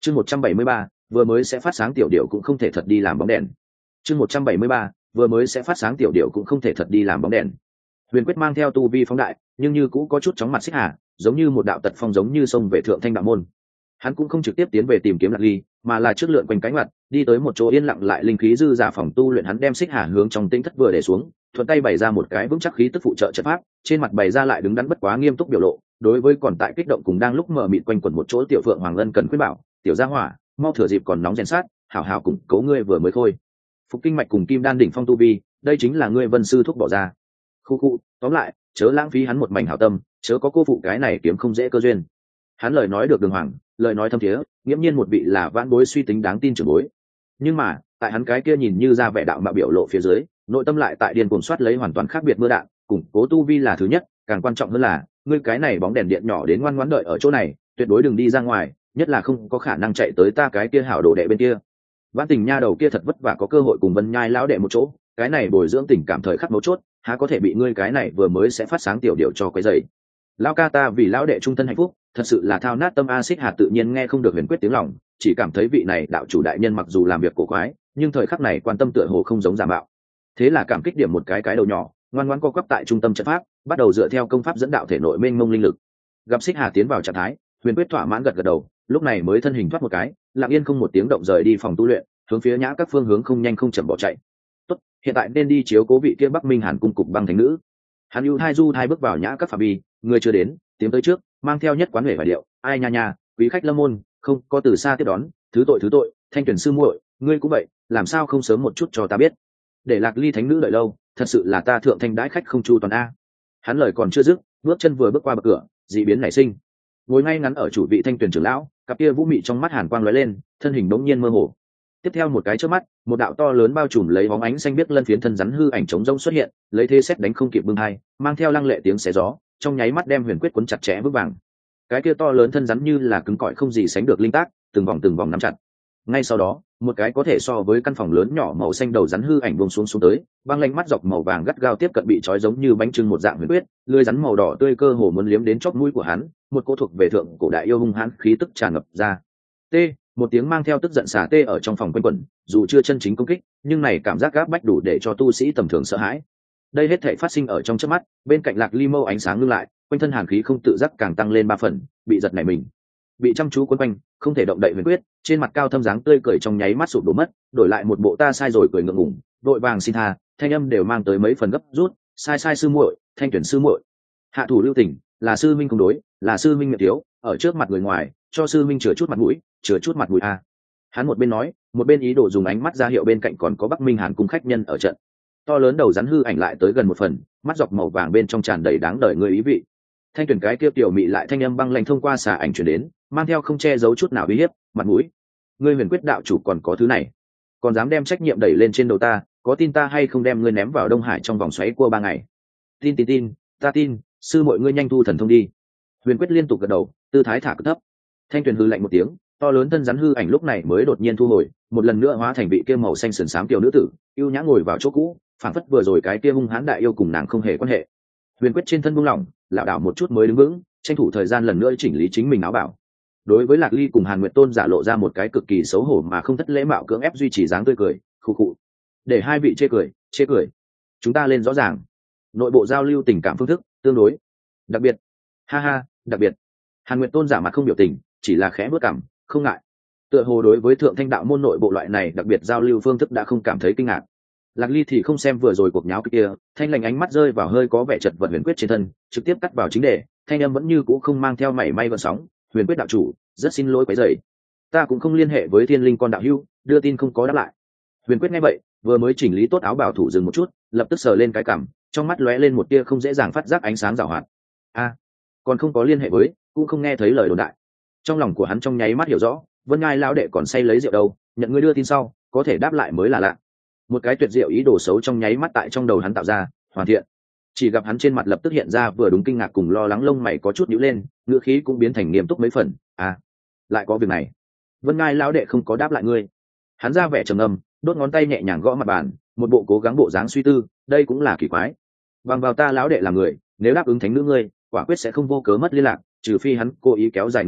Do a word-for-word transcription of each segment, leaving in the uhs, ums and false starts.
chương một trăm bảy mươi ba vừa mới sẽ phát sáng tiểu điệu cũng không thể thật đi làm bóng đèn. chương một trăm bảy mươi ba vừa mới sẽ phát sáng tiểu điệu cũng không thể thật đi làm bóng đèn. Huyền quyết mang theo tu vi phóng đại, nhưng như cũ có chút chóng mặt Xích Hà, giống như một đạo tật phong, giống như sông về thượng thanh đạo môn. Hắn cũng không trực tiếp tiến về tìm kiếm Lạc Ly, mà là trước lượn quanh cánh mặt, đi tới một chỗ yên lặng lại linh khí dư giả phòng tu luyện. Hắn đem Xích Hà hướng trong tinh thất vừa để xuống, thuận tay bày ra một cái vững chắc khí tức phụ trợ trận pháp, trên mặt bày ra lại đứng đắn bất quá nghiêm túc biểu lộ. Đối với còn tại kích động cùng đang lúc mở mịt quanh quẩn một chỗ tiểu phượng hoàng lân cần khuyên bảo, tiểu gia hỏa, mau thừa dịp còn nóng rèn sát, hảo hảo cùng cấu ngươi vừa mới thôi. Phục kinh mạch cùng kim đan đỉnh phong tu vi, đây chính là ngươi Vân sư thúc bỏ ra. Khu khu, tóm lại, chớ lãng phí hắn một mảnh hảo tâm, chớ có cô phụ cái này kiếm không dễ cơ duyên. Hắn lời nói được đường hoàng, lời nói thâm thiế, nghiễm nhiên một vị là vãn bối suy tính đáng tin trưởng bối. Nhưng mà, tại hắn cái kia nhìn như ra vẻ đạo mạo biểu lộ phía dưới, nội tâm lại tại điên cuồng soát lấy hoàn toàn khác biệt mưa đạn. Củng cố tu vi là thứ nhất, càng quan trọng hơn là ngươi cái này bóng đèn điện nhỏ đến ngoan ngoãn đợi ở chỗ này, tuyệt đối đừng đi ra ngoài, nhất là không có khả năng chạy tới ta cái kia hảo đồ đệ bên kia. Vãn Tình nha đầu kia thật vất vả có cơ hội cùng Vân Nhai lão đệ một chỗ, cái này bồi dưỡng tình cảm thời khắc mấu chốt, há có thể bị ngươi cái này vừa mới sẽ phát sáng tiểu điệu cho quấy rầy. Lão ca ta vì lão đệ trung thân hạnh phúc, thật sự là thao nát tâm a. Xích Hà tự nhiên nghe không được Huyền quyết tiếng lòng, chỉ cảm thấy vị này đạo chủ đại nhân mặc dù làm việc cổ quái, nhưng thời khắc này quan tâm tựa hồ không giống giả mạo. Thế là cảm kích điểm một cái cái đầu nhỏ, ngoan ngoãn co quắp tại trung tâm trận pháp, bắt đầu dựa theo công pháp dẫn đạo thể nội mênh mông linh lực. Gặp Xích Hà tiến vào trạng thái, Huyền quyết thỏa mãn gật gật đầu, lúc này mới thân hình thoát một cái, lặng yên không một tiếng động rời đi phòng tu luyện, hướng phía nhã các phương hướng không nhanh không chậm bỏ chạy. Tốt, hiện tại nên đi chiếu cố vị kia Bắc Minh Hàn cung cục băng thánh nữ. Hắn ưu thai du thai bước vào nhã các phạm vi, người chưa đến, tiến tới trước, mang theo nhất quán huệ và điệu, ai nha nha, quý khách lâm môn, không có từ xa tiếp đón, thứ tội thứ tội, Thanh Tuyển sư muội, ngươi cũng vậy, làm sao không sớm một chút cho ta biết? Để Lạc Ly thánh nữ đợi lâu, thật sự là ta thượng thanh đãi khách không chu toàn a. Hắn lời còn chưa dứt, bước chân vừa bước qua bậc cửa, dị biến nảy sinh. Ngồi ngay ngắn ở chủ vị Thanh Tuyển trưởng lão, cặp kia vũ mị trong mắt hàn quang lóe lên, thân hình đống nhiên mơ hồ. Tiếp theo một cái chớp mắt, một đạo to lớn bao trùm lấy bóng ánh xanh biếc lân phiến thân rắn hư ảnh trống rỗng xuất hiện, lấy thế xét đánh không kịp bưng hai, mang theo lăng lệ tiếng xé gió, trong nháy mắt đem Huyền quyết cuốn chặt chẽ vững vàng. Cái kia to lớn thân rắn như là cứng cỏi không gì sánh được linh tác, từng vòng từng vòng nắm chặt. Ngay sau đó, một cái có thể so với căn phòng lớn nhỏ màu xanh đầu rắn hư ảnh buông xuống xuống tới, băng lanh mắt dọc màu vàng gắt gao tiếp cận bị trói giống như bánh trưng một dạng Huyền quyết, lưỡi rắn màu đỏ tươi cơ hồ muốn liếm đến chóp mũi của hắn, một cỗ thuộc về thượng cổ đại yêu hung hãn khí tức tràn ngập ra. T, một tiếng mang theo tức giận xà tê ở trong phòng quanh quẩn, dù chưa chân chính công kích, nhưng này cảm giác gáp bách đủ để cho tu sĩ tầm thường sợ hãi. Đây hết thảy phát sinh ở trong chớp mắt, bên cạnh Lạc Ly mâu ánh sáng ngưng lại, quanh thân hàn khí không tự giác càng tăng lên ba phần, bị giật nảy mình, bị chăm chú quấn quanh, không thể động đậy Huyền quyết, trên mặt cao thâm dáng tươi cười trong nháy mắt sụp đổ mất, đổi lại một bộ ta sai rồi cười ngượng ngùng, đội vàng xin tha, thanh âm đều mang tới mấy phần gấp rút, sai sai sư muội, Thanh Tuyển sư muội, hạ thủ lưu tình, là sư minh không đối, là sư minh miệng thiếu, ở trước mặt người ngoài, cho sư minh chừa chút mặt mũi, chừa chút mặt mũi a. Hắn một bên nói, một bên ý đồ dùng ánh mắt ra hiệu bên cạnh còn có Bắc Minh Hàn cung khách nhân ở trận. To lớn đầu rắn hư ảnh lại tới gần một phần, mắt dọc màu vàng bên trong tràn đầy đáng đời người ý vị. Thanh Tuyển cái kia tiểu mị lại thanh âm băng lạnh thông qua xà ảnh truyền đến, mang theo không che giấu chút nào uy hiếp, mặt mũi. Ngươi Huyền quyết đạo chủ còn có thứ này, còn dám đem trách nhiệm đẩy lên trên đầu ta, có tin ta hay không đem ngươi ném vào Đông Hải trong vòng xoáy cua ba ngày? Tin tin tin, ta tin, sư muội ngươi nhanh thu thần thông đi. Huyền quyết liên tục gật đầu, tư thái thả cực thấp. Thanh Tuyền hư lạnh một tiếng, to lớn thân rắn hư ảnh lúc này mới đột nhiên thu hồi, một lần nữa hóa thành vị kia màu xanh sườn xám tiểu nữ tử, yêu nhã ngồi vào chỗ cũ, phảng phất vừa rồi cái kia hung hãn đại yêu cùng nàng không hề quan hệ. Huyền quyết trên thân buông lỏng, lảo đảo một chút mới đứng vững, tranh thủ thời gian lần nữa chỉnh lý chính mình áo bảo. Đối với Lạc Ly cùng Hàn Nguyệt Tôn giả lộ ra một cái cực kỳ xấu hổ mà không thất lễ mạo cưỡng ép duy trì dáng tươi cười, khụ khụ. Để hai vị chê cười, chê cười. Chúng ta lên rõ ràng. Nội bộ giao lưu tình cảm phương thức tương đối đặc biệt. Ha ha, đặc biệt. Hàn Nguyệt Tôn giả mặt không biểu tình, chỉ là khẽ bước cằm, không ngại. Tựa hồ đối với thượng thanh đạo môn nội bộ loại này đặc biệt giao lưu phương thức đã không cảm thấy kinh ngạc. Lạc Ly thì không xem vừa rồi cuộc nháo kia, thanh lành ánh mắt rơi vào hơi có vẻ chật vật Huyền quyết trên thân, trực tiếp cắt vào chính đề, thanh âm vẫn như cũ không mang theo mảy may gợn sóng. Huyền quyết đạo chủ, rất xin lỗi quấy rầy, ta cũng không liên hệ với Thiên Linh con đạo hữu, đưa tin không có đáp lại. Huyền quyết nghe vậy, vừa mới chỉnh lý tốt áo bảo thủ dừng một chút, lập tức sờ lên cái cằm, trong mắt lóe lên một tia không dễ dàng phát giác ánh sáng giảo hoạt. A, còn không có liên hệ với, cũng không nghe thấy lời đồn đại. Trong lòng của hắn trong nháy mắt hiểu rõ, Vân Ngai lão đệ còn say lấy rượu đâu, nhận ngươi đưa tin sau, có thể đáp lại mới là lạ. Một cái tuyệt diệu ý đồ xấu trong nháy mắt tại trong đầu hắn tạo ra, hoàn thiện. Chỉ gặp hắn trên mặt lập tức hiện ra vừa đúng kinh ngạc cùng lo lắng, lông mày có chút nhíu lên, ngữ khí cũng biến thành nghiêm túc mấy phần. À, lại có việc này. Vân Ngai lão đệ không có đáp lại ngươi. Hắn ra vẻ trầm ngâm, đốt ngón tay nhẹ nhàng gõ mặt bàn, một bộ cố gắng bộ dáng suy tư, đây cũng là kỳ quái. Bằng vào ta lão đệ là người, nếu đáp ứng thánh nữ ngươi, quả quyết sẽ không vô cớ mất liên lạc, trừ phi hắn cố ý kéo dài ngữ điệu,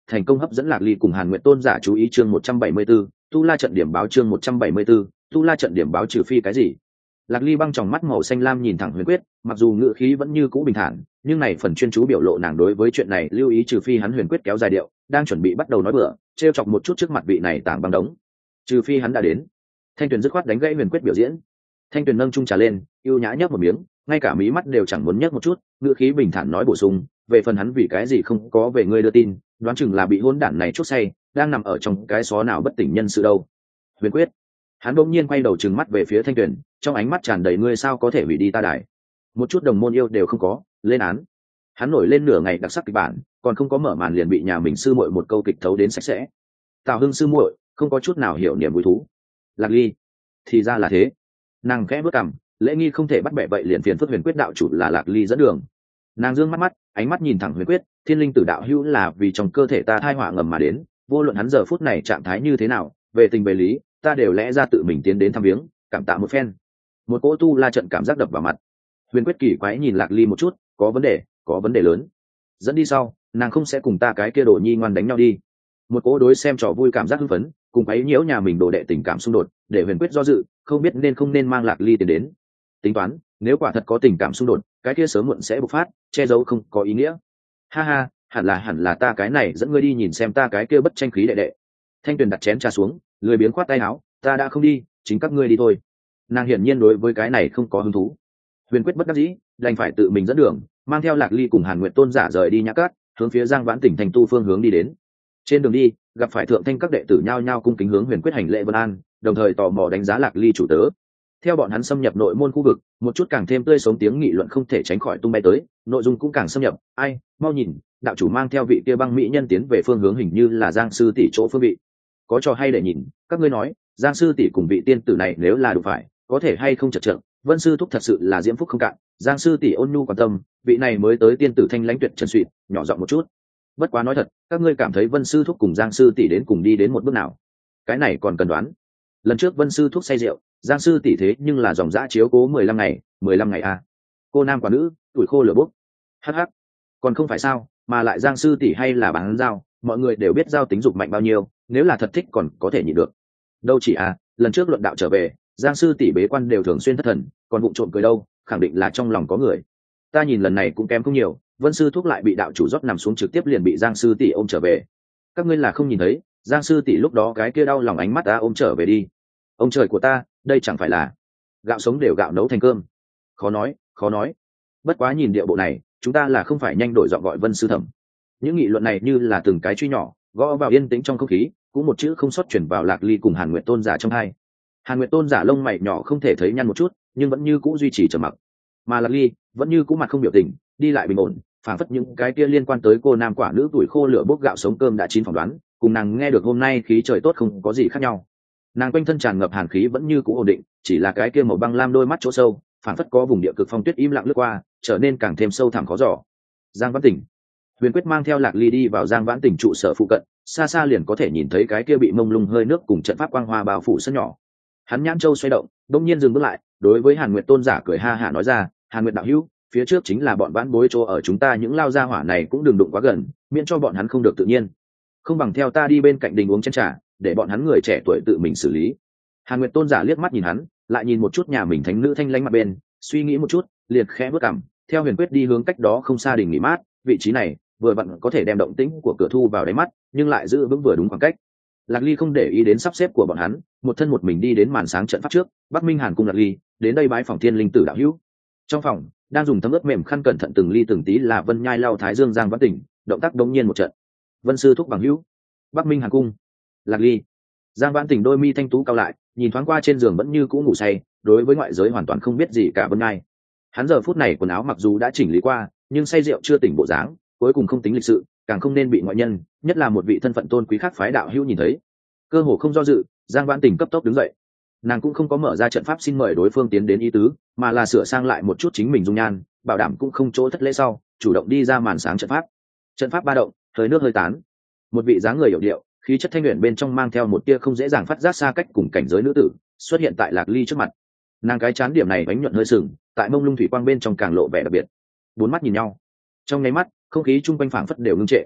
thành công hấp dẫn Lạc Ly cùng Hàn Nguyệt tôn giả chú ý. Chương một trăm bảy mươi 174, tu la trận điểm báo. Chương một trăm bảy mươi 174, tu la trận điểm báo. Trừ phi cái gì? Lạc Ly băng tròng mắt màu xanh lam nhìn thẳng Huyền Quyết, mặc dù ngữ khí vẫn như cũ bình thản, nhưng này phần chuyên chú biểu lộ nàng đối với chuyện này lưu ý. Trừ phi hắn Huyền Quyết kéo dài điệu, đang chuẩn bị bắt đầu nói bừa, trêu chọc một chút trước mặt vị này tảng băng đống. Trừ phi hắn đã đến. Thanh Tuyền dứt khoát đánh gãy Huyền Quyết biểu diễn. Thanh Tuyền nâng chung trà lên, ưu nhã nhấp một miếng, ngay cả mí mắt đều chẳng muốn nhấc một chút, ngữ khí bình thản nói bổ sung, về phần hắn vì cái gì không có về ngươi đưa tin, đoán chừng là bị hỗn đản này chốt say, đang nằm ở trong cái xó nào bất tỉnh nhân sự đâu. Huyền Quyết. Hắn bỗng nhiên quay đầu trừng mắt về phía Thanh Tuyền, trong ánh mắt tràn đầy ngươi sao có thể hủy đi ta đài, một chút đồng môn yêu đều không có, lên án. Hắn nổi lên nửa ngày đặc sắc kịch bản, còn không có mở màn liền bị nhà mình sư muội một câu kịch thấu đến sạch sẽ. Tào Hưng sư muội không có chút nào hiểu niềm vui thú. Lạc Ly, thì ra là thế. Nàng khẽ bước cằm, lễ nghi không thể bắt bẻ vậy liền phiền phức Huyền Quyết đạo chủ là Lạc Ly dẫn đường. Nàng dương mắt mắt, ánh mắt nhìn thẳng Huyền Quyết, thiên linh tử đạo hữu là vì trong cơ thể ta thai họa ngầm mà đến, vô luận hắn giờ phút này trạng thái như thế nào, về tình về lý, ta đều lẽ ra tự mình tiến đến thăm viếng, cảm tạ một phen. Một cỗ tu la trận cảm giác đập vào mặt. Huyền Quyết kỳ quái nhìn Lạc Ly một chút, có vấn đề, có vấn đề lớn. Dẫn đi sau, nàng không sẽ cùng ta cái kia đồ nhi ngoan đánh nhau đi. Một cỗ đối xem trò vui cảm giác hưng phấn, cùng ấy nhiễu nhà mình đồ đệ tình cảm xung đột, để Huyền Quyết do dự, không biết nên không nên mang Lạc Ly tiến đến. Tính toán, nếu quả thật có tình cảm xung đột, cái kia sớm muộn sẽ bộc phát, che giấu không có ý nghĩa. Ha ha, hẳn là hẳn là ta cái này dẫn ngươi đi nhìn xem ta cái kia bất tranh khí đệ đệ. Thanh Tuyền đặt chén trà xuống, lười biếng khoát tay áo, ta đã không đi, chính các ngươi đi thôi. Nàng hiển nhiên đối với cái này không có hứng thú. Huyền Quyết bất đắc dĩ, đành phải tự mình dẫn đường, mang theo Lạc Ly cùng Hàn Nguyệt tôn giả rời đi Nhã Cát, hướng phía Giang Vãn tỉnh thành tu phương hướng đi đến. Trên đường đi, gặp phải thượng thanh các đệ tử nhao nhao cung kính hướng Huyền Quyết hành lễ vân an, đồng thời tò mò đánh giá Lạc Ly chủ tớ. Theo bọn hắn xâm nhập nội môn khu vực, một chút càng thêm tươi sống tiếng nghị luận không thể tránh khỏi tung bay tới, nội dung cũng càng xâm nhập. Ai, mau nhìn, đạo chủ mang theo vị kia băng mỹ nhân tiến về phương hướng hình như là Giang sư tỷ chỗ phương vị. Có trò hay để nhìn, các ngươi nói, Giang sư tỷ cùng vị tiên tử này nếu là đủ phải, có thể hay không chật trượng. Vân sư thúc thật sự là diễm phúc không cạn, Giang sư tỷ ôn nhu quan tâm, vị này mới tới tiên tử thanh lãnh tuyệt trần suỵt, nhỏ giọng một chút. Bất quá nói thật, các ngươi cảm thấy Vân sư thúc cùng Giang sư tỷ đến cùng đi đến một bước nào? Cái này còn cần đoán. Lần trước Vân sư thúc say rượu, Giang sư tỷ thế nhưng là dòng dã chiếu cố mười lăm ngày, mười lăm ngày à? Cô nam quả nữ, tuổi khô lửa bốc. Hắc hắc. Còn không phải sao, mà lại Giang sư tỷ hay là bán dao, mọi người đều biết dao tính dục mạnh bao nhiêu, nếu là thật thích còn có thể nhịn được. Đâu chỉ à, lần trước luận đạo trở về, Giang sư tỷ bế quan đều thường xuyên thất thần, còn vụng trộm cười đâu, khẳng định là trong lòng có người. Ta nhìn lần này cũng kém không nhiều, Vân sư thúc lại bị đạo chủ rót nằm xuống trực tiếp liền bị Giang sư tỷ ôm trở về. Các ngươi là không nhìn thấy, Giang sư tỷ lúc đó cái kia đau lòng ánh mắt ta ôm trở về đi. Ông trời của ta, đây chẳng phải là gạo sống đều gạo nấu thành cơm. Khó nói, khó nói. Bất quá nhìn điệu bộ này, chúng ta là không phải nhanh đổi giọng gọi Vân sư thẩm. Những nghị luận này như là từng cái truy nhỏ, gõ vào yên tĩnh trong không khí, cũng một chữ không sót chuyển vào Lạc Ly cùng Hàn Nguyệt tôn giả trong hai. Hàn Nguyệt tôn giả lông mày nhỏ không thể thấy nhăn một chút, nhưng vẫn như cũ duy trì trầm mặc. Mà Lạc Ly vẫn như cũ mặt không biểu tình, đi lại bình ổn, phảng phất những cái kia liên quan tới cô nam quả nữ tuổi khô lửa bốc gạo sống cơm đã chín phỏng đoán, cùng nàng nghe được hôm nay khí trời tốt không có gì khác nhau. Nàng quanh thân tràn ngập hàn khí vẫn như cũ ổn định, chỉ là cái kia màu băng lam đôi mắt chỗ sâu, phảng phất có vùng địa cực phong tuyết im lặng lướt qua, trở nên càng thêm sâu thẳm khó dò. Giang Vãn Tỉnh. Huyền Quyết mang theo Lạc Ly đi vào Giang Vãn Tỉnh trụ sở phụ cận, xa xa liền có thể nhìn thấy cái kia bị mông lung hơi nước cùng trận pháp quang hoa bao phủ sân nhỏ. Hắn nhãn châu xoay động, đông nhiên dừng bước lại, đối với Hàn Nguyệt tôn giả cười ha hả nói ra, Hàn Nguyệt đạo hữu, phía trước chính là bọn vãn bối chỗ ở chúng ta, những lao gia hỏa này cũng đừng đụng quá gần, miễn cho bọn hắn không được tự nhiên. Không bằng theo ta đi bên cạnh đình uống chén trà, để bọn hắn người trẻ tuổi tự mình xử lý. Hàn Nguyệt tôn giả liếc mắt nhìn hắn, lại nhìn một chút nhà mình thánh nữ thanh lãnh mặt bên, suy nghĩ một chút, liền khẽ bước cằm, theo Huyền Quyết đi hướng cách đó không xa đình nghỉ mát, vị trí này vừa vặn có thể đem động tĩnh của cửa thu vào đáy mắt, nhưng lại giữ vững vừa đúng khoảng cách. Lạc Ly không để ý đến sắp xếp của bọn hắn, một thân một mình đi đến màn sáng trận pháp trước. Bắc Minh Hàn cung Lạc Ly đến đây bái phòng thiên linh tử đạo hữu. Trong phòng đang dùng tấm ướt mềm khăn cẩn thận từng ly từng tí là Vân Nhai lau thái dương Giang Vãn Tỉnh, động tác đống nhiên một trận. Vân sư thúc bằng hữu. Bắc Minh Hàn cung. Lạc Ly. Giang Vãn Tỉnh đôi mi thanh tú cao lại, nhìn thoáng qua trên giường vẫn như cũ ngủ say, đối với ngoại giới hoàn toàn không biết gì cả Vân Nhai. Hắn giờ phút này quần áo mặc dù đã chỉnh lý qua, nhưng say rượu chưa tỉnh bộ dáng, cuối cùng không tính lịch sự, càng không nên bị ngoại nhân, nhất là một vị thân phận tôn quý khác phái đạo hữu nhìn thấy. Cơ hồ không do dự, Giang Vãn Tỉnh cấp tốc đứng dậy. Nàng cũng không có mở ra trận pháp xin mời đối phương tiến đến ý tứ, mà là sửa sang lại một chút chính mình dung nhan, bảo đảm cũng không chỗ thất lễ sau, chủ động đi ra màn sáng trận pháp. Trận pháp ba động, hơi nước hơi tán. Một vị dáng người hiểu điệu, khí chất thanh luyện bên trong mang theo một tia không dễ dàng phát giác xa cách cùng cảnh giới nữ tử, xuất hiện tại Lạc Ly trước mặt. Nàng cái chán điểm này bánh nhuận hơi sừng, tại mông lung thủy quang bên trong càng lộ vẻ đặc biệt. Bốn mắt nhìn nhau, trong nháy mắt, không khí chung quanh phảng phất đều ngưng trệ.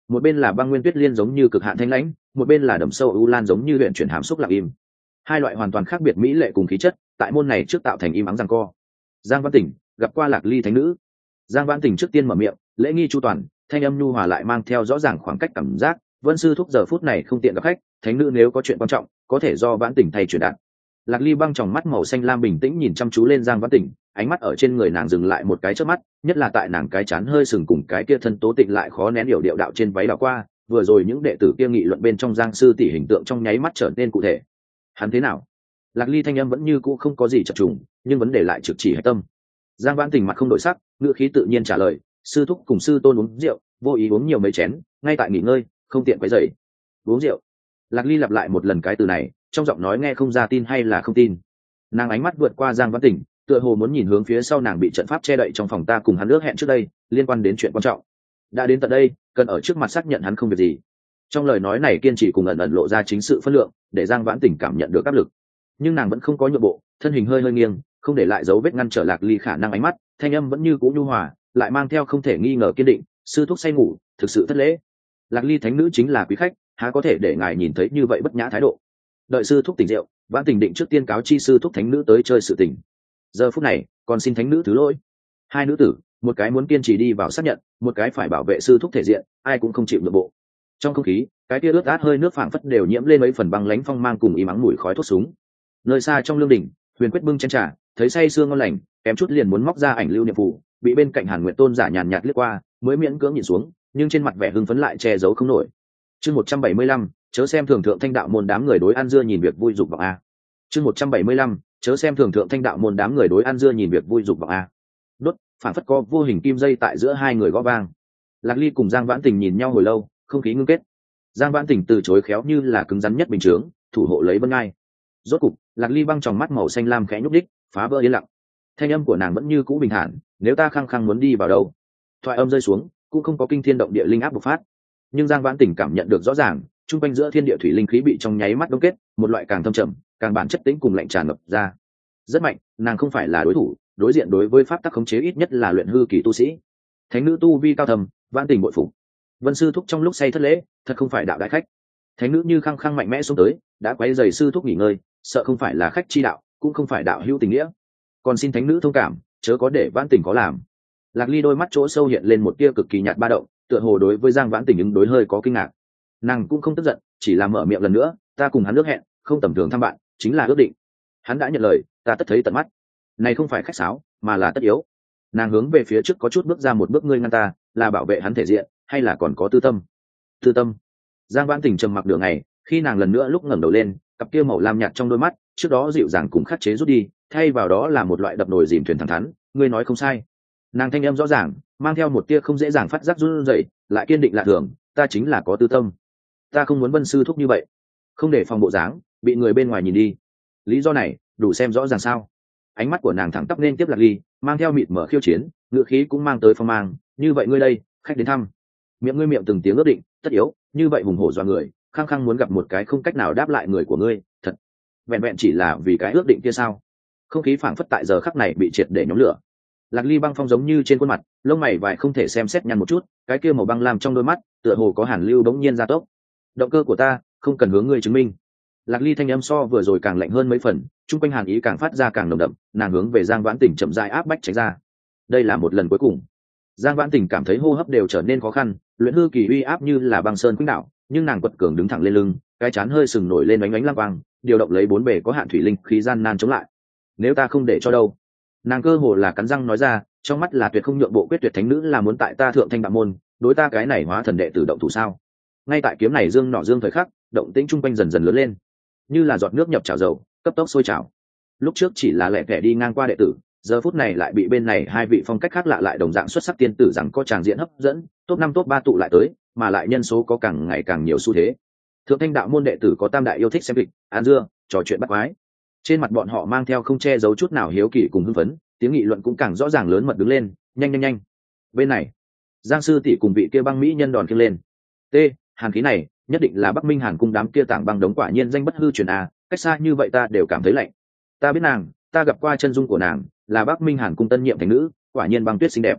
một bên là băng nguyên tuyết liên giống như cực hạn thanh lãnh, một bên là đầm sâu u lan giống như luyện chuyển hàm xúc lặng im. Hai loại hoàn toàn khác biệt mỹ lệ cùng khí chất tại môn này trước tạo thành im ắng giằng co. Giang Vãn Tỉnh gặp qua Lạc Ly thánh nữ. Giang Vãn Tỉnh trước tiên mở miệng, lễ nghi chu toàn, thanh âm nhu hòa lại mang theo rõ ràng khoảng cách cảm giác. Vân sư thúc giờ phút này không tiện gặp khách, thánh nữ nếu có chuyện quan trọng có thể do Vãn Tỉnh thay truyền đạt. Lạc Ly băng tròng mắt màu xanh lam bình tĩnh nhìn chăm chú lên Giang Vãn Tỉnh, ánh mắt ở trên người nàng dừng lại một cái chớp mắt, nhất là tại nàng cái chán hơi sừng cùng cái kia thân tố tịnh lại khó nén hiểu điệu đạo trên váy đảo qua, vừa rồi những đệ tử kia nghị luận bên trong Giang sư tỷ hình tượng trong nháy mắt trở nên cụ thể. Hắn thế nào? Lạc Ly thanh âm vẫn như cũ không có gì chập trùng, nhưng vấn đề lại trực chỉ hệ tâm. Giang Vãn Tỉnh mặt không đổi sắc, ngữ khí tự nhiên trả lời, sư thúc cùng sư tôn uống rượu, vô ý uống nhiều mấy chén, ngay tại nghỉ ngơi, không tiện quấy rầy. Uống rượu. Lạc Ly lặp lại một lần cái từ này, trong giọng nói nghe không ra tin hay là không tin. Nàng ánh mắt vượt qua Giang Vãn Tỉnh, tựa hồ muốn nhìn hướng phía sau nàng bị trận pháp che đậy trong phòng ta cùng hắn ước hẹn trước đây, liên quan đến chuyện quan trọng. Đã đến tận đây, cần ở trước mặt xác nhận hắn không việc gì. Trong lời nói này kiên trì cùng ẩn ẩn lộ ra chính sự phân lượng, để Giang Vãn Tỉnh cảm nhận được áp lực. Nhưng nàng vẫn không có nhượng bộ, thân hình hơi hơi nghiêng, không để lại dấu vết ngăn trở Lạc Ly khả năng ánh mắt, thanh âm vẫn như cũ nhu hòa, lại mang theo không thể nghi ngờ kiên định, sư thúc say ngủ, thực sự thất lễ. Lạc Ly thánh nữ chính là quý khách, há có thể để ngài nhìn thấy như vậy bất nhã thái độ. Đợi sư thúc tỉnh rượu, Vãn Tỉnh định trước tiên cáo chi sư thúc thánh nữ tới chơi sự tình. Giờ phút này, còn xin thánh nữ thứ lỗi. Hai nữ tử, một cái muốn kiên trì đi vào xác nhận, một cái phải bảo vệ sư thúc thể diện, ai cũng không chịu nhượng bộ. Trong không khí, cái tia ướt át hơi nước phảng phất đều nhiễm lên mấy phần băng lãnh phong mang cùng y mắng mùi khói thuốc súng. Nơi xa trong lương đỉnh, Huyền Quyết bưng chén trà, thấy say sương ngon lành, kém chút liền muốn móc ra ảnh lưu niệm phù, bị bên cạnh Hàn Nguyệt Tôn giả nhàn nhạt liếc qua, mới miễn cưỡng nhìn xuống, nhưng trên mặt vẻ hưng phấn lại che giấu không nổi. Chương một trăm bảy mươi lăm, chớ xem thường thượng thanh đạo môn đám người đối ăn dưa nhìn việc vui dục vọng a. Chương một trăm bảy mươi lăm, chớ xem thường thượng thanh đạo môn đám người đối ăn dưa nhìn việc vui dục vọng a. Đốt, phản phất có vô hình kim dây tại giữa hai người gõ vang. Lạc Ly cùng Giang Vãn Tỉnh nhìn nhau hồi lâu, không khí ngưng kết. Giang Vãn Tỉnh từ chối khéo như là cứng rắn nhất bình thường, thủ hộ lấy Vân Ngai. Rốt cục, Lạc Ly băng tròng mắt màu xanh lam khẽ nhúc đích, phá vỡ yên lặng. Thanh âm của nàng vẫn như cũ bình thản, nếu ta khăng khăng muốn đi vào đâu. Thoại âm rơi xuống, cũng không có kinh thiên động địa linh áp bộc phát. Nhưng Giang Vãn Tỉnh cảm nhận được rõ ràng, trung quanh giữa thiên địa thủy linh khí bị trong nháy mắt đông kết, một loại càng thâm trầm, càng bản chất tĩnh cùng lạnh tràn ngập ra. Rất mạnh, nàng không phải là đối thủ, đối diện đối với pháp tắc khống chế ít nhất là luyện hư kỳ tu sĩ. Thánh nữ tu vi cao thầm, Vãn Tỉnh bội phục. Vân sư thúc trong lúc say thất lễ, thật không phải đạo đại khách. Thánh nữ như khăng khăng mạnh mẽ xuống tới, đã quấy rầy sư thúc nghỉ ngơi, sợ không phải là khách chi đạo, cũng không phải đạo hữu tình nghĩa. Còn xin thánh nữ thông cảm, chớ có để Vãn Tỉnh có làm. Lạc Ly đôi mắt chỗ sâu hiện lên một tia cực kỳ nhạt ba động, tựa hồ đối với Giang Vãn Tỉnh ứng đối hơi có kinh ngạc. Nàng cũng không tức giận, chỉ là mở miệng lần nữa, ta cùng hắn ước hẹn, không tầm thường thăm bạn, chính là ước định. Hắn đã nhận lời, ta tất thấy tận mắt. Này không phải khách sáo, mà là tất yếu. Nàng hướng về phía trước có chút bước ra một bước, ngươi ngăn ta, là bảo vệ hắn thể diện, hay là còn có tư tâm? Tư tâm. Giang Vãn Tỉnh trầm mặc đường này, khi nàng lần nữa lúc ngẩng đầu lên, cặp kia màu lam nhạt trong đôi mắt, trước đó dịu dàng cùng khắc chế rút đi, thay vào đó là một loại đập nồi dìm thuyền thẳng thắn, ngươi nói không sai. Nàng thanh âm rõ ràng, mang theo một tia không dễ dàng phát giác run rẩy, lại kiên định lạ thường, ta chính là có tư tâm. Ta không muốn Vân sư thúc như vậy, không để phòng bộ dáng bị người bên ngoài nhìn đi. Lý do này đủ xem rõ ràng sao? Ánh mắt của nàng thẳng tắp nên tiếp Lạc Ly, mang theo mịt mở khiêu chiến, ngựa khí cũng mang tới phong mang, như vậy ngươi đây, khách đến thăm. Miệng ngươi miệng từng tiếng ước định, tất yếu, như vậy hùng hổ dọa người, khăng khăng muốn gặp một cái không cách nào đáp lại người của ngươi, thật. Vẹn vẹn chỉ là vì cái ước định kia sao? Không khí phảng phất tại giờ khắc này bị triệt để nhóm lửa. Lạc Ly băng phong giống như trên khuôn mặt, lông mày vài không thể xem xét nhăn một chút, cái kia màu băng lam trong đôi mắt, tựa hồ có hàn lưu bỗng nhiên gia tốc. Động cơ của ta, không cần hướng ngươi chứng minh. Lạc Ly thanh âm so vừa rồi càng lạnh hơn mấy phần, trung quanh hàn ý càng phát ra càng nồng đậm, nàng hướng về Giang Vãn Tỉnh chậm rãi áp bách tránh ra. Đây là một lần cuối cùng. Giang Vãn Tỉnh cảm thấy hô hấp đều trở nên khó khăn, luyện hư kỳ uy áp như là băng sơn khuynh đảo, nhưng nàng quật cường đứng thẳng lên lưng, cái chán hơi sừng nổi lên ánh ánh lam quang, điều động lấy bốn bề có hạn thủy linh khí gian nan chống lại. Nếu ta không để cho đâu. Nàng cơ hồ là cắn răng nói ra, trong mắt là tuyệt không nhượng bộ quyết tuyệt thánh nữ là muốn tại ta thượng thanh đạo môn, đối ta cái này hóa thần đệ tử động thủ sao? Ngay tại kiếm này dương nọ dương thời khắc, động tĩnh trung quanh dần dần lớn lên, như là giọt nước nhập chảo dầu, cấp tốc sôi trào. Lúc trước chỉ là lẻ tẻ đi ngang qua đệ tử, giờ phút này lại bị bên này hai vị phong cách khác lạ lại đồng dạng xuất sắc tiên tử rằng có tràng diễn hấp dẫn, top năm top ba tụ lại tới, mà lại nhân số có càng ngày càng nhiều xu thế. Thượng thanh đạo môn đệ tử có tam đại yêu thích xem kịch, ăn dưa, trò chuyện bắt quái. Trên mặt bọn họ mang theo không che giấu chút nào hiếu kỳ cùng hưng phấn, tiếng nghị luận cũng càng rõ ràng lớn mật đứng lên, nhanh nhanh nhanh. Bên này, Giang sư tỷ cùng vị kia băng mỹ nhân đòn kia lên. T, hàn khí này, nhất định là Bắc Minh Hàn cung đám kia tảng băng đống quả nhiên danh bất hư truyền a, cách xa như vậy ta đều cảm thấy lạnh. Ta biết nàng, ta gặp qua chân dung của nàng, là Bắc Minh Hàn cung tân nhiệm thánh nữ, quả nhiên băng tuyết xinh đẹp.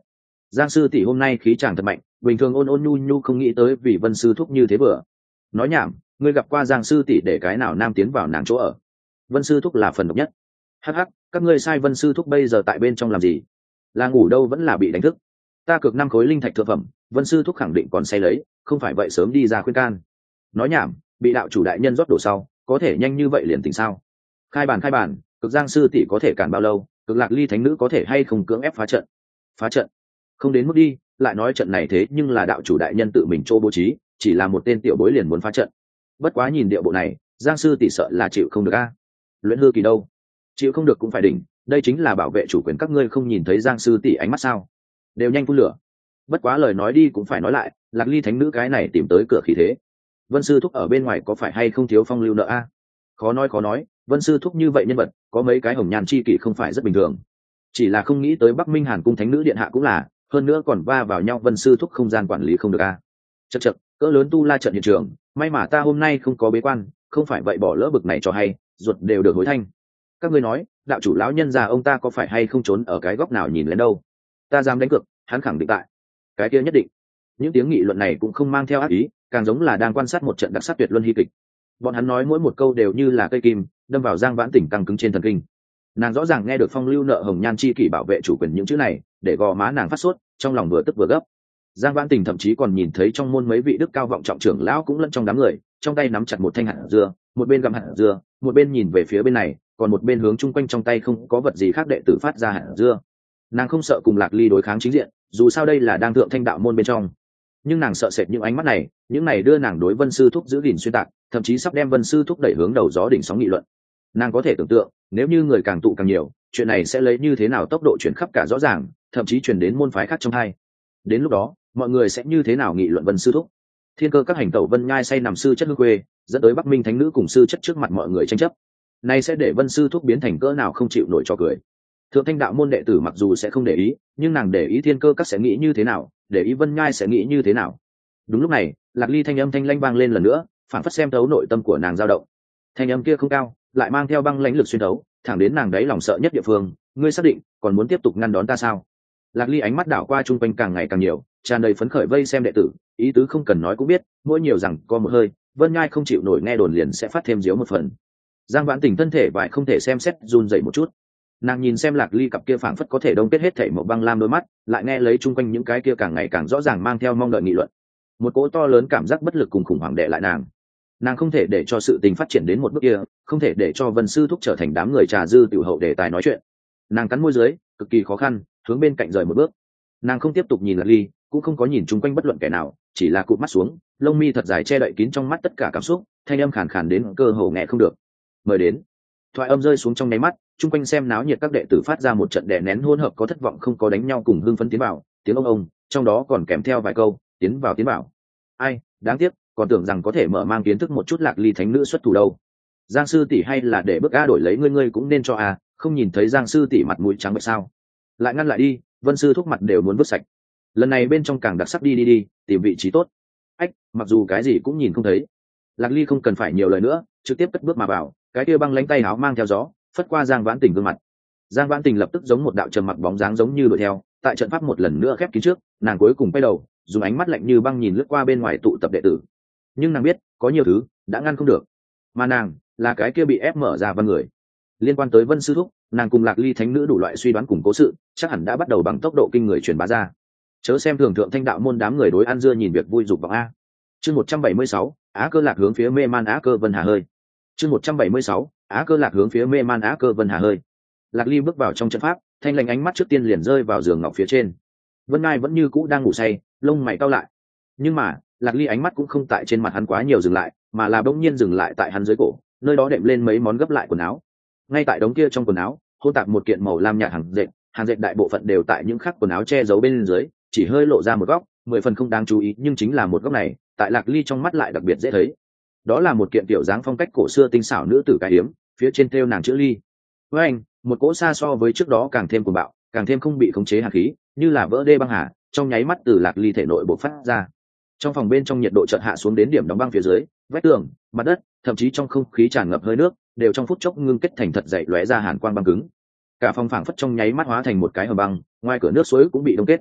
Giang sư tỷ hôm nay khí chàng thật mạnh, bình thường ôn ôn nhu nhu không nghĩ tới vì Vân sư thúc như thế vừa. Nói nhảm, ngươi gặp qua Giang sư tỷ để cái nào nam tiến vào nàng chỗ ở? Vân sư thúc là phần độc nhất. Hắc hắc, các ngươi sai Vân sư thúc bây giờ tại bên trong làm gì? Là ngủ đâu vẫn là bị đánh thức? Ta cược năm khối linh thạch thượng phẩm, Vân sư thúc khẳng định còn say lấy, không phải vậy sớm đi ra khuyên can. Nói nhảm, bị đạo chủ đại nhân rót đổ sau, có thể nhanh như vậy liền tỉnh sao? Khai bàn khai bàn, cực Giang sư tỷ có thể cản bao lâu, cực Lạc Ly thánh nữ có thể hay không cưỡng ép phá trận? Phá trận? Không đến mức đi, lại nói trận này thế nhưng là đạo chủ đại nhân tự mình chỗ bố trí, chỉ là một tên tiểu bối liền muốn phá trận. Bất quá nhìn điệu bộ này, Giang sư tỷ sợ là chịu không được a. Luyện hư kỳ đâu? Chịu không được cũng phải đỉnh, đây chính là bảo vệ chủ quyền, các ngươi không nhìn thấy Giang sư tỷ ánh mắt sao? Đều nhanh phun lửa. Bất quá lời nói đi cũng phải nói lại, Lạc Ly thánh nữ cái này tìm tới cửa khí thế. Vân sư thúc ở bên ngoài có phải hay không thiếu phong lưu nợ a? Khó nói khó nói, Vân sư thúc như vậy nhân vật, có mấy cái hồng nhàn chi kỷ không phải rất bình thường. Chỉ là không nghĩ tới Bắc Minh Hàn cung thánh nữ điện hạ cũng là, hơn nữa còn va vào nhau, Vân sư thúc không gian quản lý không được a. Chậc chậc, cỡ lớn tu la trận hiện trường, may mà ta hôm nay không có bế quan, không phải vậy bỏ lỡ bực này cho hay, ruột đều được hối thanh. Các ngươi nói, đạo chủ lão nhân già ông ta có phải hay không trốn ở cái góc nào nhìn lên đâu? Ta dám đánh cược, hắn khẳng định tại. Cái kia nhất định. Những tiếng nghị luận này cũng không mang theo ác ý, càng giống là đang quan sát một trận đặc sắc tuyệt luân hy kịch. Bọn hắn nói mỗi một câu đều như là cây kim, đâm vào Giang Vãn Tỉnh căng cứng trên thần kinh. Nàng rõ ràng nghe được phong lưu nợ hồng nhan chi kỷ bảo vệ chủ quyền những chữ này, để gò má nàng phát sốt, trong lòng vừa tức vừa gấp. Giang Vãn Tình thậm chí còn nhìn thấy trong môn mấy vị đức cao vọng trọng trưởng lão cũng lẫn trong đám người, trong tay nắm chặt một thanh hạt dưa, một bên gặm hạt dưa, một bên nhìn về phía bên này, còn một bên hướng chung quanh trong tay không có vật gì khác đệ tử phát ra hạt dưa. Nàng không sợ cùng Lạc Ly đối kháng chính diện, dù sao đây là đang thượng thanh đạo môn bên trong, nhưng nàng sợ sệt những ánh mắt này, những này đưa nàng đối Vân sư thúc giữ gìn xuyên tạc, thậm chí sắp đem Vân sư thúc đẩy hướng đầu gió đỉnh sóng nghị luận. Nàng có thể tưởng tượng, nếu như người càng tụ càng nhiều, chuyện này sẽ lấy như thế nào tốc độ chuyển khắp cả rõ ràng, thậm chí chuyển đến môn phái khác trong hai. Đến lúc đó, mọi người sẽ như thế nào nghị luận Vân sư thúc? Thiên cơ các hành tẩu Vân Nhai say nằm sư chất hương quê, dẫn tới Bắc Minh thánh nữ cùng sư chất trước mặt mọi người tranh chấp. Nay sẽ để Vân sư thúc biến thành cỡ nào không chịu nổi cho cười. Thượng thanh đạo môn đệ tử mặc dù sẽ không để ý, nhưng nàng để ý thiên cơ các sẽ nghĩ như thế nào, để ý Vân Nhai sẽ nghĩ như thế nào. Đúng lúc này, Lạc Ly thanh âm thanh lanh vang lên lần nữa, phản phất xem thấu nội tâm của nàng dao động. Thanh âm kia không cao, lại mang theo băng lãnh lực xuyên thấu, thẳng đến nàng đấy lòng sợ nhất địa phương. Ngươi xác định còn muốn tiếp tục ngăn đón ta sao? Lạc Ly ánh mắt đảo qua chung quanh càng ngày càng nhiều, tràn đầy phấn khởi vây xem đệ tử, ý tứ không cần nói cũng biết, mỗi nhiều rằng có một hơi, Vân Nhai không chịu nổi nghe đồn liền sẽ phát thêm diếu một phần. Giang Vãn Tình thân thể vải không thể xem xét run dậy một chút. Nàng nhìn xem Lạc Ly cặp kia phảng phất có thể đông kết hết thảy màu băng lam đôi mắt, lại nghe lấy chung quanh những cái kia càng ngày càng rõ ràng mang theo mong đợi nghị luận. Một cỗ to lớn cảm giác bất lực cùng khủng hoảng đè lại nàng. Nàng không thể để cho sự tình phát triển đến một bước kia, không thể để cho Vân sư thúc trở thành đám người trà dư tiểu hậu đề tài nói chuyện. Nàng cắn môi dưới, cực kỳ khó khăn, hướng bên cạnh rời một bước. Nàng không tiếp tục nhìn Lạc Ly, cũng không có nhìn chung quanh bất luận kẻ nào, chỉ là cụp mắt xuống, lông mi thật dài che đậy kín trong mắt tất cả cảm xúc, thanh âm khàn khàn đến cơ hồ nghe không được. Mời đến. Thoại âm rơi xuống trong nháy mắt, chung quanh xem náo nhiệt các đệ tử phát ra một trận đè nén hỗn hợp, có thất vọng không có đánh nhau cùng hưng phấn tiến vào, tiếng ông ông, trong đó còn kèm theo vài câu, tiến vào tiến vào. Ai, đáng tiếc, còn tưởng rằng có thể mở mang kiến thức một chút Lạc Ly thánh nữ xuất thủ đâu. Giang sư tỷ hay là để bước a đổi lấy ngươi ngươi cũng nên cho a, không nhìn thấy Giang sư tỷ mặt mũi trắng bệch sao? Lại ngăn lại đi, Vân sư thúc mặt đều muốn vứt sạch. Lần này bên trong càng đặc sắc, đi đi đi, tìm vị trí tốt. Ách, mặc dù cái gì cũng nhìn không thấy. Lạc Ly không cần phải nhiều lời nữa, trực tiếp cất bước mà vào, cái kia băng lãnh tay áo mang theo gió, phất qua Giang Vãn Tình gương mặt. Giang Vãn Tình lập tức giống một đạo trầm mặc bóng dáng giống như đuổi theo, tại trận pháp một lần nữa khép kín trước, nàng cuối cùng quay đầu, dùng ánh mắt lạnh như băng nhìn lướt qua bên ngoài tụ tập đệ tử. Nhưng nàng biết, có nhiều thứ đã ngăn không được, mà nàng là cái kia bị ép mở ra văn người. Liên quan tới Vân sư thúc, nàng cùng Lạc Ly thánh nữ đủ loại suy đoán cùng cố sự, chắc hẳn đã bắt đầu bằng tốc độ kinh người truyền bá ra. Chớ xem thường thượng thanh đạo môn đám người đối ăn dưa nhìn việc vui dục vọng a. Chương một trăm bảy mươi sáu, Á Cơ Lạc hướng phía mê man Á Cơ Vân Hà hơi. Chương một trăm bảy mươi sáu, Á Cơ Lạc hướng phía mê man Á Cơ Vân Hà hơi. Lạc Ly bước vào trong trận pháp, thanh lành ánh mắt trước tiên liền rơi vào giường ngọc phía trên. Vân Ngai vẫn như cũ đang ngủ say, lông mày cau lại. Nhưng mà, Lạc Ly ánh mắt cũng không tại trên mặt hắn quá nhiều dừng lại, mà là bỗng nhiên dừng lại tại hắn dưới cổ, nơi đó đệm lên mấy món gấp lại quần áo. Ngay tại đống kia trong quần áo, hôn tạp một kiện màu lam nhạt hàng dệt, hàng dệt đại bộ phận đều tại những khắc quần áo che giấu bên dưới, chỉ hơi lộ ra một góc, mười phần không đáng chú ý, nhưng chính là một góc này, tại Lạc Ly trong mắt lại đặc biệt dễ thấy. Đó là một kiện tiểu dáng phong cách cổ xưa tinh xảo nữ tử cái hiếm, phía trên thêu nàng chữ Ly. Với anh, một cỗ xa so với trước đó càng thêm cuồng bạo, càng thêm không bị khống chế hàn khí, như là vỡ đê băng hà, trong nháy mắt từ Lạc Ly thể nội bộc phát ra. Trong phòng bên trong nhiệt độ chợt hạ xuống đến điểm đóng băng phía dưới, vách tường, mặt đất, thậm chí trong không khí tràn ngập hơi nước, đều trong phút chốc ngưng kết thành thật dày lóe ra hàn quang băng cứng. Cả phòng phảng phất trong nháy mắt hóa thành một cái hầm băng, ngoài cửa nước suối cũng bị đông kết.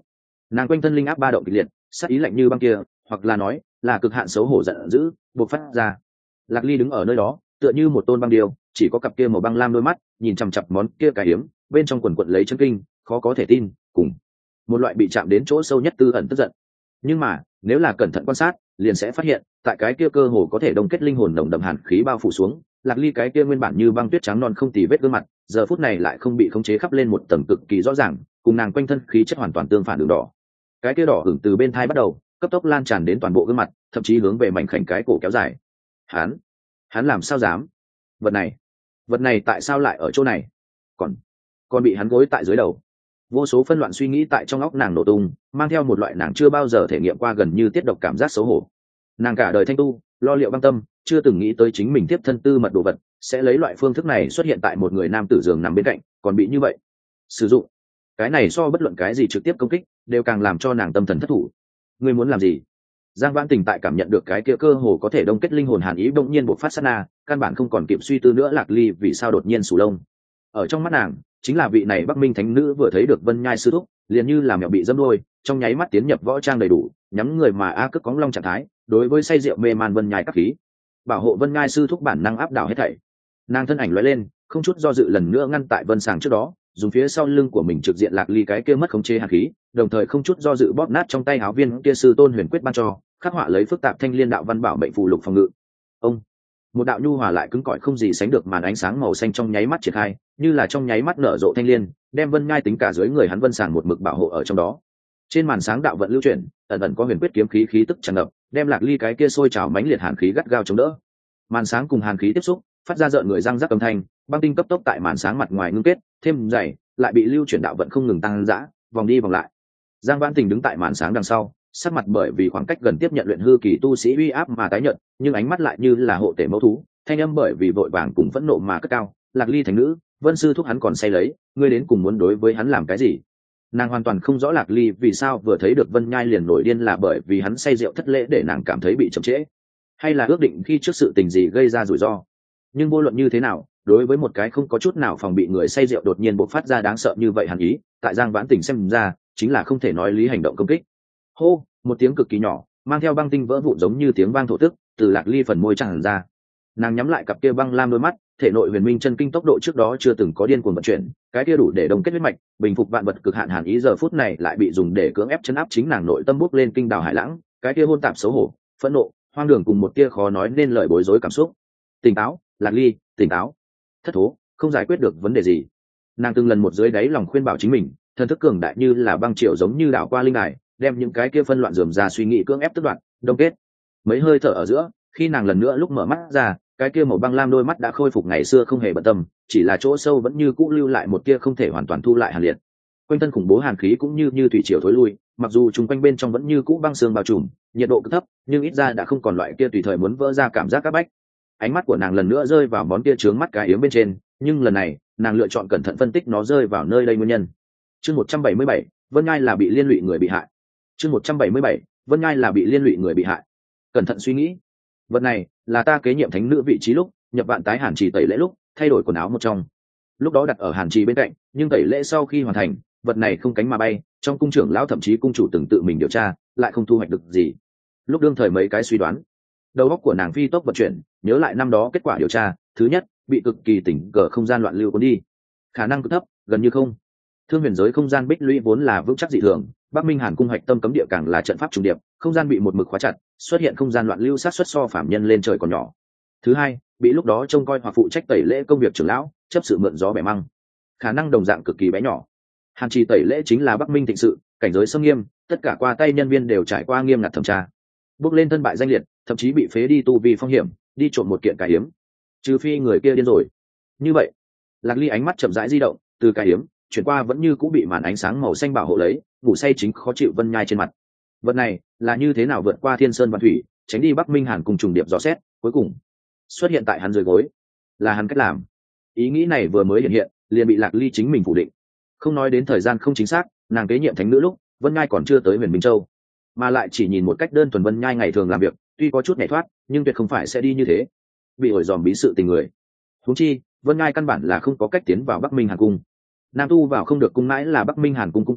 nàng quanh thân linh áp ba động kịch liệt, sắc ý lạnh như băng kia, hoặc là nói là cực hạn xấu hổ giận dữ buộc phát ra. Lạc Ly đứng ở nơi đó tựa như một tôn băng điêu, chỉ có cặp kia màu băng lam đôi mắt nhìn chằm chặp món kia cải hiếm, bên trong quần quận lấy chân kinh, khó có thể tin, cùng một loại bị chạm đến chỗ sâu nhất tư ẩn tức giận. Nhưng mà nếu là cẩn thận quan sát liền sẽ phát hiện, tại cái kia cơ hồ có thể đông kết linh hồn nồng đậm hàn khí bao phủ xuống, Lạc Ly cái kia nguyên bản như băng tuyết trắng non không tì vết gương mặt giờ phút này lại không bị khống chế khắp lên một tầng cực kỳ rõ ràng, cùng nàng quanh thân khí chất hoàn toàn tương phản, đường đỏ. Cái kia đỏ hưởng từ bên thai bắt đầu cấp tốc lan tràn đến toàn bộ gương mặt, thậm chí hướng về mảnh khảnh cái cổ kéo dài. Hắn, hắn làm sao dám? Vật này, vật này tại sao lại ở chỗ này? Còn, còn bị hắn gối tại dưới đầu. Vô số phân loạn suy nghĩ tại trong óc nàng nổ tung, mang theo một loại nàng chưa bao giờ thể nghiệm qua gần như tiết độc cảm giác xấu hổ. Nàng cả đời thanh tu, lo liệu băng tâm, chưa từng nghĩ tới chính mình tiếp thân tư mật đồ vật sẽ lấy loại phương thức này xuất hiện tại một người nam tử giường nằm bên cạnh, còn bị như vậy sử dụng. Cái này so bất luận cái gì trực tiếp công kích đều càng làm cho nàng tâm thần thất thủ. Ngươi muốn làm gì? Giang Vãn Tình tại cảm nhận được cái kia cơ hồ có thể đông kết linh hồn hàn ý bỗng nhiên bộc phát sát na, căn bản không còn kịp suy tư nữa. Lạc Ly vì sao đột nhiên sù lông? Ở trong mắt nàng, chính là vị này Bắc Minh thánh nữ vừa thấy được Vân Nhai sư thúc, liền như là mèo bị dẫm đuôi, trong nháy mắt tiến nhập võ trang đầy đủ, nhắm người mà a cước cóng long trạng thái, đối với say rượu mê man Vân Nhai các khí, bảo hộ Vân Nhai sư thúc bản năng áp đảo hết thảy. Nàng thân ảnh lóe lên, không chút do dự lần nữa ngăn tại Vân Sàng trước đó, dùng phía sau lưng của mình trực diện Lạc Ly cái kia mất khống chế hàn khí, đồng thời không chút do dự bóp nát trong tay áo viên kia sư tôn huyền quyết ban cho, khắc họa lấy phức tạp thanh liên đạo văn bảo mệnh phù lục phòng ngự. Ông, một đạo nhu hòa lại cứng cỏi không gì sánh được màn ánh sáng màu xanh trong nháy mắt triển khai, như là trong nháy mắt nở rộ thanh liên, đem Vân Nhai tính cả dưới người hắn Vân Sàng một mực bảo hộ ở trong đó. Trên màn sáng đạo vận lưu chuyển, ẩn ẩn có huyền quyết kiếm khí khí tức tràn ngập, đem Lạc Ly cái kia sôi trào mãnh liệt hàn khí gắt gao chống đỡ. Màn sáng cùng hàn khí tiếp xúc, phát ra rợn người răng rắc âm thanh, băng tinh cấp tốc tại màn sáng mặt ngoài ngưng kết, thêm dày, lại bị lưu chuyển đạo vận không ngừng tăng dã, vòng đi vòng lại. Giang Vãn Tình đứng tại màn sáng đằng sau, sắc mặt bởi vì khoảng cách gần tiếp nhận luyện hư kỳ tu sĩ uy áp mà tái nhợt, nhưng ánh mắt lại như là hộ tể mẫu thú, thanh âm bởi vì vội vàng cùng phẫn nộ mà cất cao. Lạc Ly thánh nữ, Vân sư thúc hắn còn say lấy, ngươi đến cùng muốn đối với hắn làm cái gì? Nàng hoàn toàn không rõ Lạc Ly vì sao vừa thấy được Vân Nhai liền nổi điên, là bởi vì hắn say rượu thất lễ để nàng cảm thấy bị chậm trễ, hay là ước định khi trước sự tình gì gây ra rủi ro. Nhưng vô luận như thế nào, đối với một cái không có chút nào phòng bị người say rượu đột nhiên bộc phát ra đáng sợ như vậy hàn ý, tại Giang Vãn Tình xem ra chính là không thể nói lý hành động công kích. Hô, một tiếng cực kỳ nhỏ, mang theo băng tinh vỡ vụn giống như tiếng vang thổ tức từ Lạc Ly phần môi tràn ra. Nàng nhắm lại cặp kia băng lam đôi mắt, thể nội huyền minh chân kinh tốc độ trước đó chưa từng có điên cuồng vận chuyển, cái kia đủ để đồng kết huyết mạch, bình phục vạn vật cực hạn hàn ý giờ phút này lại bị dùng để cưỡng ép chấn áp chính nàng nội tâm bốc lên kinh đào hải lãng, cái kia hôn tạp xấu hổ, phẫn nộ, hoang đường cùng một tia khó nói nên lời bối rối cảm xúc. Tỉnh táo, Lạc Ly, tỉnh táo. Thất thố, không giải quyết được vấn đề gì. Nàng từng lần một dưới đáy lòng khuyên bảo chính mình, thần thức cường đại như là băng triệu giống như đảo qua linh đài, đem những cái kia phân loạn rườm ra suy nghĩ cưỡng ép tức đoạn, đông kết. Mấy hơi thở ở giữa, khi nàng lần nữa lúc mở mắt ra, cái kia màu băng lam đôi mắt đã khôi phục ngày xưa không hề bận tâm, chỉ là chỗ sâu vẫn như cũ lưu lại một tia không thể hoàn toàn thu lại hàn liệt. Quanh thân khủng bố hàn khí cũng như như thủy triều thối lui, mặc dù chúng quanh bên trong vẫn như cũ băng sương bao trùm, nhiệt độ cực thấp, nhưng ít ra đã không còn loại kia tùy thời muốn vỡ ra cảm giác các bách. Ánh mắt của nàng lần nữa rơi vào món kia trướng mắt cái yếm bên trên, nhưng lần này nàng lựa chọn cẩn thận phân tích nó rơi vào nơi đây nguyên nhân. Chương một trăm bảy mươi bảy, Vân Nhai là bị liên lụy người bị hại. Chương một trăm bảy mươi bảy, Vân Nhai là bị liên lụy người bị hại. Cẩn thận suy nghĩ, vật này là ta kế nhiệm thánh nữ vị trí lúc nhập vạn tái hàn trì tẩy lễ lúc thay đổi quần áo một trong, lúc đó đặt ở hàn trì bên cạnh, nhưng tẩy lễ sau khi hoàn thành, vật này không cánh mà bay, trong cung trưởng lão thậm chí cung chủ từng tự mình điều tra, lại không thu hoạch được gì. Lúc đương thời mấy cái suy đoán, đầu óc của nàng phi tốc vận chuyển, nhớ lại năm đó kết quả điều tra, thứ nhất, bị cực kỳ tỉnh cờ không gian loạn lưu cuốn đi, khả năng cực thấp, gần như không. Thương huyền giới không gian bích lũy vốn là vững chắc dị thường, Bắc Minh Hàn cung hoạch tâm cấm địa càng là trận pháp trùng điệp, không gian bị một mực khóa chặt, xuất hiện không gian loạn lưu sát xuất so phạm nhân lên trời còn nhỏ. Thứ hai, bị lúc đó trông coi hoặc phụ trách tẩy lễ công việc trưởng lão chấp sự mượn gió bẻ măng, khả năng đồng dạng cực kỳ bé nhỏ. Hàn trì tẩy lễ chính là Bắc Minh thịnh sự, cảnh giới xâm nghiêm, tất cả qua tay nhân viên đều trải qua nghiêm ngặt thẩm tra, bước lên thân bại danh liệt, thậm chí bị phế đi tu vi phong hiểm, đi trộm một kiện cải hiếm, trừ phi người kia điên rồi. Như vậy, Lạc Ly ánh mắt chậm rãi di động, từ cải hiếm chuyển qua vẫn như cũng bị màn ánh sáng màu xanh bảo hộ lấy, ngủ say chính khó chịu Vân Nhai trên mặt. Vật này là như thế nào vượt qua thiên sơn và thủy, tránh đi Bắc Minh Hàn cùng trùng điệp dò xét, cuối cùng xuất hiện tại hắn dưới gối, là hắn cách làm. Ý nghĩ này vừa mới hiện hiện, liền bị Lạc Ly chính mình phủ định. Không nói đến thời gian không chính xác, nàng kế nhiệm thánh nữ lúc Vân Nhai còn chưa tới Huyền Minh Châu, mà lại chỉ nhìn một cách đơn thuần Vân Nhai ngày thường làm việc, tuy có chút nhảy thoát, nhưng tuyệt không phải sẽ đi như thế, bị ổi dòm bí sự tình người. Huống chi, Vân Nhai căn bản là không có cách tiến vào Bắc Minh Hàn cung. Nam tu vào không được cung mãi là Bắc Minh Hàn cung cung quy,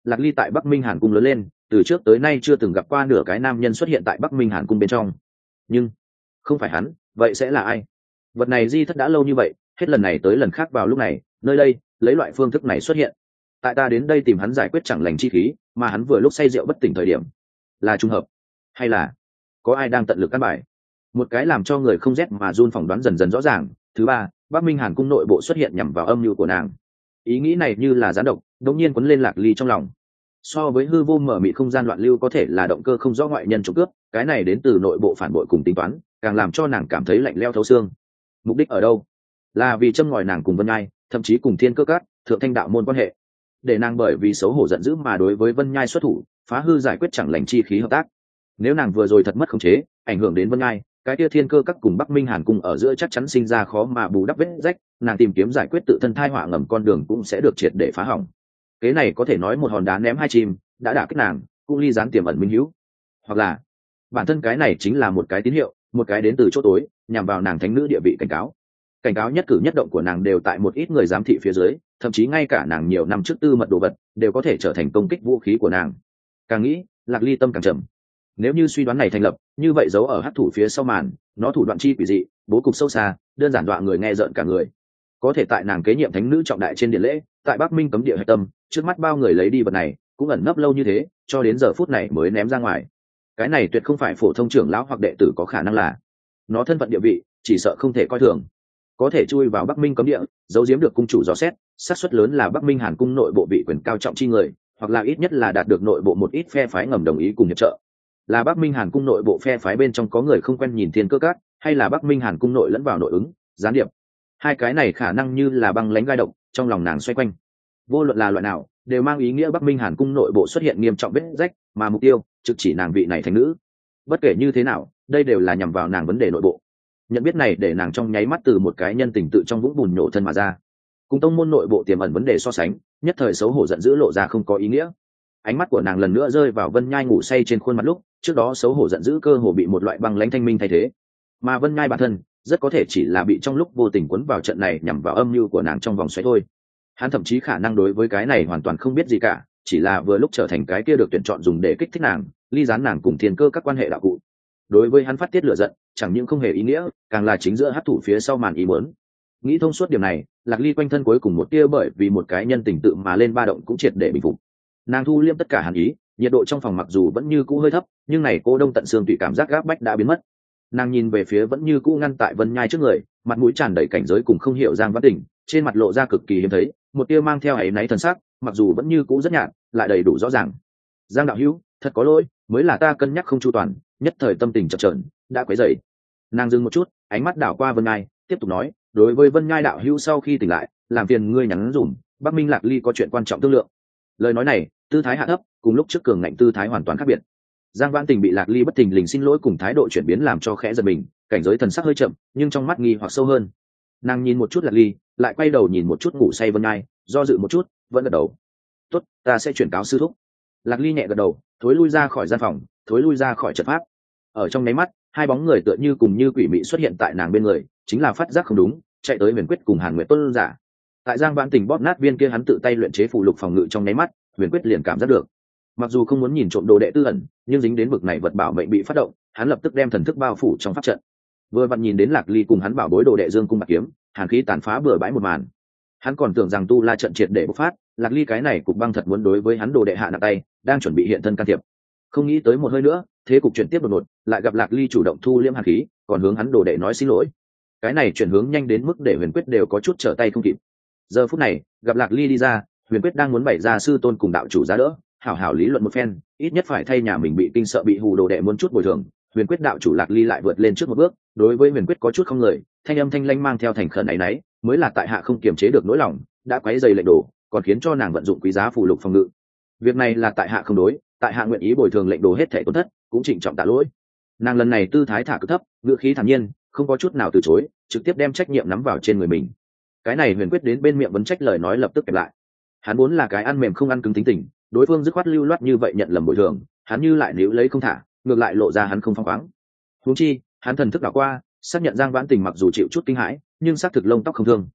Lạc Ly tại Bắc Minh Hàn cung lớn lên, từ trước tới nay chưa từng gặp qua nửa cái nam nhân xuất hiện tại Bắc Minh Hàn cung bên trong. Nhưng không phải hắn, vậy sẽ là ai? Vật này di thất đã lâu như vậy, hết lần này tới lần khác vào lúc này, nơi đây, lấy loại phương thức này xuất hiện. Tại ta đến đây tìm hắn giải quyết chẳng lành chi khí, mà hắn vừa lúc say rượu bất tỉnh thời điểm, là trùng hợp, hay là có ai đang tận lực căn bài? Một cái làm cho người không rét mà run phỏng đoán dần dần rõ ràng. Thứ ba, Bắc Minh Hàn cung nội bộ xuất hiện nhằm vào âm mưu của nàng. Ý nghĩ này như là gián độc, đột nhiên quấn lên Lạc Ly trong lòng. So với hư vô mở mịt không gian loạn lưu có thể là động cơ không rõ ngoại nhân trộm cướp, cái này đến từ nội bộ phản bội cùng tính toán, càng làm cho nàng cảm thấy lạnh lẽo thấu xương. Mục đích ở đâu? Là vì châm ngòi nàng cùng Vân Nhai, thậm chí cùng Thiên Cơ Các, Thượng Thanh đạo môn quan hệ, để nàng bởi vì xấu hổ giận dữ mà đối với Vân Nhai xuất thủ, phá hư giải quyết chẳng lành chi khí hợp tác. Nếu nàng vừa rồi thật mất khống chế, ảnh hưởng đến Vân Nhai, cái kia Thiên Cơ Các cùng Bắc Minh Hàn cung ở giữa chắc chắn sinh ra khó mà bù đắp vết rách, nàng tìm kiếm giải quyết tự thân thai họa ngầm con đường cũng sẽ được triệt để phá hỏng. Cái này có thể nói một hòn đá ném hai chim, đã đả kích nàng, cũng ly gián tiềm ẩn minh hữu. Hoặc là bản thân cái này chính là một cái tín hiệu, một cái đến từ chỗ tối, nhằm vào nàng thánh nữ địa vị cảnh cáo. Cảnh cáo nhất cử nhất động của nàng đều tại một ít người giám thị phía dưới, thậm chí ngay cả nàng nhiều năm trước tư mật đồ vật đều có thể trở thành công kích vũ khí của nàng. Càng nghĩ, Lạc Ly tâm càng trầm. Nếu như suy đoán này thành lập, như vậy giấu ở hắc thủ phía sau màn, nó thủ đoạn chi quỷ dị, bố cục sâu xa, đơn giản dọa người nghe rợn cả người. Có thể tại nàng kế nhiệm thánh nữ trọng đại trên điện lễ, tại Bắc Minh cấm địa hạch tâm, trước mắt bao người lấy đi vật này, cũng ẩn nấp lâu như thế, cho đến giờ phút này mới ném ra ngoài. Cái này tuyệt không phải phổ thông trưởng lão hoặc đệ tử có khả năng là. Nó thân phận địa vị, chỉ sợ không thể coi thường. Có thể chui vào Bắc Minh cấm địa, giấu giếm được cung chủ dò xét, xác suất lớn là Bắc Minh Hàn cung nội bộ vị quyền cao trọng chi người, hoặc là ít nhất là đạt được nội bộ một ít phe phái ngầm đồng ý cùng hiệp trợ. Là Bắc Minh Hàn cung nội bộ phe phái bên trong có người không quen nhìn Thiên Cơ Các, hay là Bắc Minh Hàn cung nội lẫn vào nội ứng, gián điệp. Hai cái này khả năng như là băng lãnh gai độc, trong lòng nàng xoay quanh. Vô luận là loại nào, đều mang ý nghĩa Bắc Minh Hàn cung nội bộ xuất hiện nghiêm trọng vết rách, mà mục tiêu trực chỉ nàng vị này thành nữ. Bất kể như thế nào, đây đều là nhằm vào nàng vấn đề nội bộ. Nhận biết này để nàng trong nháy mắt từ một cái nhân tình tự trong vũng bùn nhổ thân mà ra. Cùng tông môn nội bộ tiềm ẩn vấn đề so sánh, nhất thời xấu hổ giận dữ lộ ra không có ý nghĩa. Ánh mắt của nàng lần nữa rơi vào Vân Nhai ngủ say trên khuôn mặt lúc, trước đó xấu hổ giận dữ cơ hồ bị một loại băng lãnh thanh minh thay thế. Mà Vân Nhai bản thân, rất có thể chỉ là bị trong lúc vô tình cuốn vào trận này nhằm vào âm mưu của nàng trong vòng xoáy thôi. Hắn thậm chí khả năng đối với cái này hoàn toàn không biết gì cả, chỉ là vừa lúc trở thành cái kia được tuyển chọn dùng để kích thích nàng, ly gián nàng cùng Thiên Cơ các quan hệ đạo cụ. Đối với hắn phát tiết lửa giận, chẳng những không hề ý nghĩa, càng là chính giữa hắc thủ phía sau màn ý muốn. Nghĩ thông suốt điểm này, Lạc Ly quanh thân cuối cùng một tia bởi vì một cái nhân tình tự mà lên ba động cũng triệt để bình phục. Nàng thu liêm tất cả hàn ý, nhiệt độ trong phòng mặc dù vẫn như cũ hơi thấp, nhưng này cô đông tận xương tùy cảm giác gáp bách đã biến mất. Nàng nhìn về phía vẫn như cũ ngăn tại Vân Nhai trước người, mặt mũi tràn đầy cảnh giới cùng không hiểu Giang Văn Tỉnh, trên mặt lộ ra cực kỳ hiếm thấy, một tia mang theo áy náy thần sắc, mặc dù vẫn như cũ rất nhạt, lại đầy đủ rõ ràng. Giang đạo hữu, thật có lỗi, mới là ta cân nhắc không chu toàn, nhất thời tâm tình chập chờn, đã quấy rầy. Nàng dừng một chút, ánh mắt đảo qua Vân Nhai, tiếp tục nói, đối với Vân Nhai đạo hữu sau khi tỉnh lại, làm phiền ngươi nhắn dùm, Bắc Minh Lạc Ly có chuyện quan trọng thương lượng. Lời nói này, tư thái hạ thấp, cùng lúc trước cường ngạnh tư thái hoàn toàn khác biệt. Giang Vãn Tình bị Lạc Ly bất thình lình xin lỗi cùng thái độ chuyển biến làm cho khẽ giật mình, cảnh giới thần sắc hơi chậm, nhưng trong mắt nghi hoặc sâu hơn. Nàng nhìn một chút Lạc Ly, lại quay đầu nhìn một chút ngủ say Vân Nhai, do dự một chút, vẫn gật đầu. "Tốt, ta sẽ chuyển cáo sư thúc." Lạc Ly nhẹ gật đầu, thối lui ra khỏi gian phòng, thối lui ra khỏi trận pháp. Ở trong nháy mắt, hai bóng người tựa như cùng như quỷ mị xuất hiện tại nàng bên người, chính là phát giác không đúng, chạy tới Huyền Quyết cùng Hàn Nguyệt Tuân giả. Tại Giang Vãn Tình bóp nát viên kia hắn tự tay luyện chế phù lục phòng ngự trong nháy mắt, Huyền Quyết liền cảm giác được. Mặc dù không muốn nhìn trộm đồ đệ tư ẩn, nhưng dính đến bực này vật bảo mệnh bị phát động, hắn lập tức đem thần thức bao phủ trong pháp trận. Vừa vặn nhìn đến Lạc Ly cùng hắn bảo bối đồ đệ Dương cung bạc kiếm, hàn khí tàn phá bừa bãi một màn. Hắn còn tưởng rằng tu la trận triệt để bộc phát, Lạc Ly cái này cục băng thật muốn đối với hắn đồ đệ hạ nặng tay, đang chuẩn bị hiện thân can thiệp. Không nghĩ tới một hơi nữa, thế cục chuyển tiếp đột ngột, lại gặp Lạc Ly chủ động thu liễm hàn khí, còn hướng hắn đồ đệ nói xin lỗi. Cái này chuyển hướng nhanh đến mức để Huyền Quyết đều có chút trở tay không kịp. Giờ phút này, gặp Lạc Ly đi ra, Huyền Quyết đang muốn bày ra sư tôn cùng đạo chủ giá đỡ, hảo hảo lý luận một phen, ít nhất phải thay nhà mình bị kinh sợ bị hù đồ đệ muốn chút bồi thường. Huyền Quyết đạo chủ Lạc Ly lại vượt lên trước một bước, đối với Huyền Quyết có chút không lời, thanh âm thanh lãnh mang theo thành khẩn áy náy, mới là tại hạ không kiềm chế được nỗi lòng, đã quấy dày lệnh đồ, còn khiến cho nàng vận dụng quý giá phù lục phòng ngự. Việc này là tại hạ không đối, tại hạ nguyện ý bồi thường lệnh đồ hết thảy tổn thất, cũng trịnh trọng tạ lỗi. Nàng lần này tư thái thả cực thấp, ngữ khí thản nhiên, không có chút nào từ chối, trực tiếp đem trách nhiệm nắm vào trên người mình. Cái này Huyền Quyết đến bên miệng vấn trách lời nói lập tức kẹp lại. Hắn muốn là cái ăn mềm không ăn cứng tính tình, đối phương dứt khoát lưu loát như vậy nhận lầm bồi thường, hắn như lại níu lấy không thả, ngược lại lộ ra hắn không phóng khoáng. Huống chi, hắn thần thức đảo qua, xác nhận Giang Vãn Tình mặc dù chịu chút kinh hãi, nhưng xác thực lông tóc không thương.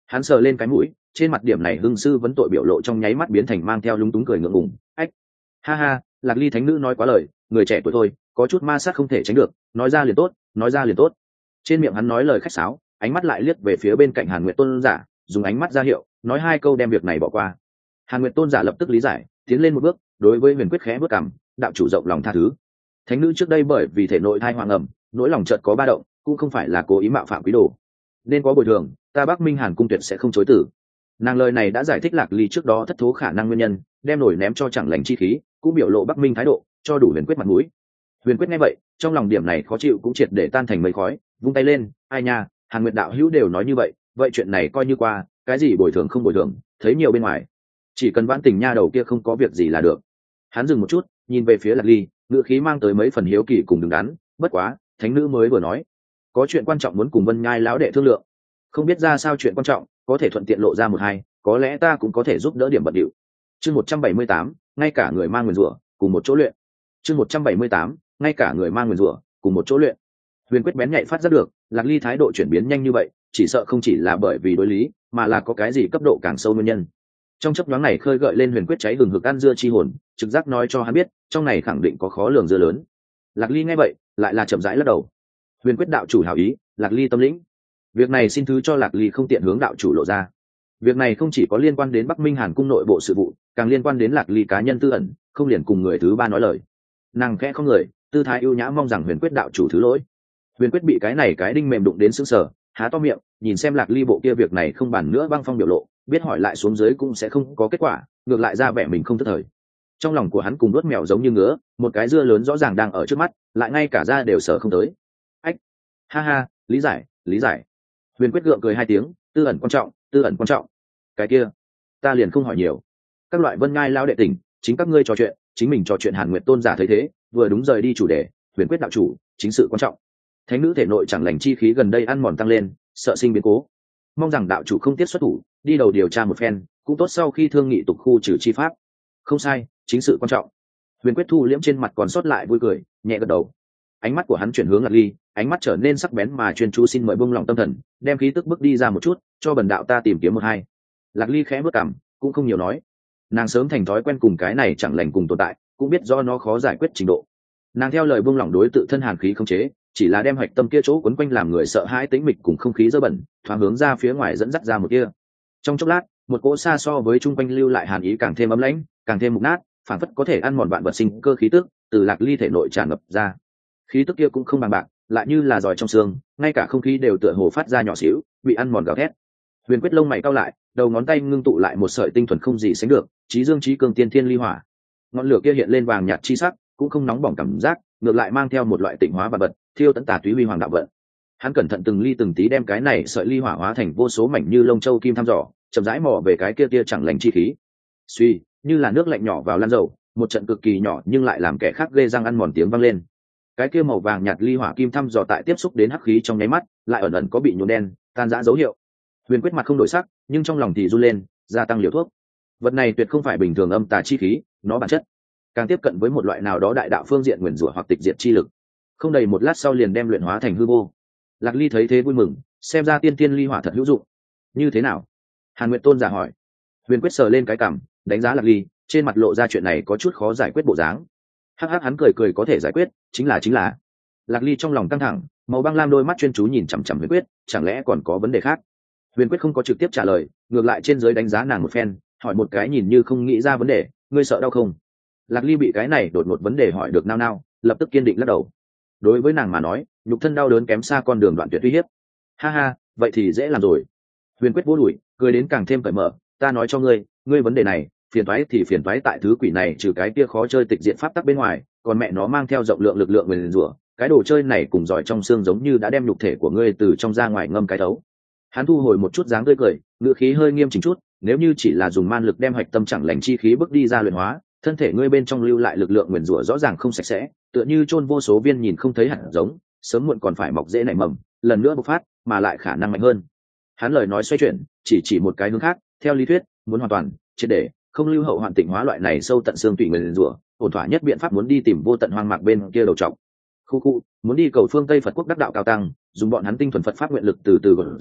Hắn sờ lên cái mũi, trên mặt điểm này hưng sư vấn tội biểu lộ trong nháy mắt biến thành mang theo lúng túng cười ngượng ngùng. Ách, ha ha, Lạc Ly thánh nữ nói quá lời, người trẻ tuổi thôi, có chút ma sát không thể tránh được, nói ra liền tốt, nói ra liền tốt. Trên miệng hắn nói lời khách sáo, ánh mắt lại liếc về phía bên cạnh Hàn Nguyệt tôn giả, dùng ánh mắt ra hiệu, nói hai câu đem việc này bỏ qua. Hàn Nguyệt tôn giả lập tức lý giải, tiến lên một bước, đối với Huyền Quyết khẽ bước cằm, đạo chủ rộng lòng tha thứ. Thánh nữ trước đây bởi vì thể nội thai hoang ẩm, nỗi lòng chợt có ba động, cũng không phải là cố ý mạo phạm quý đồ, nên có bồi thường, ta Bắc Minh Hàn cung tuyệt sẽ không chối từ. Nàng lời này đã giải thích Lạc Ly trước đó thất thố khả năng nguyên nhân, đem nổi ném cho chẳng lành chi khí, cũng biểu lộ Bắc Minh thái độ, cho đủ Huyền Quyết mặt mũi. Huyền Quyết nghe vậy, trong lòng điểm này khó chịu cũng triệt để tan thành mây khói, vung tay lên, ai nha, Hàn Nguyệt đạo hữu đều nói như vậy, vậy chuyện này coi như qua, cái gì bồi thường không bồi thường, thấy nhiều bên ngoài, chỉ cần vãn tình nha đầu kia không có việc gì là được. Hắn dừng một chút, nhìn về phía Lạc Ly, ngữ khí mang tới mấy phần hiếu kỳ cùng đứng đắn, bất quá, thánh nữ mới vừa nói, có chuyện quan trọng muốn cùng Vân Nhai lão đệ thương lượng, không biết ra sao chuyện quan trọng, có thể thuận tiện lộ ra một hai, có lẽ ta cũng có thể giúp đỡ điểm bận điệu. Chương một trăm bảy mươi tám, ngay cả người mang nguyên rủa, cùng một chỗ luyện. Chương một trăm bảy mươi tám, ngay cả người mang nguyên rủa, cùng một chỗ luyện. Huyền Quyết bén nhạy phát giác được, Lạc Ly thái độ chuyển biến nhanh như vậy, chỉ sợ không chỉ là bởi vì đối lý, mà là có cái gì cấp độ càng sâu nguyên nhân. Trong chốc nhoáng này khơi gợi lên Huyền Quyết cháy hừng hực ăn dưa chi hồn, trực giác nói cho hắn biết, trong này khẳng định có khó lường dưa lớn. Lạc Ly nghe vậy, lại là chậm rãi lắc đầu. Huyền Quyết đạo chủ hảo ý, Lạc Ly tâm lĩnh. Việc này xin thứ cho Lạc Ly không tiện hướng đạo chủ lộ ra. Việc này không chỉ có liên quan đến Bắc Minh Hàn cung nội bộ sự vụ, càng liên quan đến Lạc Ly cá nhân tư ẩn, không liền cùng người thứ ba nói lời. Nàng khẽ không người, tư thái ưu nhã mong rằng Huyền Quyết đạo chủ thứ lỗi. Huyền Quyết bị cái này cái đinh mềm đụng đến sững sờ, há to miệng, nhìn xem Lạc Ly bộ kia việc này không bàn nữa băng phong biểu lộ, biết hỏi lại xuống dưới cũng sẽ không có kết quả, ngược lại ra vẻ mình không thất thời. Trong lòng của hắn cùng đuốt mèo giống như ngứa, một cái dưa lớn rõ ràng đang ở trước mắt, lại ngay cả da đều sợ không tới. Ách, ha ha, lý giải, lý giải. Huyền Quyết gượng cười hai tiếng, tư ẩn quan trọng, tư ẩn quan trọng. Cái kia, ta liền không hỏi nhiều. Các loại Vân Ngai lao đệ tỉnh, chính các ngươi trò chuyện, chính mình trò chuyện. Hàn Nguyệt tôn giả thấy thế, vừa đúng rời đi chủ đề. Huyền Quyết đạo chủ, chính sự quan trọng. Thánh nữ thể nội chẳng lành chi khí gần đây ăn mòn tăng lên, sợ sinh biến cố, mong rằng đạo chủ không tiết xuất thủ, đi đầu điều tra một phen, cũng tốt sau khi thương nghị tục khu trừ chi pháp. Không sai, chính sự quan trọng. Huyền Quyết thu liễm trên mặt còn sót lại vui cười, nhẹ gật đầu. Ánh mắt của hắn chuyển hướng Lạc Ly, ánh mắt trở nên sắc bén mà chuyên chú, xin mời buông lòng tâm thần, đem khí tức bước đi ra một chút, cho bần đạo ta tìm kiếm một hai. Lạc Ly khẽ bước cằm, cũng không nhiều nói. Nàng sớm thành thói quen cùng cái này chẳng lành cùng tồn tại, cũng biết do nó khó giải quyết trình độ. Nàng theo lời buông lỏng đối tự thân hàn khí không chế, chỉ là đem hạch tâm kia chỗ quấn quanh làm người sợ hãi tĩnh mịch cùng không khí dơ bẩn, thoáng hướng ra phía ngoài dẫn dắt ra một kia. Trong chốc lát, một cỗ xa so với chung quanh lưu lại hàn ý càng thêm ấm lãnh, càng thêm mục nát, phản phất có thể ăn mòn vạn vật sinh cơ khí tức, từ Lạc Ly thể nội tràn ngập ra. Khí tức kia cũng không bằng bạc, lại như là giỏi trong xương, ngay cả không khí đều tựa hồ phát ra nhỏ xíu, bị ăn mòn gào thét. Huyền Quyết lông mày cau lại, đầu ngón tay ngưng tụ lại một sợi tinh thuần không gì sánh được, chí dương chí cường tiên thiên ly hỏa. Ngọn lửa kia hiện lên vàng nhạt chi sắc, cũng không nóng bỏng cảm giác, ngược lại mang theo một loại tịnh hóa và bật, thiêu tận tà túy huy hoàng đạo vận. Hắn cẩn thận từng ly từng tí đem cái này sợi ly hỏa hóa thành vô số mảnh như lông châu kim thăm dò, chậm rãi mò về cái kia tia chẳng lành chi khí. Suy, như là nước lạnh nhỏ vào lan dầu, một trận cực kỳ nhỏ nhưng lại làm kẻ khác ghê răng ăn mòn tiếng vang lên. Cái kia màu vàng nhạt ly hỏa kim thăm dò tại tiếp xúc đến hắc khí trong nháy mắt, lại ẩn ẩn có bị nhuộm đen, tan rã dấu hiệu. Huyền Quyết mặt không đổi sắc, nhưng trong lòng thì run lên, gia tăng liều thuốc. Vật này tuyệt không phải bình thường âm tà chi khí, nó bản chất càng tiếp cận với một loại nào đó đại đạo phương diện nguyền rủa hoặc tịch diệt chi lực. Không đầy một lát sau liền đem luyện hóa thành hư vô. Lạc Ly thấy thế vui mừng, xem ra tiên tiên ly hỏa thật hữu dụng. Như thế nào? Hàn Nguyệt tôn giả hỏi. Huyền Quyết sờ lên cái cằm, đánh giá Lạc Ly, trên mặt lộ ra chuyện này có chút khó giải quyết bộ dáng. Hắc hắc, hắn cười cười, có thể giải quyết, chính là chính là. Lạc Ly trong lòng căng thẳng, màu băng lam đôi mắt chuyên chú nhìn chằm chằm Huyền Quyết, chẳng lẽ còn có vấn đề khác? Huyền Quyết không có trực tiếp trả lời, ngược lại trên dưới đánh giá nàng một phen, hỏi một cái nhìn như không nghĩ ra vấn đề, ngươi sợ đau không? Lạc Ly bị cái này đột ngột vấn đề hỏi được nao nao, lập tức kiên định lắc đầu. Đối với nàng mà nói, nhục thân đau đớn kém xa con đường đoạn tuyệt uy hiếp. Ha ha, vậy thì dễ làm rồi. Huyền Quyết vô đuổi, cười đến càng thêm cởi mở, ta nói cho ngươi, ngươi vấn đề này, phiền toái thì phiền toái tại thứ quỷ này, trừ cái kia khó chơi tịch diện pháp tắc bên ngoài, còn mẹ nó mang theo rộng lượng lực lượng nguyền rủa, cái đồ chơi này cùng giỏi trong xương giống như đã đem nhục thể của ngươi từ trong ra ngoài ngâm cái thấu. Hắn thu hồi một chút dáng tươi cười, ngữ khí hơi nghiêm chỉnh chút, nếu như chỉ là dùng man lực đem hạch tâm chẳng lành chi khí bước đi ra luyện hóa, thân thể ngươi bên trong lưu lại lực lượng nguyền rủa rõ ràng không sạch sẽ, tựa như chôn vô số viên nhìn không thấy hạt giống, sớm muộn còn phải mọc rễ nảy mầm, lần nữa bộc phát, mà lại khả năng mạnh hơn. Hắn lời nói xoay chuyển, chỉ chỉ một cái hướng khác, theo lý thuyết, muốn hoàn toàn triệt để không lưu hậu hoạn tịnh hóa loại này sâu tận xương tủy nguyền rủa, ổn thỏa nhất biện pháp muốn đi tìm vô tận hoang mạc bên kia đầu trọng. Khu khu, muốn đi cầu phương Tây Phật quốc đắc đạo cao tăng, dùng bọn hắn tinh thuần Phật pháp nguyện lực từ từ gột rửa,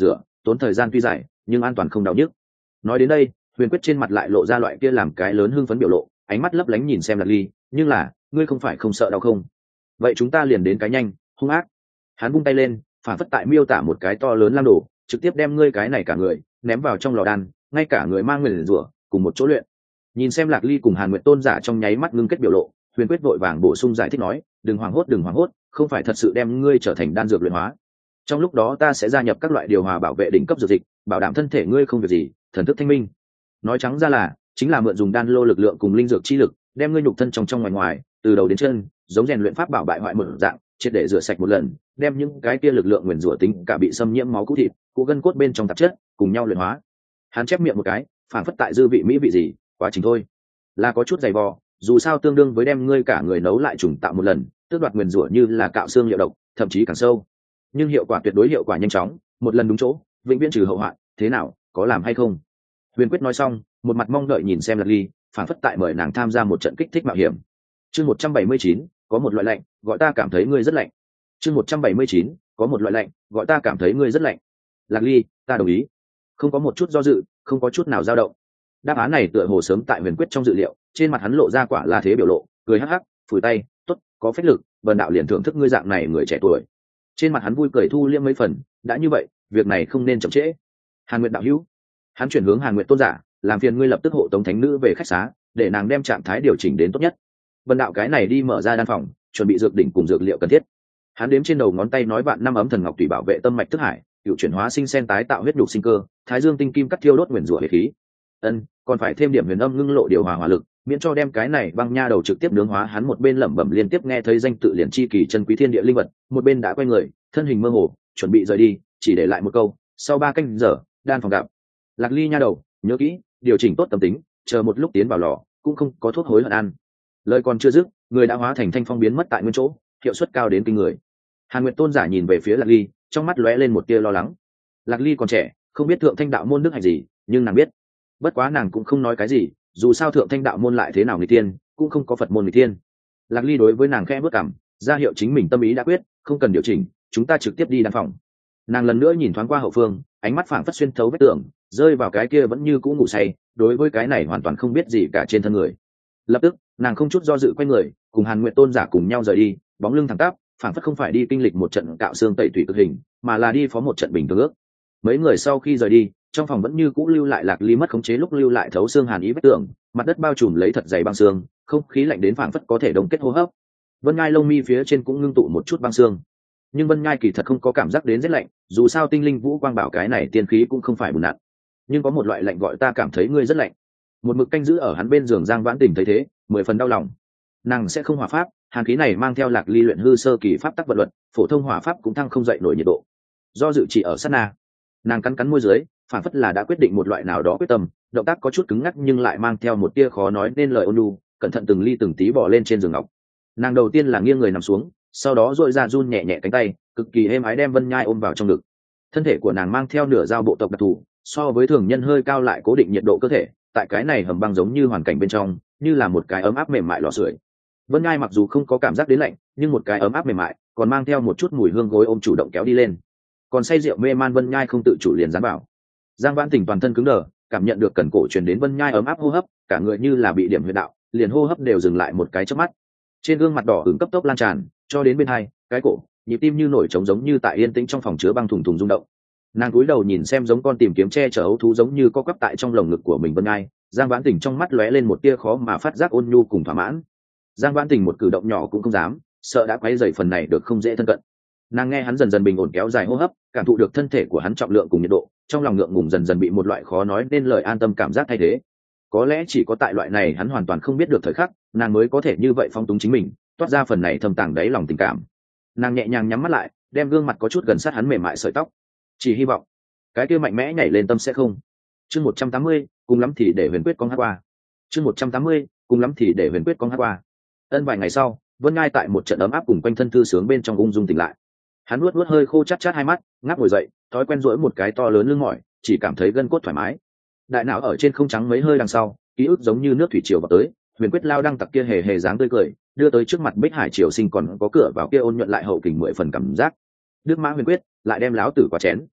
tốn thời gian tuy dài nhưng an toàn không đau nhức. Nói đến đây Huyền Quyết trên mặt lại lộ ra loại kia làm cái lớn hưng phấn biểu lộ, ánh mắt lấp lánh nhìn xem Lạc Ly, nhưng là ngươi không phải không sợ đau không? Vậy chúng ta liền đến cái nhanh hung ác. Hắn vung tay lên, phản phất tại miêu tả một cái to lớn lam đồ, trực tiếp đem ngươi cái này cả người ném vào trong lò đan, ngay cả người mang nguyền rủa cùng một chỗ luyện. Nhìn xem Lạc Ly cùng Hàn Nguyệt tôn giả trong nháy mắt ngưng kết biểu lộ, Huyền Quyết vội vàng bổ sung giải thích nói, đừng hoảng hốt đừng hoảng hốt, không phải thật sự đem ngươi trở thành đan dược luyện hóa. Trong lúc đó ta sẽ gia nhập các loại điều hòa bảo vệ đỉnh cấp dược dịch, bảo đảm thân thể ngươi không việc gì, thần thức thanh minh. Nói trắng ra là chính là mượn dùng đan lô lực lượng cùng linh dược chi lực, đem ngươi nhục thân trong trong ngoài ngoài, từ đầu đến chân, giống rèn luyện pháp bảo bại hoại một dạng, triệt để rửa sạch một lần, đem những cái kia lực lượng nguyền rủa tính cả bị xâm nhiễm máu cũ thịt, cũ gân cốt bên trong tạp chất, cùng nhau luyện hóa. Hắn chép miệng một cái, phản phất tại dư vị mỹ vị gì, quá trình thôi, là có chút dày vò, dù sao tương đương với đem ngươi cả người nấu lại trùng tạo một lần, tước đoạt nguyền rủa như là cạo xương liệu độc, thậm chí càng sâu. Nhưng hiệu quả tuyệt đối hiệu quả nhanh chóng, một lần đúng chỗ, vĩnh viễn trừ hậu hoạn, thế nào, có làm hay không? Huyền Quyết nói xong, một mặt mong đợi nhìn xem Lạc Ly, phản phất tại mời nàng tham gia một trận kích thích mạo hiểm. Chương một trăm bảy mươi chín, có một loại lạnh, gọi ta cảm thấy ngươi rất lạnh. Chương một trăm bảy mươi chín, có một loại lạnh, gọi ta cảm thấy ngươi rất lạnh. Lạc Ly, ta đồng ý. Không có một chút do dự, không có chút nào dao động. Đáp án này tựa hồ sớm tại Huyền Quyết trong dự liệu, trên mặt hắn lộ ra quả là thế biểu lộ, cười hắc hắc, phủi tay, tốt, có phách lực, Vân đạo liền thưởng thức ngươi dạng này người trẻ tuổi. Trên mặt hắn vui cười thu liễm mấy phần, đã như vậy, việc này không nên chậm trễ. Hàn Nguyệt đạo hữu, hắn chuyển hướng Hàn Nguyệt tôn giả, làm phiền ngươi lập tức hộ tống thánh nữ về khách xá, để nàng đem trạng thái điều chỉnh đến tốt nhất. Vân đạo cái này đi mở ra đan phòng, chuẩn bị dược đỉnh cùng dược liệu cần thiết. Hắn đếm trên đầu ngón tay nói bạn năm ấm thần ngọc tùy bảo vệ tâm mạch thức hải, cựu chuyển hóa sinh sen tái tạo huyết nhục sinh cơ, thái dương tinh kim cắt thiêu đốt nguyên rủa hệ khí. Ân, còn phải thêm điểm huyền âm ngưng lộ điều hòa hỏa lực, miễn cho đem cái này băng nha đầu trực tiếp nướng hóa. Hắn một bên lẩm bẩm liên tiếp nghe thấy danh tự liền chi kỳ chân quý thiên địa linh vật, một bên đã quay người, thân hình mơ hồ, chuẩn bị rời đi, chỉ để lại một câu, sau ba canh giờ, đan phòng gặp. Lạc Ly nha đầu, nhớ kỹ, điều chỉnh tốt tâm tính, chờ một lúc tiến vào lò, cũng không có thuốc hối hận ăn. Lời còn chưa dứt, người đã hóa thành thanh phong biến mất tại nguyên chỗ, hiệu suất cao đến kinh người. Hàn Nguyệt tôn giả nhìn về phía Lạc Ly, trong mắt lóe lên một tia lo lắng. Lạc Ly còn trẻ, không biết thượng thanh đạo môn đức hạnh gì, nhưng nàng biết. Bất quá nàng cũng không nói cái gì, dù sao thượng thanh đạo môn lại thế nào người tiên, cũng không có Phật môn người tiên. Lạc Ly đối với nàng khẽ bước cằm, ra hiệu chính mình tâm ý đã quyết, không cần điều chỉnh, chúng ta trực tiếp đi đan phòng. Nàng lần nữa nhìn thoáng qua hậu phương, ánh mắt phảng phất xuyên thấu vết tường, rơi vào cái kia vẫn như cũ ngủ say, đối với cái này hoàn toàn không biết gì cả trên thân người. Lập tức nàng không chút do dự quay người, cùng Hàn Nguyệt tôn giả cùng nhau rời đi, bóng lưng thẳng tắp, phảng phất không phải đi kinh lịch một trận cạo xương tẩy tủy cực hình, mà là đi phó một trận bình thường ước. Mấy người sau khi rời đi, trong phòng vẫn như cũ lưu lại Lạc Ly mất khống chế lúc lưu lại thấu xương hàn ý vết tường, mặt đất bao trùm lấy thật dày băng xương, không khí lạnh đến phảng phất có thể đông kết hô hấp. Vân Ngai lông mi phía trên cũng ngưng tụ một chút băng xương, nhưng Vân Ngai kỳ thật không có cảm giác đến rất lạnh, dù sao tinh linh vũ quang bảo cái này tiên khí cũng không phải bùn nặn, nhưng có một loại lạnh gọi ta cảm thấy ngươi rất lạnh. Một mực canh giữ ở hắn bên giường Giang Vãn Tình thấy thế, mười phần đau lòng. Nàng sẽ không hỏa pháp, hàn khí này mang theo Lạc Ly luyện hư sơ kỳ pháp tắc vận luật, phổ thông hỏa pháp cũng thăng không dậy nổi nhiệt độ. Do dự chỉ ở sát na, nàng cắn cắn môi dưới, phản phất là đã quyết định một loại nào đó quyết tâm, động tác có chút cứng ngắc nhưng lại mang theo một tia khó nói nên lời ôn nhu, cẩn thận từng ly từng tí bỏ lên trên giường ngọc. Nàng đầu tiên là nghiêng người nằm xuống, sau đó duỗi ra run nhẹ nhẹ cánh tay, cực kỳ êm ái đem Vân Nhai ôm vào trong ngực. Thân thể của nàng mang theo nửa dao bộ tộc đặc thù, so với thường nhân hơi cao lại cố định nhiệt độ cơ thể, tại cái này hầm băng giống như hoàn cảnh bên trong, như là một cái ấm áp mềm mại lò sưởi. Vân Nhai mặc dù không có cảm giác đến lạnh, nhưng một cái ấm áp mềm mại, còn mang theo một chút mùi hương gối ôm chủ động kéo đi lên. Còn say rượu mê man Vân Nhai không tự chủ liền dán vào. Giang Vãn Tình toàn thân cứng đờ, cảm nhận được cần cổ truyền đến Vân Nhai ấm áp hô hấp, cả người như là bị điểm huyệt đạo, liền hô hấp đều dừng lại một cái chớp mắt. Trên gương mặt đỏ ửng cấp tốc lan tràn, cho đến bên hai, cái cổ, nhịp tim như nổi trống giống như tại yên tĩnh trong phòng chứa băng thùng thùng rung động. Nàng cúi đầu nhìn xem giống con tìm kiếm che chở ấu thú giống như co quắp tại trong lồng ngực của mình Vân Nhai, Giang Vãn Tình trong mắt lóe lên một tia khó mà phát giác ôn nhu cùng thỏa mãn. Giang Vãn Tình một cử động nhỏ cũng không dám, sợ đã quấy rầy phần này được không dễ thân cận. Nàng nghe hắn dần dần bình ổn kéo dài hô hấp, cảm thụ được thân thể của hắn trọng lượng cùng nhiệt độ, trong lòng ngượng ngùng dần dần bị một loại khó nói nên lời an tâm cảm giác thay thế. Có lẽ chỉ có tại loại này hắn hoàn toàn không biết được thời khắc, nàng mới có thể như vậy phong túng chính mình, toát ra phần này thầm tàng đáy lòng tình cảm. Nàng nhẹ nhàng nhắm mắt lại, đem gương mặt có chút gần sát hắn mềm mại sợi tóc, chỉ hy vọng cái kia mạnh mẽ nhảy lên tâm sẽ không. Chương một trăm tám mươi, cùng lắm thì để Huyền Quyết con hát qua. Chương một trăm tám mươi, cùng lắm thì để Huyền Quyết con hát qua. Ân vài ngày sau, Vân Ngai tại một trận ấm áp cùng quanh thân thư sướng bên trong ung dung tỉnh lại. Hắn nuốt nuốt hơi khô chát chát hai mắt, ngáp ngồi dậy, thói quen duỗi một cái to lớn lưng mỏi, chỉ cảm thấy gân cốt thoải mái. Đại não ở trên không trắng mấy hơi đằng sau, ký ức giống như nước thủy triều vào tới, Huyền Quyết lao đang tặc kia hề hề dáng tươi cười, đưa tới trước mặt Bích Hải Triều Sinh còn có cửa vào kia ôn nhuận lại hậu kình mười phần cảm giác. Đức Mã Huyền Quyết, lại đem láo tử quả chén.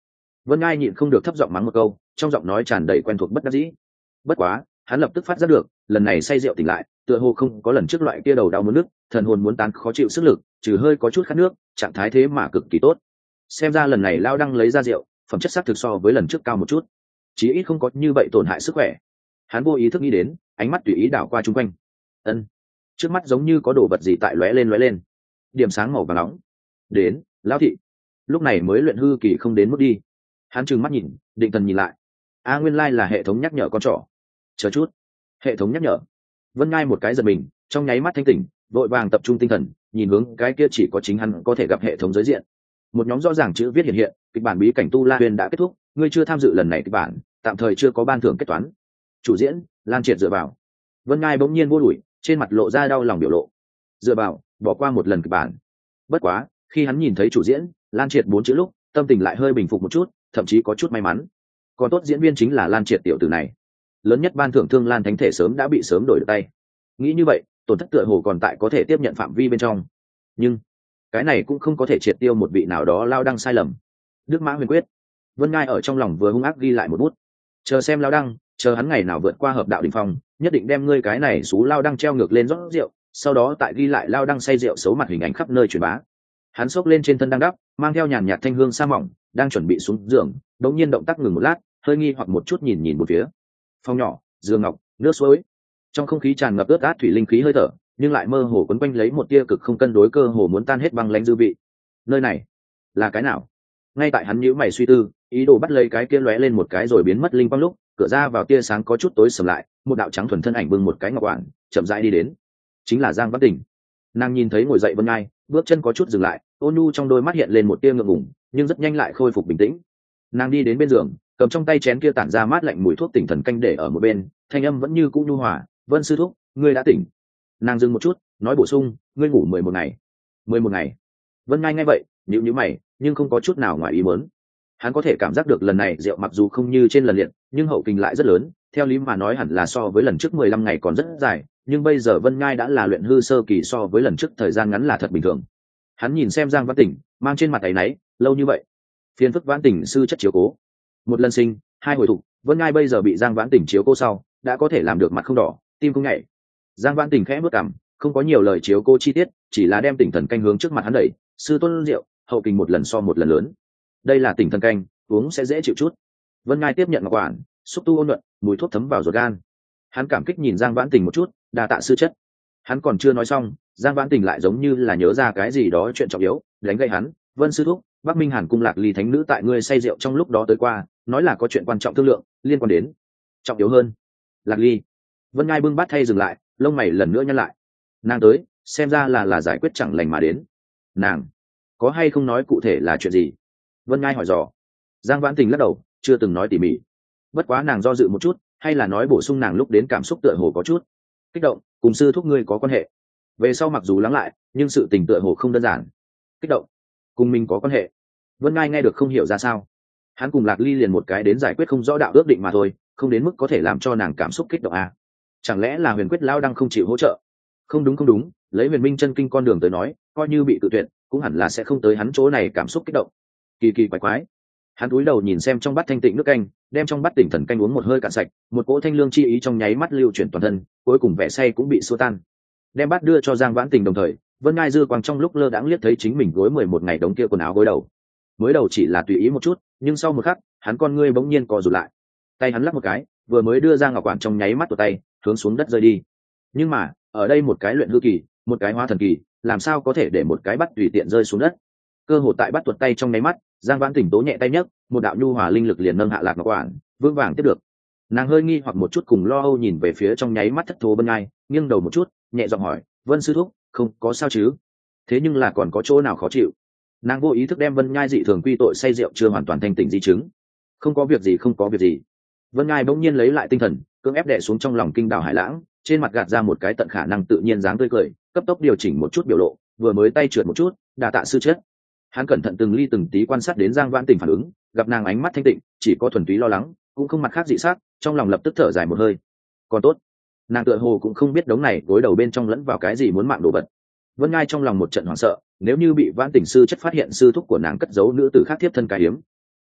Vân Ngai nhịn không được thấp giọng mắng một câu, trong giọng nói tràn đầy quen thuộc bất đắc dĩ. Bất quá hắn lập tức phát giác được, lần này say rượu tỉnh lại tựa hồ không có lần trước loại kia đầu đau muốn nước, thần hồn muốn tán khó chịu sức lực, trừ hơi có chút khát nước, trạng thái thế mà cực kỳ tốt. Xem ra lần này Lao Đăng lấy ra rượu phẩm chất xác thực so với lần trước cao một chút, chí ít không có như vậy tổn hại sức khỏe. Hắn vô ý thức nghĩ đến, ánh mắt tùy ý đảo qua chung quanh. Ân, trước mắt giống như có đồ vật gì tại lóe lên lóe lên, điểm sáng màu vàng nóng. Đến, Lão thị. Lúc này mới luyện hư kỳ không đến mức đi. Hắn trừng mắt nhìn, định thần nhìn lại. A nguyên lai là hệ thống nhắc nhở con trỏ. Chờ chút, hệ thống nhắc nhở. Vân Ngai một cái giật mình, trong nháy mắt thanh tỉnh, vội vàng tập trung tinh thần, nhìn hướng cái kia chỉ có chính hắn có thể gặp hệ thống giới diện. Một nhóm rõ ràng chữ viết hiện hiện, kịch bản bí cảnh Tu La Huyền đã kết thúc, ngươi chưa tham dự lần này kịch bản, tạm thời chưa có ban thưởng kết toán. Chủ diễn, Lan Triệt dựa vào. Vân Ngai bỗng nhiên vô đuổi, trên mặt lộ ra đau lòng biểu lộ. Dựa vào, bỏ qua một lần kịch bản. Bất quá, khi hắn nhìn thấy chủ diễn, Lan Triệt bốn chữ lúc, tâm tình lại hơi bình phục một chút, thậm chí có chút may mắn. Còn tốt diễn viên chính là Lan Triệt tiểu tử này. Lớn nhất ban thưởng Thương Lan Thánh Thể sớm đã bị sớm đổi được tay. Nghĩ như vậy, tổn thất tựa hồ còn tại có thể tiếp nhận phạm vi bên trong. Nhưng cái này cũng không có thể triệt tiêu một vị nào đó Lao Đăng sai lầm. Đức Mã Huyền Quyết. Vân Ngai ở trong lòng vừa hung ác ghi lại một bút. Chờ xem Lao Đăng, chờ hắn ngày nào vượt qua hợp đạo đỉnh phong, nhất định đem ngươi cái này xú Lao Đăng treo ngược lên rót rượu, sau đó tại ghi lại Lao Đăng say rượu xấu mặt hình ảnh khắp nơi truyền bá. Hắn xốc lên trên thân đang đắp, mang theo nhàn nhạt thanh hương sa mỏng, đang chuẩn bị xuống giường, đột nhiên động tác ngừng một lát, hơi nghi hoặc một chút nhìn nhìn một phía. Phòng nhỏ, giường ngọc, nước suối, trong không khí tràn ngập ướt át thủy linh khí hơi thở, nhưng lại mơ hồ quấn quanh lấy một tia cực không cân đối, cơ hồ muốn tan hết băng lãnh dư vị. Nơi này là cái nào? Ngay tại hắn nhíu mày suy tư, ý đồ bắt lấy cái kia lóe lên một cái rồi biến mất linh quang lúc, cửa ra vào tia sáng có chút tối sầm lại, một đạo trắng thuần thân ảnh bưng một cái ngọc quản, chậm rãi đi đến. Chính là Giang Văn Tỉnh. Nàng nhìn thấy ngồi dậy Vân Ngai, bước chân có chút dừng lại, ôn nhu trong đôi mắt hiện lên một tia ngượng ngùng, nhưng rất nhanh lại khôi phục bình tĩnh. Nàng đi đến bên giường, cầm trong tay chén kia tản ra mát lạnh mùi thuốc tỉnh thần canh để ở một bên, thanh âm vẫn như cũ nhu hòa. Vân sư thúc, ngươi đã tỉnh. Nàng dừng một chút, nói bổ sung, ngươi ngủ mười một ngày. Mười một ngày. Vân Ngai nghe vậy, nhíu nhíu mày, nhưng không có chút nào ngoài ý muốn. Hắn có thể cảm giác được lần này rượu mặc dù không như trên lần liệt, nhưng hậu kinh lại rất lớn, theo lý mà nói hẳn là so với lần trước mười lăm ngày còn rất dài, nhưng bây giờ Vân Ngai đã là luyện hư sơ kỳ, so với lần trước thời gian ngắn là thật bình thường. Hắn nhìn xem Giang Văn Tỉnh, mang trên mặt áy náy, lâu như vậy, phiền phức Vãn Tỉnh sư chất chiếu cố. Một lần sinh, hai hồi thục, Vân Ngai bây giờ bị Giang Vãn Tỉnh chiếu cố sau, đã có thể làm được mặt không đỏ, tim không nhảy. Giang Vãn Tỉnh khẽ bước cằm, không có nhiều lời chiếu cố chi tiết, chỉ là đem tỉnh thần canh hướng trước mặt hắn đẩy, sư tôn rượu, hậu kinh một lần so một lần lớn. Đây là tỉnh thần canh, uống sẽ dễ chịu chút. Vân Ngai tiếp nhận ngọc quản, xúc tu ôn nhuận, mùi thuốc thấm vào ruột gan. Hắn cảm kích nhìn Giang Vãn Tỉnh một chút, đa tạ sư chất. Hắn còn chưa nói xong, Giang Vãn Tỉnh lại giống như là nhớ ra cái gì đó chuyện trọng yếu, đánh gậy hắn. Vân sư thúc, Bắc Minh Hàn cung Lạc Ly thánh nữ tại ngươi say rượu trong lúc đó tới qua, nói là có chuyện quan trọng thương lượng, liên quan đến trọng yếu hơn. Lạc Ly. Vân Ngai bưng bát thay dừng lại, lông mày lần nữa nhăn lại. Nàng tới, xem ra là là giải quyết chẳng lành mà đến. Nàng có hay không nói cụ thể là chuyện gì? Vân Ngai hỏi dò. Giang Vãn Tình lắc đầu, chưa từng nói tỉ mỉ. Bất quá nàng do dự một chút, hay là nói bổ sung nàng lúc đến cảm xúc tựa hồ có chút kích động, cùng sư thúc ngươi có quan hệ. Về sau mặc dù lắng lại, nhưng sự tình tựa hồ không đơn giản. Kích động, cùng mình có quan hệ. Vân Ngai nghe được không hiểu ra sao. Hắn cùng Lạc Ly liền một cái đến giải quyết không rõ đạo ước định mà thôi, không đến mức có thể làm cho nàng cảm xúc kích động à? Chẳng lẽ là Huyền Quyết Lao đang không chịu hỗ trợ? Không đúng không đúng, lấy Huyền Minh chân kinh con đường tới nói, coi như bị tự tuyệt, cũng hẳn là sẽ không tới hắn chỗ này cảm xúc kích động. Kỳ kỳ quái quái. Hắn cúi đầu nhìn xem trong bát thanh tịnh nước canh, đem trong bát tỉnh thần canh uống một hơi cạn sạch, một cỗ thanh lương chi ý trong nháy mắt lưu chuyển toàn thân, cuối cùng vẻ say cũng bị xua tan. Đem bát đưa cho Giang Vãn Tình đồng thời, Vân Ngai dư quang trong lúc lơ đãng liếc thấy chính mình gối mười một ngày đống kia quần áo gối đầu. Mới đầu chỉ là tùy ý một chút, nhưng sau một khắc, hắn con ngươi bỗng nhiên co rụt lại. Tay hắn lắc một cái, vừa mới đưa ra ngọc quản trong nháy mắt của tay, hướng xuống đất rơi đi. Nhưng mà, ở đây một cái luyện hư kỳ, một cái hóa thần kỳ, làm sao có thể để một cái bắt tùy tiện rơi xuống đất? Cơ hồ tại bắt tuột tay trong nháy mắt, Giang Vãn Tỉnh tố nhẹ tay nhấc, một đạo nhu hòa linh lực liền nâng hạ lạc ngọc quản, vững vàng tiếp được. Nàng hơi nghi hoặc một chút cùng lo âu nhìn về phía trong nháy mắt thất thố Vân Ngai, nghiêng đầu một chút, nhẹ giọng hỏi, Vân sư thúc, không có sao chứ? Thế nhưng là còn có chỗ nào khó chịu? Nàng vô ý thức đem Vân Ngai dị thường quy tội say rượu chưa hoàn toàn thanh tỉnh di chứng. Không có việc gì, không có việc gì. Vân Ngai bỗng nhiên lấy lại tinh thần, cưỡng ép đè xuống trong lòng kinh đảo hải lãng, trên mặt gạt ra một cái tận khả năng tự nhiên dáng tươi cười, cấp tốc điều chỉnh một chút biểu lộ, vừa mới tay trượt một chút, đà tạ sư chết. Hắn cẩn thận từng ly từng tí quan sát đến Giang Vãn Tình phản ứng, gặp nàng ánh mắt thanh tịnh, chỉ có thuần túy lo lắng, cũng không mặt khác dị sắc, trong lòng lập tức thở dài một hơi. Còn tốt, nàng tựa hồ cũng không biết đống này gối đầu bên trong lẫn vào cái gì muốn mạng đồ vật. Vân Ngai trong lòng một trận hoảng sợ, nếu như bị Vãn Tình sư chất phát hiện sư thúc của nàng cất giấu nữ tử khác tiếp thân cái hiếm,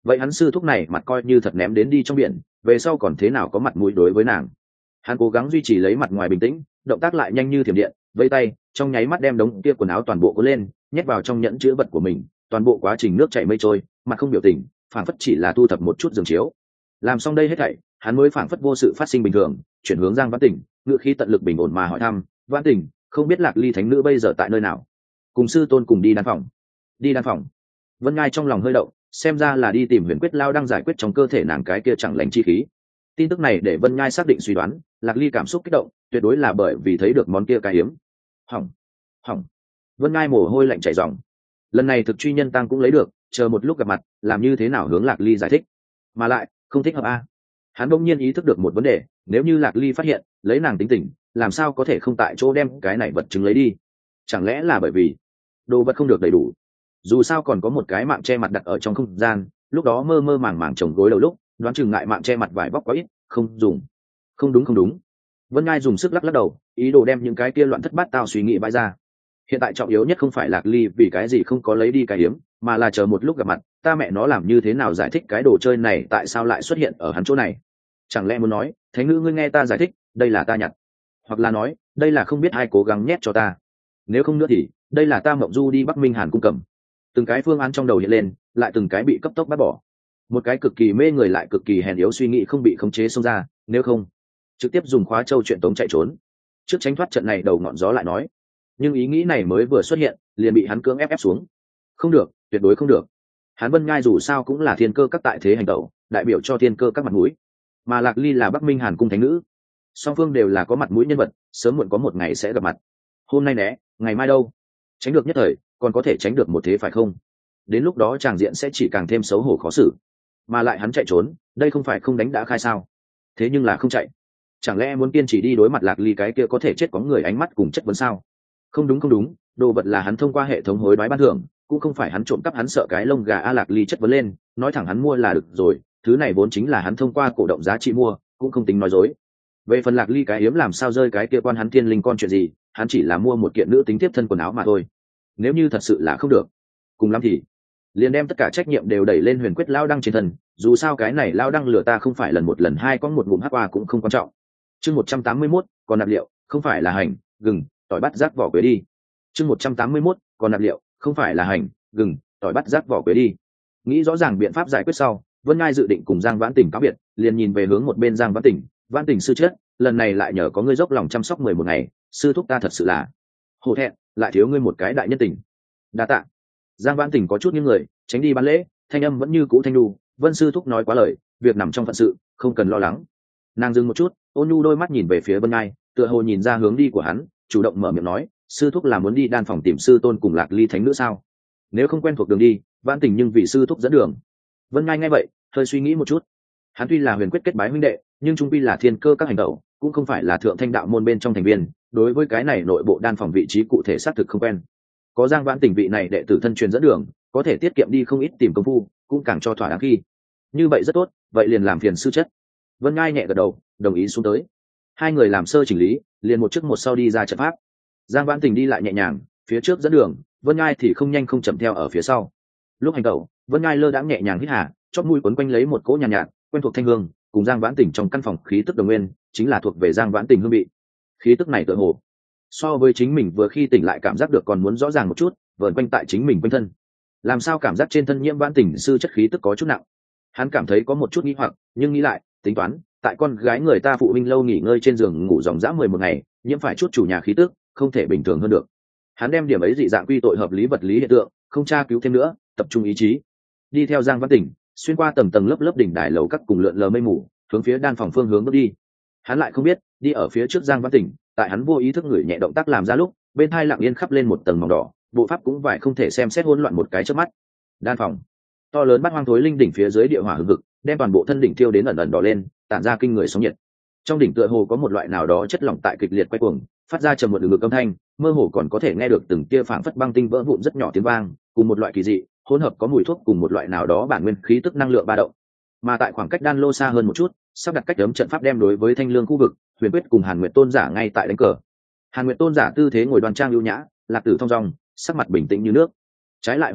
vậy hắn sư thúc này mặt coi như thật ném đến đi trong biển, về sau còn thế nào có mặt mũi đối với nàng. Hắn cố gắng duy trì lấy mặt ngoài bình tĩnh, động tác lại nhanh như thiểm điện, vây tay trong nháy mắt đem đống kia quần áo toàn bộ cuốn lên, nhét vào trong nhẫn chứa vật của mình. Toàn bộ quá trình nước chảy mây trôi, mặt không biểu tình, phảng phất chỉ là thu thập một chút giường chiếu. Làm xong đây hết thảy, hắn mới phảng phất vô sự phát sinh bình thường, chuyển hướng Giang Vãn Tình, ngựa khí tận lực bình ổn mà hỏi thăm: Vãn Tình, không biết Lạc Ly thánh nữ bây giờ tại nơi nào? Cùng sư tôn cùng đi đan phòng. Đi đan phòng. Vân Ngai trong lòng hơi động, xem ra là đi tìm huyền quyết lao đang giải quyết trong cơ thể nàng cái kia chẳng lành chi khí. Tin tức này để Vân Ngai xác định suy đoán, Lạc Ly cảm xúc kích động, tuyệt đối là bởi vì thấy được món kia cái hiếm. Hỏng, hỏng. Vân Ngai mồ hôi lạnh chảy ròng. Lần này thực truy nhân tăng cũng lấy được, chờ một lúc gặp mặt, làm như thế nào hướng Lạc Ly giải thích? Mà lại, không thích hợp a. Hắn bỗng nhiên ý thức được một vấn đề, nếu như Lạc Ly phát hiện, lấy nàng tính tình, làm sao có thể không tại chỗ đem cái này vật chứng lấy đi? Chẳng lẽ là bởi vì đồ vật không được đầy đủ? Dù sao còn có một cái mạng che mặt đặt ở trong không gian, lúc đó mơ mơ màng màng chồng gối đầu lúc, đoán chừng ngại mạng che mặt vải bóc quá ít, không dùng. Không đúng không đúng. Vân Ngai dùng sức lắc lắc đầu, ý đồ đem những cái kia loạn thất bát tao suy nghĩ bãi ra. Hiện tại trọng yếu nhất không phải Lạc Ly vì cái gì không có lấy đi cái hiếm, mà là chờ một lúc gặp mặt, ta mẹ nó làm như thế nào giải thích cái đồ chơi này tại sao lại xuất hiện ở hắn chỗ này? Chẳng lẽ muốn nói, thánh nữ ngươi nghe ta giải thích, đây là ta nhặt, hoặc là nói, đây là không biết ai cố gắng nhét cho ta. Nếu không nữa thì, đây là ta mộng du đi Bắc Minh Hàn cung cầm. Từng cái phương án trong đầu hiện lên, lại từng cái bị cấp tốc bắt bỏ. Một cái cực kỳ mê người lại cực kỳ hèn yếu suy nghĩ không bị khống chế xông ra, nếu không, trực tiếp dùng khóa châu chuyện tống chạy trốn. Trước tránh thoát trận này đầu ngọn gió lại nói, nhưng ý nghĩ này mới vừa xuất hiện, liền bị hắn cưỡng ép ép xuống. Không được, tuyệt đối không được. Hắn Vân Ngai dù sao cũng là thiên cơ các tại thế hành tẩu, đại biểu cho thiên cơ các mặt mũi, mà Lạc Ly là Bắc Minh Hàn cung thánh nữ, song phương đều là có mặt mũi nhân vật, sớm muộn có một ngày sẽ gặp mặt. Hôm nay né, ngày mai đâu? Tránh được nhất thời, còn có thể tránh được một thế phải không? Đến lúc đó tràng diện sẽ chỉ càng thêm xấu hổ khó xử. Mà lại hắn chạy trốn, đây không phải không đánh đã khai sao? Thế nhưng là không chạy, chẳng lẽ muốn kiên trì đi đối mặt Lạc Ly cái kia có thể chết có người ánh mắt cùng chất vấn sao? Không đúng không đúng, đồ vật là hắn thông qua hệ thống hối đoái ban thưởng, cũng không phải hắn trộm cắp. Hắn sợ cái lông gà a. Lạc Ly chất vấn lên, nói thẳng hắn mua là được rồi, thứ này vốn chính là hắn thông qua cổ động giá trị mua, cũng không tính nói dối. Về phần Lạc Ly cái hiếm làm sao rơi cái kia quan hắn thiên linh con chuyện gì, hắn chỉ là mua một kiện nữ tính tiếp thân quần áo mà thôi. Nếu như thật sự là không được, cùng lắm thì liền đem tất cả trách nhiệm đều đẩy lên huyền quyết lao đăng trên thân, dù sao cái này lao đăng lừa ta không phải lần một lần hai, có một ngụm hắc qua cũng không quan trọng. Chương một trăm tám mươi mốt, còn nạp liệu, không phải là hành, gừng, tỏi bắt rác vỏ quế đi. Chương một trăm tám mươi mốt, còn nạp liệu, không phải là hành, gừng, tỏi bắt rác vỏ quế đi. Nghĩ rõ ràng biện pháp giải quyết sau, Vân Ngai dự định cùng Giang Vãn Tình cáo biệt, liền nhìn về hướng một bên Giang Vãn Tình. Vãn Tình sư chết, lần này lại nhờ có ngươi dốc lòng chăm sóc mười một ngày, sư thúc ta thật sự là hổ thẹn, lại thiếu ngươi một cái đại nhân tình. Đa tạ. Giang Vãn Tình có chút những người tránh đi bán lễ, thanh âm vẫn như cũ thanh đu. Vân sư thúc nói quá lời, việc nằm trong phận sự, không cần lo lắng. Nàng dừng một chút, ôn nhu đôi mắt nhìn về phía Vân Ngai, tựa hồ nhìn ra hướng đi của hắn, chủ động mở miệng nói, sư thúc là muốn đi đan phòng tìm sư tôn cùng Lạc Ly thánh nữ sao? Nếu không quen thuộc đường đi, Vãn Tình nhưng vì sư thúc dẫn đường. Vân Ngai nghe vậy, hơi suy nghĩ một chút. Hắn tuy là huyền quyết kết bái huynh đệ, nhưng trung quy là thiên cơ các hành động, cũng không phải là thượng thanh đạo môn bên trong thành viên, đối với cái này nội bộ đan phòng vị trí cụ thể xác thực không quen. Có Giang Vãn Tình vị này đệ tử thân truyền dẫn đường, có thể tiết kiệm đi không ít tìm công phu, cũng càng cho thỏa đáng khi. Như vậy rất tốt, vậy liền làm phiền sư chất. Vân Ngai nhẹ gật đầu, đồng ý xuống tới. Hai người làm sơ chỉnh lý, liền một trước một sau đi ra trận pháp. Giang Vãn Tình đi lại nhẹ nhàng, phía trước dẫn đường, Vân Ngai thì không nhanh không chậm theo ở phía sau. Lúc hành tẩu, Vân Ngai lơ đãng nhẹ nhàng hít hà, chóp mũi quấn quanh lấy một cỗ nhàn nhạt, nhạt, quen thuộc thanh hương, cùng Giang Vãn Tình trong căn phòng khí tức đồng nguyên, chính là thuộc về Giang Vãn Tình hương vị. Khí tức này tựa hồ so với chính mình vừa khi tỉnh lại cảm giác được còn muốn rõ ràng một chút, vờn quanh tại chính mình quanh thân. Làm sao cảm giác trên thân nhiễm Vãn Tình sư chất khí tức có chút nặng? Hắn cảm thấy có một chút nghi hoặc, nhưng nghĩ lại, tính toán, tại con gái người ta phụ huynh lâu nghỉ ngơi trên giường ngủ dòng dã mười một ngày, nhiễm phải chút chủ nhà khí tức, không thể bình thường hơn được. Hắn đem điểm ấy dị dạng quy tội hợp lý vật lý hiện tượng, không tra cứu thêm nữa, tập trung ý chí, đi theo Giang Vãn Tình, xuyên qua tầng tầng lớp lớp đỉnh đài lầu các cùng lượn lờ mây mù, hướng phía đan phòng phương hướng bước đi. Hắn lại không biết, đi ở phía trước Giang Vãn Tình, tại hắn vô ý thức ngửi nhẹ động tác làm ra lúc, bên hai lặng yên khắp lên một tầng màu đỏ, bộ pháp cũng vải không thể xem xét hỗn loạn một cái chớp mắt. Đan phòng to lớn bát hoang thối linh đỉnh phía dưới địa hỏa hừng hực, đem toàn bộ thân đỉnh thiêu đến ẩn ẩn đỏ lên, tản ra kinh người sóng nhiệt. Trong đỉnh tựa hồ có một loại nào đó chất lỏng tại kịch liệt quay cuồng, phát ra trầm một đường ngực âm thanh, mơ hồ còn có thể nghe được từng tia phảng phất băng tinh vỡ vụn rất nhỏ tiếng vang, cùng một loại kỳ dị hỗn hợp có mùi thuốc cùng một loại nào đó bản nguyên khí tức năng lượng ba động. Mà tại khoảng cách đan lô xa hơn một chút, sắp đặt cách đấm trận pháp đem đối với thanh lương khu vực, Huyền Quyết cùng Hàn Nguyệt tôn giả ngay tại đánh cờ. Hàn Nguyệt tôn giả tư thế ngồi đoan trang lưu nhã, Lạc Tử thong dong, sắc mặt bình tĩnh như nước. Trái lại Huyền Quyết,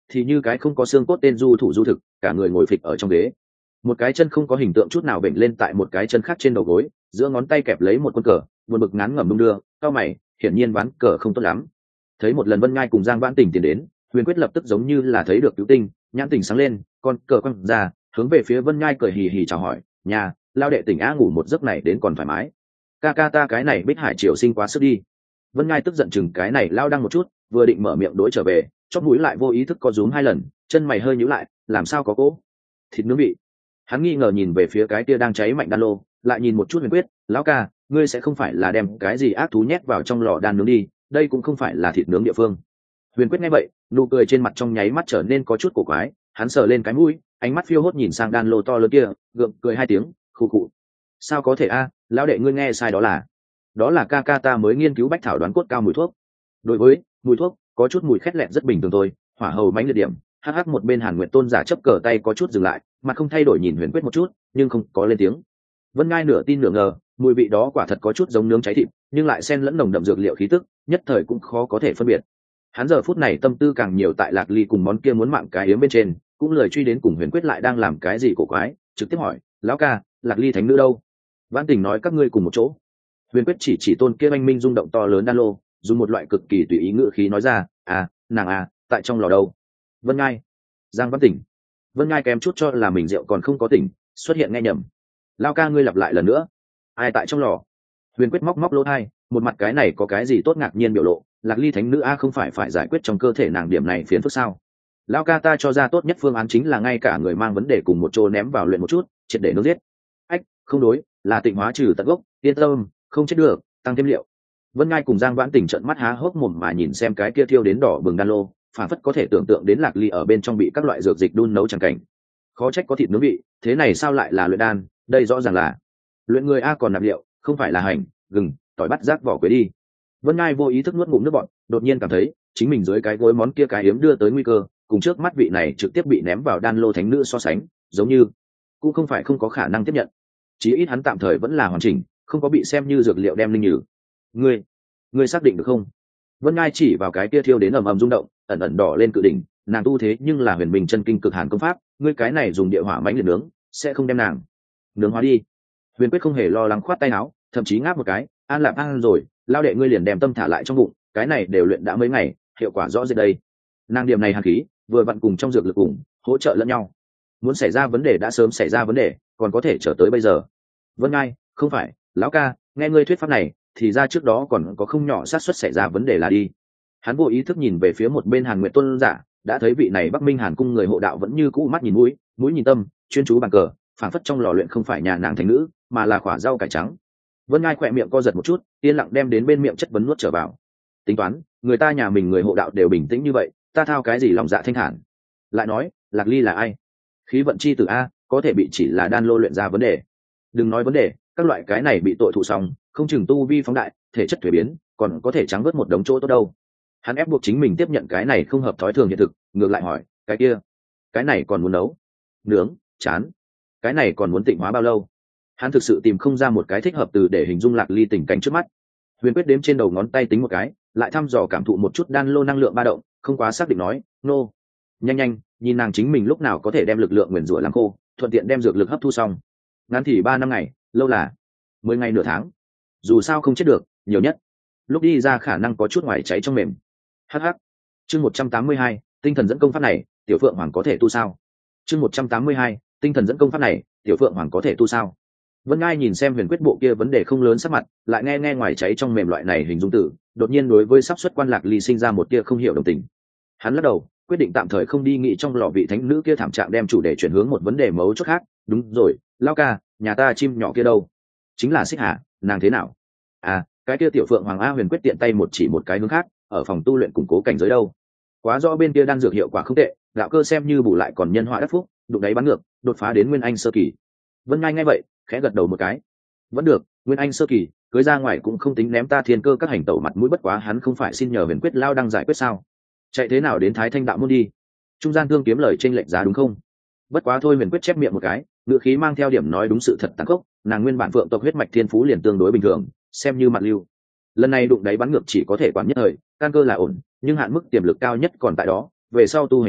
thì như cái không có xương cốt tên du thủ du thực, cả người ngồi phịch ở trong ghế, một cái chân không có hình tượng chút nào vểnh lên tại một cái chân khác trên đầu gối, giữa ngón tay kẹp lấy một quân cờ, buồn bực ngán ngẩm đung đưa. Cao mày, hiển nhiên ván cờ không tốt lắm. Thấy một lần Vân Ngai cùng Giang Vãn Tình tiến đến, Huyền Quyết lập tức giống như là thấy được cứu tinh, nhãn tình sáng lên, con cờ quăng ra, hướng về phía Vân Ngai cười hì hì chào hỏi, nhà lao đệ tỉnh á, ngủ một giấc này đến còn thoải mái. Ca ca ta cái này Bích Hải triều sinh quá sức đi. Vân Ngai tức giận chừng cái này lao đăng một chút, vừa định mở miệng đối trở về, chóp mũi lại vô ý thức co rúm hai lần, chân mày hơi nhíu lại, làm sao có cỗ thịt nướng vị. Hắn nghi ngờ nhìn về phía cái kia đang cháy mạnh đan lô, lại nhìn một chút Huyền Quyết, lão ca, ngươi sẽ không phải là đem cái gì ác thú nhét vào trong lò đan nướng đi, đây cũng không phải là thịt nướng địa phương. Huyền Quyết nghe vậy, nụ cười trên mặt trong nháy mắt trở nên có chút cổ quái, hắn sờ lên cái mũi, ánh mắt phiêu hốt nhìn sang đan lô to lớn kia, gượng cười hai tiếng, khụ khụ. Sao có thể a, lão đệ ngươi nghe sai đó là, đó là ca ca ta mới nghiên cứu bách thảo đoán cốt cao mùi thuốc. Đối với mùi thuốc, có chút mùi khét lẹn rất bình thường thôi. Hỏa hầu mánh liệt điểm, hắc hắc một bên Hàn Nguyệt Tôn giả chấp cờ tay có chút dừng lại, mặt không thay đổi nhìn Huyền Quyết một chút, nhưng không có lên tiếng. Vân Ngai nửa tin nửa ngờ, mùi vị đó quả thật có chút giống nướng cháy thịt, nhưng lại xen lẫn nồng đậm dược liệu khí tức, nhất thời cũng khó có thể phân biệt. Hắn giờ phút này tâm tư càng nhiều tại Lạc Ly cùng món kia muốn mạng cái yếm bên trên, cũng lời truy đến cùng Huyền Quyết lại đang làm cái gì cổ quái, trực tiếp hỏi, lão ca, Lạc Ly thánh nữ đâu? Vãn Tình nói các ngươi cùng một chỗ. Huyền Quyết chỉ chỉ tôn kia anh minh rung động to lớn đan lô, dùng một loại cực kỳ tùy ý ngữ khí nói ra, à, nàng à, tại trong lò đâu? Vân Ngai, Giang Vãn Tình. Vân Ngai kém chút cho là mình rượu còn không có tỉnh, xuất hiện nghe nhầm. Lao ca ngươi lặp lại lần nữa, ai tại trong lò? Huyền Quyết móc móc lỗ tai, một mặt cái này có cái gì tốt ngạc nhiên biểu lộ, Lạc Ly thánh nữ a không phải phải giải quyết trong cơ thể nàng điểm này phiền phức sao? Lao ca ta cho ra tốt nhất phương án chính là ngay cả người mang vấn đề cùng một chỗ ném vào luyện một chút, triệt để nó giết. Ách, không đối, là tịnh hóa trừ tận gốc, yên tâm, không chết được, tăng thêm liệu. Vân Ngai cùng Giang Vãn Tình trợn mắt há hốc mồm mà nhìn xem cái kia thiêu đến đỏ bừng đan lô, phản phất có thể tưởng tượng đến Lạc Ly ở bên trong bị các loại dược dịch đun nấu chẳng cảnh. Khó trách có thịt nướng vị, thế này sao lại là luyện đan, đây rõ ràng là luyện người a, còn nạp liệu, không phải là hành, gừng, tỏi bắt rác vỏ quế đi. Vân Ngai vô ý thức nuốt ngụm nước bọt, đột nhiên cảm thấy chính mình dưới cái gối món kia cái yếm đưa tới nguy cơ, cùng trước mắt vị này trực tiếp bị ném vào đan lô thánh nữ so sánh, giống như cũng không phải không có khả năng tiếp nhận. Chí ít hắn tạm thời vẫn là hoàn chỉnh, không có bị xem như dược liệu đem linh nhử. Ngươi, ngươi xác định được không? Vân Ngai chỉ vào cái kia thiêu đến ầm ầm rung động, ẩn ẩn đỏ lên cự đỉnh, nàng tu thế nhưng là huyền bình chân kinh cực hàn công pháp, ngươi cái này dùng địa hỏa mãnh liệt nướng, sẽ không đem nàng nướng hóa đi. Huyền Quyết không hề lo lắng khoát tay áo, thậm chí ngáp một cái, an lạp an rồi, lao đệ ngươi liền đem tâm thả lại trong bụng, cái này đều luyện đã mấy ngày, hiệu quả rõ rệt đây. Nàng điểm này hàn khí, vừa vặn cùng trong dược lực cùng hỗ trợ lẫn nhau. Muốn xảy ra vấn đề đã sớm xảy ra vấn đề, còn có thể trở tới bây giờ. Vân Ngai, không phải, lão ca, nghe ngươi thuyết pháp này, thì ra trước đó còn có không nhỏ xác suất xảy ra vấn đề là đi. Hắn vô ý thức nhìn về phía một bên Hàn Nguyệt Tôn giả, đã thấy vị này Bắc Minh Hàn cung người hộ đạo vẫn như cũ mắt nhìn mũi, mũi nhìn tâm, chuyên chú bàn cờ, phảng phất trong lò luyện không phải nhà nàng thành nữ, mà là quả rau cải trắng. Vân Ngai khỏe miệng co giật một chút, yên lặng đem đến bên miệng chất vấn nuốt trở vào. Tính toán, người ta nhà mình người hộ đạo đều bình tĩnh như vậy, ta thao cái gì lòng dạ thanh thản. Lại nói, Lạc Ly là ai? Khí vận chi tử a, có thể bị chỉ là đan lô luyện ra vấn đề. Đừng nói vấn đề, các loại cái này bị tội thụ xong, không chừng tu vi phóng đại, thể chất thuế biến, còn có thể trắng vớt một đống chỗ tốt đâu. Hắn ép buộc chính mình tiếp nhận cái này không hợp thói thường hiện thực, ngược lại hỏi, cái kia, cái này còn muốn nấu, nướng, chán, cái này còn muốn tịnh hóa bao lâu? Hắn thực sự tìm không ra một cái thích hợp từ để hình dung Lạc Ly tình cảnh trước mắt. Huyền Quyết đếm trên đầu ngón tay tính một cái, lại thăm dò cảm thụ một chút đan lô năng lượng ba động, không quá xác định nói, nô, nhanh nhanh, nhìn nàng chính mình lúc nào có thể đem lực lượng nguyền rủa làm khô, thuận tiện đem dược lực hấp thu xong. Ngắn thì ba năm ngày, lâu là mười ngày nửa tháng. Dù sao không chết được, nhiều nhất lúc đi ra khả năng có chút ngoài cháy trong mềm. Hh. Chương một trăm tám mươi hai, tinh thần dẫn công pháp này, Tiểu Phượng Hoàng có thể tu sao? Chương một trăm tám mươi hai, tinh thần dẫn công pháp này, Tiểu Phượng Hoàng có thể tu sao? Vân Ngai nhìn xem Huyền Quyết bộ kia vấn đề không lớn sắc mặt, lại nghe nghe ngoài cháy trong mềm loại này hình dung tử, đột nhiên đối với sắp xuất quan Lạc Ly sinh ra một tia không hiểu đồng tình. Hắn lắc đầu, quyết định tạm thời không đi nghĩ trong lò vị thánh nữ kia thảm trạng, đem chủ đề chuyển hướng một vấn đề mấu chốt khác. Đúng rồi, lao ca, nhà ta chim nhỏ kia đâu? Chính là Xích Hà, nàng thế nào? À, cái kia Tiểu Phượng Hoàng a. Huyền Quyết tiện tay một chỉ một cái hướng khác, ở phòng tu luyện củng cố cảnh giới đâu. Quá rõ bên kia đan dược hiệu quả không tệ, gạo cơ xem như bù lại còn nhân họa đắc phúc, đụng đáy bắn ngược, đột phá đến nguyên anh sơ kỳ. Vân Ngai nghe vậy, khẽ gật đầu một cái. Vẫn được, nguyên anh sơ kỳ, cưới ra ngoài cũng không tính ném ta thiên cơ các hành tẩu mặt mũi, bất quá hắn không phải xin nhờ Huyền Quyết lao đang giải quyết sao? Chạy thế nào đến Thái Thanh đạo môn đi? Trung gian thương kiếm lời trên lệnh giá đúng không? Bất quá thôi, Huyền Quyết chép miệng một cái, ngữ khí mang theo điểm nói đúng sự thật tàn khốc, nàng nguyên bản phượng tộc huyết mạch thiên phú liền tương đối bình thường, xem như mặt lưu. Lần này đụng đáy bắn ngược chỉ có thể quản nhất thời, căn cơ là ổn, nhưng hạn mức tiềm lực cao nhất còn tại đó, về sau tu hành lộ,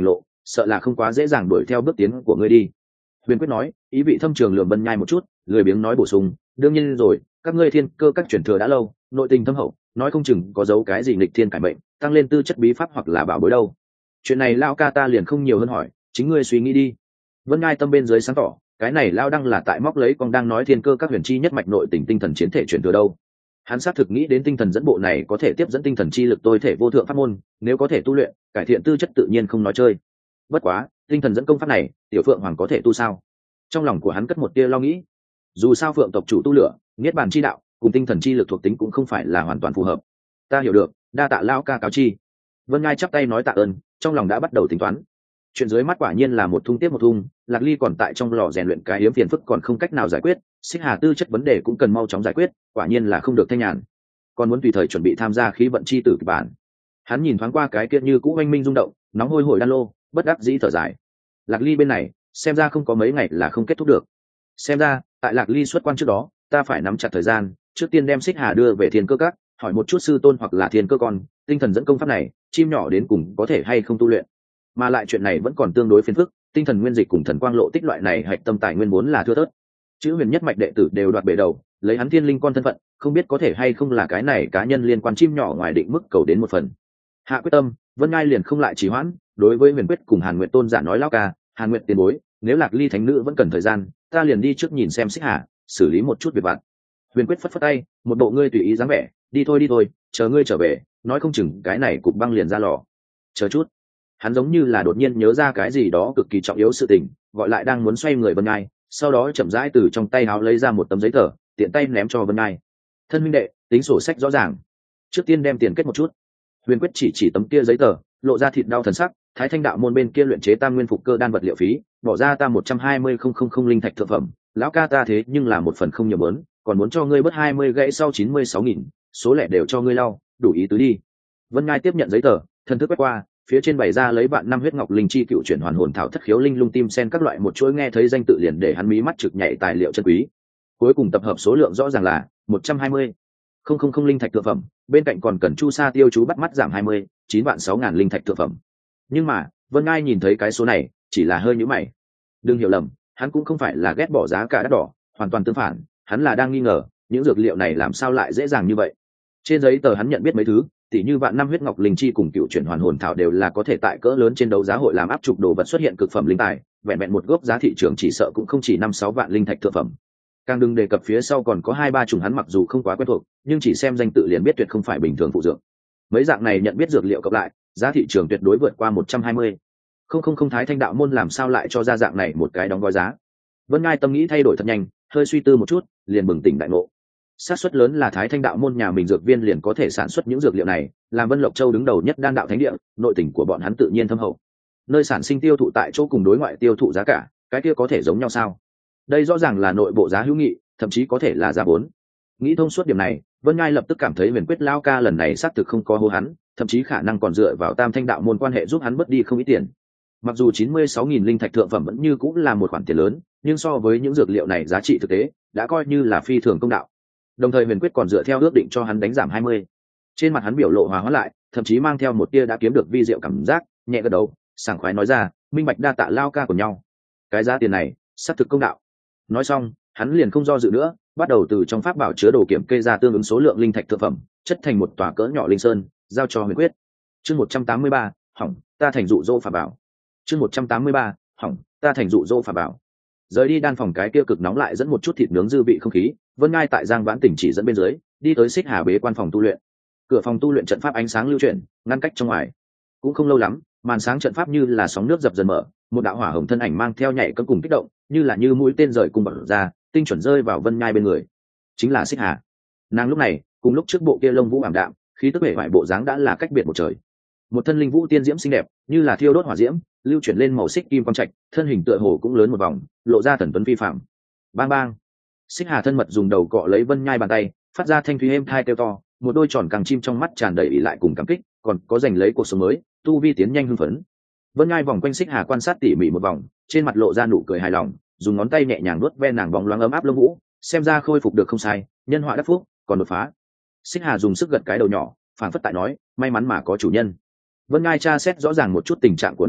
sợ là không quá dễ dàng đuổi theo bước tiến của ngươi đi. Huyền Quyết nói, ý vị thâm trường lườm Vân Nhai một chút, lười biếng nói bổ sung, đương nhiên rồi, các ngươi thiên cơ các truyền thừa đã lâu, nội tình thâm hậu, nói không chừng có giấu cái gì nghịch thiên cải mệnh, tăng lên tư chất bí pháp hoặc là bảo bối đâu. Chuyện này lao ca ta liền không nhiều hơn hỏi, chính ngươi suy nghĩ đi. Vân Nhai tâm bên dưới sáng tỏ, cái này lao đăng là tại móc lấy con đang nói thiên cơ các huyền chi nhất mạch nội tình tinh thần chiến thể truyền thừa đâu. Hắn xác thực nghĩ đến tinh thần dẫn bộ này có thể tiếp dẫn tinh thần chi lực tôi thể vô thượng pháp môn, nếu có thể tu luyện, cải thiện tư chất tự nhiên không nói chơi. Bất quá, tinh thần dẫn công pháp này, tiểu Phượng Hoàng có thể tu sao? Trong lòng của hắn cất một tia lo nghĩ. Dù sao Phượng tộc chủ tu lửa, niết bàn chi đạo, cùng tinh thần chi lực thuộc tính cũng không phải là hoàn toàn phù hợp. Ta hiểu được, đa tạ lao ca cáo chi. Vân Ngai chắp tay nói tạ ơn, trong lòng đã bắt đầu tính toán. Chuyện dưới mắt quả nhiên là một thung tiếp một thung, Lạc Ly còn tại trong lò rèn luyện cái hiếm phiền phức còn không cách nào giải quyết, Xích Hà tư chất vấn đề cũng cần mau chóng giải quyết, quả nhiên là không được thanh nhàn. Còn muốn tùy thời chuẩn bị tham gia khí vận chi tử kịch bản. Hắn nhìn thoáng qua cái kia như cũ oanh minh rung động, nóng hôi hổi đan lô, bất đắc dĩ thở dài. Lạc Ly bên này, xem ra không có mấy ngày là không kết thúc được. Xem ra, tại Lạc Ly xuất quan trước đó, ta phải nắm chặt thời gian, trước tiên đem Xích Hà đưa về Thiên Cơ Các, hỏi một chút sư tôn hoặc là Thiên Cơ con, tinh thần dẫn công pháp này, chim nhỏ đến cùng có thể hay không tu luyện. Mà lại chuyện này vẫn còn tương đối phiền phức, tinh thần nguyên dịch cùng thần quang lộ tích loại này hạch tâm tài nguyên vốn là thưa thớt. Chữ huyền nhất mạch đệ tử đều đoạt bể đầu, lấy hắn thiên linh con thân phận, không biết có thể hay không là cái này cá nhân liên quan chim nhỏ ngoài định mức cầu đến một phần. Hạ quyết tâm, Vân Ngai liền không lại trì hoãn, đối với Huyền Quyết cùng Hàn Nguyệt tôn giả nói lão ca, Hàn Nguyệt tiền bối, nếu Lạc Ly thánh nữ vẫn cần thời gian, ta liền đi trước nhìn xem Xích Hà, xử lý một chút việc vặt. Huyền Quyết phất phất tay, một bộ ngươi tùy ý dáng vẻ, đi thôi đi thôi, chờ ngươi trở về, nói không chừng cái này cục băng liền ra lò. Chờ chút. Hắn giống như là đột nhiên nhớ ra cái gì đó cực kỳ trọng yếu sự tình, gọi lại đang muốn xoay người Vân Ngai, sau đó chậm rãi từ trong tay áo lấy ra một tấm giấy tờ, tiện tay ném cho Vân Ngai. Thân huynh đệ, tính sổ sách rõ ràng, trước tiên đem tiền kết một chút. Huyền Quyết chỉ chỉ tấm kia giấy tờ, lộ ra thịt đau thần sắc, Thái Thanh đạo môn bên kia luyện chế tam nguyên phục cơ đan vật liệu phí, bỏ ra ta một trăm hai mươi không không không linh thạch thượng phẩm, lão ca ta thế nhưng là một phần không nhiều bớn, còn muốn cho ngươi bớt hai mươi gãy sau chín mươi sáu nghìn, số lẻ đều cho ngươi lau, đủ ý tứ đi. Vân Ngai tiếp nhận giấy tờ, thần thức quét qua, phía trên bày ra lấy vạn năm huyết ngọc linh chi cựu chuyển hoàn hồn thảo thất khiếu linh lung tim sen các loại một chuỗi nghe thấy danh tự liền để hắn mí mắt trực nhảy tài liệu chân quý. Cuối cùng tập hợp số lượng rõ ràng là một trăm hai mươi không không không linh thạch thượng phẩm, bên cạnh còn cần chu sa tiêu chú bắt mắt giảm hai mươi chín vạn sáu ngàn linh thạch thượng phẩm. Nhưng mà Vân Ngai nhìn thấy cái số này chỉ là hơi nhíu mày. Đừng hiểu lầm, hắn cũng không phải là ghét bỏ giá cả đắt đỏ, hoàn toàn tương phản, hắn là đang nghi ngờ những dược liệu này làm sao lại dễ dàng như vậy. Trên giấy tờ hắn nhận biết mấy thứ, tỉ như vạn năm huyết ngọc linh chi cùng cựu chuyển hoàn hồn thảo đều là có thể tại cỡ lớn trên đấu giá hội làm áp trục đồ vật xuất hiện cực phẩm linh tài, vẹn vẹn một gốc giá thị trường chỉ sợ cũng không chỉ năm sáu vạn linh thạch thượng phẩm. Càng đừng đề cập phía sau còn có hai ba chủng hắn mặc dù không quá quen thuộc, nhưng chỉ xem danh tự liền biết tuyệt không phải bình thường phụ dược. Mấy dạng này nhận biết dược liệu cộng lại, giá thị trường tuyệt đối vượt qua một trăm hai mươi. Không không không Thái Thanh đạo môn làm sao lại cho ra dạng này một cái đóng gói giá. Vân Ngai tâm nghĩ thay đổi thật nhanh, hơi suy tư một chút, liền bừng tỉnh đại ngộ. Xác suất lớn là Thái Thanh đạo môn nhà mình dược viên liền có thể sản xuất những dược liệu này, làm Vân Lộc Châu đứng đầu nhất đan đạo thánh địa, nội tình của bọn hắn tự nhiên thâm hậu. Nơi sản sinh tiêu thụ tại chỗ cùng đối ngoại tiêu thụ giá cả, cái kia có thể giống nhau sao? Đây rõ ràng là nội bộ giá hữu nghị, thậm chí có thể là giá vốn. Nghĩ thông suốt điểm này, Vân Ngai lập tức cảm thấy Huyền Quyết lao ca lần này xác thực không có hô hắn, thậm chí khả năng còn dựa vào Tam Thanh đạo môn quan hệ giúp hắn bớt đi không ít tiền. Mặc dù chín mươi sáu nghìn linh thạch thượng phẩm vẫn như cũng là một khoản tiền lớn, nhưng so với những dược liệu này giá trị thực tế đã coi như là phi thường công đạo. Đồng thời Huyền Quyết còn dựa theo ước định cho hắn đánh giảm hai mươi. Trên mặt hắn biểu lộ hòa hóa lại, thậm chí mang theo một tia đã kiếm được vi diệu cảm giác, nhẹ gật đầu, sảng khoái nói ra, minh bạch đa tạ lao ca của nhau. Cái giá tiền này, xác thực công đạo. Nói xong, hắn liền không do dự nữa, bắt đầu từ trong pháp bảo chứa đồ kiểm kê ra tương ứng số lượng linh thạch thượng phẩm, chất thành một tòa cỡ nhỏ linh sơn, giao cho Huyền Quyết. Chương một trăm tám mươi ba, hỏng, ta thành dụ dỗ phà bảo. Chương một trăm tám mươi ba, hỏng, ta thành dụ dỗ phà bảo. Rời đi đan phòng cái kia cực nóng lại dẫn một chút thịt nướng dư vị không khí, Vân Ngai tại Giang Vãn Tỉnh chỉ dẫn bên dưới, đi tới Xích Hà bế quan phòng tu luyện. Cửa phòng tu luyện trận pháp ánh sáng lưu chuyển, ngăn cách trong ngoài. Cũng không lâu lắm, màn sáng trận pháp như là sóng nước dập dần mở, một đạo hỏa hồng thân ảnh mang theo nhảy cấm cùng kích động, như là như mũi tên rời cùng bật ra, tinh chuẩn rơi vào Vân Ngai bên người. Chính là Xích Hà. Nàng lúc này, cùng lúc trước bộ kia lông vũ ảm đạm, khí tức vẻ vải bộ dáng đã là cách biệt một trời. Một thân linh vũ tiên diễm xinh đẹp, như là thiêu đốt hỏa diễm, lưu chuyển lên màu xích kim quang trạch, thân hình tựa hồ cũng lớn một vòng, lộ ra thần tuấn phi phàm. Bang bang. Xích Hà thân mật dùng đầu cọ lấy Vân Nhai bàn tay, phát ra thanh thúy êm thai kêu to, một đôi tròn càng chim trong mắt tràn đầy ỷ lại cùng cảm kích, còn có giành lấy cuộc sống mới, tu vi tiến nhanh hưng phấn. Vân Nhai vòng quanh Xích Hà quan sát tỉ mỉ một vòng, trên mặt lộ ra nụ cười hài lòng, dùng ngón tay nhẹ nhàng nuốt ve nàng bóng loáng ấm áp lông vũ, xem ra khôi phục được không sai, nhân họa đắc phúc, còn đột phá. Xích Hà dùng sức gật cái đầu nhỏ, phảng phất tại nói, may mắn mà có chủ nhân. Vân Nhai tra xét rõ ràng một chút tình trạng của nàng,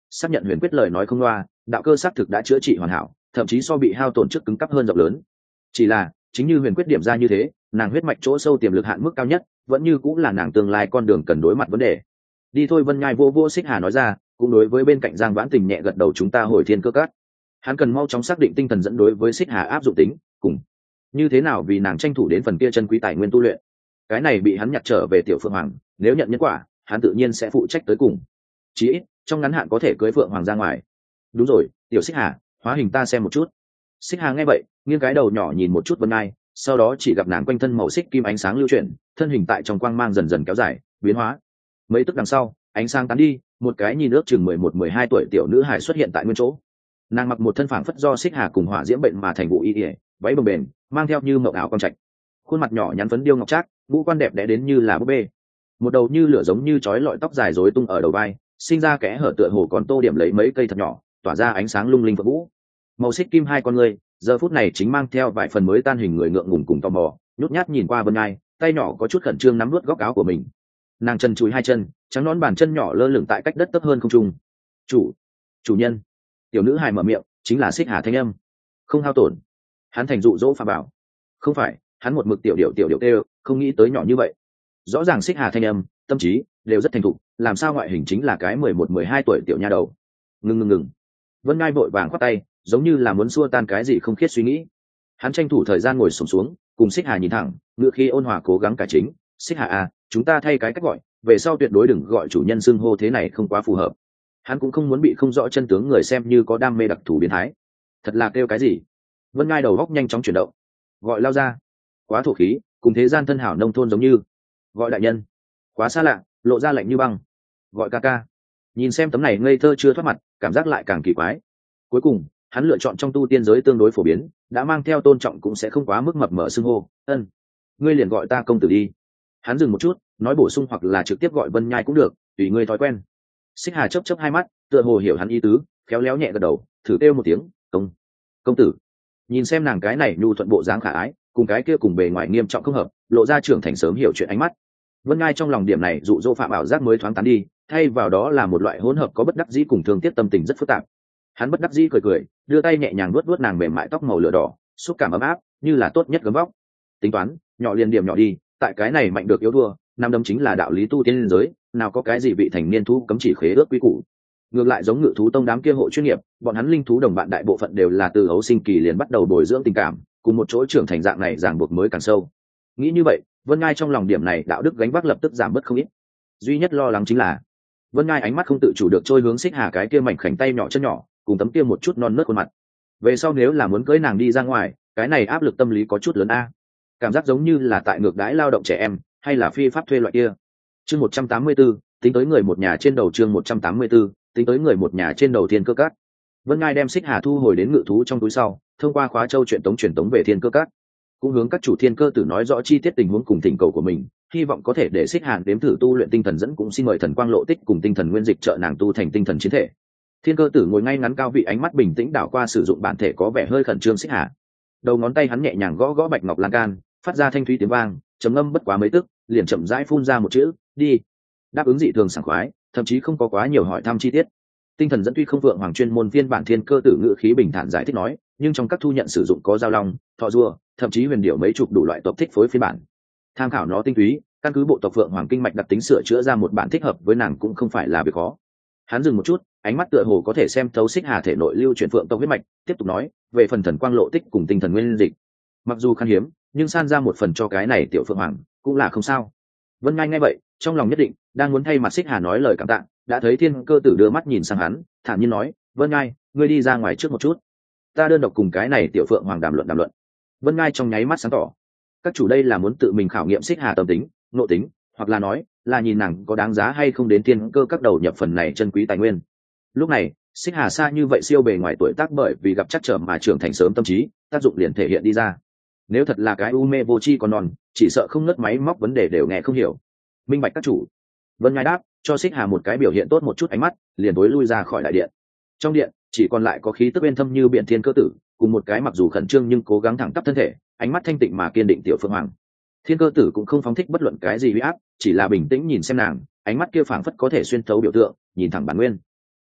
xác nhận huyền quyết lời nói không loa, đạo cơ xác thực đã chữa trị hoàn hảo, thậm chí so bị hao tổn trước cứng cắp hơn rộng lớn. Chỉ là chính như huyền quyết điểm ra như thế, nàng huyết mạch chỗ sâu tiềm lực hạn mức cao nhất vẫn như cũng là nàng tương lai con đường cần đối mặt vấn đề. Đi thôi. Vân Nhai vô vô Xích Hà nói ra, cũng đối với bên cạnh Giang Vãn Tình nhẹ gật đầu, chúng ta hồi Thiên Cơ Các. Hắn cần mau chóng xác định tinh thần dẫn đối với Xích Hà áp dụng tính cùng như thế nào, vì nàng tranh thủ đến phần kia chân quý tài nguyên tu luyện. Cái này bị hắn nhặt trở về tiểu Phượng Hoàng, nếu nhận nhân quả hắn tự nhiên sẽ phụ trách tới cùng, chí ít trong ngắn hạn có thể cưới Phượng Hoàng ra ngoài. Đúng rồi, tiểu Xích Hà, hóa hình ta xem một chút. Xích Hà nghe vậy nghiêng cái đầu nhỏ nhìn một chút Vân Nhai, sau đó chỉ gặp nàng quanh thân màu xích kim ánh sáng lưu chuyển, thân hình tại trong quang mang dần dần kéo dài biến hóa. Mấy tức đằng sau ánh sáng tán đi, một cái nhìn ước chừng mười một mười hai tuổi tiểu nữ hài xuất hiện tại nguyên chỗ. Nàng mặc một thân phảng phất do Xích Hà cùng hỏa diễm bệnh mà thành vụ y ỉa, váy bồng bềnh, mang theo như mộng áo quang trạch, khuôn mặt nhỏ nhắn phấn điêu ngọc trác, ngũ quan đẹp đẽ đến như là búp bê, một đầu như lửa giống như chói lọi tóc dài rối tung ở đầu vai, sinh ra kẽ hở tựa hồ còn tô điểm lấy mấy cây thật nhỏ, tỏa ra ánh sáng lung linh phượng vũ. Màu xích kim hai con người giờ phút này chính mang theo vài phần mới tan hình người ngượng ngùng cùng tò mò, nhút nhát nhìn qua Vân Nhai, tay nhỏ có chút khẩn trương nắm nuốt góc áo của mình. Nàng chân chùi hai chân, trắng nón bàn chân nhỏ lơ lửng tại cách đất tấp hơn không trung. chủ chủ nhân. Tiểu nữ hài mở miệng, chính là Xích Hà thanh âm. Không hao tổn. Hắn thành dụ dỗ Phạm Bảo. Không phải, hắn một mực tiểu điệu tiểu điệu tê, không nghĩ tới nhỏ như vậy. Rõ ràng Xích Hà thanh âm, tâm trí đều rất thành thục, làm sao ngoại hình chính là cái mười một mười hai tuổi tiểu nha đầu. Ngừng ngừng ngừng. Vân Ngai vội vàng khoát tay, giống như là muốn xua tan cái gì không khiết suy nghĩ. Hắn tranh thủ thời gian ngồi xổm xuống, cùng Xích Hà nhìn thẳng, ngựa khi ôn hòa cố gắng cải chính. Xích Hà à, chúng ta thay cái cách gọi, về sau tuyệt đối đừng gọi chủ nhân xưng hô thế này, không quá phù hợp. Hắn cũng không muốn bị không rõ chân tướng người xem như có đam mê đặc thù biến thái. Thật là kêu cái gì? Vân Ngai đầu góc nhanh chóng chuyển động. Gọi lao ra, quá thổ khí, cùng thế gian thân hảo nông thôn giống như. Gọi đại nhân, quá xa lạ, lộ ra lạnh như băng. Gọi ca ca. Nhìn xem tấm này ngây thơ chưa thoát mặt, cảm giác lại càng kỳ quái. Cuối cùng hắn lựa chọn trong tu tiên giới tương đối phổ biến, đã mang theo tôn trọng cũng sẽ không quá mức mập mờ xưng hô. Ân, ngươi liền gọi ta công tử đi. Hắn dừng một chút, nói bổ sung, hoặc là trực tiếp gọi Vân Nhai cũng được, tùy ngươi thói quen. Xích Hà chớp chớp hai mắt, tựa hồ hiểu hắn ý tứ, khéo léo nhẹ gật đầu, thử kêu một tiếng, công công tử. Nhìn xem nàng cái này nhu thuận bộ dáng khả ái, cùng cái kia cùng bề ngoài nghiêm trọng không hợp, lộ ra trưởng thành sớm hiểu chuyện ánh mắt. Vân Ngai trong lòng điểm này dụ dỗ Phạm ảo giác mới thoáng tán đi, thay vào đó là một loại hỗn hợp có bất đắc dĩ cùng thương tiếc tâm tình rất phức tạp. Hắn bất đắc dĩ cười cười, đưa tay nhẹ nhàng vuốt vuốt nàng mềm mại tóc màu lửa đỏ, xúc cảm ấm áp, như là tốt nhất gấm vóc. Tính toán, nhỏ liền điểm nhỏ đi, tại cái này mạnh được yếu thua, năm đấm chính là đạo lý tu tiên liên giới, nào có cái gì vị thành niên thú cấm chỉ khế ước quy củ. Ngược lại giống Ngự thú tông đám kia hộ chuyên nghiệp, bọn hắn linh thú đồng bạn đại bộ phận đều là từ ấu sinh kỳ liền bắt đầu bồi dưỡng tình cảm, cùng một chỗ trưởng thành dạng này ràng buộc mới càng sâu. Nghĩ như vậy, Vân Ngai trong lòng điểm này đạo đức gánh vác lập tức giảm bớt không ít. Duy nhất lo lắng chính là Vân Ngai ánh mắt không tự chủ được trôi hướng Xích Hà cái kia mảnh khảnh tay nhỏ chân nhỏ, cùng tấm kia một chút non nớt khuôn mặt. Về sau nếu là muốn cưới nàng đi ra ngoài, cái này áp lực tâm lý có chút lớn a. Cảm giác giống như là tại ngược đãi lao động trẻ em, hay là phi pháp thuê loại kia. Chương một trăm tám mươi 184, tính tới người một nhà trên đầu chương một trăm tám mươi 184, tính tới người một nhà trên đầu Thiên Cơ Các. Vân Ngai đem Xích Hà thu hồi đến Ngự thú trong túi sau, thông qua khóa châu truyền tống truyền tống về Thiên Cơ Các, cũng hướng các chủ thiên cơ tử nói rõ chi tiết tình huống cùng thỉnh cầu của mình, hy vọng có thể để Xích Hà đếm thử tu luyện tinh thần dẫn, cũng xin mời thần quang lộ tích cùng tinh thần nguyên dịch trợ nàng tu thành tinh thần chiến thể. Thiên cơ tử ngồi ngay ngắn cao vị, ánh mắt bình tĩnh đảo qua sử dụng bản thể có vẻ hơi khẩn trương Xích Hà. Đầu ngón tay hắn nhẹ nhàng gõ gõ bạch ngọc lan can, phát ra thanh thúy tiếng vang, trầm ngâm bất quá mấy tức, liền chậm rãi phun ra một chữ, đi. Đáp ứng dị thường sảng khoái, thậm chí không có quá nhiều hỏi thăm chi tiết. Tinh thần dẫn tuy không vượng hoàng chuyên môn phiên bản thiên cơ tử ngữ khí bình thản giải thích nói, nhưng trong các thu nhận sử dụng có giao long, thọ rùa, thậm chí huyền điểu mấy chục đủ loại tộc thích phối phiên bản. Tham khảo nó tinh túy, căn cứ bộ tộc phượng hoàng kinh mạch đặc tính sửa chữa ra một bản thích hợp với nàng cũng không phải là việc khó. Hắn dừng một chút, ánh mắt tựa hồ có thể xem thấu Xích Hà thể nội lưu chuyển phượng tộc huyết mạch, tiếp tục nói, về phần thần quang lộ tích cùng tinh thần nguyên dịch, mặc dù khan hiếm, nhưng san ra một phần cho cái này tiểu phượng hoàng cũng là không sao. Vân Ngai nghe vậy, trong lòng nhất định, đang muốn thay mặt Xích Hà nói lời cảm tạ, đã thấy thiên cơ tử đưa mắt nhìn sang hắn, thản nhiên nói, Vân Ngai, ngươi đi ra ngoài trước một chút, ta đơn độc cùng cái này tiểu phượng hoàng đàm luận đàm luận. Vân Ngai trong nháy mắt sáng tỏ, các chủ đây là muốn tự mình khảo nghiệm Xích Hà tâm tính, nội tính, hoặc là nói là nhìn nàng có đáng giá hay không đến thiên cơ các đầu nhập phần này chân quý tài nguyên. Lúc này Xích Hà xa như vậy siêu bề ngoài tuổi tác, bởi vì gặp chắc trở mà trưởng thành sớm, tâm trí tác dụng liền thể hiện đi ra. Nếu thật là cái u mê vô tri còn non, chỉ sợ không ngớt máy móc vấn đề đều nghe không hiểu. Minh bạch các chủ. Vân Ngai đáp, cho Xích Hà một cái biểu hiện tốt một chút ánh mắt, liền tối lui ra khỏi đại điện. Trong điện chỉ còn lại có khí tức bên thâm như biển thiên cơ tử, cùng một cái mặc dù khẩn trương nhưng cố gắng thẳng tắp thân thể, ánh mắt thanh tịnh mà kiên định tiểu phượng hoàng. Thiên cơ tử cũng không phóng thích bất luận cái gì uy áp, chỉ là bình tĩnh nhìn xem nàng, ánh mắt kia phảng phất có thể xuyên thấu biểu tượng, nhìn thẳng bản nguyên.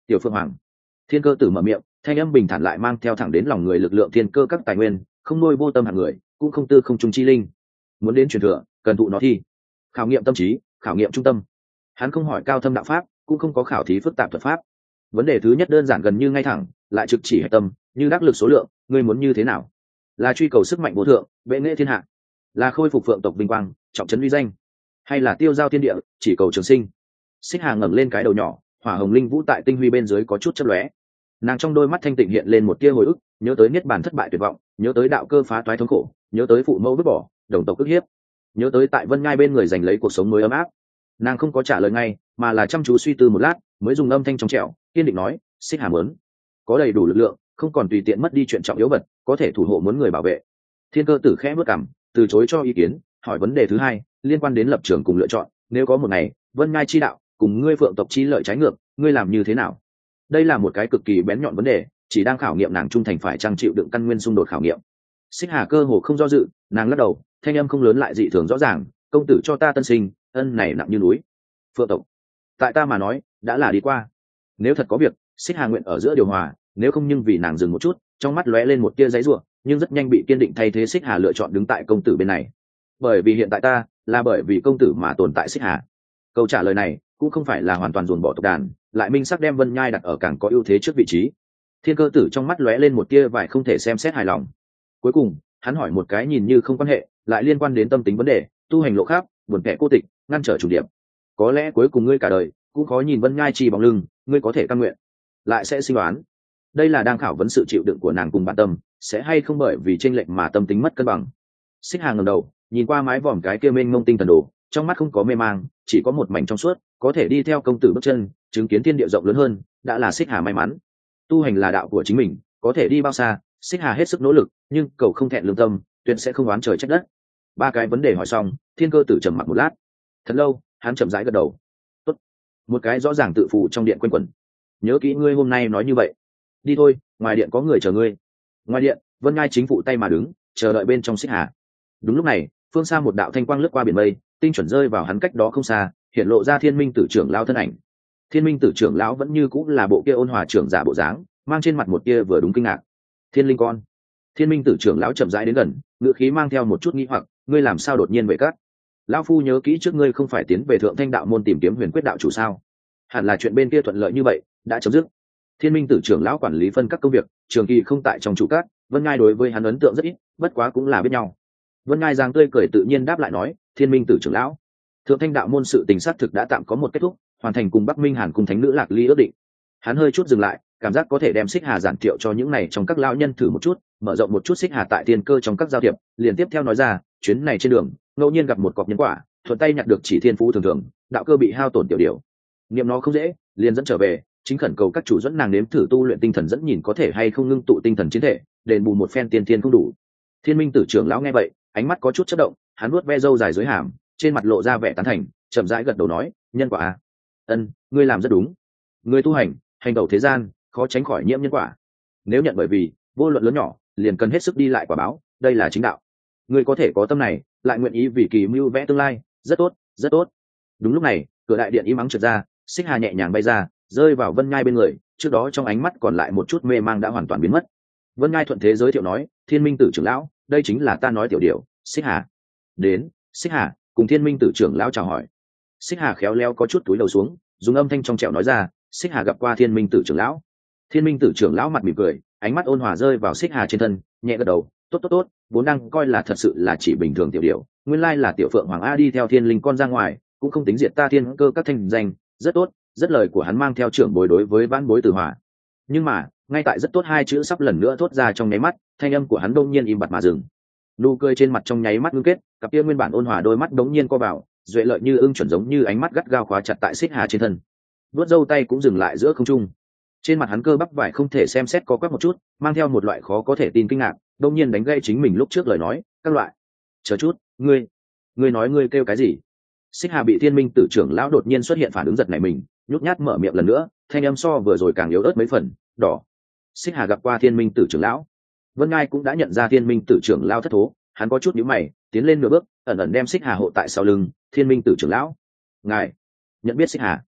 Tiểu Phượng Hoàng. Thiên Cơ Tử mở miệng, thanh âm bình thản lại mang theo thẳng đến lòng người lực lượng thiên cơ các tài nguyên, không nuôi vô tâm hạng người, cũng không tư không trung chi linh. Muốn đến truyền thừa, cần thụ nó thi. Khảo nghiệm tâm trí, khảo nghiệm trung tâm. Hắn không hỏi cao thâm đạo pháp, cũng không có khảo thí phức tạp thuật pháp. Vấn đề thứ nhất đơn giản gần như ngay thẳng, lại trực chỉ hệ tâm, như đắc lực số lượng, ngươi muốn như thế nào? Là truy cầu sức mạnh vô thượng, bệ nghệ thiên hạ, là khôi phục phượng tộc vinh quang, trọng trấn uy danh, hay là tiêu giao thiên địa, chỉ cầu trường sinh? Xích Hà ngẩng lên cái đầu nhỏ, hỏa hồng linh vũ tại tinh huy bên dưới có chút chớp lóe. Nàng trong đôi mắt thanh tịnh hiện lên một tia hồi ức, nhớ tới niết bàn thất bại tuyệt vọng, nhớ tới đạo cơ phá toái thống khổ, nhớ tới phụ mẫu vứt bỏ, đồng tộc ức hiếp, nhớ tới tại Vân Ngai bên người giành lấy cuộc sống mới ấm áp. Nàng không có trả lời ngay, mà là chăm chú suy tư một lát, mới dùng âm thanh trong trẻo kiên định nói: Xích Hà muốn có đầy đủ lực lượng, không còn tùy tiện mất đi chuyện trọng yếu vật, có thể thủ hộ muốn người bảo vệ. Thiên Cơ Tử khẽ bước cằm, từ chối cho ý kiến, hỏi vấn đề thứ hai, liên quan đến lập trường cùng lựa chọn. Nếu có một ngày Vân Ngai chi đạo cùng ngươi phượng tộc chi lợi trái ngược, ngươi làm như thế nào? Đây là một cái cực kỳ bén nhọn vấn đề, chỉ đang khảo nghiệm nàng trung thành phải trang chịu đựng căn nguyên xung đột khảo nghiệm. Xích Hà cơ hồ không do dự, nàng lắc đầu, thanh âm không lớn lại dị thường rõ ràng: công tử cho ta tân sinh, ân này nặng như núi. Phượng tộc tại ta mà nói đã là đi qua, nếu thật có việc, Xích Hà nguyện ở giữa điều hòa, nếu không nhưng vì nàng dừng một chút, trong mắt lóe lên một tia giấy rủa, nhưng rất nhanh bị kiên định thay thế. Xích Hà lựa chọn đứng tại công tử bên này, bởi vì hiện tại ta là bởi vì công tử mà tồn tại. Xích Hà câu trả lời này cũng không phải là hoàn toàn dồn bỏ tộc đàn, lại minh sắc đem Vân Nhai đặt ở càng có ưu thế trước vị trí. Thiên Cơ Tử trong mắt lóe lên một tia vài không thể xem xét hài lòng. Cuối cùng hắn hỏi một cái nhìn như không quan hệ, lại liên quan đến tâm tính vấn đề: tu hành lộ khác, buồn kẻ cô tịch, ngăn trở trùng điểm, có lẽ cuối cùng ngươi cả đời cũng khó nhìn Vân Nhai chi bóng lưng, ngươi có thể căn nguyện, lại sẽ suy đoán. Đây là đang khảo vấn sự chịu đựng của nàng cùng bản tâm, sẽ hay không bởi vì chênh lệch mà tâm tính mất cân bằng. Xích Hà ngẩng đầu, nhìn qua mái vòm cái kia mênh mông tinh thần đồ, trong mắt không có mê mang, chỉ có một mảnh trong suốt, có thể đi theo công tử bước chân, chứng kiến thiên địa rộng lớn hơn, đã là Xích Hà may mắn. Tu hành là đạo của chính mình, có thể đi bao xa, Xích Hà hết sức nỗ lực, nhưng cầu không thẹn lương tâm, tuyệt sẽ không oán trời trách đất. Ba cái vấn đề hỏi xong, Thiên Cơ Tử trầm mặc một lát, thật lâu, hắn chậm rãi gật đầu. Tốt. Một cái rõ ràng tự phụ trong điện quanh quẩn. Nhớ kỹ ngươi hôm nay nói như vậy. Đi thôi, ngoài điện có người chờ ngươi. Ngoài điện, Vân Ngai chính phụ tay mà đứng, chờ đợi bên trong Xích Hà. Đúng lúc này, phương xa một đạo thanh quang lướt qua biển mây, tinh chuẩn rơi vào hắn cách đó không xa, hiện lộ ra Thiên Minh Tử trưởng lão thân ảnh. Thiên Minh Tử trưởng lão vẫn như cũng là bộ kia ôn hòa trưởng giả bộ dáng, mang trên mặt một kia vừa đúng kinh ngạc. Thiên Linh con. Thiên Minh Tử trưởng lão chậm rãi đến gần, ngữ khí mang theo một chút nghi hoặc: ngươi làm sao đột nhiên vậy cát? Lão phu nhớ kỹ trước ngươi không phải tiến về Thượng Thanh đạo môn tìm kiếm Huyền Quyết đạo chủ sao? Hẳn là chuyện bên kia thuận lợi như vậy, đã chấm dứt. Thiên Minh Tử trưởng lão quản lý phân các công việc, trường kỳ không tại trong chủ cát, Vân Ngai đối với hắn ấn tượng rất ít, bất quá cũng là biết nhau. Vân Ngai giang tươi cười tự nhiên đáp lại nói: Thiên Minh Tử trưởng lão, Thượng Thanh đạo môn sự tình xác thực đã tạm có một kết thúc, hoàn thành cùng Bắc Minh Hàn cùng thánh nữ Lạc Ly ước định. Hắn hơi chút dừng lại, cảm giác có thể đem Xích Hà giản thiệu cho những này trong các lão nhân thử một chút, mở rộng một chút Xích Hà tại Tiên Cơ trong các giao thiệp, liền tiếp theo nói ra: chuyến này trên đường, ngẫu nhiên gặp một cọc nhân quả, thuận tay nhặt được chỉ thiên phú thường thường, đạo cơ bị hao tổn tiểu điều, niệm nó không dễ, liền dẫn trở về, chính khẩn cầu các chủ dẫn nàng nếm thử tu luyện tinh thần dẫn, nhìn có thể hay không ngưng tụ tinh thần chiến thể, đền bù một phen tiên thiên không đủ. Thiên Minh Tử trưởng lão nghe vậy, ánh mắt có chút chớp động, hắn nuốt ve râu dài dưới hàm, trên mặt lộ ra vẻ tán thành, chậm rãi gật đầu nói: nhân quả à? Ân, ngươi làm rất đúng. Ngươi tu hành, hành đầu thế gian, khó tránh khỏi nhiễm nhân quả. Nếu nhận bởi vì vô luận lớn nhỏ, liền cần hết sức đi lại quả báo, đây là chính đạo. Ngươi có thể có tâm này, lại nguyện ý vì kỳ mưu vẽ tương lai, rất tốt, rất tốt. Đúng lúc này, cửa đại điện im ắng trượt ra, Xích Hà nhẹ nhàng bay ra, rơi vào Vân Ngai bên người, trước đó trong ánh mắt còn lại một chút mê mang đã hoàn toàn biến mất. Vân Ngai thuận thế giới thiệu nói: Thiên Minh Tử trưởng lão, đây chính là ta nói tiểu điểu, Xích Hà. Đến. Xích Hà cùng Thiên Minh Tử trưởng lão chào hỏi. Xích Hà khéo léo có chút túi đầu xuống, dùng âm thanh trong trẻo nói ra: Xích Hà gặp qua Thiên Minh Tử trưởng lão. Thiên Minh Tử trưởng lão mặt mỉm cười, ánh mắt ôn hòa rơi vào Xích Hà trên thân, nhẹ gật đầu: tốt tốt tốt, vốn đang coi là thật sự là chỉ bình thường tiểu điểu, nguyên lai là tiểu Phượng Hoàng a, đi theo Thiên Linh con ra ngoài, cũng không tính diệt ta Thiên Cơ các thanh danh, rất tốt. Rất lời của hắn mang theo trưởng bối đối với vãn bối từ hòa. Nhưng mà, ngay tại rất tốt hai chữ sắp lần nữa thốt ra trong nháy mắt, thanh âm của hắn đông nhiên im bặt mà dừng. Nụ cười trên mặt trong nháy mắt ngưng kết, cặp kia nguyên bản ôn hòa đôi mắt đống nhiên co vào, duệ lợi như ưng chuẩn giống như ánh mắt gắt gao khóa chặt tại Xích Hà trên thân. Vuốt râu tay cũng dừng lại giữa không trung. Trên mặt hắn cơ bắp vải không thể xem xét có quắc một chút, mang theo một loại khó có thể tin kinh ngạc, đông nhiên đánh gây chính mình lúc trước lời nói, các loại. Chờ chút, ngươi, ngươi nói ngươi kêu cái gì? Xích Hà bị Thiên Minh Tử trưởng lão đột nhiên xuất hiện phản ứng giật nảy mình, nhút nhát mở miệng lần nữa, thanh âm so vừa rồi càng yếu ớt mấy phần, đỏ. Xích Hà gặp qua Thiên Minh Tử trưởng lão. Vân Ngai cũng đã nhận ra Thiên Minh Tử trưởng lão thất thố, hắn có chút nhíu mày, tiến lên nửa bước, ẩn ẩn đem Xích Hà hộ tại sau lưng. Thiên Minh Tử trưởng lão, ngài nhận biết Xích Hà?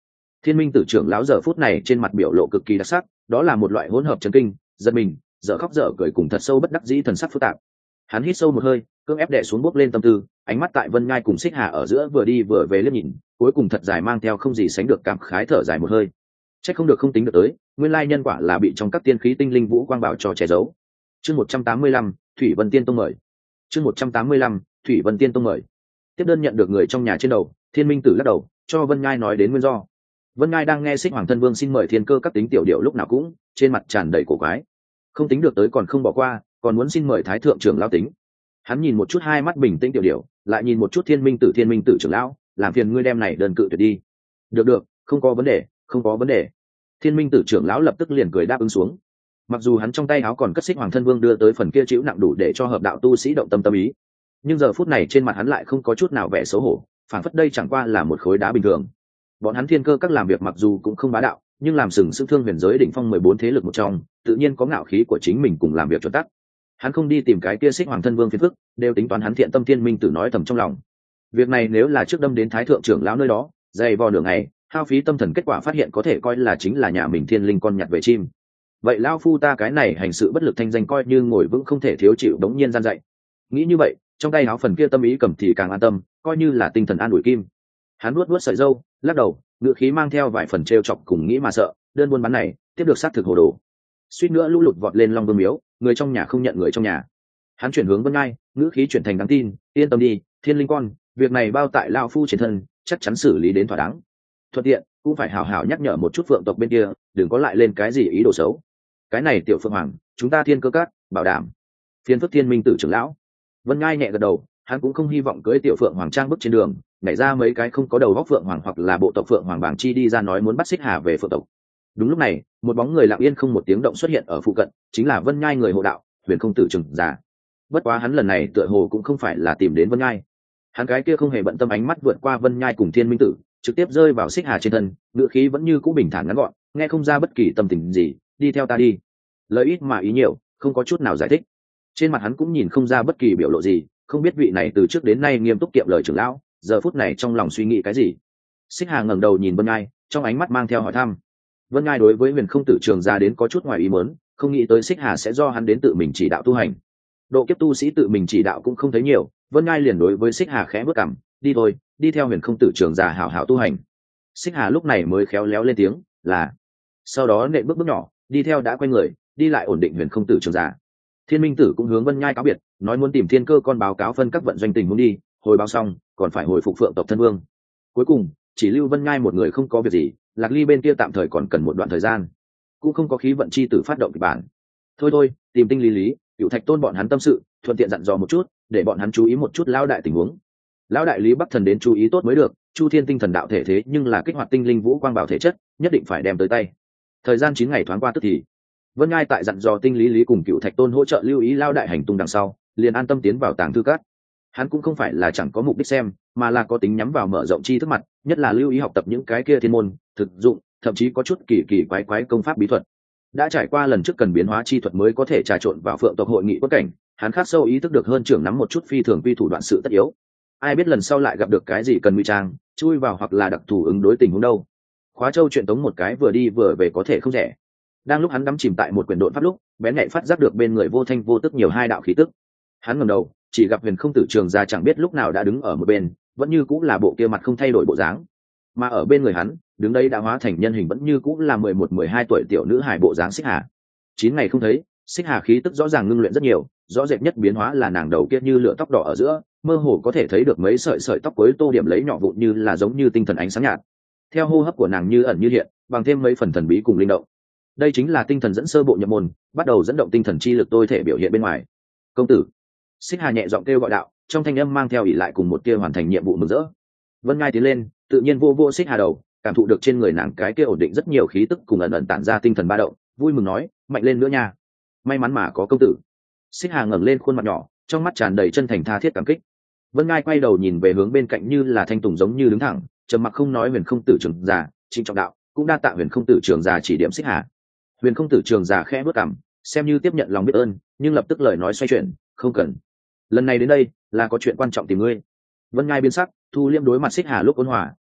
Thiên Minh Tử trưởng lão giờ phút này trên mặt biểu lộ cực kỳ đặc sắc, đó là một loại hỗn hợp chấn kinh, giật mình, dở khóc dở cười cùng thật sâu bất đắc dĩ thần sắc phức tạp. Hắn hít sâu một hơi, cưỡng ép đè xuống bốc lên tâm tư, ánh mắt tại Vân Nhai cùng Xích Hà ở giữa vừa đi vừa về liếc nhìn, cuối cùng thật dài mang theo không gì sánh được cảm khái thở dài một hơi. Chắc không được không tính được tới, nguyên lai nhân quả là bị trong các tiên khí tinh linh vũ quang bảo cho che giấu. Chương một trăm tám mươi lăm, Thủy Vân Tiên Tông mời. Chương một trăm tám mươi lăm, Thủy Vân Tiên Tông mời. Tiếp đơn nhận được người trong nhà trên đầu, Thiên Minh Tử lắc đầu, cho Vân Nhai nói đến nguyên do. Vân Nhai đang nghe Xích Hoàng Thân Vương xin mời thiên cơ các tính tiểu điệu lúc nào cũng trên mặt tràn đầy cổ quái, không tính được tới còn không bỏ qua, còn muốn xin mời Thái thượng trưởng lão tính. Hắn nhìn một chút hai mắt bình tĩnh tiểu điệu, lại nhìn một chút Thiên Minh Tử Thiên Minh Tử trưởng lão, làm phiền ngươi đem này đơn cự tuyệt đi. Được được, không có vấn đề, không có vấn đề. Thiên Minh Tử trưởng lão lập tức liền cười đáp ứng xuống. Mặc dù hắn trong tay áo còn cất Xích Hoàng Thân Vương đưa tới phần kia chịu nặng đủ để cho hợp đạo tu sĩ động tâm tâm ý, nhưng giờ phút này trên mặt hắn lại không có chút nào vẻ xấu hổ, phản phất đây chẳng qua là một khối đá bình thường. Bọn hắn thiên cơ các làm việc mặc dù cũng không bá đạo, nhưng làm sừng sững thương huyền giới đỉnh phong mười bốn thế lực một trong, tự nhiên có ngạo khí của chính mình cùng làm việc chuẩn tắc. Hắn không đi tìm cái kia Xích Hoàng Thân Vương phiền phức, đều tính toán hắn thiện tâm Thiên Minh Tử nói thầm trong lòng. Việc này nếu là trước đâm đến Thái thượng trưởng lão nơi đó, dày vò nửa ngày, hao phí tâm thần, kết quả phát hiện có thể coi là chính là nhà mình thiên linh con nhặt về chim. Vậy lão phu ta cái này hành sự bất lực thanh danh coi như ngồi vững không thể thiếu chịu đống nhiên gian dạy. Nghĩ như vậy, trong tay áo phần kia tâm ý cầm thì càng an tâm, coi như là tinh thần an ủi kim. Hắn nuốt nuốt sợi râu, lắc đầu, ngựa khí mang theo vài phần trêu chọc cùng nghĩ mà sợ, đơn buôn bán này tiếp được sát thực hồ đồ. Suýt nữa lũ lụt vọt lên Long Vương miếu, người trong nhà không nhận người trong nhà. Hắn chuyển hướng Vân Ngai, ngữ khí chuyển thành đáng tin, yên tâm đi, thiên linh con, việc này bao tại lão phu trên thân, chắc chắn xử lý đến thỏa đáng. Thuận tiện cũng phải hảo hảo nhắc nhở một chút phượng tộc bên kia, đừng có lại lên cái gì ý đồ xấu. Cái này tiểu phượng hoàng, chúng ta thiên cơ các bảo đảm. Phiên phức Thiên Minh Tử trưởng lão. Vân Ngai nhẹ gật đầu, hắn cũng không hy vọng cưỡi tiểu phượng hoàng trang bước trên đường nảy ra mấy cái không có đầu góc phượng hoàng hoặc là bộ tộc phượng hoàng bảng chi đi ra nói muốn bắt Xích Hà về phượng tộc. Đúng lúc này, một bóng người lặng yên không một tiếng động xuất hiện ở phụ cận, chính là Vân Nhai người hộ đạo, Huyền Không Tử Trừng Già. Bất quá hắn lần này tựa hồ cũng không phải là tìm đến Vân Nhai. Hắn cái kia không hề bận tâm ánh mắt vượt qua Vân Nhai cùng Thiên Minh Tử, trực tiếp rơi vào Xích Hà trên thân, ngữ khí vẫn như cũ bình thản ngắn gọn, nghe không ra bất kỳ tâm tình gì, đi theo ta đi. Lời ít mà ý nhiều, không có chút nào giải thích. Trên mặt hắn cũng nhìn không ra bất kỳ biểu lộ gì, không biết vị này từ trước đến nay nghiêm túc kiệm lời trưởng lão, giờ phút này trong lòng suy nghĩ cái gì. Xích Hà ngẩng đầu nhìn Vân Nhai, trong ánh mắt mang theo hỏi thăm. Vân Nhai đối với Huyền Không Tử Trường ra đến có chút ngoài ý muốn, không nghĩ tới Xích Hà sẽ do hắn đến tự mình chỉ đạo tu hành. Độ kiếp tu sĩ tự mình chỉ đạo cũng không thấy nhiều, Vân Nhai liền đối với Xích Hà khẽ bước cằm, đi thôi, đi theo Huyền Không Tử Trường già hảo hảo tu hành. Xích Hà lúc này mới khéo léo lên tiếng, là. Sau đó nện bước bước nhỏ, đi theo đã quay người, đi lại ổn định Huyền Không Tử Trường già. Thiên Minh Tử cũng hướng Vân Nhai cáo biệt, nói muốn tìm thiên cơ con báo cáo phân các vận doanh tình muốn đi, hồi báo xong, còn phải hồi phục phượng tộc thân vương. Cuối cùng, chỉ lưu Vân Nhai một người không có việc gì, Lạc Ly bên kia tạm thời còn cần một đoạn thời gian, cũng không có khí vận chi tử phát động kịch bản. Thôi thôi, tìm Tinh Lý Lý, Cựu Thạch Tôn bọn hắn tâm sự, thuận tiện dặn dò một chút, để bọn hắn chú ý một chút lão đại tình huống. Lão đại Lý Bắc Thần đến chú ý tốt mới được, Chu Thiên tinh thần đạo thể thế nhưng là kích hoạt tinh linh vũ quang bảo thể chất, nhất định phải đem tới tay. Thời gian chín ngày thoáng qua tức thì, Vân Nhai tại dặn dò Tinh Lý Lý cùng Cựu Thạch Tôn hỗ trợ lưu ý lão đại hành tung đằng sau, liền an tâm tiến vào tàng thư các. Hắn cũng không phải là chẳng có mục đích xem, mà là có tính nhắm vào mở rộng tri thức mặt, nhất là lưu ý học tập những cái kia thiên môn, thực dụng, thậm chí có chút kỳ kỳ quái quái công pháp bí thuật. Đã trải qua lần trước cần biến hóa chi thuật mới có thể trà trộn vào phượng tộc hội nghị quốc cảnh, hắn khắc sâu ý thức được hơn trưởng nắm một chút phi thường quy thủ đoạn sự tất yếu. Ai biết lần sau lại gặp được cái gì cần ngụy trang, chui vào hoặc là đặc thù ứng đối tình huống đâu. Khóa Châu chuyện tống một cái vừa đi vừa về có thể không rẻ. Đang lúc hắn đắm chìm tại một quyển độn pháp lúc, bén nhạy phát giác được bên người vô thanh vô tức nhiều hai đạo khí tức. Hắn ngẩng đầu, chỉ gặp Huyền Không Tử Trường ra chẳng biết lúc nào đã đứng ở một bên, vẫn như cũng là bộ kia mặt không thay đổi bộ dáng. Mà ở bên người hắn, đứng đây đã hóa thành nhân hình vẫn như cũng là mười một mười hai tuổi tiểu nữ hài bộ dáng Xích Hà. Chín ngày không thấy, Xích Hà khí tức rõ ràng ngưng luyện rất nhiều, rõ rệt nhất biến hóa là nàng đầu kia như lửa tóc đỏ ở giữa, mơ hồ có thể thấy được mấy sợi sợi tóc cuối tô điểm lấy nhỏ vụn như là giống như tinh thần ánh sáng nhạt. Theo hô hấp của nàng như ẩn như hiện, bằng thêm mấy phần thần bí cùng linh động. Đây chính là tinh thần dẫn sơ bộ nhập môn, bắt đầu dẫn động tinh thần chi lực tôi thể biểu hiện bên ngoài. Công tử. Xích Hà nhẹ giọng kêu gọi đạo, trong thanh âm mang theo ỷ lại cùng một tia hoàn thành nhiệm vụ mừng rỡ. Vân Ngai tiến lên, tự nhiên vô vô Xích Hà đầu, cảm thụ được trên người nàng cái kia ổn định rất nhiều khí tức cùng ẩn ẩn tản ra tinh thần ba động, vui mừng nói, mạnh lên nữa nha. May mắn mà có công tử. Xích Hà ngẩng lên khuôn mặt nhỏ, trong mắt tràn đầy chân thành tha thiết cảm kích. Vân Ngai quay đầu nhìn về hướng bên cạnh như là thanh tùng giống như đứng thẳng, trầm mặc không nói Huyền Không Tử Trường già, trịnh trọng đạo, cũng đa tạ Huyền Không Tử Trường già chỉ điểm Xích Hà. Huyền Không Tử Trường già khẽ bước cằm, xem như tiếp nhận lòng biết ơn, nhưng lập tức lời nói xoay chuyển, không cần. Lần này đến đây là có chuyện quan trọng tìm ngươi. Vân Ngai biến sắc, thu liêm đối mặt Xích Hà lúc ôn hòa,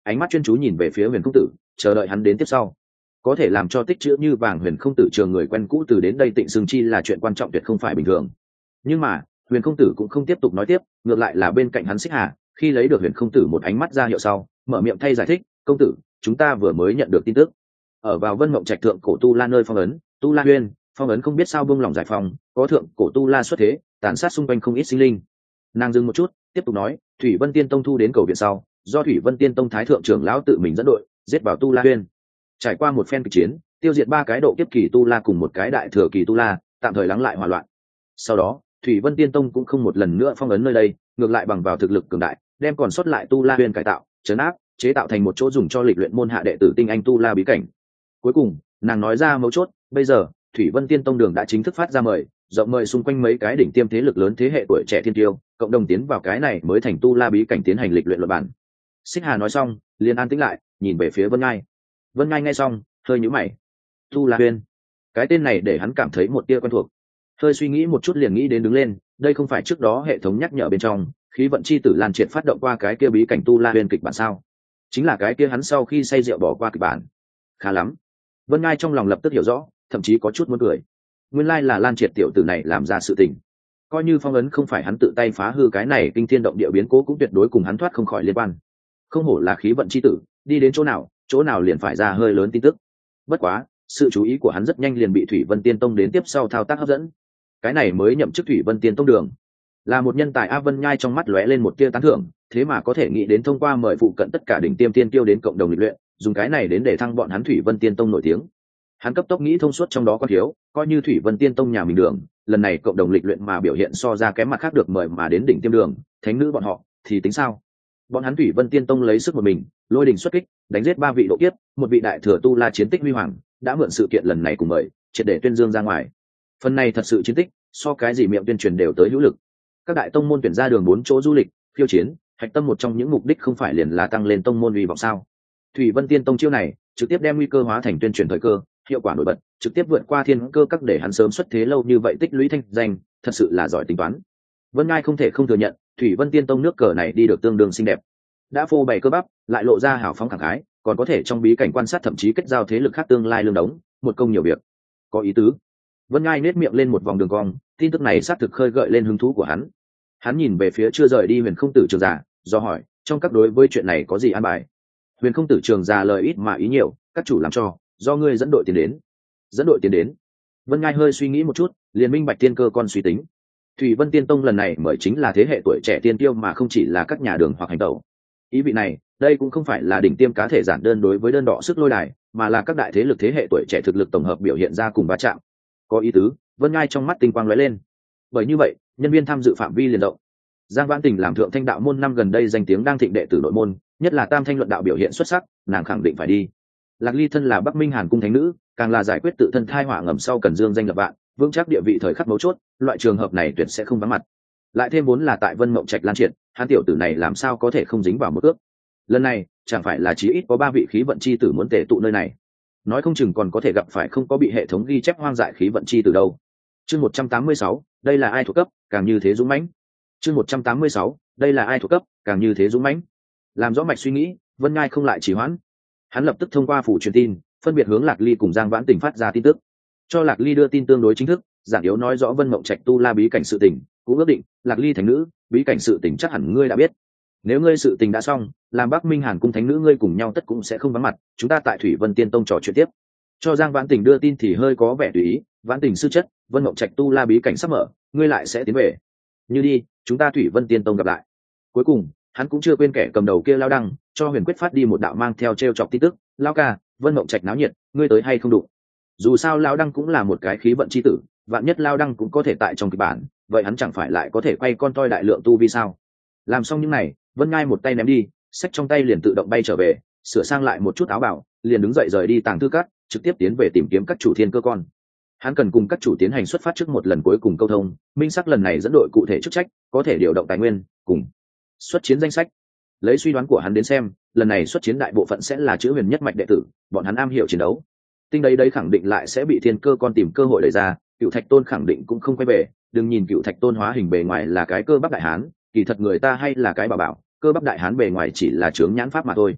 ánh mắt chuyên chú nhìn về phía huyền không tử, chờ đợi hắn đến tiếp sau. Có thể làm cho tích chữ như vàng huyền không tử trường người quen cũ từ đến đây tịnh xưng chi là chuyện quan trọng tuyệt không phải bình thường. Nhưng mà huyền không tử cũng không tiếp tục nói tiếp, ngược lại là bên cạnh hắn Xích Hà, khi lấy được huyền không tử một ánh mắt ra hiệu sau, mở miệng thay giải thích, công tử, chúng ta vừa mới nhận được tin tức, ở vào Vân Mộng Trạch thượng cổ tu la nơi phong ấn, tu la huyên, phong ấn không biết sao buông lỏng giải phóng, có thượng cổ tu la xuất thế, tàn sát xung quanh không ít sinh linh. Nàng dừng một chút, tiếp tục nói, Thủy Vân Tiên Tông thu đến cầu viện sau, do Thủy Vân Tiên Tông thái thượng trưởng lão tự mình dẫn đội, giết vào tu la huyên. Trải qua một phen kịch chiến, tiêu diệt ba cái độ kiếp kỳ tu la cùng một cái đại thừa kỳ tu la, tạm thời lắng lại hỏa loạn. Sau đó, Thủy Vân Tiên Tông cũng không một lần nữa phong ấn nơi đây, ngược lại bằng vào thực lực cường đại, đem còn sót lại tu la huyên cải tạo, trấn áp, chế tạo thành một chỗ dùng cho lịch luyện môn hạ đệ tử tinh anh tu la bí cảnh. Cuối cùng, nàng nói ra mấu chốt, bây giờ Thủy Vân Tiên Tông đường đã chính thức phát ra mời, rộng mời xung quanh mấy cái đỉnh tiêm thế lực lớn thế hệ tuổi trẻ thiên tiêu, cộng đồng tiến vào cái này mới thành tu la bí cảnh tiến hành lịch luyện luận bản. Xích Hà nói xong, liền an tĩnh lại, nhìn về phía Vân Ngai. Vân Ngai nghe xong, hơi nhíu mày. Tu La Huyên, cái tên này để hắn cảm thấy một tia quen thuộc. Hơi suy nghĩ một chút liền nghĩ đến đứng lên, đây không phải trước đó hệ thống nhắc nhở bên trong, khí vận chi tử Lan Triệt phát động qua cái kia bí cảnh tu La Huyên kịch bản sao? Chính là cái kia hắn sau khi say rượu bỏ qua kịch bản. Khá lắm. Vân Ngai trong lòng lập tức hiểu rõ, thậm chí có chút muốn cười. Nguyên lai là Lan Triệt tiểu tử này làm ra sự tình. Coi như phong ấn không phải hắn tự tay phá hư cái này kinh thiên động địa biến cố cũng tuyệt đối cùng hắn thoát không khỏi liên quan. Không hổ là khí vận chi tử, đi đến chỗ nào, chỗ nào liền phải ra hơi lớn tin tức. Bất quá, sự chú ý của hắn rất nhanh liền bị Thủy Vân Tiên Tông đến tiếp sau thao tác hấp dẫn. Cái này mới nhậm chức Thủy Vân Tiên Tông đường, là một nhân tài. A Vân Nhai trong mắt lóe lên một tia tán thưởng, thế mà có thể nghĩ đến thông qua mời phụ cận tất cả đỉnh tiêm tiên tiêu đến cộng đồng lịch luyện, dùng cái này đến để thăng bọn hắn Thủy Vân Tiên Tông nổi tiếng. Hắn cấp tốc nghĩ thông suốt trong đó có thiếu, coi như Thủy Vân Tiên Tông nhà mình đường, lần này cộng đồng lịch luyện mà biểu hiện so ra kém mặt khác được mời mà đến đỉnh tiêm đường, thánh nữ bọn họ thì tính sao? Bọn hắn Thủy Vân Tiên Tông lấy sức một mình, lôi đình xuất kích, đánh giết ba vị độ kiếp, một vị đại thừa tu la chiến tích huy hoàng, đã mượn sự kiện lần này cùng mời, triệt để tuyên dương ra ngoài. Phần này thật sự chiến tích, so cái gì miệng tuyên truyền đều tới hữu lực. Các đại tông môn tuyển ra đường bốn chỗ du lịch, khiêu chiến, hạch tâm một trong những mục đích không phải liền là tăng lên tông môn uy vọng sao? Thủy Vân Tiên Tông chiêu này, trực tiếp đem nguy cơ hóa thành tuyên truyền thời cơ, hiệu quả nổi bật, trực tiếp vượt qua thiên cơ các để hắn sớm xuất thế lâu như vậy tích lũy thanh danh, thật sự là giỏi tính toán. Vân Ngai không thể không thừa nhận, Thủy Vân Tiên Tông nước cờ này đi được tương đương xinh đẹp. Đã phô bày cơ bắp, lại lộ ra hào phóng khẳng khái, còn có thể trong bí cảnh quan sát thậm chí kết giao thế lực khác tương lai lương đống, một công nhiều việc. Có ý tứ. Vân Ngai nét miệng lên một vòng đường cong, tin tức này xác thực khơi gợi lên hứng thú của hắn. Hắn nhìn về phía chưa rời đi Huyền Không Tử Trường Già, do hỏi, trong các đối với chuyện này có gì an bài? Huyền Không Tử Trường Già lời ít mà ý nhiều, các chủ làm cho, do ngươi dẫn đội tiến đến. Dẫn đội tiến đến. Vân Ngai hơi suy nghĩ một chút, liền minh bạch tiên cơ con suy tính. Thủy Vân Tiên Tông lần này mời chính là thế hệ tuổi trẻ tiên tiêu mà không chỉ là các nhà đường hoặc hành tẩu. Ý vị này, đây cũng không phải là đỉnh tiêm cá thể giản đơn đối với đơn đỏ sức lôi đài, mà là các đại thế lực thế hệ tuổi trẻ thực lực tổng hợp biểu hiện ra cùng va chạm. Có ý tứ. Vân Ngai trong mắt tinh quang lóe lên. Bởi như vậy, nhân viên tham dự phạm vi liền rộng. Giang Vãn Tình làm thượng thanh đạo môn năm gần đây danh tiếng đang thịnh đệ tử nội môn, nhất là tam thanh luận đạo biểu hiện xuất sắc, nàng khẳng định phải đi. Lạc Ly thân là Bắc Minh Hàn cung thánh nữ, càng là giải quyết tự thân thai họa ngầm sau cần dương danh lập vạn, vững chắc địa vị thời khắc mấu chốt, loại trường hợp này tuyệt sẽ không vắng mặt. Lại thêm vốn là tại Vân Mộng Trạch Lan Triệt, hắn tiểu tử này làm sao có thể không dính vào một ước. Lần này, chẳng phải là chí ít có ba vị khí vận chi tử muốn tề tụ nơi này. Nói không chừng còn có thể gặp phải không có bị hệ thống ghi chép hoang dại khí vận chi tử đâu. Chương một trăm tám mươi sáu, đây là ai thuộc cấp, càng như thế dũng mãnh. Chương một trăm tám mươi sáu, đây là ai thuộc cấp, càng như thế dũng mãnh. Làm rõ mạch suy nghĩ, Vân Ngai không lại trì hoãn. Hắn lập tức thông qua phủ truyền tin, phân biệt hướng Lạc Ly cùng Giang Vãn Tình phát ra tin tức. Cho Lạc Ly đưa tin tương đối chính thức, giản yếu nói rõ Vân Mộng Trạch tu la bí cảnh sự tình, cũng ước định, Lạc Ly thánh nữ, bí cảnh sự tình chắc hẳn ngươi đã biết. Nếu ngươi sự tình đã xong, làm Bắc Minh Hàn cung thánh nữ ngươi cùng nhau tất cũng sẽ không vắng mặt, chúng ta tại Thủy Vân Tiên Tông trò chuyện tiếp. Cho Giang Vãn Tình đưa tin thì hơi có vẻ tùy ý, Vãn Tình sư chất, Vân Mộng Trạch tu la bí cảnh sắp mở, ngươi lại sẽ tiến về. Như đi, chúng ta Thủy Vân Tiên Tông gặp lại. Cuối cùng, hắn cũng chưa quên kẻ cầm đầu kia lao đăng, cho Huyền Quyết phát đi một đạo mang theo trêu chọc tin tức, lao ca, Vân Mộng Trạch náo nhiệt, ngươi tới hay không đụng. Dù sao lao đăng cũng là một cái khí vận chi tử, vạn nhất lao đăng cũng có thể tại trong kịch bản, vậy hắn chẳng phải lại có thể quay con toi đại lượng tu vi sao? Làm xong những này, Vân Ngai một tay ném đi, sách trong tay liền tự động bay trở về, sửa sang lại một chút áo bảo, liền đứng dậy rời đi tàng thư cát, trực tiếp tiến về tìm kiếm các chủ thiên cơ con. Hắn cần cùng các chủ tiến hành xuất phát trước một lần cuối cùng câu thông, minh xác lần này dẫn đội cụ thể chức trách, có thể điều động tài nguyên, cùng xuất chiến danh sách. Lấy suy đoán của hắn đến xem, lần này xuất chiến đại bộ phận sẽ là chữ huyền nhất mạch đệ tử, bọn hắn am hiểu chiến đấu. Tinh đấy đấy khẳng định lại sẽ bị thiên cơ con tìm cơ hội đẩy ra, Cựu Thạch Tôn khẳng định cũng không quay về, đừng nhìn Cựu Thạch Tôn hóa hình bề ngoài là cái cơ bắp đại hán, kỳ thật người ta hay là cái bảo bảo, cơ bắp đại hán bề ngoài chỉ là chướng nhãn pháp mà thôi.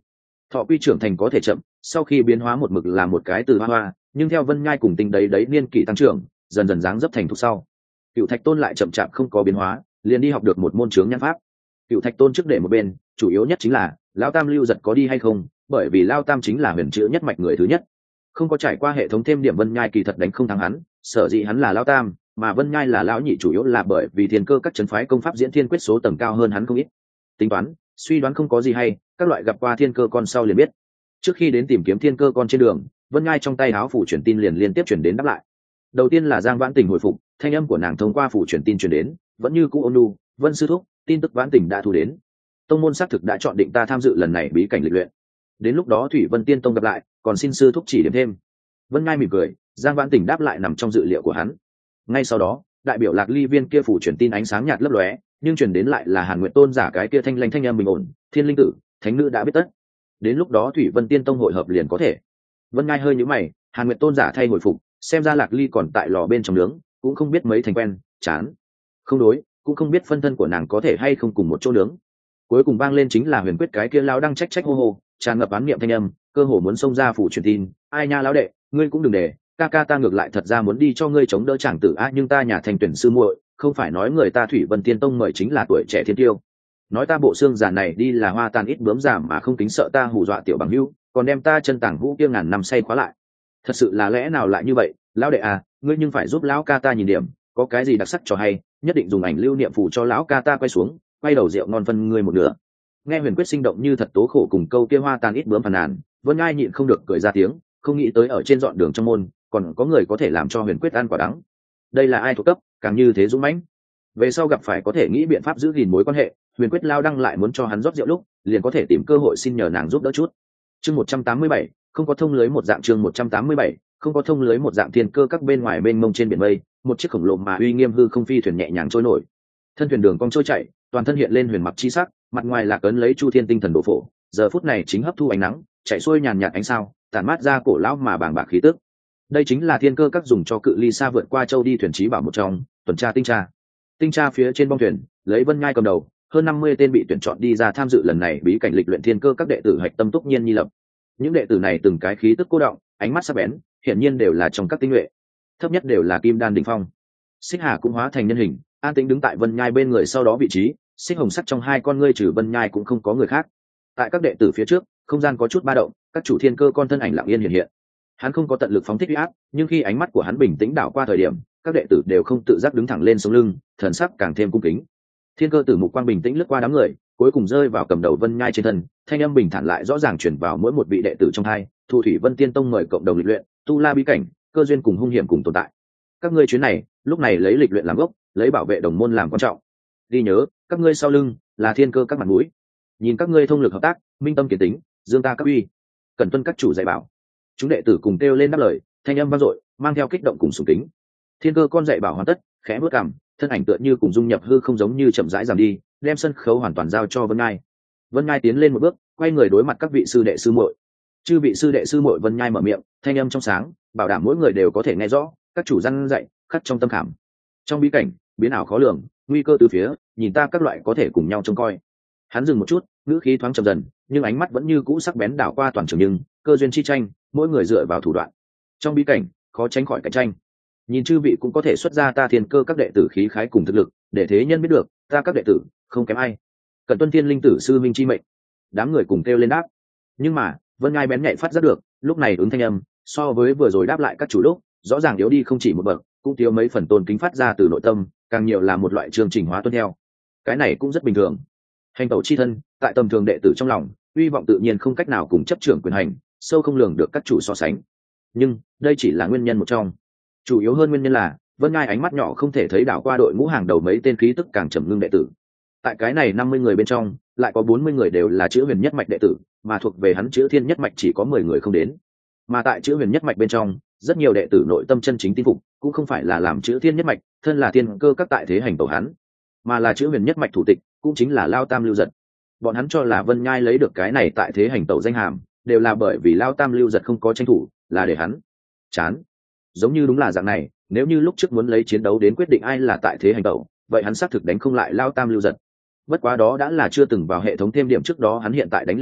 Thọ quy trưởng thành có thể chậm, sau khi biến hóa một mực là một cái từ hoa hoa, nhưng theo Vân Nhai cùng tinh đấy đấy niên kỷ tăng trưởng, dần dần dáng dấp thành thục sau. Cựu Thạch Tôn lại chậm chạp không có biến hóa, liền đi học được một môn chướng nhãn pháp. Cựu Thạch Tôn trước để một bên, chủ yếu nhất chính là lão tam lưu giật có đi hay không, bởi vì lão tam chính là huyền chữ nhất mạch người thứ nhất. Không có trải qua hệ thống thêm điểm, Vân Nhai kỳ thật đánh không thắng hắn, sở dĩ hắn là lão tam, mà Vân Nhai là lão nhị chủ yếu là bởi vì thiên cơ các trấn phái công pháp diễn thiên quyết số tầng cao hơn hắn không ít. Tính toán, suy đoán không có gì hay, các loại gặp qua thiên cơ con sau liền biết. Trước khi đến tìm kiếm thiên cơ con trên đường, Vân Nhai trong tay áo phủ truyền tin liền liên tiếp truyền đến đáp lại. Đầu tiên là Giang Vãn Tình hồi phục, thanh âm của nàng thông qua phủ truyền tin truyền đến, vẫn như cũ ôn nhu, Vân sư thúc, tin tức Vãn Tình đã thu đến. Tông môn xác thực đã chọn định ta tham dự lần này bí cảnh lịch luyện. Đến lúc đó Thủy Vân Tiên Tông gặp lại, còn xin sư thúc chỉ điểm thêm. Vân Nhai mỉm cười, Giang Vãn Tình đáp lại nằm trong dự liệu của hắn. Ngay sau đó, đại biểu Lạc Ly viên kia phủ truyền tin ánh sáng nhạt lấp lóe, nhưng truyền đến lại là Hàn Nguyệt Tôn giả cái kia thanh lãnh thanh âm bình ổn, Thiên Linh tử, thánh nữ đã biết tất. Đến lúc đó Thủy Vân Tiên Tông hội hợp liền có thể. Vân Nhai hơi nhíu mày, Hàn Nguyệt Tôn giả thay hồi phục, xem ra Lạc Ly còn tại lò bên trong nướng, cũng không biết mấy thành quen, chán. Không đối, cũng không biết phân thân của nàng có thể hay không cùng một chỗ nướng. Cuối cùng vang lên chính là Huyền Quyết cái kia lão đang trách trách hô hô, tràn ngập án niệm thanh âm, cơ hồ muốn xông ra phủ truyền tin, ai nha lão đệ, ngươi cũng đừng để, ca ca ta ngược lại thật ra muốn đi cho ngươi chống đỡ chàng tử a, nhưng ta nhà thành tuyển sư muội, không phải nói người ta Thủy Vân Tiên Tông mời chính là tuổi trẻ thiên tiêu. Nói ta bộ xương già này đi là hoa tàn ít bướm giảm mà không kính sợ ta hù dọa tiểu bằng hữu, còn đem ta chân tàng vũ kia ngàn năm say khóa lại. Thật sự là lẽ nào lại như vậy, lão đệ à, ngươi nhưng phải giúp lão ca ta nhìn điểm, có cái gì đặc sắc cho hay, nhất định dùng ảnh lưu niệm phù cho lão ca ta quay xuống, quay đầu rượu ngon phân ngươi một nửa. Nghe Huyền Quyết sinh động như thật tố khổ cùng câu kia hoa tàn ít bướm phàn nàn, Vân Ngai nhịn không được cười ra tiếng, không nghĩ tới ở trên dọn đường trong môn, còn có người có thể làm cho Huyền Quyết ăn quả đắng. Đây là ai thuộc cấp, càng như thế dũng mãnh. Về sau gặp phải có thể nghĩ biện pháp giữ gìn mối quan hệ, Huyền Quyết lao đăng lại muốn cho hắn rót rượu lúc, liền có thể tìm cơ hội xin nhờ nàng giúp đỡ chút. Chương một trăm tám mươi bảy, không có thông lưới một dạng chương một trăm tám mươi bảy, không có thông lưới một dạng thiên cơ các bên ngoài mênh mông trên biển mây, một chiếc khổng lồ mà uy nghiêm hư không phi thuyền nhẹ nhàng trôi nổi. Thân thuyền đường cong trôi chạy, toàn thân hiện lên huyền mặc chi sắc, mặt ngoài là cấn lấy Chu Thiên tinh thần độ phổ, giờ phút này chính hấp thu ánh nắng, chạy xuôi nhàn nhạt ánh sao, tản mát ra cổ lão mà bàng bạc khí tức. Đây chính là thiên cơ các dùng cho cự ly xa vượt qua châu đi thuyền trí bảo một trong, tuần tra tinh tra. Tinh tra phía trên bong thuyền, lấy Vân Nhai cầm đầu, hơn năm mươi tên bị tuyển chọn đi ra tham dự lần này bí cảnh lịch luyện thiên cơ các đệ tử hạch tâm túc nhiên nhi lập. Những đệ tử này từng cái khí tức cô động, ánh mắt sắc bén, hiển nhiên đều là trong các tinh nhuệ. Thấp nhất đều là kim đan đỉnh phong. Xích Hà cũng hóa thành nhân hình, an tĩnh đứng tại Vân Nhai bên người, sau đó vị trí, xích hồng sắc trong hai con ngươi trừ Vân Nhai cũng không có người khác. Tại các đệ tử phía trước, không gian có chút ba động, các chủ thiên cơ con thân ảnh lặng yên hiện hiện. Hắn không có tận lực phóng thích uy áp, nhưng khi ánh mắt của hắn bình tĩnh đảo qua thời điểm, các đệ tử đều không tự giác đứng thẳng lên sống lưng, thần sắc càng thêm cung kính. Thiên cơ tử mục quang bình tĩnh lướt qua đám người, cuối cùng rơi vào cầm đầu Vân Nhai trên thân, thanh âm bình thản lại rõ ràng truyền vào mỗi một vị đệ tử trong hai. Thu Thủy Vân Tiên Tông mời cộng đồng lịch luyện, tu la bí cảnh, cơ duyên cùng hung hiểm cùng tồn tại. Các ngươi chuyến này, lúc này lấy lịch luyện làm gốc, lấy bảo vệ đồng môn làm quan trọng. Ghi nhớ, các ngươi sau lưng là thiên cơ các mặt mũi. Nhìn các ngươi thông lực hợp tác, minh tâm kiến tính, dương ta các uy, cần tuân các chủ dạy bảo. Chúng đệ tử cùng kêu lên đáp lời, thanh âm vang dội, mang theo kích động cùng sùng kính. Thiên cơ con dạy bảo hoàn tất, khẽ bước cằm, thân ảnh tựa như cùng dung nhập hư không giống như chậm rãi giảm đi, đem sân khấu hoàn toàn giao cho Vân Nhai. Vân Nhai tiến lên một bước, quay người đối mặt các vị sư đệ sư muội. Chư vị sư đệ sư muội, Vân Nhai mở miệng, thanh âm trong sáng, bảo đảm mỗi người đều có thể nghe rõ, các chủ răn dạy, khắc trong tâm khảm. Trong bí cảnh, biến ảo khó lường, nguy cơ từ phía, nhìn ta các loại có thể cùng nhau trông coi. Hắn dừng một chút, ngữ khí thoáng chậm dần, nhưng ánh mắt vẫn như cũ sắc bén đảo qua toàn trường, nhưng cơ duyên chi tranh, mỗi người dựa vào thủ đoạn. Trong bí cảnh, khó tránh khỏi cạnh tranh. Nhìn chư vị cũng có thể xuất ra ta thiên cơ các đệ tử khí khái cùng thực lực, để thế nhân biết được, ta các đệ tử không kém ai. Cần tuân thiên linh tử sư minh chi mệnh. Đám người cùng kêu lên đáp. Nhưng mà, Vân Ngai bén nhạy phát giác được, lúc này ứng thanh âm, so với vừa rồi đáp lại các chủ lúc, rõ ràng yếu đi không chỉ một bậc, cũng thiếu mấy phần tôn kính phát ra từ nội tâm, càng nhiều là một loại chương trình hóa tuân theo. Cái này cũng rất bình thường. Hành tẩu chi thân, tại tầm thường đệ tử trong lòng, uy vọng tự nhiên không cách nào cùng chấp trưởng quyền hành, sâu không lường được các chủ so sánh. Nhưng đây chỉ là nguyên nhân một trong. Chủ yếu hơn nguyên nhân là Vân Ngai ánh mắt nhỏ không thể thấy đảo qua đội ngũ hàng đầu mấy tên khí tức càng trầm ngưng đệ tử. Tại cái này năm mươi người bên trong, lại có bốn mươi người đều là chữ huyền nhất mạch đệ tử, mà thuộc về hắn chữ thiên nhất mạch chỉ có mười người không đến. Mà tại chữ huyền nhất mạch bên trong, rất nhiều đệ tử nội tâm chân chính tin phục, cũng không phải là làm chữ thiên nhất mạch, thân là thiên cơ các tại thế hành tẩu hắn, mà là chữ huyền nhất mạch thủ tịch, cũng chính là Lao Tam Lưu Giật. Bọn hắn cho là Vân Nhai lấy được cái này tại thế hành tẩu danh hàm, đều là bởi vì Lao Tam Lưu Giật không có tranh thủ, là để hắn chán. Giống như đúng là dạng này, nếu như lúc trước muốn lấy chiến đấu đến quyết định ai là tại thế hành tẩu, vậy hắn xác thực đánh không lại Lao Tam Lưu Giật. Bất quá đó đã là chưa từng vào hệ thống thêm điểm, trước đó hắn hiện tại đánh Lưu Giật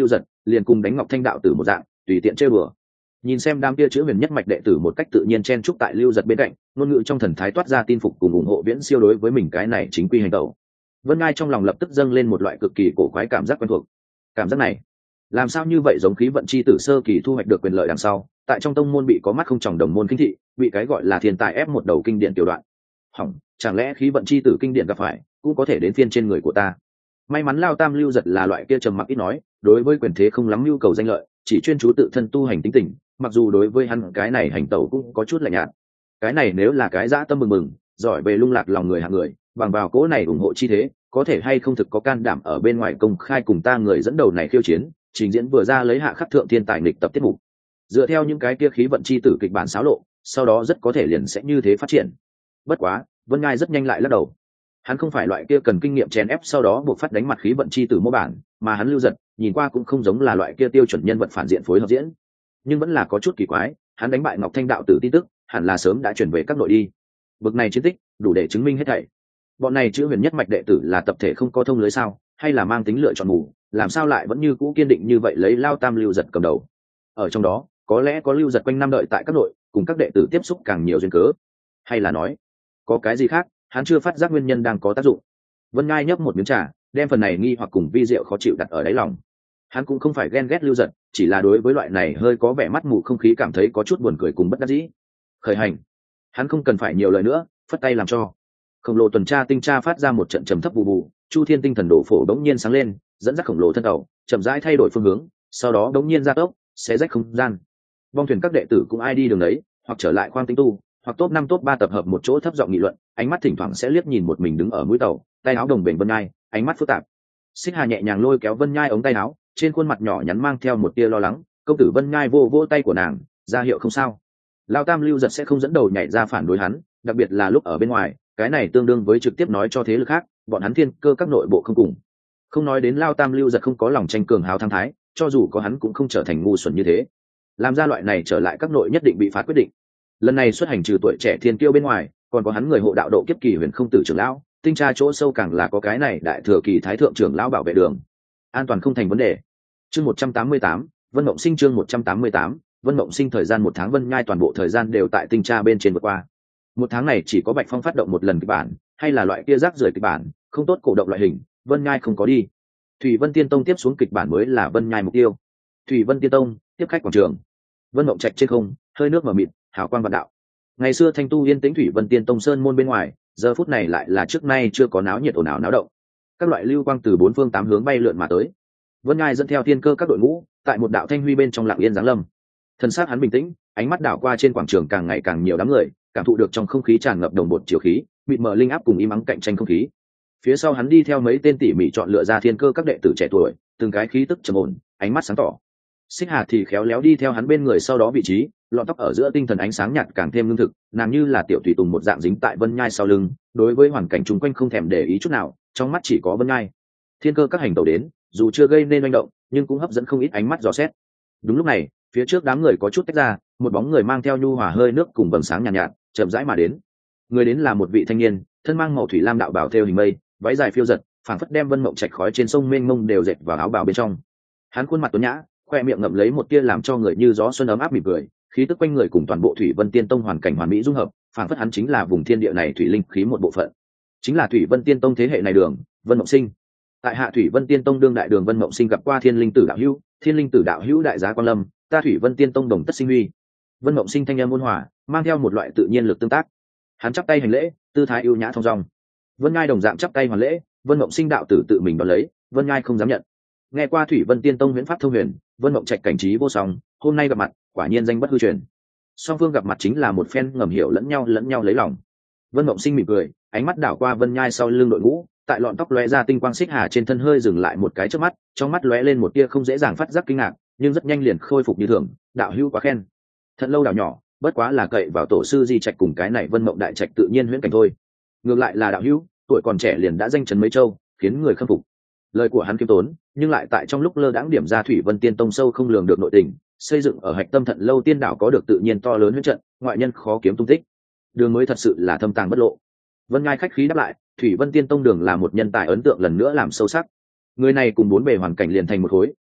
liền cùng đánh ngọc thanh đạo tử một dạng tùy tiện chơi bừa. Nhìn xem đám kia chữ huyền nhất mạch đệ tử một cách tự nhiên chen chúc tại lưu giật bên cạnh, ngôn ngữ trong thần thái toát ra tin phục cùng ủng hộ viễn siêu đối với mình cái này chính quy hành tẩu. Vân Ngai trong lòng lập tức dâng lên một loại cực kỳ cổ quái cảm giác quen thuộc. Cảm giác này làm sao như vậy giống khí vận chi tử sơ kỳ thu hoạch được quyền lợi đằng sau, tại trong tông môn bị có mắt không tròng đồng môn kinh thị, bị cái gọi là thiên tài ép một đầu kinh điển tiểu đoạn. Hỏng, chẳng lẽ khí vận chi tử kinh điển gặp phải cũng có thể đến phiên trên người của ta? May mắn Lao Tam lưu giật là loại kia trầm mặc ít nói, đối với quyền thế không lắm nhu cầu danh lợi, chỉ chuyên chú tự thân tu hành tính tình, mặc dù đối với hắn cái này hành tẩu cũng có chút lạnh nhạt. Cái này nếu là cái dã tâm mừng mừng, giỏi về lung lạc lòng người hạng người, bằng vào cỗ này ủng hộ chi thế, có thể hay không thực có can đảm ở bên ngoài công khai cùng ta người dẫn đầu này khiêu chiến, trình diễn vừa ra lấy hạ khắc thượng thiên tài nghịch tập tiết mục. Dựa theo những cái kia khí vận chi tử kịch bản xáo lộ, sau đó rất có thể liền sẽ như thế phát triển. Bất quá, Vân Ngai rất nhanh lại lắc đầu. Hắn không phải loại kia cần kinh nghiệm chèn ép sau đó buộc phát đánh mặt khí vận chi tử mô bản, mà hắn lưu giật, nhìn qua cũng không giống là loại kia tiêu chuẩn nhân vật phản diện phối hợp diễn, nhưng vẫn là có chút kỳ quái. Hắn đánh bại Ngọc Thanh đạo tử tin tức, hẳn là sớm đã chuyển về các nội đi. Bực này chiến tích, đủ để chứng minh hết thảy. Bọn này chữ huyền nhất mạch đệ tử là tập thể không có thông lưới sao, hay là mang tính lựa chọn mù, làm sao lại vẫn như cũ kiên định như vậy lấy Lao Tam lưu giật cầm đầu? Ở trong đó, có lẽ có lưu giật quanh năm đợi tại các nội, cùng các đệ tử tiếp xúc càng nhiều duyên cớ, hay là nói có cái gì khác, hắn chưa phát giác nguyên nhân đang có tác dụng. Vân Ngai nhấp một miếng trà, đem phần này nghi hoặc cùng vi diệu khó chịu đặt ở đáy lòng. Hắn cũng không phải ghen ghét lưu giật, chỉ là đối với loại này hơi có vẻ mắt mù không khí cảm thấy có chút buồn cười cùng bất đắc dĩ. Khởi hành, hắn không cần phải nhiều lời nữa, phất tay làm cho. Khổng lồ tuần tra tinh tra phát ra một trận trầm thấp bù bù, Chu Thiên tinh thần đổ phổ đống nhiên sáng lên, dẫn dắt khổng lồ thân tàu chậm rãi thay đổi phương hướng, sau đó đống nhiên ra tốc, xé rách không gian. Bong thuyền các đệ tử cũng ai đi đường đấy, hoặc trở lại khoang tinh tu, hoặc top năm top ba tập hợp một chỗ thấp giọng nghị luận, ánh mắt thỉnh thoảng sẽ liếc nhìn một mình đứng ở mũi tàu, tay áo đồng bền Vân Nhai, ánh mắt phức tạp. Xích Hà nhẹ nhàng lôi kéo Vân Nhai ống tay áo, trên khuôn mặt nhỏ nhắn mang theo một tia lo lắng. Công tử Vân Nhai vô vô tay của nàng, ra hiệu không sao. Lao Tam lưu giật sẽ không dẫn đầu nhảy ra phản đối hắn, đặc biệt là lúc ở bên ngoài, cái này tương đương với trực tiếp nói cho thế lực khác, bọn hắn thiên cơ các nội bộ không cùng. Không nói đến Lao Tam lưu giật không có lòng tranh cường hào thăng thái, cho dù có hắn cũng không trở thành ngu xuẩn như thế. Làm ra loại này trở lại các nội nhất định bị phạt quyết định. Lần này xuất hành trừ tuổi trẻ thiên kiêu bên ngoài, còn có hắn người hộ đạo độ kiếp kỳ huyền không tử trưởng lão, tinh tra chỗ sâu càng là có cái này đại thừa kỳ thái thượng trưởng lão bảo vệ đường, an toàn không thành vấn đề. Chương một trăm tám mươi tám, Vân Mộng Sinh chương một trăm tám mươi tám, Vân Mộng Sinh thời gian một tháng Vân Nhai toàn bộ thời gian đều tại tinh tra bên trên vượt qua. Một tháng này chỉ có Bạch Phong phát động một lần kịch bản, hay là loại kia rác rưởi kịch bản, không tốt cổ động loại hình, Vân Nhai không có đi. Thủy Vân Tiên Tông tiếp xuống kịch bản mới là Vân Nhai mục tiêu. Thủy Vân Tiên Tông tiếp khách quảng trường. Vân Mộng Trạch trên không, hơi nước mờ mịt, hào quang vạn đạo. Ngày xưa thanh tu yên tĩnh Thủy Vân Tiên Tông sơn môn bên ngoài, giờ phút này lại là trước nay chưa có náo nhiệt ồn ào náo động. Các loại lưu quang từ bốn phương tám hướng bay lượn mà tới. Vân Nhai dẫn theo thiên cơ các đội ngũ, tại một đạo thanh huy bên trong lặng yên giáng lâm. Thân xác hắn bình tĩnh, ánh mắt đảo qua trên quảng trường càng ngày càng nhiều đám người, cảm thụ được trong không khí tràn ngập đồng bột chiều khí, mịt mờ linh áp cùng im ắng cạnh tranh không khí. Phía sau hắn đi theo mấy tên tỉ mỉ chọn lựa ra thiên cơ các đệ tử trẻ tuổi, từng cái khí tức trầm ổn, ánh mắt sáng tỏ. Xích Hà thì khéo léo đi theo hắn bên người sau đó vị trí, lọn tóc ở giữa tinh thần ánh sáng nhạt càng thêm lương thực, nàng như là tiểu thủy tùng một dạng dính tại Vân Nhai sau lưng, đối với hoàn cảnh chung quanh không thèm để ý chút nào, trong mắt chỉ có Vân Nhai. Thiên cơ các hành tẩu đến, dù chưa gây nên manh động, nhưng cũng hấp dẫn không ít ánh mắt dò xét. Đúng lúc này, phía trước đám người có chút tách ra, một bóng người mang theo nhu hòa hơi nước cùng vầng sáng nhàn nhạt, nhạt, chậm rãi mà đến. Người đến là một vị thanh niên, thân mang màu thủy lam đạo bào theo hình mây, váy dài phiêu giật, phảng phất đem Vân Mộng Trạch khói trên sông mênh mông đều dệt vào áo bào bên trong. Hắn khuôn mặt tuấn nhã, khoe miệng ngậm lấy một tia làm cho người như gió xuân ấm áp mỉm cười, khí tức quanh người cùng toàn bộ Thủy Vân Tiên Tông hoàn cảnh hoàn mỹ dung hợp, phảng phất hắn chính là vùng thiên địa này thủy linh khí một bộ phận, chính là Thủy Vân Tiên Tông thế hệ này đường, Vân Mộng Sinh. Tại hạ Thủy Vân Tiên Tông đương đại đường Vân Mộng Sinh gặp qua Thiên Linh Tử đạo hữu, Thiên Linh Tử đạo hữu đại giá quan lâm, ta Thủy Vân Tiên Tông đồng tất sinh huy. Vân Mộng Sinh thanh âm ôn hòa, mang theo một loại tự nhiên lực tương tác. Hắn chắp tay hành lễ, tư thái ưu nhã thong dong. Vân Ngai đồng dạng chắp tay hoàn lễ, Vân Mộng Sinh đạo tử tự mình đón lấy, Vân Ngai không dám nhận. Nghe qua Thủy Vân Tiên Tông huyễn pháp thông huyền, Vân Mộng Trạch cảnh trí vô song, hôm nay gặp mặt, quả nhiên danh bất hư truyền. Song phương gặp mặt chính là một phen ngầm hiểu lẫn nhau lẫn nhau lấy lòng. Vân Mộng Sinh mỉm cười, ánh mắt đảo qua Vân Nhai sau lưng đội ngũ, tại lọn tóc lóe ra tinh quang Xích Hà trên thân hơi dừng lại một cái trước mắt, trong mắt lóe lên một tia không dễ dàng phát giác kinh ngạc, nhưng rất nhanh liền khôi phục như thường. Đạo hữu quá khen. Thật lâu đảo nhỏ, bất quá là cậy vào tổ sư di trạch cùng cái này Vân Mộng đại trạch tự nhiên huyễn cảnh thôi. Ngược lại là đạo hữu, tuổi còn trẻ liền đã danh chấn mấy châu, khiến người khâm phục. Lời của hắn kiêm tốn, nhưng lại tại trong lúc lơ đãng điểm ra Thủy Vân Tiên Tông sâu không lường được nội tình, xây dựng ở hạch tâm Thận Lâu tiên đảo có được tự nhiên to lớn huyễn trận, ngoại nhân khó kiếm tung tích. Đường mới thật sự là thâm tàng bất lộ. Vân Ngai khách khí đáp lại, Thủy Vân Tiên Tông đường là một nhân tài ấn tượng lần nữa làm sâu sắc. Người này cùng bốn bề hoàn cảnh liền thành một khối,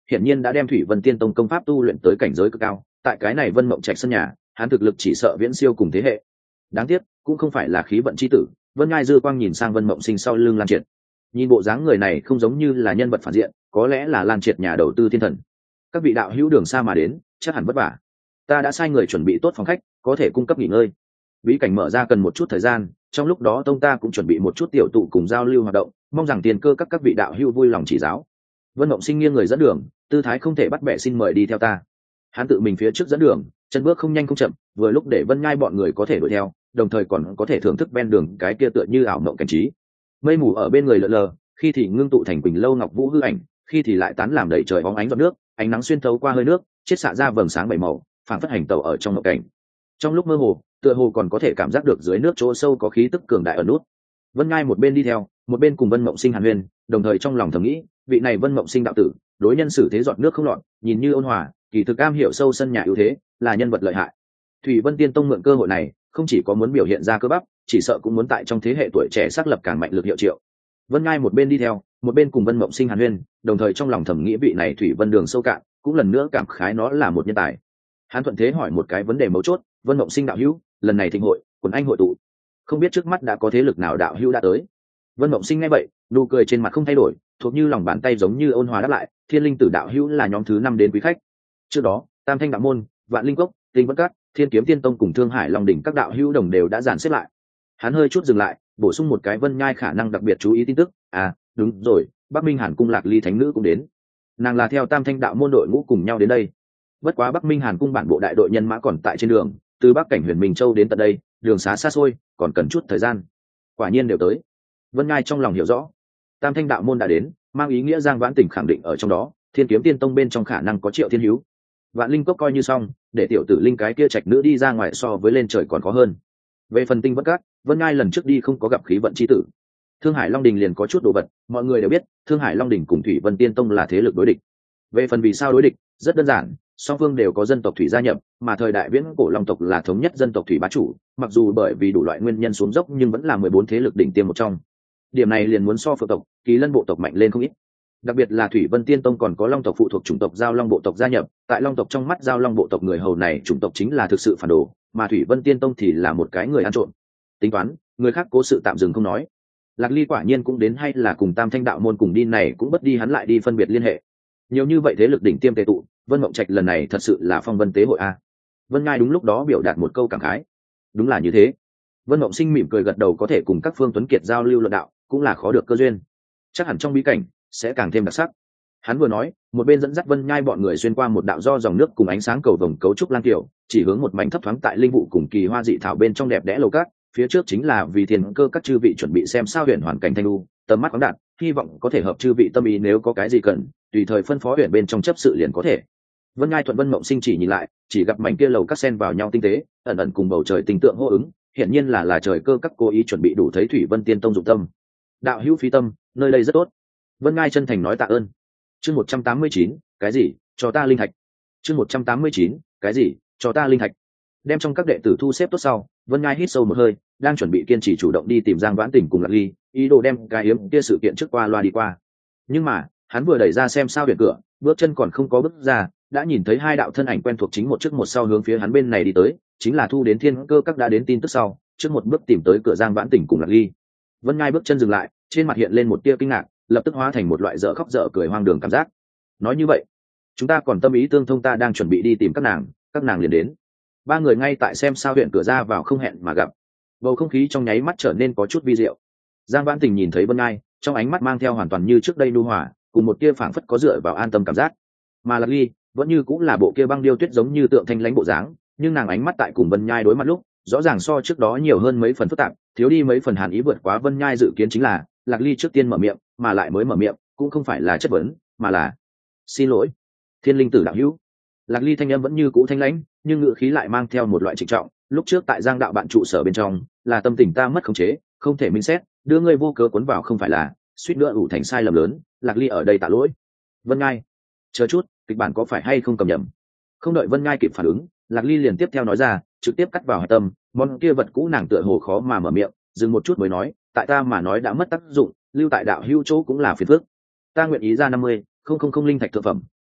hiển nhiên đã đem Thủy Vân Tiên Tông công pháp tu luyện tới cảnh giới cực cao, tại cái này Vân Mộng Trạch sân nhà, hắn thực lực chỉ sợ viễn siêu cùng thế hệ. Đáng tiếc, cũng không phải là khí vận chi tử. Vân Ngai dư quang nhìn sang Vân Mộng Sinh sau lưng Lan Triệt. Nhìn bộ dáng người này không giống như là nhân vật phản diện, có lẽ là Lan Triệt nhà đầu tư thiên thần. Các vị đạo hữu đường xa mà đến, chắc hẳn vất vả. Ta đã sai người chuẩn bị tốt phòng khách, có thể cung cấp nghỉ ngơi. Bí cảnh mở ra cần một chút thời gian, trong lúc đó tông ta cũng chuẩn bị một chút tiểu tụ cùng giao lưu hoạt động, mong rằng tiền cơ các các vị đạo hữu vui lòng chỉ giáo. Vân Mộng Sinh nghiêng người dẫn đường, tư thái không thể bắt bẻ, xin mời đi theo ta. Hắn tự mình phía trước dẫn đường, chân bước không nhanh không chậm, vừa lúc để Vân Nhai bọn người có thể đuổi theo, đồng thời còn có thể thưởng thức ven đường cái kia tựa như ảo mộng cảnh trí. Mây mù ở bên người lờ lờ, khi thì ngưng tụ thành quỳnh lâu ngọc vũ hư ảnh, khi thì lại tán làm đầy trời bóng ánh giọt nước, ánh nắng xuyên thấu qua hơi nước, chiết xạ ra vầng sáng bảy màu, phản phất hành tàu ở trong mộng cảnh. Trong lúc mơ hồ, tựa hồ còn có thể cảm giác được dưới nước chỗ sâu có khí tức cường đại ở nút. Vân Nhai một bên đi theo, một bên cùng Vân Mộng Sinh hàn huyên, đồng thời trong lòng thầm nghĩ, vị này Vân Mộng Sinh đạo tử, đối nhân xử thế giọt nước không lọt, nhìn như ôn hòa, kỳ thực am hiểu sâu sân nhà ưu thế, là nhân vật lợi hại. Thủy Vân Tiên Tông mượn cơ hội này, không chỉ có muốn biểu hiện ra cơ bắp, chỉ sợ cũng muốn tại trong thế hệ tuổi trẻ xác lập càng mạnh lực hiệu triệu. Vân Ngai một bên đi theo, một bên cùng Vân Mộng Sinh hàn huyên, đồng thời trong lòng thầm nghĩ vị này Thủy Vân đường sâu cạn, cũng lần nữa cảm khái nó là một nhân tài. Hắn thuận thế hỏi một cái vấn đề mấu chốt, Vân Mộng Sinh đạo hữu, lần này thịnh hội, quần anh hội tụ, không biết trước mắt đã có thế lực nào đạo hữu đã tới. Vân Mộng Sinh nghe vậy, nụ cười trên mặt không thay đổi, thuộc như lòng bàn tay giống như ôn hòa đáp lại, Thiên Linh Tử đạo hữu là nhóm thứ năm đến quý khách. Trước đó, Tam Thanh đạo môn, Vạn Linh cốc, Tinh Vân Các, Thiên Kiếm Tiên Tông cùng Thương Hải Long đỉnh các đạo hữu đồng đều đã dàn xếp lại. Hắn hơi chút dừng lại, bổ sung một cái Vân Nhai khả năng đặc biệt chú ý tin tức, à, đúng rồi, Bắc Minh Hàn cung Lạc Ly thánh nữ cũng đến. Nàng là theo Tam Thanh đạo môn đội ngũ cùng nhau đến đây. Bất quá Bắc Minh Hàn cung bản bộ đại đội nhân mã còn tại trên đường, từ Bắc cảnh Huyền Minh Châu đến tận đây, đường xá xa xôi, còn cần chút thời gian. Quả nhiên đều tới. Vân Nhai trong lòng hiểu rõ, Tam Thanh đạo môn đã đến, mang ý nghĩa Giang Vãn Tỉnh khẳng định ở trong đó, Thiên Kiếm Tiên Tông bên trong khả năng có Triệu Thiên Hữu. Vạn Linh cốc coi như xong, để tiểu tử linh cái kia trạch nữ đi ra ngoài so với lên trời còn khó hơn. Về phần Tinh Vân Các, Vân Ngai lần trước đi không có gặp khí vận chi tử. Thương Hải Long Đình liền có chút đồ vật, mọi người đều biết, Thương Hải Long Đình cùng Thủy Vân Tiên Tông là thế lực đối địch. Về phần vì sao đối địch, rất đơn giản, song phương đều có dân tộc thủy gia nhập, mà thời đại viễn cổ Long tộc là thống nhất dân tộc thủy bá chủ, mặc dù bởi vì đủ loại nguyên nhân xuống dốc nhưng vẫn là mười bốn thế lực đỉnh tiêm một trong. Điểm này liền muốn so Phượng tộc, Kỳ Lân bộ tộc mạnh lên không ít. Đặc biệt là Thủy Vân Tiên Tông còn có Long tộc phụ thuộc chủng tộc Giao Long bộ tộc gia nhập, tại Long tộc trong mắt Giao Long bộ tộc người hầu này chủng tộc chính là thực sự phản đồ, mà Thủy Vân Tiên Tông thì là một cái người ăn trộm. Tính toán, người khác cố sự tạm dừng không nói. Lạc Ly quả nhiên cũng đến, hay là cùng Tam Thanh đạo môn cùng đi này cũng bất đi hắn lại đi phân biệt liên hệ. Nhiều như vậy thế lực đỉnh tiêm tề tụ, Vân Mộng Trạch lần này thật sự là phong vân tế hội a. Vân Ngai đúng lúc đó biểu đạt một câu cảm khái. Đúng là như thế. Vân Mộng Sinh mỉm cười gật đầu, có thể cùng các phương tuấn kiệt giao lưu luận đạo, cũng là khó được cơ duyên. Chắc hẳn trong bí cảnh sẽ càng thêm đặc sắc. Hắn vừa nói, một bên dẫn dắt Vân Nhai bọn người xuyên qua một đạo do dòng nước cùng ánh sáng cầu vồng cấu trúc lang tiểu, chỉ hướng một mảnh thấp thoáng tại linh vụ cùng kỳ hoa dị thảo bên trong đẹp đẽ lầu cát, phía trước chính là vì thiên cơ các chư vị chuẩn bị xem sao huyền hoàn cảnh thanh lưu, tầm mắt khoáng đạt, hy vọng có thể hợp chư vị tâm ý, nếu có cái gì cần, tùy thời phân phó huyền bên trong chấp sự liền có thể. Vân Nhai thuận Vân Mộng Sinh chỉ nhìn lại, chỉ gặp mảnh kia lầu các xen vào nhau tinh tế, ẩn ẩn cùng bầu trời tinh tượng hô ứng, hiển nhiên là là trời cơ các cố ý chuẩn bị đủ thấy Thủy Vân Tiên Tông dụng tâm. Đạo hữu phí tâm, nơi đây rất tốt. Vân Ngai chân thành nói tạ ơn. Chương một trăm tám mươi chín, cái gì? Cho ta linh thạch. Chương một trăm tám mươi chín, cái gì? Cho ta linh thạch. Đem trong các đệ tử thu xếp tốt sau, Vân Ngai hít sâu một hơi, đang chuẩn bị kiên trì chủ động đi tìm Giang Vãn Tỉnh cùng Lạc Ly, ý đồ đem cái hiếm kia sự kiện trước qua loa đi qua. Nhưng mà, hắn vừa đẩy ra xem sao biển cửa, bước chân còn không có bước ra, đã nhìn thấy hai đạo thân ảnh quen thuộc chính một trước một sau hướng phía hắn bên này đi tới, chính là thu đến thiên cơ các đã đến tin tức sau, trước một bước tìm tới cửa Giang Vãn Tỉnh cùng Lạc Ly. Vân Ngai bước chân dừng lại, trên mặt hiện lên một tia kinh ngạc, lập tức hóa thành một loại dở khóc dở cười hoang đường cảm giác. Nói như vậy, chúng ta còn tâm ý tương thông, ta đang chuẩn bị đi tìm các nàng, các nàng liền đến. Ba người ngay tại xem sao huyện cửa ra vào không hẹn mà gặp, bầu không khí trong nháy mắt trở nên có chút vi diệu. Giang Vãn Tình nhìn thấy Vân Ngai, trong ánh mắt mang theo hoàn toàn như trước đây nhu hòa, cùng một tia phảng phất có dựa vào an tâm cảm giác. Mà Lạc Ly vẫn như cũng là bộ kia băng điêu tuyết giống như tượng thanh lãnh bộ dáng, nhưng nàng ánh mắt tại cùng Vân Nhai đối mặt lúc, rõ ràng so trước đó nhiều hơn mấy phần phức tạp, thiếu đi mấy phần hàn ý, vượt quá Vân Nhai dự kiến. Chính là Lạc Ly trước tiên mở miệng, mà lại mới mở miệng cũng không phải là chất vấn, mà là xin lỗi, Thiên Linh Tử đạo hữu. Lạc Ly thanh âm vẫn như cũ thanh lãnh, nhưng ngữ khí lại mang theo một loại trịnh trọng. Lúc trước tại Giang đạo bạn trụ sở bên trong, là tâm tình ta mất khống chế, không thể minh xét, đưa ngươi vô cớ cuốn vào, không phải là suýt nữa ủ thành sai lầm lớn. Lạc Ly ở đây tạ lỗi. Vân Nhai, chờ chút, kịch bản có phải hay không cầm nhầm? Không đợi Vân Nhai kịp phản ứng, Lạc Ly liền tiếp theo nói ra, trực tiếp cắt vào hạch tâm. Món kia vật cũ nàng tựa hồ khó mà mở miệng, dừng một chút mới nói, tại ta mà nói đã mất tác dụng, lưu tại đạo hữu chỗ cũng là phiền phức. Ta nguyện ý ra năm mươi không không không linh thạch thực phẩm,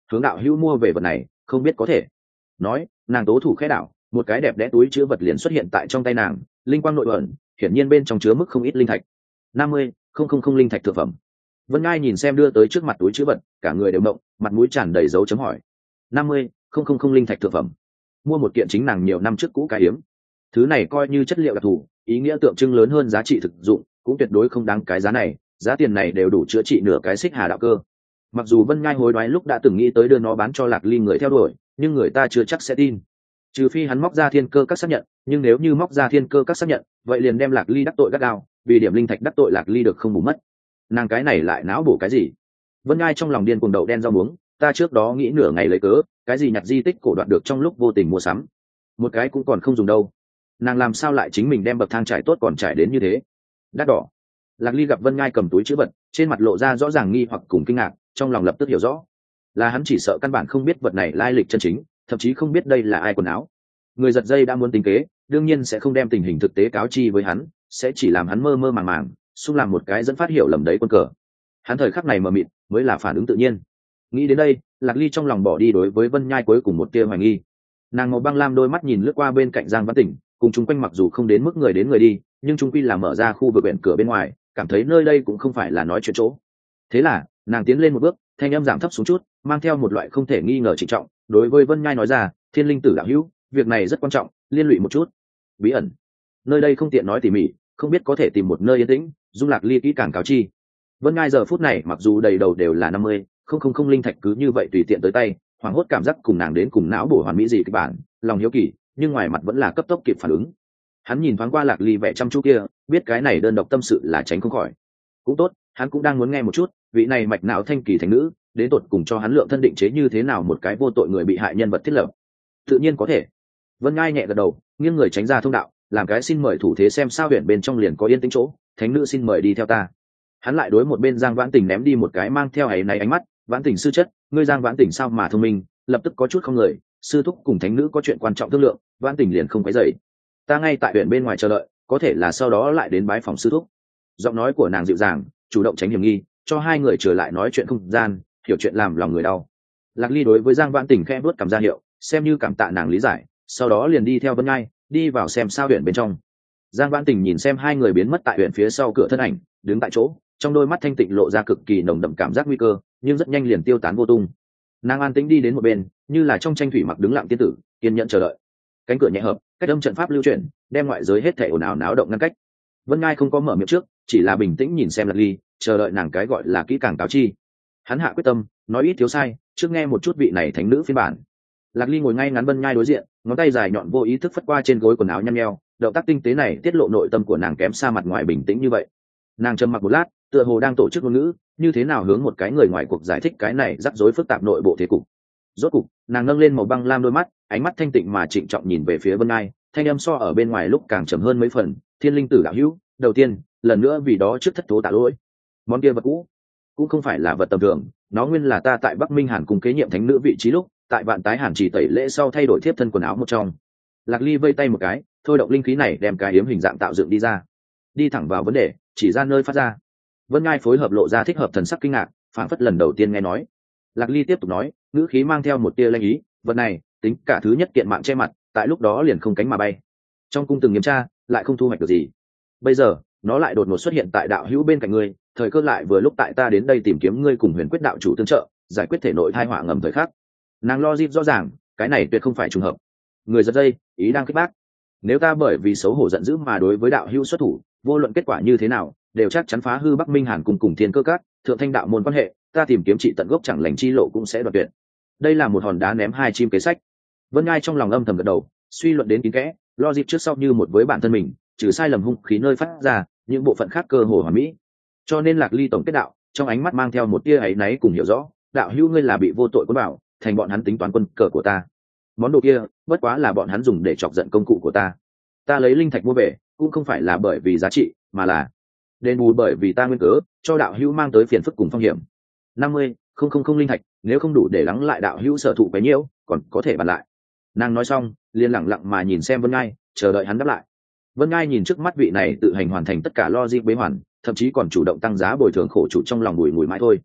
hướng đạo hữu mua về vật này không biết có thể. Nói, nàng tố thủ khẽ đảo, một cái đẹp đẽ túi chứa vật liền xuất hiện tại trong tay nàng, linh quang nội ẩn, hiển nhiên bên trong chứa mức không ít linh thạch. năm mươi không không không linh thạch thượng phẩm. Vân Ngai nhìn xem đưa tới trước mặt túi chứa vật, cả người đều động, mặt mũi tràn đầy dấu chấm hỏi. năm mươi không không không linh thạch thượng phẩm. Mua một kiện chính nàng nhiều năm trước cũ cái hiếm. Thứ này coi như chất liệu đặc thù, ý nghĩa tượng trưng lớn hơn giá trị thực dụng, cũng tuyệt đối không đáng cái giá này, giá tiền này đều đủ chữa trị nửa cái xích hà đạo cơ. Mặc dù Vân Ngai hối đoái lúc đã từng nghĩ tới đưa nó bán cho Lạc Ly người theo đuổi, nhưng người ta chưa chắc sẽ tin. Trừ phi hắn móc ra thiên cơ các xác nhận, nhưng nếu như móc ra thiên cơ các xác nhận, vậy liền đem Lạc Ly đắc tội gắt gao, vì điểm linh thạch đắc tội Lạc Ly được không bù mất. Nàng cái này lại não bổ cái gì? Vân Ngai trong lòng điên cuồng đậu đen rau muống, ta trước đó nghĩ nửa ngày lấy cớ, cái gì nhặt di tích cổ đoạt được trong lúc vô tình mua sắm, một cái cũng còn không dùng đâu. Nàng làm sao lại chính mình đem bậc thang trải tốt còn trải đến như thế? Đắt đỏ. Lạc Ly gặp Vân Ngai cầm túi chữ vật, trên mặt lộ ra rõ ràng nghi hoặc cùng kinh ngạc, trong lòng lập tức hiểu rõ, là hắn chỉ sợ căn bản không biết vật này lai lịch chân chính, thậm chí không biết đây là ai quần áo. Người giật dây đã muốn tính kế, đương nhiên sẽ không đem tình hình thực tế cáo chi với hắn, sẽ chỉ làm hắn mơ mơ màng màng, xung làm một cái dẫn phát hiểu lầm đấy quân cờ. Hắn thời khắc này mờ mịt mới là phản ứng tự nhiên. Nghĩ đến đây, Lạc Ly trong lòng bỏ đi đối với Vân Nhai cuối cùng một tia hoài nghi. Nàng màu băng lam đôi mắt nhìn lướt qua bên cạnh Giang Văn Tỉnh, cùng chung quanh mặc dù không đến mức người đến người đi, nhưng chung quy là mở ra khu vực biển cửa bên ngoài, cảm thấy nơi đây cũng không phải là nói chuyện chỗ. Thế là, nàng tiến lên một bước, thanh âm giảm thấp xuống chút, mang theo một loại không thể nghi ngờ trịnh trọng, đối với Vân Nhai nói ra, Thiên Linh Tử đạo hữu, việc này rất quan trọng, liên lụy một chút. Bí ẩn. Nơi đây không tiện nói tỉ mỉ, không biết có thể tìm một nơi yên tĩnh, Dung Lạc Ly kỹ càng cáo chi. Vân Nhai giờ phút này mặc dù đầy đầu đều là năm mươi, không không không linh thạch cứ như vậy tùy tiện tới tay, hoảng hốt cảm giác cùng nàng đến cùng não bổ hoàn mỹ gì kịch bản, lòng hiếu kỳ, nhưng ngoài mặt vẫn là cấp tốc kịp phản ứng. Hắn nhìn thoáng qua Lạc Ly vẻ chăm chú kia, biết cái này đơn độc tâm sự là tránh không khỏi. Cũng tốt, hắn cũng đang muốn nghe một chút, vị này mạch não thanh kỳ thánh nữ, đến tột cùng cho hắn lượng thân định chế như thế nào một cái vô tội người bị hại nhân vật thiết lập. Tự nhiên có thể. Vân Ngai nhẹ gật đầu, nghiêng người tránh ra thông đạo, làm cái xin mời thủ thế xem sao huyện bên trong liền có yên tĩnh chỗ, thánh nữ xin mời đi theo ta. Hắn lại đối một bên Giang Vãn Tình ném đi một cái mang theo ấy này ánh mắt, Vãn Tình sư chất, ngươi Giang Vãn Tình sao mà thông minh, lập tức có chút không lời, sư thúc cùng thánh nữ có chuyện quan trọng thương lượng, Vãn Tình liền không quấy rầy. Ta ngay tại huyện bên ngoài chờ đợi, có thể là sau đó lại đến bái phòng sư thúc. Giọng nói của nàng dịu dàng, chủ động tránh hiểm nghi, cho hai người trở lại nói chuyện không gian, hiểu chuyện làm lòng người đau. Lạc Ly đối với Giang Vãn Tình khẽ vuốt cảm ra hiệu, xem như cảm tạ nàng lý giải, sau đó liền đi theo Vân Ngai, đi vào xem sao huyện bên trong. Giang Vãn Tình nhìn xem hai người biến mất tại huyện phía sau cửa thân ảnh, đứng tại chỗ, trong đôi mắt thanh tịnh lộ ra cực kỳ nồng đậm cảm giác nguy cơ, nhưng rất nhanh liền tiêu tán vô tung. Nàng an tĩnh đi đến một bên, như là trong tranh thủy mặc đứng lặng tiên tử, kiên nhẫn chờ đợi. Cánh cửa nhẹ hợp, cách âm trận pháp lưu chuyển, đem ngoại giới hết thảy ồn ào náo động ngăn cách. Vân Ngai không có mở miệng trước, chỉ là bình tĩnh nhìn xem Lạc Ly, chờ đợi nàng cái gọi là kỹ càng cáo chi. Hắn hạ quyết tâm, nói ít thiếu sai, trước nghe một chút vị này thánh nữ phiên bản. Lạc Ly ngồi ngay ngắn Vân Nhai đối diện, ngón tay dài nhọn vô ý thức phất qua trên gối quần áo nhăn nheo, động tác tinh tế này tiết lộ nội tâm của nàng kém xa mặt ngoài bình tĩnh như vậy. Nàng trầm mặc một lát, tựa hồ đang tổ chức ngôn ngữ, như thế nào hướng một cái người ngoài cuộc giải thích cái này rắc rối phức tạp nội bộ thế cục. Rốt cục, nàng nâng lên màu băng lam đôi mắt, ánh mắt thanh tịnh mà trịnh trọng nhìn về phía Vân Nhai, thanh âm so ở bên ngoài lúc càng trầm hơn mấy phần. Thiên Linh Tử đạo hữu, đầu tiên, lần nữa vì đó trước thất thố tạ lỗi. Món kia vật cũ cũng không phải là vật tầm thường, nó nguyên là ta tại Bắc Minh Hàn cùng kế nhiệm thánh nữ vị trí lúc, tại Vạn Tái Hàn chỉ tẩy lễ sau thay đổi thiếp thân quần áo một trong. Lạc Ly vây tay một cái, thôi động linh khí này đem cái yếm hình dạng tạo dựng đi ra, đi thẳng vào vấn đề, chỉ ra nơi phát ra. Vân Ngai phối hợp lộ ra thích hợp thần sắc kinh ngạc, phảng phất lần đầu tiên nghe nói. Lạc Ly tiếp tục nói, ngữ khí mang theo một tia lanh ý, vật này tính cả thứ nhất kiện mạng che mặt, tại lúc đó liền không cánh mà bay. Trong cung từng kiểm tra, lại không thu hoạch được gì. Bây giờ, nó lại đột ngột xuất hiện tại đạo hữu bên cạnh ngươi, thời cơ lại vừa lúc tại ta đến đây tìm kiếm ngươi cùng Huyền Quyết đạo chủ tương trợ, giải quyết thể nội thai họa ngầm thời khắc. Nàng lo dịp rõ ràng, cái này tuyệt không phải trùng hợp. Người giật dây, ý đang kích bác. Nếu ta bởi vì xấu hổ giận dữ mà đối với đạo hữu xuất thủ, vô luận kết quả như thế nào, đều chắc chắn phá hư Bắc Minh Hàn cùng cùng Thiên Cơ Các, thượng thanh đạo môn quan hệ, ta tìm kiếm trị tận gốc chẳng lành chi lộ cũng sẽ đoạt tuyệt. Đây là một hòn đá ném hai chim kế sách. Vân Ngai trong lòng âm thầm gật đầu, suy luận đến kín kẽ, lo dịp trước sau như một với bản thân mình, trừ sai lầm hung khí nơi phát ra, những bộ phận khác cơ hồ hoàn mỹ. Cho nên Lạc Ly tổng kết đạo, trong ánh mắt mang theo một tia áy náy cùng hiểu rõ, đạo hữu ngươi là bị vô tội cuốn bảo, thành bọn hắn tính toán quân cờ của ta. Món đồ kia, bất quá là bọn hắn dùng để chọc giận công cụ của ta. Ta lấy linh thạch mua về, cũng không phải là bởi vì giá trị, mà là đền bù bởi vì ta nguyên cớ, cho đạo hữu mang tới phiền phức cùng phong hiểm. năm mươi, không không không linh thạch, nếu không đủ để lắng lại đạo hữu sở thụ cái nhiễu, còn có thể bàn lại. Nàng nói xong, liền lặng lặng mà nhìn xem Vân Ngai, chờ đợi hắn đáp lại. Vân Ngai nhìn trước mắt vị này tự hành hoàn thành tất cả logic bế hoàn, thậm chí còn chủ động tăng giá bồi thường khổ chủ trong lòng bùi ngùi mãi thôi.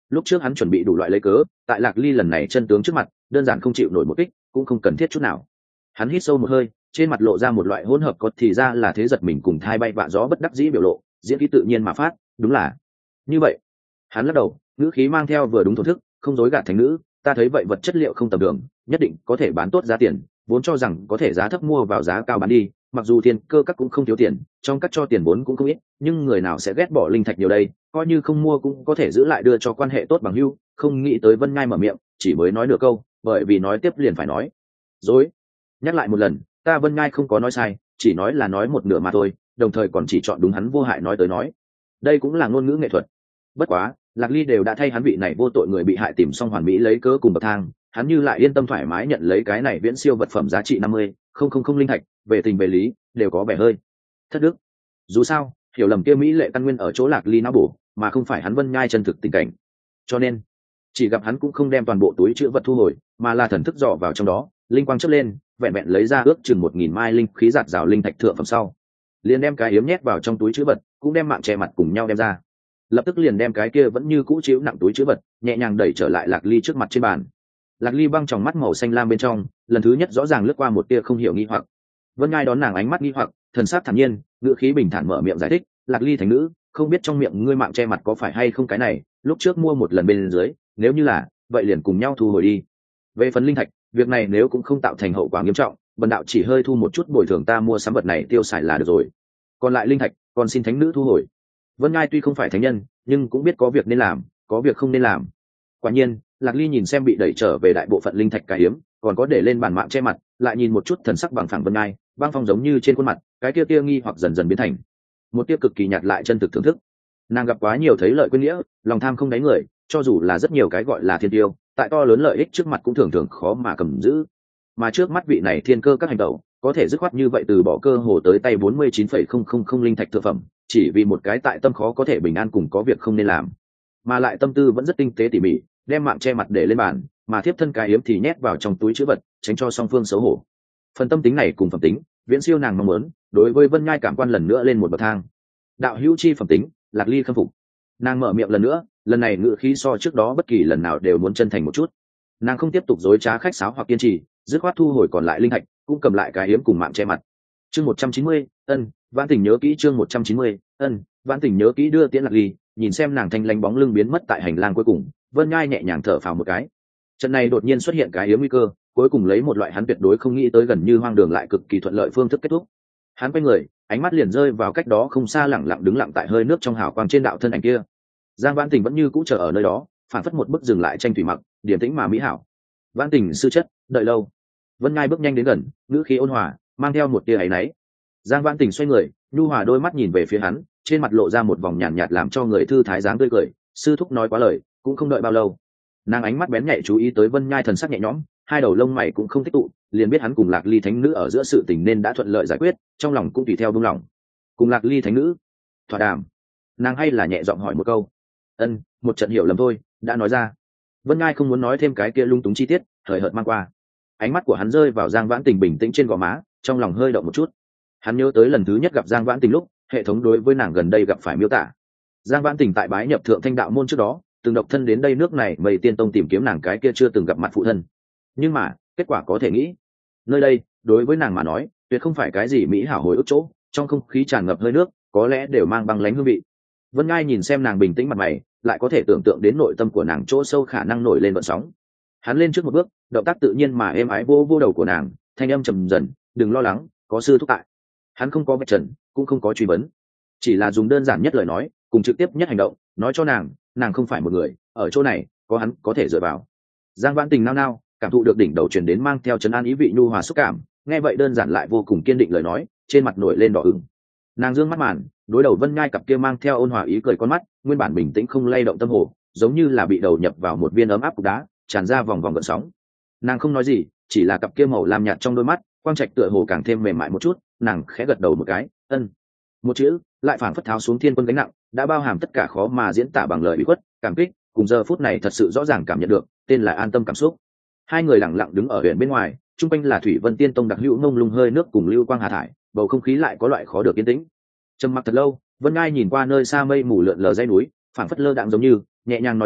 lúc trước hắn chuẩn bị đủ loại lấy cớ, tại Lạc Ly lần này chân tướng trước mặt đơn giản không chịu nổi một kích, cũng không cần thiết chút nào. Hắn hít sâu một hơi, trên mặt lộ ra một loại hỗn hợp có thì ra là thế giật mình cùng thai bay vạ gió bất đắc dĩ biểu lộ, diễn khí tự nhiên mà phát, đúng là như vậy. Hắn lắc đầu, ngữ khí mang theo vừa đúng thổ thức, không dối gạt thành nữ, ta thấy vậy vật chất liệu không tầm thường, nhất định có thể bán tốt giá tiền, vốn cho rằng có thể giá thấp mua vào giá cao bán đi, mặc dù thiên cơ các cũng không thiếu tiền, trong các cho tiền vốn cũng không ít, nhưng người nào sẽ ghét bỏ linh thạch nhiều đây, coi như không mua cũng có thể giữ lại đưa cho quan hệ tốt bằng hữu. Không nghĩ tới Vân Ngai mở miệng, chỉ mới nói nửa câu, bởi vì nói tiếp liền phải nói dối. Nhắc lại một lần, ta Vân Ngai không có nói sai, chỉ nói là nói một nửa mà thôi, đồng thời còn chỉ chọn đúng hắn vô hại nói tới nói. Đây cũng là ngôn ngữ nghệ thuật. Bất quá, Lạc Ly đều đã thay hắn vị này vô tội người bị hại tìm xong hoàn mỹ lấy cớ cùng bậc thang, hắn như lại yên tâm thoải mái nhận lấy cái này viễn siêu vật phẩm giá trị năm mươi không không không linh thạch, về tình về lý đều có vẻ hơi thất đức. Dù sao, hiểu lầm kia mỹ lệ căn nguyên ở chỗ Lạc Ly não bổ, mà không phải hắn Vân Nhai chân thực tình cảnh. Cho nên, chỉ gặp hắn cũng không đem toàn bộ túi chữ vật thu hồi, mà là thần thức dò vào trong đó, linh quang chớp lên, vẹn vẹn lấy ra ước chừng một nghìn mai linh khí giạt rào linh thạch thượng phẩm sau, liền đem cái yếm nhét vào trong túi chữ vật, cũng đem mạng che mặt cùng nhau đem ra. Lập tức liền đem cái kia vẫn như cũ chịu nặng túi chữ vật nhẹ nhàng đẩy trở lại Lạc Ly trước mặt trên bàn. Lạc Ly băng tròng mắt màu xanh lam bên trong, lần thứ nhất rõ ràng lướt qua một tia không hiểu nghi hoặc. Vân Ngai đón nàng ánh mắt nghi hoặc, thần sắc thản nhiên, ngữ khí bình thản mở miệng giải thích, Lạc Ly thành nữ, không biết trong miệng ngươi mạng che mặt có phải hay không cái này, lúc trước mua một lần bên dưới, nếu như là, vậy liền cùng nhau thu hồi đi. Về phần linh thạch, việc này nếu cũng không tạo thành hậu quả nghiêm trọng, bần đạo chỉ hơi thu một chút bồi thường ta mua sắm vật này tiêu xài là được rồi. Còn lại linh thạch, còn xin thánh nữ thu hồi. Vân Ngai tuy không phải thánh nhân, nhưng cũng biết có việc nên làm, có việc không nên làm. Quả nhiên, Lạc Ly nhìn xem bị đẩy trở về đại bộ phận linh thạch cái hiếm, còn có để lên bàn mạng che mặt, lại nhìn một chút thần sắc bằng phẳng Vân Ngai, băng phong giống như trên khuôn mặt, cái kia tia nghi hoặc dần dần biến thành một tia cực kỳ nhạt lại chân thực thưởng thức. Nàng gặp quá nhiều thấy lợi quên nghĩa, lòng tham không đáy người, cho dù là rất nhiều cái gọi là thiên tiêu, tại to lớn lợi ích trước mặt cũng thường thường khó mà cầm giữ. Mà trước mắt vị này thiên cơ các hành động, có thể dứt khoát như vậy từ bỏ cơ hồ tới tay bốn mươi chín phẩy không không không linh thạch thượng phẩm, chỉ vì một cái tại tâm khó có thể bình an cùng có việc không nên làm, mà lại tâm tư vẫn rất tinh tế tỉ mỉ, đem mạng che mặt để lên bàn, mà thiếp thân cái yếm thì nhét vào trong túi chữ vật, tránh cho song phương xấu hổ. Phần tâm tính này cùng phẩm tính, viễn siêu nàng mong muốn, đối với Vân Nhai cảm quan lần nữa lên một bậc thang. Đạo hữu chi phẩm tính, Lạc Ly khâm phục. Nàng mở miệng lần nữa, lần này ngữ khí so trước đó bất kỳ lần nào đều muốn chân thành một chút. Nàng không tiếp tục dối trá khách sáo hoặc kiên trì, dứt khoát thu hồi còn lại linh thạch, cũng cầm lại cái yếm cùng mạng che mặt. Chương một trăm chín mươi, ân, Vãn Tình nhớ kỹ chương một trăm chín mươi, ân, Vãn Tình nhớ kỹ đưa tiễn Lạc Ly, nhìn xem nàng thanh lanh bóng lưng biến mất tại hành lang cuối cùng, Vân Nhai nhẹ nhàng thở phào một cái. Trận này đột nhiên xuất hiện cái yếm nguy cơ, cuối cùng lấy một loại hắn tuyệt đối không nghĩ tới gần như hoang đường lại cực kỳ thuận lợi phương thức kết thúc. Hắn quay người, ánh mắt liền rơi vào cách đó không xa lẳng lặng đứng lặng tại hơi nước trong hào quang trên đạo thân ảnh kia. Giang Vãn Tình vẫn như cũ chờ ở nơi đó, phản phất một bức dừng lại tranh thủy mặc, điềm tĩnh mà mỹ hảo. Vãn Tình sư chất, đợi lâu. Vân Nhai bước nhanh đến gần, ngữ khí ôn hòa, mang theo một tia áy náy. Giang Vãn Tình xoay người, nhu hòa đôi mắt nhìn về phía hắn, trên mặt lộ ra một vòng nhàn nhạt, nhạt làm cho người thư thái dáng tươi cười. Sư thúc nói quá lời, cũng không đợi bao lâu. Nàng ánh mắt bén nhạy chú ý tới Vân Nhai thần sắc nhẹ nhõm, hai đầu lông mày cũng không tích tụ, liền biết hắn cùng Lạc Ly thánh nữ ở giữa sự tình nên đã thuận lợi giải quyết, trong lòng cũng tùy theo buông lòng. Cùng Lạc Ly thánh nữ thỏa đàm, nàng hay là nhẹ giọng hỏi một câu. Ân, một trận hiểu lầm thôi, đã nói ra. Vân Nhai không muốn nói thêm cái kia lung túng chi tiết, hời hợt mang qua. Ánh mắt của hắn rơi vào Giang Vãn Tình bình tĩnh trên gò má, trong lòng hơi động một chút. Hắn nhớ tới lần thứ nhất gặp Giang Vãn Tình lúc, hệ thống đối với nàng gần đây gặp phải miêu tả. Giang Vãn Tình tại bái nhập Thượng Thanh đạo môn trước đó, từng độc thân đến đây nước này Mây Tiên Tông tìm kiếm nàng cái kia chưa từng gặp mặt phụ thân. Nhưng mà, kết quả có thể nghĩ, nơi đây, đối với nàng mà nói, tuyệt không phải cái gì mỹ hảo hồi ức chỗ, trong không khí tràn ngập hơi nước, có lẽ đều mang băng lãnh hương vị. Vân Ngai nhìn xem nàng bình tĩnh mặt mày, lại có thể tưởng tượng đến nội tâm của nàng chỗ sâu khả năng nổi lên vận sóng. Hắn lên trước một bước, động tác tự nhiên mà êm ái vô vô đầu của nàng, thanh âm trầm dần, đừng lo lắng, có sư thúc tại. Hắn không có vạch trần, cũng không có truy vấn, chỉ là dùng đơn giản nhất lời nói, cùng trực tiếp nhất hành động, nói cho nàng, nàng không phải một người, ở chỗ này, có hắn có thể dựa vào. Giang Vãn Tình nao nao, cảm thụ được đỉnh đầu truyền đến mang theo trấn an ý vị nhu hòa xúc cảm, nghe vậy đơn giản lại vô cùng kiên định lời nói, trên mặt nổi lên đỏ ửng. Nàng dương mắt màn, đối đầu Vân Nhai cặp kia mang theo ôn hòa ý cười con mắt, nguyên bản bình tĩnh không lay động tâm hồ, giống như là bị đầu nhập vào một viên ấm áp cục đá, tràn ra vòng vòng gợn sóng. Nàng không nói gì, chỉ là cặp kia màu lam nhạt trong đôi mắt, quang trạch tựa hồ càng thêm mềm mại một chút, nàng khẽ gật đầu một cái, ân. Một chữ, lại phảng phất tháo xuống thiên quân gánh nặng, đã bao hàm tất cả khó mà diễn tả bằng lời ủy khuất, cảm kích, cùng giờ phút này thật sự rõ ràng cảm nhận được, tên là an tâm cảm xúc. Hai người lặng lặng đứng ở huyện bên ngoài, trung quanh là Thủy Vân Tiên Tông đặc hữu nông lung hơi nước cùng lưu quang hà thải, bầu không khí lại có loại khó được yên tĩnh. Trầm mặc thật lâu, Vân Ngai nhìn qua nơi xa mây mù lượn lờ dãy núi, phảng phất lơ đãng giống như, nhẹ nhàng nói ra,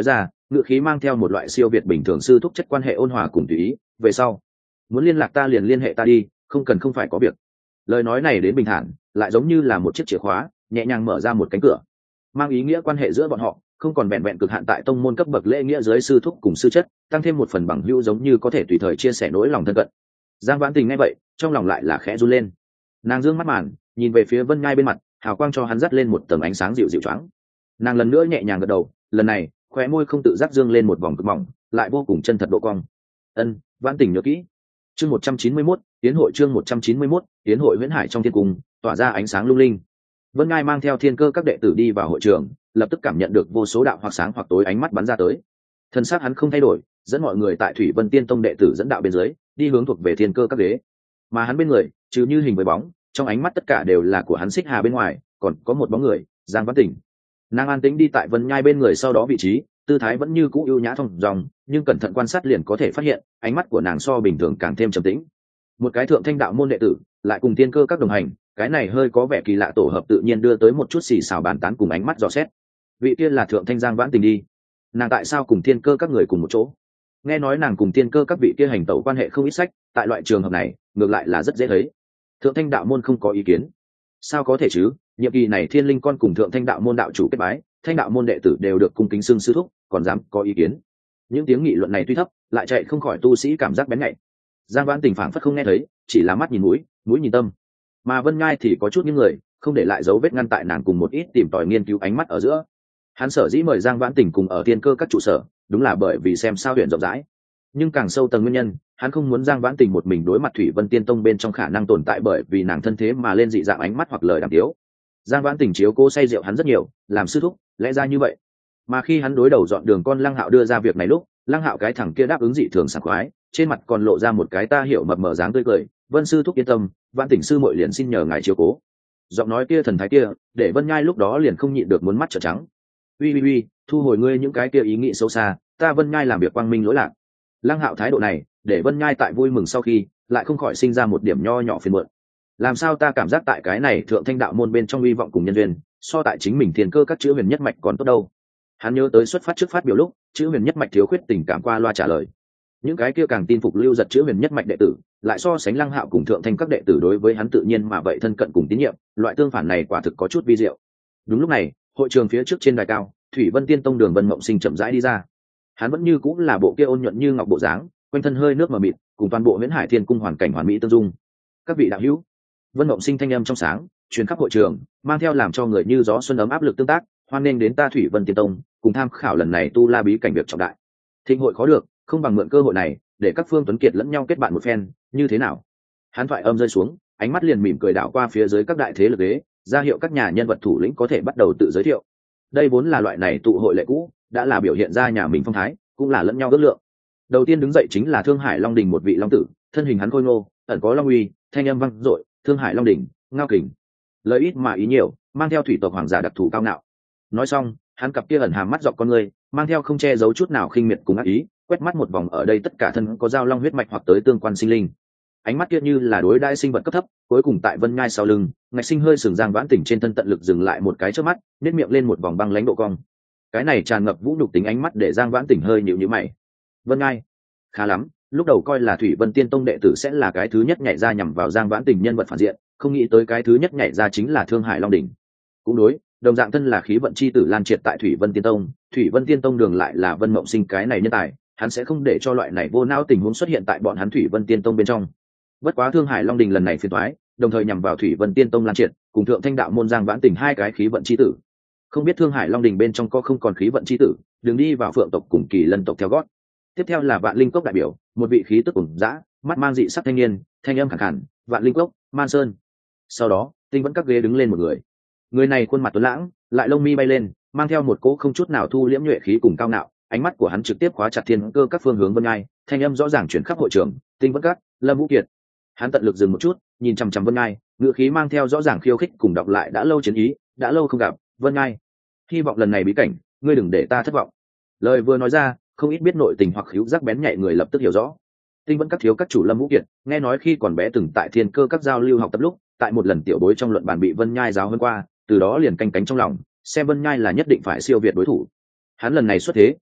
ngựa khí mang theo một loại siêu việt bình thường sư thúc chất quan hệ ôn hòa cùng tùy ý. Về sau muốn liên lạc ta liền liên hệ ta đi, không cần không phải có việc. Lời nói này đến bình thản, lại giống như là một chiếc chìa khóa nhẹ nhàng mở ra một cánh cửa, mang ý nghĩa quan hệ giữa bọn họ không còn vẹn vẹn cực hạn tại tông môn cấp bậc lễ nghĩa dưới sư thúc cùng sư chất, tăng thêm một phần bằng hữu giống như có thể tùy thời chia sẻ nỗi lòng thân cận. Giang Vãn Tình nghe vậy trong lòng lại là khẽ run lên, nàng dương mắt màn nhìn về phía Vân Nhai bên mặt, hào quang cho hắn dắt lên một tầng ánh sáng dịu dịu choáng. Nàng lần nữa nhẹ nhàng gật đầu, lần này khóe môi không tự giác dương lên một vòng cực mỏng, lại vô cùng chân thật độ cong. Ân, Vãn Tình nhớ kỹ. Chương một trăm chín mươi mốt, tiến hội chương một trăm chín mươi mốt, tiến hội Huyễn Hải trong thiên cung, tỏa ra ánh sáng lung linh. Vân Ngai mang theo thiên cơ các đệ tử đi vào hội trường, lập tức cảm nhận được vô số đạo hoặc sáng hoặc tối ánh mắt bắn ra tới. Thân xác hắn không thay đổi, dẫn mọi người tại Thủy Vân Tiên Tông đệ tử dẫn đạo bên dưới, đi hướng thuộc về thiên cơ các ghế. Mà hắn bên người, trừ như hình với bóng, trong ánh mắt tất cả đều là của hắn Xích Hà bên ngoài, còn có một bóng người, Giang Vãn Tình. Nàng an tĩnh đi tại Vân Nhai bên người, sau đó vị trí, tư thái vẫn như cũ ưu nhã thong dong, nhưng cẩn thận quan sát liền có thể phát hiện, ánh mắt của nàng so bình thường càng thêm trầm tĩnh. Một cái thượng thanh đạo môn đệ tử, lại cùng thiên cơ các đồng hành, cái này hơi có vẻ kỳ lạ tổ hợp tự nhiên đưa tới một chút xì xào bàn tán cùng ánh mắt dò xét. Vị tiên là thượng thanh Giang Vãn Tình đi, nàng tại sao cùng thiên cơ các người cùng một chỗ? Nghe nói nàng cùng thiên cơ các vị kia hành tẩu quan hệ không ít sách, tại loại trường hợp này ngược lại là rất dễ thấy. Thượng thanh đạo môn không có ý kiến. Sao có thể chứ, nhiệm kỳ này thiên linh con cùng thượng thanh đạo môn đạo chủ kết bái, thanh đạo môn đệ tử đều được cung kính xưng sư thúc, còn dám có ý kiến? Những tiếng nghị luận này tuy thấp, lại chạy không khỏi tu sĩ cảm giác bén nhạy. Giang Vãn Tình phảng phất không nghe thấy, chỉ là mắt nhìn mũi, mũi nhìn tâm. Mà Vân Ngai thì có chút những người không để lại dấu vết ngăn tại nàng cùng một ít tìm tòi nghiên cứu ánh mắt ở giữa. Hắn sở dĩ mời Giang Vãn Tình cùng ở thiên cơ các trụ sở, đúng là bởi vì xem sao huyện rộng rãi. Nhưng càng sâu tầng nguyên nhân, hắn không muốn Giang Vãn Tình một mình đối mặt Thủy Vân Tiên Tông bên trong khả năng tồn tại bởi vì nàng thân thế mà lên dị dạng ánh mắt hoặc lời đàm tiếu. Giang Vãn Tình chiếu cố say rượu hắn rất nhiều, làm sư thúc, lẽ ra như vậy. Mà khi hắn đối đầu dọn đường con Lăng Hạo đưa ra việc này lúc, Lăng Hạo cái thằng kia đáp ứng dị thường sảng khoái, trên mặt còn lộ ra một cái ta hiểu mập mờ dáng tươi cười. Vân sư thúc yên tâm, Vãn Tình sư muội liền xin nhờ ngài chiếu cố. Giọng nói kia thần thái kia, để Vân Nhai lúc đó liền không nhịn được muốn mắt trợn trắng. Uy uy uy, thu hồi ngươi những cái kia ý nghĩ xấu xa, ta Vân Nhai làm việc quang minh lỗi lạc. Lăng Hạo thái độ này, để Vân Nhai tại vui mừng sau khi, lại không khỏi sinh ra một điểm nho nhỏ phiền muộn. Làm sao ta cảm giác tại cái này thượng thanh đạo môn bên trong uy vọng cùng nhân duyên, so tại chính mình thiên cơ các chữ huyền nhất mạch còn tốt đâu. Hắn nhớ tới xuất phát trước phát biểu lúc, chữ huyền nhất mạch thiếu khuyết tình cảm qua loa trả lời. Những cái kia càng tin phục lưu giật chữ huyền nhất mạch đệ tử, lại so sánh Lăng Hạo cùng thượng thanh các đệ tử đối với hắn tự nhiên mà vậy thân cận cùng tín nhiệm, loại tương phản này quả thực có chút vi diệu. Đúng lúc này, hội trường phía trước trên đài cao, Thủy Vân Tiên Tông Đường Vân Mộng Sinh chậm rãi đi ra. Hắn vẫn như cũng là bộ kia ôn nhuận như ngọc bộ dáng, quanh thân hơi nước mờ mịt, cùng toàn bộ Huyễn Hải Thiên Cung hoàn cảnh hoàn mỹ tương dung. Các vị đạo hữu, Vân Mộng Sinh thanh âm trong sáng, truyền khắp hội trường, mang theo làm cho người như gió xuân ấm áp lực tương tác, hoan nghênh đến ta Thủy Vân Tiên Tông, cùng tham khảo lần này tu la bí cảnh việc trọng đại. Thịnh hội khó được, không bằng mượn cơ hội này, để các phương tuấn kiệt lẫn nhau kết bạn một phen, như thế nào? Hắn thoại âm rơi xuống, ánh mắt liền mỉm cười đảo qua phía dưới các đại thế lực đế, ra hiệu các nhà nhân vật thủ lĩnh có thể bắt đầu tự giới thiệu. Đây vốn là loại này tụ hội lệ cũ, đã là biểu hiện ra nhà mình phong thái, cũng là lẫn nhau ước lượng. Đầu tiên đứng dậy chính là Thương Hải Long Đình một vị long tử, thân hình hắn khôi ngô, ẩn có long uy, thanh âm vang dội, Thương Hải Long Đình, ngao kình. Lời ít mà ý nhiều, mang theo thủy tộc hoàng giả đặc thù cao ngạo. Nói xong, hắn cặp kia ẩn hàm mắt dọc con người, mang theo không che giấu chút nào khinh miệt cùng ác ý, quét mắt một vòng ở đây tất cả thân có giao long huyết mạch hoặc tới tương quan sinh linh. Ánh mắt kia như là đối đãi sinh vật cấp thấp, cuối cùng tại Vân Nhai sau lưng, ngạch sinh hơi sừng Giang Vãn Tình trên thân tận lực dừng lại một cái chớp mắt, nhếch miệng lên một vòng băng lãnh độ cong. Cái này tràn ngập vũ nhục tính ánh mắt để Giang Vãn Tình hơi nhíu nhíu mày. Vân Nhai, khá lắm, lúc đầu coi là Thủy Vân Tiên Tông đệ tử sẽ là cái thứ nhất nhảy ra nhằm vào Giang Vãn Tình nhân vật phản diện, không nghĩ tới cái thứ nhất nhảy ra chính là Thương Hải Long Đỉnh. Cũng đối, đồng dạng thân là khí vận chi tử lan triệt tại Thủy Vân Tiên Tông, Thủy Vân Tiên Tông đường lại là Vân Mộng Sinh cái này nhân tài, hắn sẽ không để cho loại này vô não tình huống xuất hiện tại bọn hắn Thủy Vân Tiên Tông bên trong. Bất quá Thương Hải Long Đình lần này phiền toái, đồng thời nhằm vào Thủy Vân Tiên Tông lan triệt, cùng thượng thanh đạo môn Giang Vãn Tình hai cái khí vận chi tử. Không biết Thương Hải Long Đình bên trong có không còn khí vận chi tử, đừng đi vào Phượng tộc cùng Kỳ Lân tộc theo gót. Tiếp theo là Vạn Linh Cốc đại biểu, một vị khí tức cùng dã, mắt mang dị sắc thanh niên, thanh âm khàn khàn, Vạn Linh Cốc, Man Sơn. Sau đó, Tinh vẫn các ghế đứng lên một người. Người này khuôn mặt tuấn lãng, lại lông mi bay lên, mang theo một cỗ không chút nào thu liễm nhuệ khí cùng cao ngạo, ánh mắt của hắn trực tiếp khóa chặt thiên cơ các phương hướng Vân Ngai, thanh âm rõ ràng chuyển khắp hội trường, Tinh vẫn các, Lâm Vũ Kiệt. Hắn tận lực dừng một chút, nhìn chằm chằm Vân Ngai, ngữ khí mang theo rõ ràng khiêu khích cùng đọc lại đã lâu chiến ý, đã lâu không gặp, Vân Ngai, hy vọng lần này bí cảnh, ngươi đừng để ta thất vọng. Lời vừa nói ra, không ít biết nội tình hoặc hữu giác bén nhạy người lập tức hiểu rõ. Tinh vẫn các thiếu các chủ Lâm Vũ Kiệt, nghe nói khi còn bé từng tại thiên cơ các giao lưu học tập lúc, tại một lần tiểu bối trong luận bàn bị Vân Nhai giáo hơn qua, từ đó liền canh cánh trong lòng, xem Vân Nhai là nhất định phải siêu việt đối thủ. Hắn lần này xuất thế,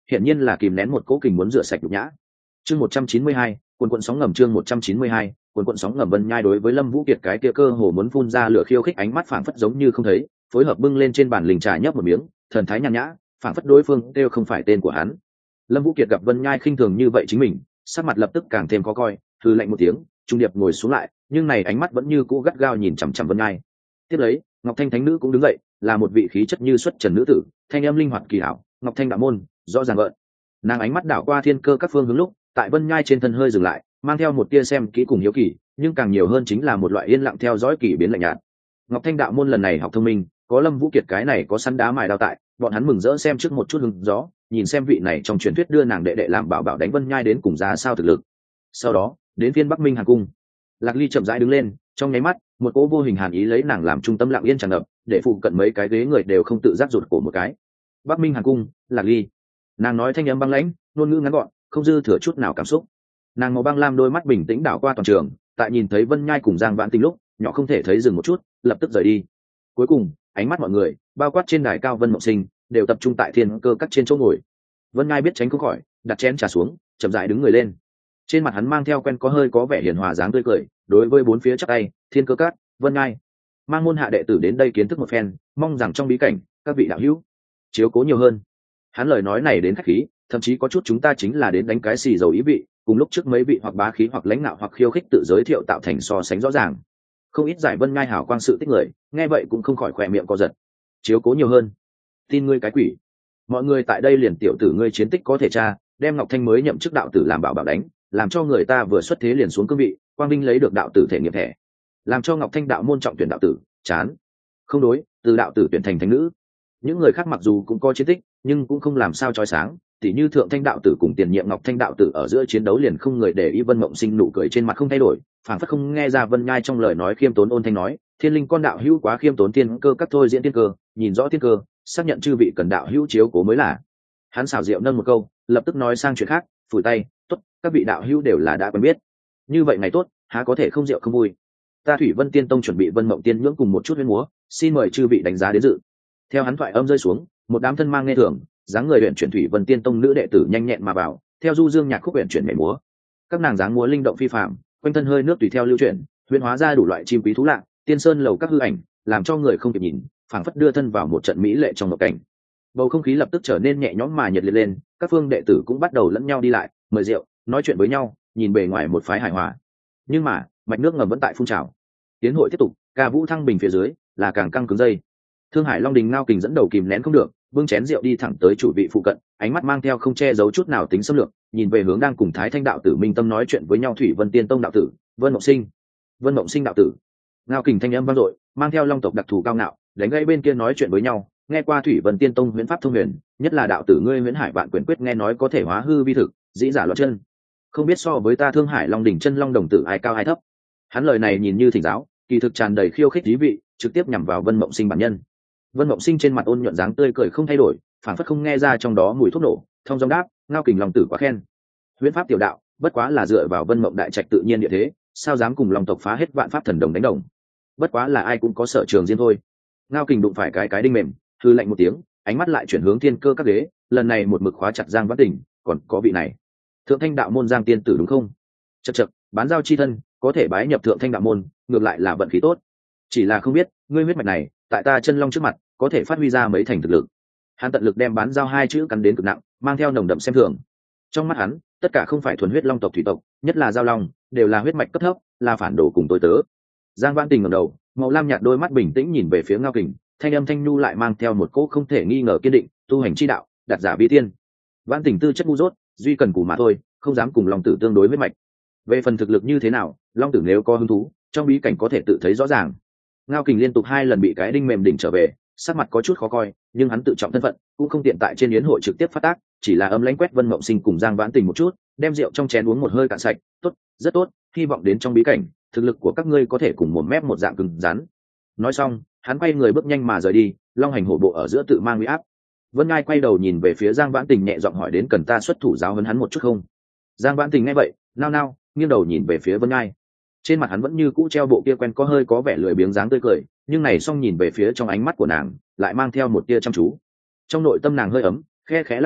hiển nhiên là kìm nén một cỗ kình muốn rửa sạch nhục nhã. Chương một trăm chín mươi hai, quần quần sóng ngầm chương một trăm chín mươi hai, quần quần sóng ngầm. Vân Nhai đối với Lâm Vũ Kiệt cái kia cơ hồ muốn phun ra lửa khiêu khích ánh mắt phảng phất giống như không thấy, phối hợp bưng lên trên bàn linh trà nhấp một miếng, thần thái nhàn nhã, phảng phất đối phương đều không phải tên của hắn. Lâm Vũ Kiệt gặp Vân Nhai khinh thường như vậy chính mình, sắc mặt lập tức càng thêm khó coi, hừ lạnh một tiếng, trung điệp ngồi xuống lại, nhưng này ánh mắt vẫn như cũ gắt gao nhìn chằm chằm Vân Nhai. Tiếp lấy, Ngọc Thanh thánh nữ cũng đứng dậy, là một vị khí chất như xuất trần nữ tử, thanh âm linh hoạt kỳ ảo, Ngọc Thanh đạo môn, rõ ràng gợn. Nàng ánh mắt đảo qua thiên cơ các phương hướng lúc, tại Vân Nhai trên thân hơi dừng lại, mang theo một tia xem kỹ cùng hiếu kỳ, nhưng càng nhiều hơn chính là một loại yên lặng theo dõi kỳ biến lạnh nhạt. Ngọc Thanh đạo môn lần này học thông minh, có Lâm Vũ Kiệt cái này có săn đá mài đao tại, bọn hắn mừng rỡ xem trước một chút hứng gió, nhìn xem vị này trong truyền thuyết đưa nàng đệ đệ làm bảo bảo đánh Vân Nhai đến cùng giá sao thực lực. Sau đó, đến phiên Bắc Minh Hàn cung. Lạc Ly chậm rãi đứng lên, trong nháy mắt, một cỗ vô hình hàn ý lấy nàng làm trung tâm lặng yên tràn ngập, để phụ cận mấy cái ghế người đều không tự giác rụt cổ một cái. Bắc Minh Hàn cung, Lạc Ly. Nàng nói thanh âm băng lãnh, ngôn ngữ ngắn gọn, không dư thừa chút nào cảm xúc. Nàng màu băng lam đôi mắt bình tĩnh đảo qua toàn trường, tại nhìn thấy Vân Nhai cùng Giang Vãn Tình lúc, nhỏ không thể thấy dừng một chút, lập tức rời đi. Cuối cùng, ánh mắt mọi người, bao quát trên đài cao Vân Mộng Sinh, đều tập trung tại thiên cơ các trên chỗ ngồi. Vân Nhai biết tránh không khỏi, đặt chén trà xuống, chậm rãi đứng người lên. Trên mặt hắn mang theo quen có hơi có vẻ hiền hòa dáng tươi cười, đối với bốn phía chắp tay, thiên cơ các, Vân Nhai, mang môn hạ đệ tử đến đây kiến thức một phen, mong rằng trong bí cảnh, các vị đạo hữu chiếu cố nhiều hơn. Hắn lời nói này đến khách khí, thậm chí có chút chúng ta chính là đến đánh cái xì dầu ý vị, cùng lúc trước mấy vị hoặc bá khí hoặc lãnh đạo hoặc khiêu khích tự giới thiệu tạo thành so sánh rõ ràng. Không ít giải Vân Nhai hảo quang sự tích người, nghe vậy cũng không khỏi khỏe miệng co giật. Chiếu cố nhiều hơn, tin ngươi cái quỷ. Mọi người tại đây liền tiểu tử ngươi chiến tích có thể tra, đem Ngọc Thanh mới nhậm chức đạo tử làm bảo bảo đánh, làm cho người ta vừa xuất thế liền xuống cương vị, quang vinh lấy được đạo tử thể nghiệp thẻ, làm cho Ngọc Thanh đạo môn trọng tuyển đạo tử, chán. Không đối, từ đạo tử tuyển thành thánh nữ. Những người khác mặc dù cũng có chiến tích, nhưng cũng không làm sao chói sáng, tỉ như Thượng Thanh đạo tử cùng tiền nhiệm Ngọc Thanh đạo tử ở giữa chiến đấu liền không người để ý. Vân Mộng Sinh nụ cười trên mặt không thay đổi, phảng phất không nghe ra Vân Nhai trong lời nói khiêm tốn ôn thanh nói, thiên linh con đạo hữu quá khiêm tốn, thiên cơ các thôi diễn thiên cơ, nhìn rõ thiên cơ, xác nhận chư vị cần đạo hữu chiếu cố mới là. Hắn xảo diệu nâng một câu, lập tức nói sang chuyện khác, phủi tay, tốt, các vị đạo hữu đều là đã quen biết, như vậy ngày tốt, há có thể không rượu không vui. Ta Thủy Vân Tiên Tông chuẩn bị Vân Mộng Tiên nhưỡng cùng một chút huyễn múa, xin mời chư vị đánh giá đến dự. Theo hắn thoại âm rơi xuống, một đám thân mang nghe thường, dáng người luyện chuyển Thủy Vân Tiên Tông nữ đệ tử nhanh nhẹn mà vào, theo du dương nhạc khúc luyện chuyển nhảy múa. Các nàng dáng múa linh động phi phàm, quanh thân hơi nước tùy theo lưu chuyển, huyễn hóa ra đủ loại chim quý thú lạ, tiên sơn lầu các hư ảnh, làm cho người không kịp nhìn, phảng phất đưa thân vào một trận mỹ lệ trong mộng cảnh. Bầu không khí lập tức trở nên nhẹ nhõm mà nhiệt liệt lên, các phương đệ tử cũng bắt đầu lẫn nhau đi lại, mời rượu, nói chuyện với nhau, nhìn bề ngoài một phái hài hòa. Nhưng mà, mạch nước ngầm vẫn tại phun trào. Tiến hội tiếp tục, ca vũ thăng bình phía dưới, là càng căng cứng dây. Thương Hải Long Đình Ngao Kình dẫn đầu kìm nén không được, bưng chén rượu đi thẳng tới chủ vị phụ cận, ánh mắt mang theo không che giấu chút nào tính xâm lược, nhìn về hướng đang cùng Thái Thanh đạo tử Minh Tâm nói chuyện với nhau Thủy Vân Tiên Tông đạo tử, Vân Mộng Sinh. Vân Mộng Sinh đạo tử. Ngao Kình thanh âm vang dội, mang theo long tộc đặc thù cao ngạo, đánh gãy bên kia nói chuyện với nhau, nghe qua Thủy Vân Tiên Tông huyễn pháp thông huyền, nhất là đạo tử ngươi Huyễn Hải Vạn Quyển Quyết nghe nói có thể hóa hư vi thực, dĩ giả loạn chân. Không biết so với ta Thương Hải Long Đỉnh chân long đồng tử ai cao ai thấp. Hắn lời này nhìn như thỉnh giáo, kỳ thực tràn đầy khiêu khích thí vị, trực tiếp nhằm vào Vân Mộng Sinh bản nhân. Vân Mộng Sinh trên mặt ôn nhuận dáng tươi cười không thay đổi, phản phất không nghe ra trong đó mùi thuốc nổ, thông dong đáp, Ngao Kình lòng tử quá khen. Huyễn pháp tiểu đạo, bất quá là dựa vào Vân Mộng đại trạch tự nhiên địa thế, sao dám cùng lòng tộc phá hết vạn pháp thần đồng đánh đồng. Bất quá là ai cũng có sở trường riêng thôi. Ngao Kình đụng phải cái cái đinh mềm, hư lạnh một tiếng, ánh mắt lại chuyển hướng thiên cơ các ghế, lần này một mực khóa chặt Giang Vãn Tình, còn có vị này, Thượng Thanh đạo môn Giang tiên tử đúng không? Chậc chậc, bán giao chi thân, có thể bái nhập Thượng Thanh đạo môn, ngược lại là vận khí tốt. Chỉ là không biết, ngươi huyết mạch này, tại ta chân long trước mặt, có thể phát huy ra mấy thành thực lực. Hắn tận lực đem bán giao hai chữ cắn đến cực nặng, mang theo nồng đậm xem thường. Trong mắt hắn, tất cả không phải thuần huyết long tộc thủy tộc, nhất là giao long, đều là huyết mạch cấp thấp, là phản đồ cùng tôi tớ. Giang Vãn Tình ngẩng đầu, màu lam nhạt đôi mắt bình tĩnh nhìn về phía Ngao Kình, thanh âm thanh nhu lại mang theo một cỗ không thể nghi ngờ kiên định, tu hành chi đạo, đặt giả vi tiên. Vãn Tình tư chất ngu dốt, duy cần cù mà thôi, không dám cùng long tử tương đối huyết mạch. Về phần thực lực như thế nào, long tử nếu có hứng thú, trong bí cảnh có thể tự thấy rõ ràng. Ngao Kình liên tục hai lần bị cái đinh mềm đỉnh trở về, sắc mặt có chút khó coi, nhưng hắn tự trọng thân phận, cũng không tiện tại trên yến hội trực tiếp phát tác, chỉ là âm lãnh quét Vân Mộng Sinh cùng Giang Vãn Tình một chút, đem rượu trong chén uống một hơi cạn sạch. Tốt, rất tốt, hy vọng đến trong bí cảnh, thực lực của các ngươi có thể cùng một mép một dạng cứng rắn. Nói xong, hắn quay người bước nhanh mà rời đi, long hành hổ bộ ở giữa tự mang uy áp. Vân Ngai quay đầu nhìn về phía Giang Vãn Tình nhẹ giọng hỏi đến cần ta xuất thủ giáo huấn hắn một chút không? Giang Vãn Tình nghe vậy, nao nao, nghiêng đầu nhìn về phía Vân Ngai. Trên mặt hắn vẫn như cũ treo bộ kia quen có hơi có vẻ lười biếng dáng tươi cười, nhưng này xong nhìn về phía trong ánh mắt của nàng, lại mang theo một tia chăm chú. Trong nội tâm nàng hơi ấm, khe khẽ lắc đầu,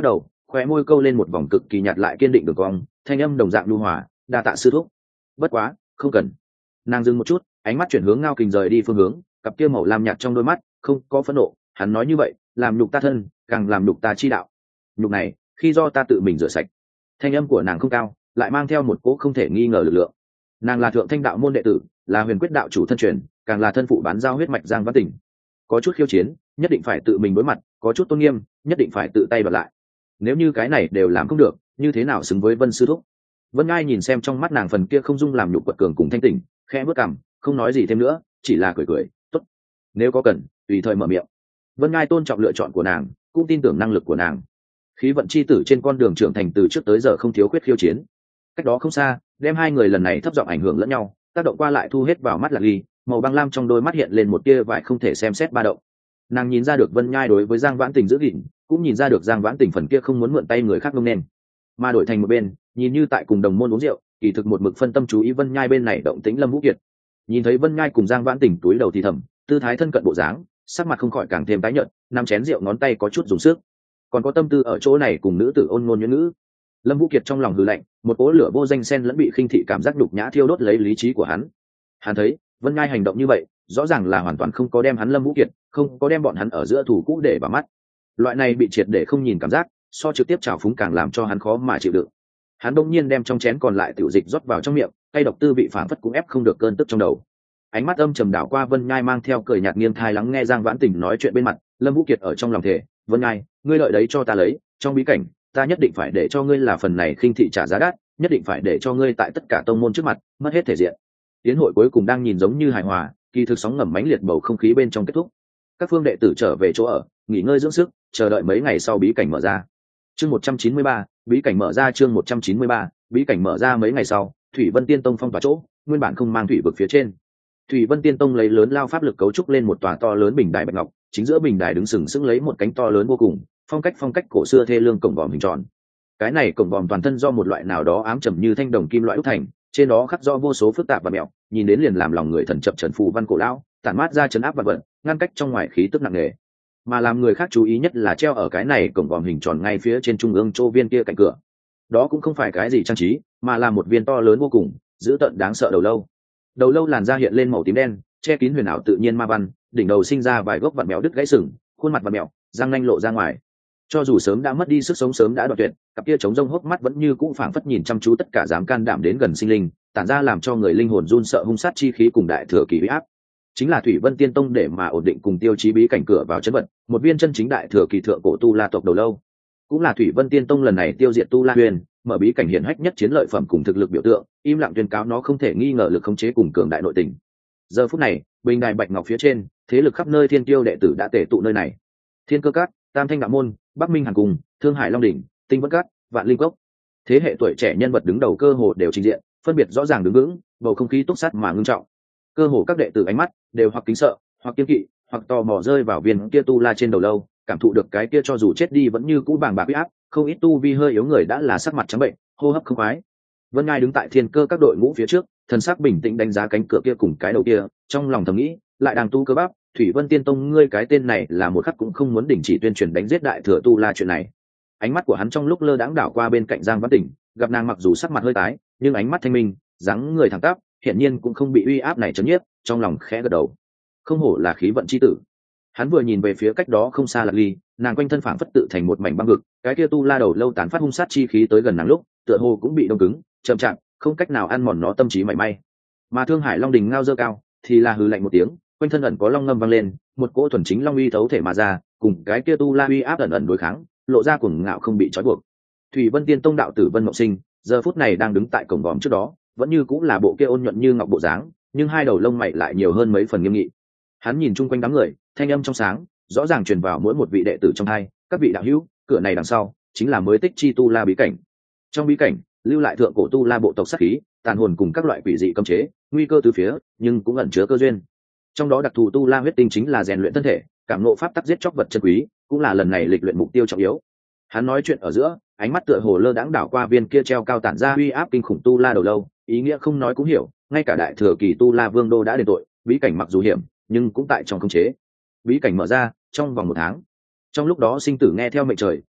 khoe môi câu lên một vòng cực kỳ nhạt lại kiên định đường cong, thanh âm đồng dạng lưu hòa, đa tạ sư thúc. Bất quá không cần. Nàng dừng một chút, ánh mắt chuyển hướng Ngao Kình rời đi phương hướng, cặp kia màu lam nhạt trong đôi mắt không có phẫn nộ. Hắn nói như vậy làm nhục ta thân, càng làm nhục ta chi đạo. Nhục này khi do ta tự mình rửa sạch. Thanh âm của nàng không cao, lại mang theo một cỗ không thể nghi ngờ lực lượng. Nàng là thượng thanh đạo môn đệ tử, là huyền quyết đạo chủ thân truyền, càng là thân phụ bán giao huyết mạch Giang Vãn Tình. Có chút khiêu chiến nhất định phải tự mình đối mặt, có chút tôn nghiêm nhất định phải tự tay bật lại. Nếu như cái này đều làm không được, như thế nào xứng với Vân sư thúc? Vân Ngai nhìn xem trong mắt nàng phần kia không dung làm nhục quật cường cùng thanh tỉnh, khẽ bước cằm, không nói gì thêm nữa, chỉ là cười cười, tốt, nếu có cần tùy thời mở miệng. Vân Ngai tôn trọng lựa chọn của nàng, cũng tin tưởng năng lực của nàng. Khí vận chi tử trên con đường trưởng thành từ trước tới giờ không thiếu khuyết khiêu chiến. Cách đó không xa, đem hai người lần này thấp giọng ảnh hưởng lẫn nhau, tác động qua lại thu hết vào mắt Lạc Ly, màu băng lam trong đôi mắt hiện lên một tia vải không thể xem xét ba động. Nàng nhìn ra được Vân Nhai đối với Giang Vãn Tình giữ gìn, cũng nhìn ra được Giang Vãn Tình phần kia không muốn mượn tay người khác ngông nên, mà đổi thành một bên, nhìn như tại cùng đồng môn uống rượu, kỳ thực một mực phân tâm chú ý Vân Nhai bên này động tĩnh Lâm Vũ Kiệt. Nhìn thấy Vân Nhai cùng Giang Vãn Tình túi đầu thì thầm, tư thái thân cận bộ dáng, sắc mặt không khỏi càng thêm tái nhợt, nắm chén rượu ngón tay có chút dùng sức, còn có tâm tư ở chỗ này cùng nữ tử ôn ngôn nhuyễn ngữ. Lâm Vũ Kiệt trong lòng hừ lạnh, một cỗ lửa vô danh xen lẫn bị khinh thị cảm giác nhục nhã thiêu đốt lấy lý trí của hắn. Hắn thấy Vân Nhai hành động như vậy, rõ ràng là hoàn toàn không có đem hắn Lâm Vũ Kiệt, không có đem bọn hắn ở giữa thủ cũ để vào mắt. Loại này bị triệt để không nhìn cảm giác, so trực tiếp trào phúng càng làm cho hắn khó mà chịu đựng. Hắn bỗng nhiên đem trong chén còn lại tiểu dịch rót vào trong miệng, cay độc tư vị phảng phất cũng ép không được cơn tức trong đầu. Ánh mắt âm trầm đảo qua Vân Nhai, mang theo cười nhạt nghiêng thai lắng nghe Giang Vãn Tình nói chuyện bên mặt. Lâm Vũ Kiệt ở trong lòng thề, Vân Nhai, ngươi lợi đấy cho ta lấy, trong bí cảnh ta nhất định phải để cho ngươi là phần này khinh thị trả giá đắt, nhất định phải để cho ngươi tại tất cả tông môn trước mặt mất hết thể diện. Tiến hội cuối cùng đang nhìn giống như hài hòa, kỳ thực sóng ngầm mãnh liệt bầu không khí bên trong kết thúc. Các phương đệ tử trở về chỗ ở, nghỉ ngơi dưỡng sức, chờ đợi mấy ngày sau bí cảnh mở ra. Chương một trăm chín mươi ba, bí cảnh mở ra chương một trăm chín mươi ba, bí cảnh mở ra mấy ngày sau, Thủy Vân Tiên Tông phong tỏa chỗ, nguyên bản không mang thủy vực phía trên. Thủy Vân Tiên Tông lấy lớn lao pháp lực cấu trúc lên một tòa to lớn bình đài bạch ngọc, chính giữa bình đài đứng sừng sững lấy một cánh to lớn vô cùng, phong cách phong cách cổ xưa thê lương cổng vòm hình tròn. Cái này cổng vòm toàn thân do một loại nào đó ám trầm như thanh đồng kim loại đúc thành, trên đó khắc rõ vô số phức tạp và mẹo, nhìn đến liền làm lòng người thần chập trần phù văn cổ lão, tản mát ra chấn áp vật vận, ngăn cách trong ngoài khí tức nặng nề. Mà làm người khác chú ý nhất là treo ở cái này cổng vòm hình tròn ngay phía trên trung ương chỗ viên kia cạnh cửa. Đó cũng không phải cái gì trang trí, mà là một viên to lớn vô cùng, dữ tợn đáng sợ đầu lâu. Đầu lâu làn da hiện lên màu tím đen, che kín huyền ảo tự nhiên ma văn, đỉnh đầu sinh ra vài gốc vặn mèo đứt gãy sừng, khuôn mặt vặn mèo, răng nanh lộ ra ngoài. Cho dù sớm đã mất đi sức sống, sớm đã đoạn tuyệt, cặp kia trống rông hốc mắt vẫn như cũ phảng phất nhìn chăm chú tất cả dám can đảm đến gần sinh linh, tản ra làm cho người linh hồn run sợ hung sát chi khí cùng đại thừa kỳ uy áp. Chính là Thủy Vân Tiên Tông để mà ổn định cùng tiêu chí bí cảnh cửa vào chân vật, một viên chân chính đại thừa kỳ thượng cổ tu la tộc đầu lâu. Cũng là Thủy Vân Tiên Tông lần này tiêu diệt tu la huyền, mở bí cảnh hiển hách nhất chiến lợi phẩm cùng thực lực biểu tượng, im lặng tuyên cáo nó không thể nghi ngờ lực khống chế cùng cường đại nội tình. Giờ phút này, bình đài bạch ngọc phía trên, thế lực khắp nơi thiên tiêu đệ tử đã tề tụ nơi này. Thiên Cơ Các, Tam Thanh Đạo Môn, Bắc Minh Hàn Cung, Thương Hải Long Đỉnh, Tinh Vân Các, Vạn Linh Cốc. Thế hệ tuổi trẻ nhân vật đứng đầu cơ hồ đều trình diện, phân biệt rõ ràng đứng vững, bầu không khí túc sát mà ngưng trọng. Cơ hồ các đệ tử ánh mắt đều hoặc kính sợ, hoặc kiêng kỵ, hoặc tò mò rơi vào viên kia tu la trên đầu lâu, cảm thụ được cái kia cho dù chết đi vẫn như cũ bàng bạc uy áp, không ít tu vi hơi yếu người đã là sắc mặt trắng bệnh, hô hấp không khoái. Vân Ngai đứng tại Thiên Cơ các đội ngũ phía trước, thần sắc bình tĩnh đánh giá cánh cửa kia cùng cái đầu kia, trong lòng thầm nghĩ, lại đang tu cơ bắp, Thủy Vân Tiên Tông ngươi cái tên này là một khắc cũng không muốn đình chỉ tuyên truyền đánh giết đại thừa tu la chuyện này. Ánh mắt của hắn trong lúc lơ đãng đảo qua bên cạnh Giang Vãn Tình, gặp nàng mặc dù sắc mặt hơi tái, nhưng ánh mắt thanh minh, dáng người thẳng tắp, hiển nhiên cũng không bị uy áp này chấn nhiếp, trong lòng khẽ gật đầu. Không hổ là khí vận chi tử. Hắn vừa nhìn về phía cách đó không xa Lạc Ly, nàng quanh thân phảng phất tự thành một mảnh băng vực, cái kia tu la đầu lâu tán phát hung sát chi khí tới gần nàng lúc, tựa hồ cũng bị đông cứng, chậm chạp, không cách nào ăn mòn nó tâm trí mảy may. Mà Thương Hải Long Đỉnh ngao dơ cao, thì là hừ lạnh một tiếng, quanh thân ẩn có long ngâm vang lên, một cỗ thuần chính long uy thấu thể mà ra, cùng cái kia tu la uy áp ẩn ẩn đối kháng, lộ ra cuồng ngạo không bị trói buộc. Thủy Vân Tiên Tông đạo tử Vân Mộng Sinh, giờ phút này đang đứng tại cổng vòm trước đó, vẫn như cũng là bộ kia ôn nhuận như ngọc bộ dáng, nhưng hai đầu lông mày lại nhiều hơn mấy phần nghiêm nghị. Hắn nhìn chung quanh đám người, thanh âm trong sáng, rõ ràng truyền vào mỗi một vị đệ tử trong hai, các vị đạo hữu, cửa này đằng sau chính là mới tích chi tu la bí cảnh. Trong bí cảnh, lưu lại thượng cổ tu la bộ tộc sát khí, tàn hồn cùng các loại quỷ dị cấm chế, nguy cơ từ phía, nhưng cũng ẩn chứa cơ duyên. Trong đó đặc thù tu la huyết tinh chính là rèn luyện thân thể, cảm ngộ pháp tắc giết chóc vật chân quý, cũng là lần này lịch luyện mục tiêu trọng yếu. Hắn nói chuyện ở giữa, ánh mắt tựa hồ lơ đãng đảo qua viên kia treo cao tản ra uy áp kinh khủng tu la đầu lâu, ý nghĩa không nói cũng hiểu, ngay cả đại thừa kỳ tu la vương đô đã đền tội, bí cảnh mặc dù hiểm, nhưng cũng tại trong khống chế. Bí cảnh mở ra trong vòng một tháng. Trong lúc đó sinh tử nghe theo mệnh trời,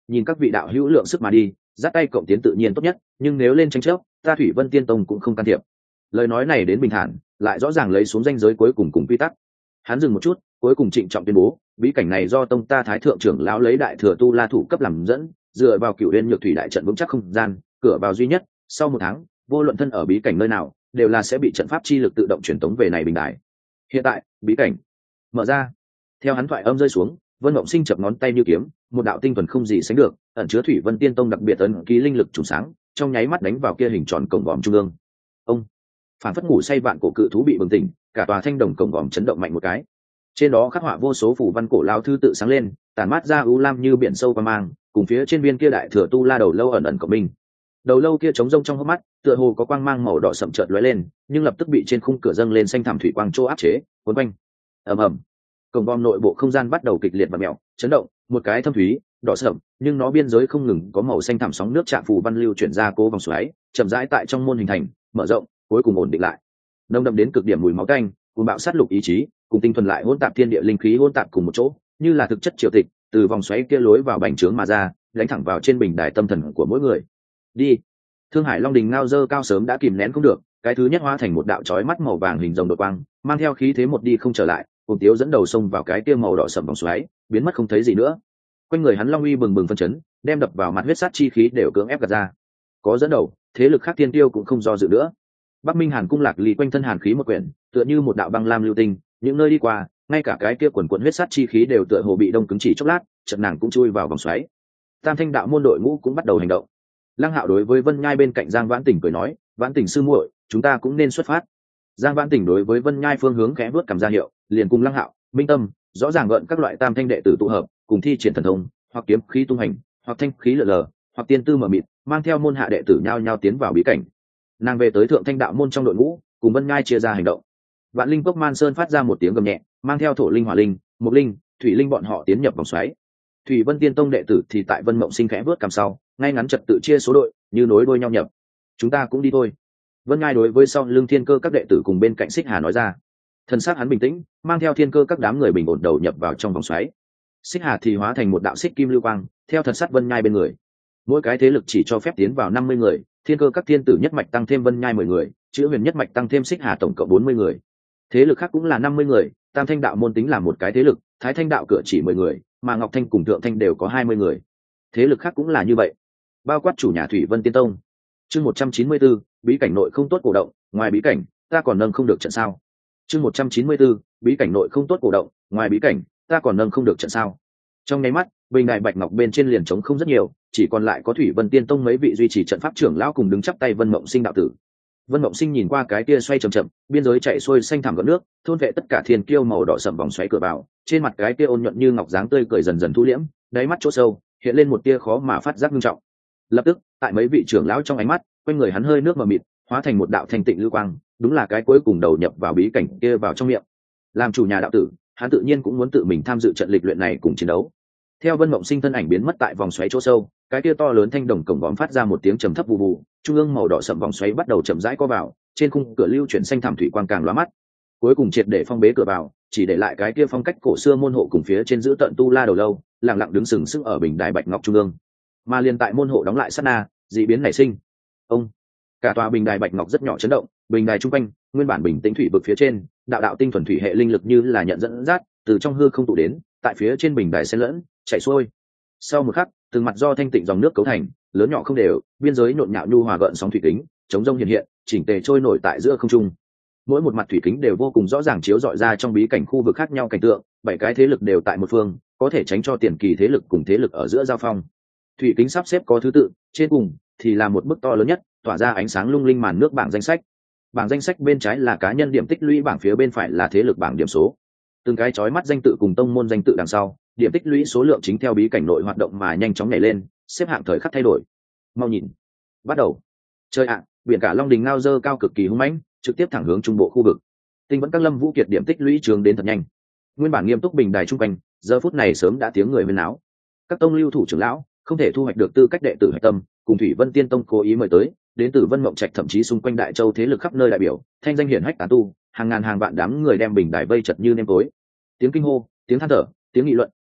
nhìn các vị đạo hữu lượng sức mà đi, dắt tay cộng tiến tự nhiên tốt nhất, nhưng nếu lên tranh chấp, ta Thủy Vân Tiên Tông cũng không can thiệp. Lời nói này đến bình thản, lại rõ ràng lấy xuống ranh giới cuối cùng cùng quy tắc. Hắn dừng một chút, cuối cùng trịnh trọng tuyên bố, bí cảnh này do tông ta Thái thượng trưởng lão lấy đại thừa tu la thủ cấp làm dẫn, dựa vào Cửu Uyên Nhược Thủy đại trận vững chắc không gian, cửa vào duy nhất, sau một tháng, vô luận thân ở bí cảnh nơi nào, đều là sẽ bị trận pháp chi lực tự động truyền tống về này bình đài. Hiện tại, bí cảnh mở ra. Theo hắn thoại âm rơi xuống, Vân Mộng Sinh chập ngón tay như kiếm, một đạo tinh thuần không gì sánh được, ẩn chứa Thủy Vân Tiên Tông đặc biệt ấn ký linh lực trùng sáng, trong nháy mắt đánh vào kia hình tròn cổng vòm trung ương. Ông, phản phất ngủ say vạn cổ cự thú bị bừng tỉnh, cả tòa thanh đồng cổng vòm chấn động mạnh một cái. Trên đó khắc họa vô số phù văn cổ lao thư tự sáng lên, tản mát ra u lam như biển sâu qua mang, cùng phía trên viên kia đại thừa tu la đầu lâu ẩn ẩn của mình. Đầu lâu kia trống rông trong hốc mắt, tựa hồ có quang mang màu đỏ sậm chợt lóe lên, nhưng lập tức bị trên khung cửa dâng lên xanh thảm thủy quang chỗ áp chế, cuốn quanh. Ầm ầm. Cổng vòm nội bộ không gian bắt đầu kịch liệt và mèo, chấn động, một cái thâm thúy, đỏ sậm, nhưng nó biên giới không ngừng có màu xanh thảm sóng nước chạm phù văn lưu chuyển ra cố vòng xoáy, chậm rãi tại trong môn hình thành, mở rộng, cuối cùng ổn định lại. Nồng đậm đến cực điểm mùi máu tanh, cuồng bạo sát lục ý chí, cùng tinh thuần lại hỗn tạp thiên địa linh khí hỗn tạp cùng một chỗ, như là thực chất triều tịch, từ vòng xoáy kia lối vào bành trướng mà ra, đánh thẳng vào trên bình đài tâm thần của mỗi người. Đi. Thương Hải Long Đình ngao dơ cao sớm đã kìm nén không được, cái thứ nhất hóa thành một đạo chói mắt màu vàng hình rồng đột quang, mang theo khí thế một đi không trở lại, cùng tiếu dẫn đầu xông vào cái kia màu đỏ sẫm vòng xoáy, biến mất không thấy gì nữa. Quanh người hắn long uy bừng bừng phân chấn, đem đập vào mặt huyết sát chi khí đều cưỡng ép gạt ra. Có dẫn đầu, thế lực khác tiên tiêu cũng không do dự nữa. Bắc Minh Hàn cung lạc lì quanh thân hàn khí một quyển, tựa như một đạo băng lam lưu tinh, những nơi đi qua, ngay cả cái kia quần quần huyết sát chi khí đều tựa hồ bị đông cứng chỉ chốc lát, chợt nàng cũng chui vào vòng xoáy. Tam Thanh đạo môn đội ngũ cũng bắt đầu hành động. Lăng Hạo đối với Vân Nhai bên cạnh Giang Vãn Tỉnh cười nói, "Vãn Tỉnh sư muội, chúng ta cũng nên xuất phát." Giang Vãn Tỉnh đối với Vân Nhai phương hướng khẽ bước cầm ra hiệu, liền cùng Lăng Hạo, Minh Tâm, rõ ràng gợn các loại tam thanh đệ tử tụ hợp, cùng thi triển thần thông, hoặc kiếm khí tung hành, hoặc thanh khí lờ lờ, hoặc tiên tư mờ mịt, mang theo môn hạ đệ tử nhao nhao tiến vào bí cảnh. Nàng về tới Thượng Thanh đạo môn trong đội ngũ, cùng Vân Nhai chia ra hành động. Vạn Linh Cốc Man Sơn phát ra một tiếng gầm nhẹ, mang theo thổ linh, hỏa linh, mộc linh, thủy linh bọn họ tiến nhập vòng xoáy. Thủy Vân Tiên Tông đệ tử thì tại Vân Mộng Sinh khẽ bước cầm sau, ngay ngắn trật tự chia số đội, như nối đuôi nhau nhập. "Chúng ta cũng đi thôi." Vân Nhai đối với sau lưng Thiên Cơ các đệ tử cùng bên cạnh Xích Hà nói ra. Thần sắc hắn bình tĩnh, mang theo Thiên Cơ các đám người bình ổn đầu nhập vào trong vòng xoáy. Xích Hà thì hóa thành một đạo xích kim lưu quang, theo thần sắc Vân Nhai bên người. Mỗi cái thế lực chỉ cho phép tiến vào năm mươi người, Thiên Cơ các thiên tử nhất mạch tăng thêm Vân Nhai mười người, Chữ Huyền nhất mạch tăng thêm Xích Hà tổng cộng bốn mươi người. Thế lực khác cũng là năm mươi người, Tam Thanh đạo môn tính là một cái thế lực, Thái Thanh đạo cửa chỉ mười người, mà Ngọc Thanh cùng Thượng Thanh đều có hai mươi người. Thế lực khác cũng là như vậy, bao quát chủ nhà Thủy Vân Tiên Tông. Chương một trăm chín mươi 194, bí cảnh nội không tốt cổ động, ngoài bí cảnh, ta còn nâng không được trận sao? Chương một trăm chín mươi 194, bí cảnh nội không tốt cổ động, ngoài bí cảnh, ta còn nâng không được trận sao? Trong nháy mắt, bình đài bạch ngọc bên trên liền trống không rất nhiều, chỉ còn lại có Thủy Vân Tiên Tông mấy vị duy trì trận pháp trưởng lão cùng đứng chắp tay Vân Mộng Sinh đạo tử. Vân Mộng Sinh nhìn qua cái kia xoay chậm chậm, biên giới chạy xuôi xanh thẳm gợn nước, thôn vệ tất cả thiên kiêu màu đỏ sậm vòng xoáy cửa vào, trên mặt cái kia ôn nhuận như ngọc dáng tươi cười dần dần thu liễm, đáy mắt chỗ sâu hiện lên một tia khó mà phát giác nghiêm trọng. Lập tức, tại mấy vị trưởng lão trong ánh mắt, quanh người hắn hơi nước mờ mịt, hóa thành một đạo thanh tịnh lưu quang, đúng là cái cuối cùng đầu nhập vào bí cảnh kia vào trong miệng. Làm chủ nhà đạo tử, hắn tự nhiên cũng muốn tự mình tham dự trận lịch luyện này cùng chiến đấu. Theo Vân Mộng Sinh thân ảnh biến mất tại vòng xoáy chỗ sâu, cái kia to lớn thanh đồng cổng vòm phát ra một tiếng trầm thấp vù vù, trung ương màu đỏ sậm vòng xoáy bắt đầu chậm rãi co vào, trên khung cửa lưu chuyển xanh thảm thủy quang càng lóa mắt. Cuối cùng triệt để phong bế cửa vào, chỉ để lại cái kia phong cách cổ xưa môn hộ cùng phía trên giữ tận tu la đầu lâu, lặng lặng đứng sừng sững ở bình đài bạch ngọc trung ương. Mà liền tại môn hộ đóng lại sát na, dị biến nảy sinh. Ông, cả tòa bình đài bạch ngọc rất nhỏ chấn động, bình đài trung quanh, nguyên bản bình tĩnh thủy vực phía trên, đạo đạo tinh thuần thủy hệ linh lực như là nhận dẫn dắt, từ trong hư không tụ đến, tại phía trên bình đài xen lẫn, chảy xuôi. Sau một khắc, từng mặt do thanh tịnh dòng nước cấu thành, lớn nhỏ không đều, biên giới nhộn nhạo nhu hòa gợn sóng thủy kính, chống rông hiện hiện, chỉnh tề trôi nổi tại giữa không trung. Mỗi một mặt thủy kính đều vô cùng rõ ràng chiếu rọi ra trong bí cảnh khu vực khác nhau cảnh tượng, bảy cái thế lực đều tại một phương, có thể tránh cho tiền kỳ thế lực cùng thế lực ở giữa giao phong. Thủy kính sắp xếp có thứ tự, trên cùng thì là một bức to lớn nhất, tỏa ra ánh sáng lung linh màn nước bảng danh sách. Bảng danh sách bên trái là cá nhân điểm tích lũy, bảng phía bên phải là thế lực bảng điểm số. Từng cái chói mắt danh tự cùng tông môn danh tự đằng sau, điểm tích lũy số lượng chính theo bí cảnh nội hoạt động mà nhanh chóng nhảy lên, xếp hạng thời khắc thay đổi. Mau nhìn, bắt đầu. Chơi ạ, biển cả Long Đình ngao dơ cao cực kỳ hung mãnh, trực tiếp thẳng hướng trung bộ khu vực. Tinh vẫn các lâm vũ kiệt điểm tích lũy trường đến thật nhanh. Nguyên bản nghiêm túc bình đài trung quanh, giờ phút này sớm đã tiếng người huyên náo. Các tông lưu thủ trưởng lão không thể thu hoạch được tư cách đệ tử hạch tâm, cùng Thủy Vân Tiên Tông cố ý mời tới, đến từ Vân Mộng Trạch thậm chí xung quanh Đại Châu thế lực khắp nơi đại biểu, thanh danh hiển hách tán tu, hàng ngàn hàng vạn đám người đem bình đài vây chật như nêm tối. Tiếng kinh hô, tiếng than thở, tiếng nghị luận,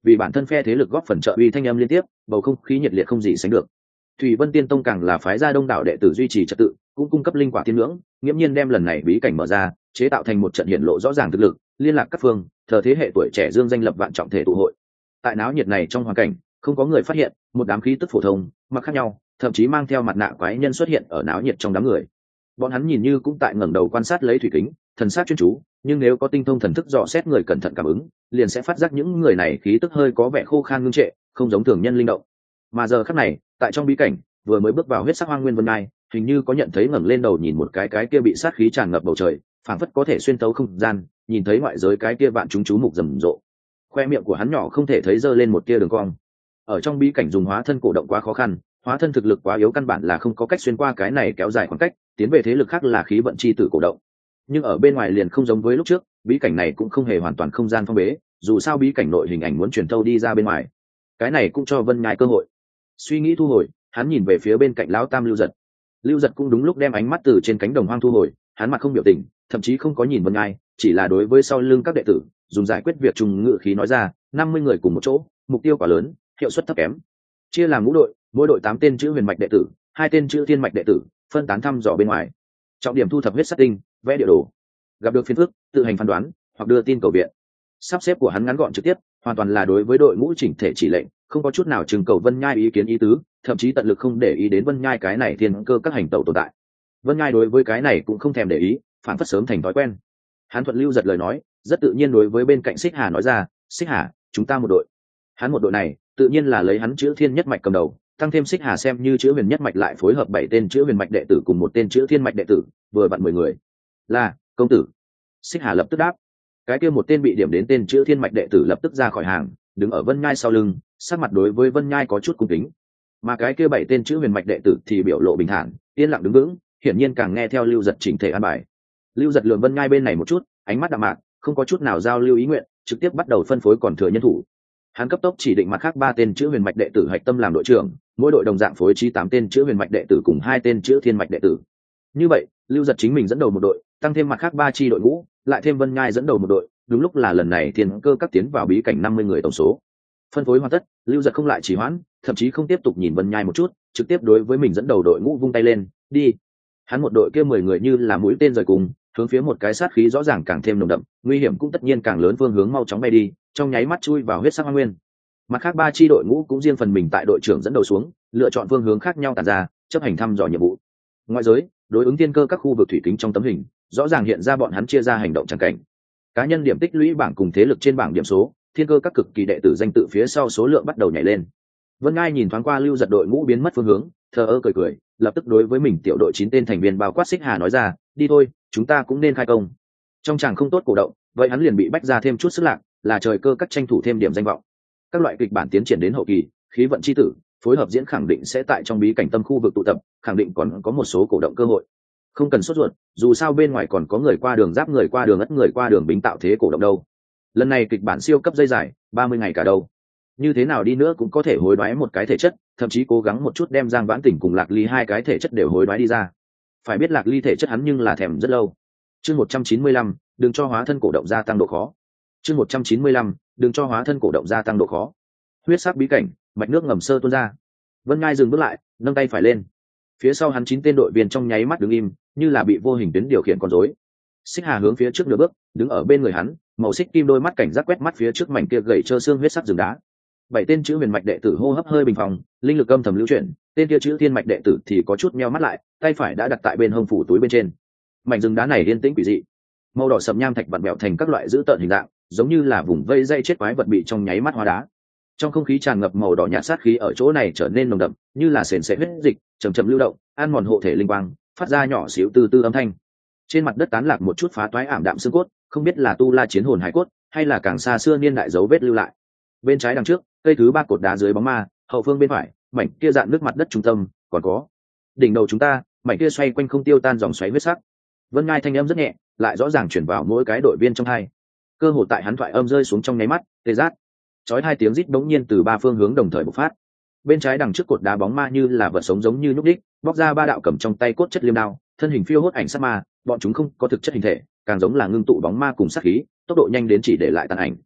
vì bản thân phe thế lực góp phần trợ uy thanh âm liên tiếp, bầu không khí nhiệt liệt không gì sánh được. Thủy Vân Tiên Tông càng là phái gia đông đảo đệ tử duy trì trật tự, cũng cung cấp linh quả tiên ngưỡng, nghiễm nhiên đem lần này bí cảnh mở ra, chế tạo thành một trận hiển lộ rõ ràng thực lực, liên lạc các phương, thờ thế hệ tuổi trẻ dương danh lập vạn trọng thể tụ hội. Tại náo nhiệt này trong hoàn cảnh, không có người phát hiện, một đám khí tức phổ thông, mặc khác nhau, thậm chí mang theo mặt nạ quái nhân xuất hiện ở náo nhiệt trong đám người. Bọn hắn nhìn như cũng tại ngẩng đầu quan sát lấy thủy kính, thần sát chuyên chú, nhưng nếu có tinh thông thần thức dò xét người cẩn thận cảm ứng, liền sẽ phát giác những người này khí tức hơi có vẻ khô khan ngưng trệ, không giống thường nhân linh động. Mà giờ khắc này, tại trong bí cảnh, vừa mới bước vào huyết sắc hoang nguyên vân ngai, hình như có nhận thấy ngẩng lên đầu nhìn một cái cái kia bị sát khí tràn ngập bầu trời, phảng phất có thể xuyên tấu không gian, nhìn thấy ngoại giới cái kia vạn chúng chú mục rầm rộ. Khoe miệng của hắn nhỏ không thể thấy giơ lên một tia đường cong. Ở trong bí cảnh dùng hóa thân cổ động quá khó khăn, hóa thân thực lực quá yếu, căn bản là không có cách xuyên qua cái này kéo dài khoảng cách, tiến về thế lực khác là khí vận chi tử cổ động. Nhưng ở bên ngoài liền không giống với lúc trước, bí cảnh này cũng không hề hoàn toàn không gian phong bế, dù sao bí cảnh nội hình ảnh muốn truyền thâu đi ra bên ngoài. Cái này cũng cho Vân Nhai cơ hội. Suy nghĩ thu hồi, hắn nhìn về phía bên cạnh lão tam Lưu Giật. Lưu Giật cũng đúng lúc đem ánh mắt từ trên cánh đồng hoang thu hồi, hắn mặt không biểu tình, thậm chí không có nhìn Vân Nhai, chỉ là đối với sau lưng các đệ tử, dùng giải quyết việc trùng ngự khí nói ra, năm mươi người cùng một chỗ, mục tiêu quá lớn, hiệu suất thấp kém. Chia làm ngũ đội, mỗi đội tám tên chữ huyền mạch đệ tử, hai tên chữ thiên mạch đệ tử, phân tán thăm dò bên ngoài. Trọng điểm thu thập huyết sát tinh, vẽ địa đồ. Gặp được phiền phức, tự hành phán đoán, hoặc đưa tin cầu viện. Sắp xếp của hắn ngắn gọn trực tiếp, hoàn toàn là đối với đội ngũ chỉnh thể chỉ lệnh, không có chút nào trưng cầu Vân Nhai ý kiến ý tứ, thậm chí tận lực không để ý đến Vân Nhai cái này thiên cơ các hành tẩu tồn tại. Vân Nhai đối với cái này cũng không thèm để ý, phản phất sớm thành thói quen. Hắn thuận lưu giật lời nói, rất tự nhiên đối với bên cạnh Xích Hà nói ra, Xích Hà, chúng ta một đội. Hắn một đội này, tự nhiên là lấy hắn chữ thiên nhất mạch cầm đầu, tăng thêm Xích Hà xem như chữ huyền nhất mạch lại phối hợp bảy tên chữ huyền mạch đệ tử cùng một tên chữ thiên mạch đệ tử, vừa vặn mười người. Là, công tử. Xích Hà lập tức đáp. Cái kia một tên bị điểm đến tên chữ thiên mạch đệ tử lập tức ra khỏi hàng, đứng ở Vân Nhai sau lưng, sắc mặt đối với Vân Nhai có chút cung kính. Mà cái kia bảy tên chữ huyền mạch đệ tử thì biểu lộ bình thản, yên lặng đứng vững, hiển nhiên càng nghe theo lưu giật chỉnh thể an bài. Lưu giật lườm Vân Nhai bên này một chút, ánh mắt đạm mạc, không có chút nào giao lưu ý nguyện, trực tiếp bắt đầu phân phối còn thừa nhân thủ. Hắn cấp tốc chỉ định mặt khác ba tên chữ huyền mạch đệ tử hạch tâm làm đội trưởng, mỗi đội đồng dạng phối trí tám tên chữ huyền mạch đệ tử cùng hai tên chữ thiên mạch đệ tử. Như vậy, lưu giật chính mình dẫn đầu một đội, tăng thêm mặt khác ba chi đội ngũ, lại thêm Vân Nhai dẫn đầu một đội, đúng lúc là lần này thiên cơ các tiến vào bí cảnh năm mươi người tổng số. Phân phối hoàn tất, lưu giật không lại trì hoãn, thậm chí không tiếp tục nhìn Vân Nhai một chút, trực tiếp đối với mình dẫn đầu đội ngũ vung tay lên, đi. Hắn một đội kia mười người như là mũi tên rời cùng, hướng phía một cái sát khí rõ ràng càng thêm nồng đậm, nguy hiểm cũng tất nhiên càng lớn phương hướng mau chóng bay đi, trong nháy mắt chui vào huyết sắc hoang nguyên. Mặt khác ba chi đội ngũ cũng riêng phần mình tại đội trưởng dẫn đầu xuống, lựa chọn phương hướng khác nhau tản ra, chấp hành thăm dò nhiệm vụ. Ngoại giới, đối ứng thiên cơ các khu vực thủy kính trong tấm hình, rõ ràng hiện ra bọn hắn chia ra hành động chẳng cảnh. Cá nhân điểm tích lũy bảng cùng thế lực trên bảng điểm số, thiên cơ các cực kỳ đệ tử danh tự phía sau số lượng bắt đầu nhảy lên. Vân Ngai nhìn thoáng qua lưu giật đội ngũ biến mất phương hướng, thờ ơ cười cười, lập tức đối với mình tiểu đội chín tên thành viên bao quát Xích Hà nói ra, đi thôi, chúng ta cũng nên khai công. Trong chàng không tốt cổ động, vậy hắn liền bị bách ra thêm chút sức lạc, là trời cơ các tranh thủ thêm điểm danh vọng. Các loại kịch bản tiến triển đến hậu kỳ, khí vận chi tử phối hợp diễn khẳng định sẽ tại trong bí cảnh tâm khu vực tụ tập, khẳng định còn có một số cổ động cơ hội. Không cần sốt ruột, dù sao bên ngoài còn có người qua đường giáp, người qua đường ất, người qua đường bính tạo thế cổ động đâu. Lần này kịch bản siêu cấp dây dài, ba mươi ngày cả đâu. Như thế nào đi nữa cũng có thể hối đoái một cái thể chất, thậm chí cố gắng một chút đem Giang Vãn Tỉnh cùng Lạc Ly hai cái thể chất đều hối đoái đi ra. Phải biết Lạc Ly thể chất hắn nhưng là thèm rất lâu. Chương một trăm chín mươi lăm, đừng cho hóa thân cổ động gia tăng độ khó. Chương một trăm chín mươi lăm, đừng cho hóa thân cổ động gia tăng độ khó. Huyết sắc bí cảnh, mạch nước ngầm sơ tuôn ra. Vân Ngai dừng bước lại, nâng tay phải lên. Phía sau hắn chín tên đội viên trong nháy mắt đứng im, như là bị vô hình tuyến điều khiển con rối. Xích Hà hướng phía trước nửa bước, đứng ở bên người hắn, màu xích kim đôi mắt cảnh giác quét mắt phía trước mảnh kia gầy trơ xương huyết sắc rừng đá. Bảy tên chữ huyền mạch đệ tử hô hấp hơi bình phòng, linh lực âm thầm lưu chuyển, tên kia chữ thiên mạch đệ tử thì có chút meo mắt lại, tay phải đã đặt tại bên hông phủ túi bên trên. Mảnh rừng đá này yên tĩnh quỷ dị, màu đỏ sậm nham thạch vặn vẹo thành các loại dữ tợn hình dạng, giống như là vùng vây dây chết quái vật bị trong nháy mắt hóa đá. Trong không khí tràn ngập màu đỏ nhạt sát khí ở chỗ này trở nên nồng đậm, như là sền sệt huyết dịch chầm chậm lưu động, ăn mòn hộ thể linh quang, phát ra nhỏ xíu từ từ âm thanh. Trên mặt đất tán lạc một chút phá toái ảm đạm xương cốt, không biết là tu la chiến hồn hải cốt, hay là càng xa xưa niên đại dấu vết lưu lại. Bên trái đằng trước, cây thứ ba cột đá dưới bóng ma, hậu phương bên phải, mảnh kia dạn nước mặt đất trung tâm, còn có đỉnh đầu chúng ta, mảnh kia xoay quanh không tiêu tan dòng xoáy huyết sắc. Vân Ngai thanh âm rất nhẹ, lại rõ ràng chuyển vào mỗi cái đội viên trong hai. Cơ hội tại hắn thoại âm rơi xuống trong nháy mắt, tê rát, chói hai tiếng rít bỗng nhiên từ ba phương hướng đồng thời bộc phát. Bên trái đằng trước cột đá bóng ma như là vật sống giống như nhúc đích, bóc ra ba đạo cầm trong tay cốt chất liêm đao, thân hình phiêu hốt ảnh sát ma, bọn chúng không có thực chất hình thể, càng giống là ngưng tụ bóng ma cùng sát khí, tốc độ nhanh đến chỉ để lại tàn ảnh.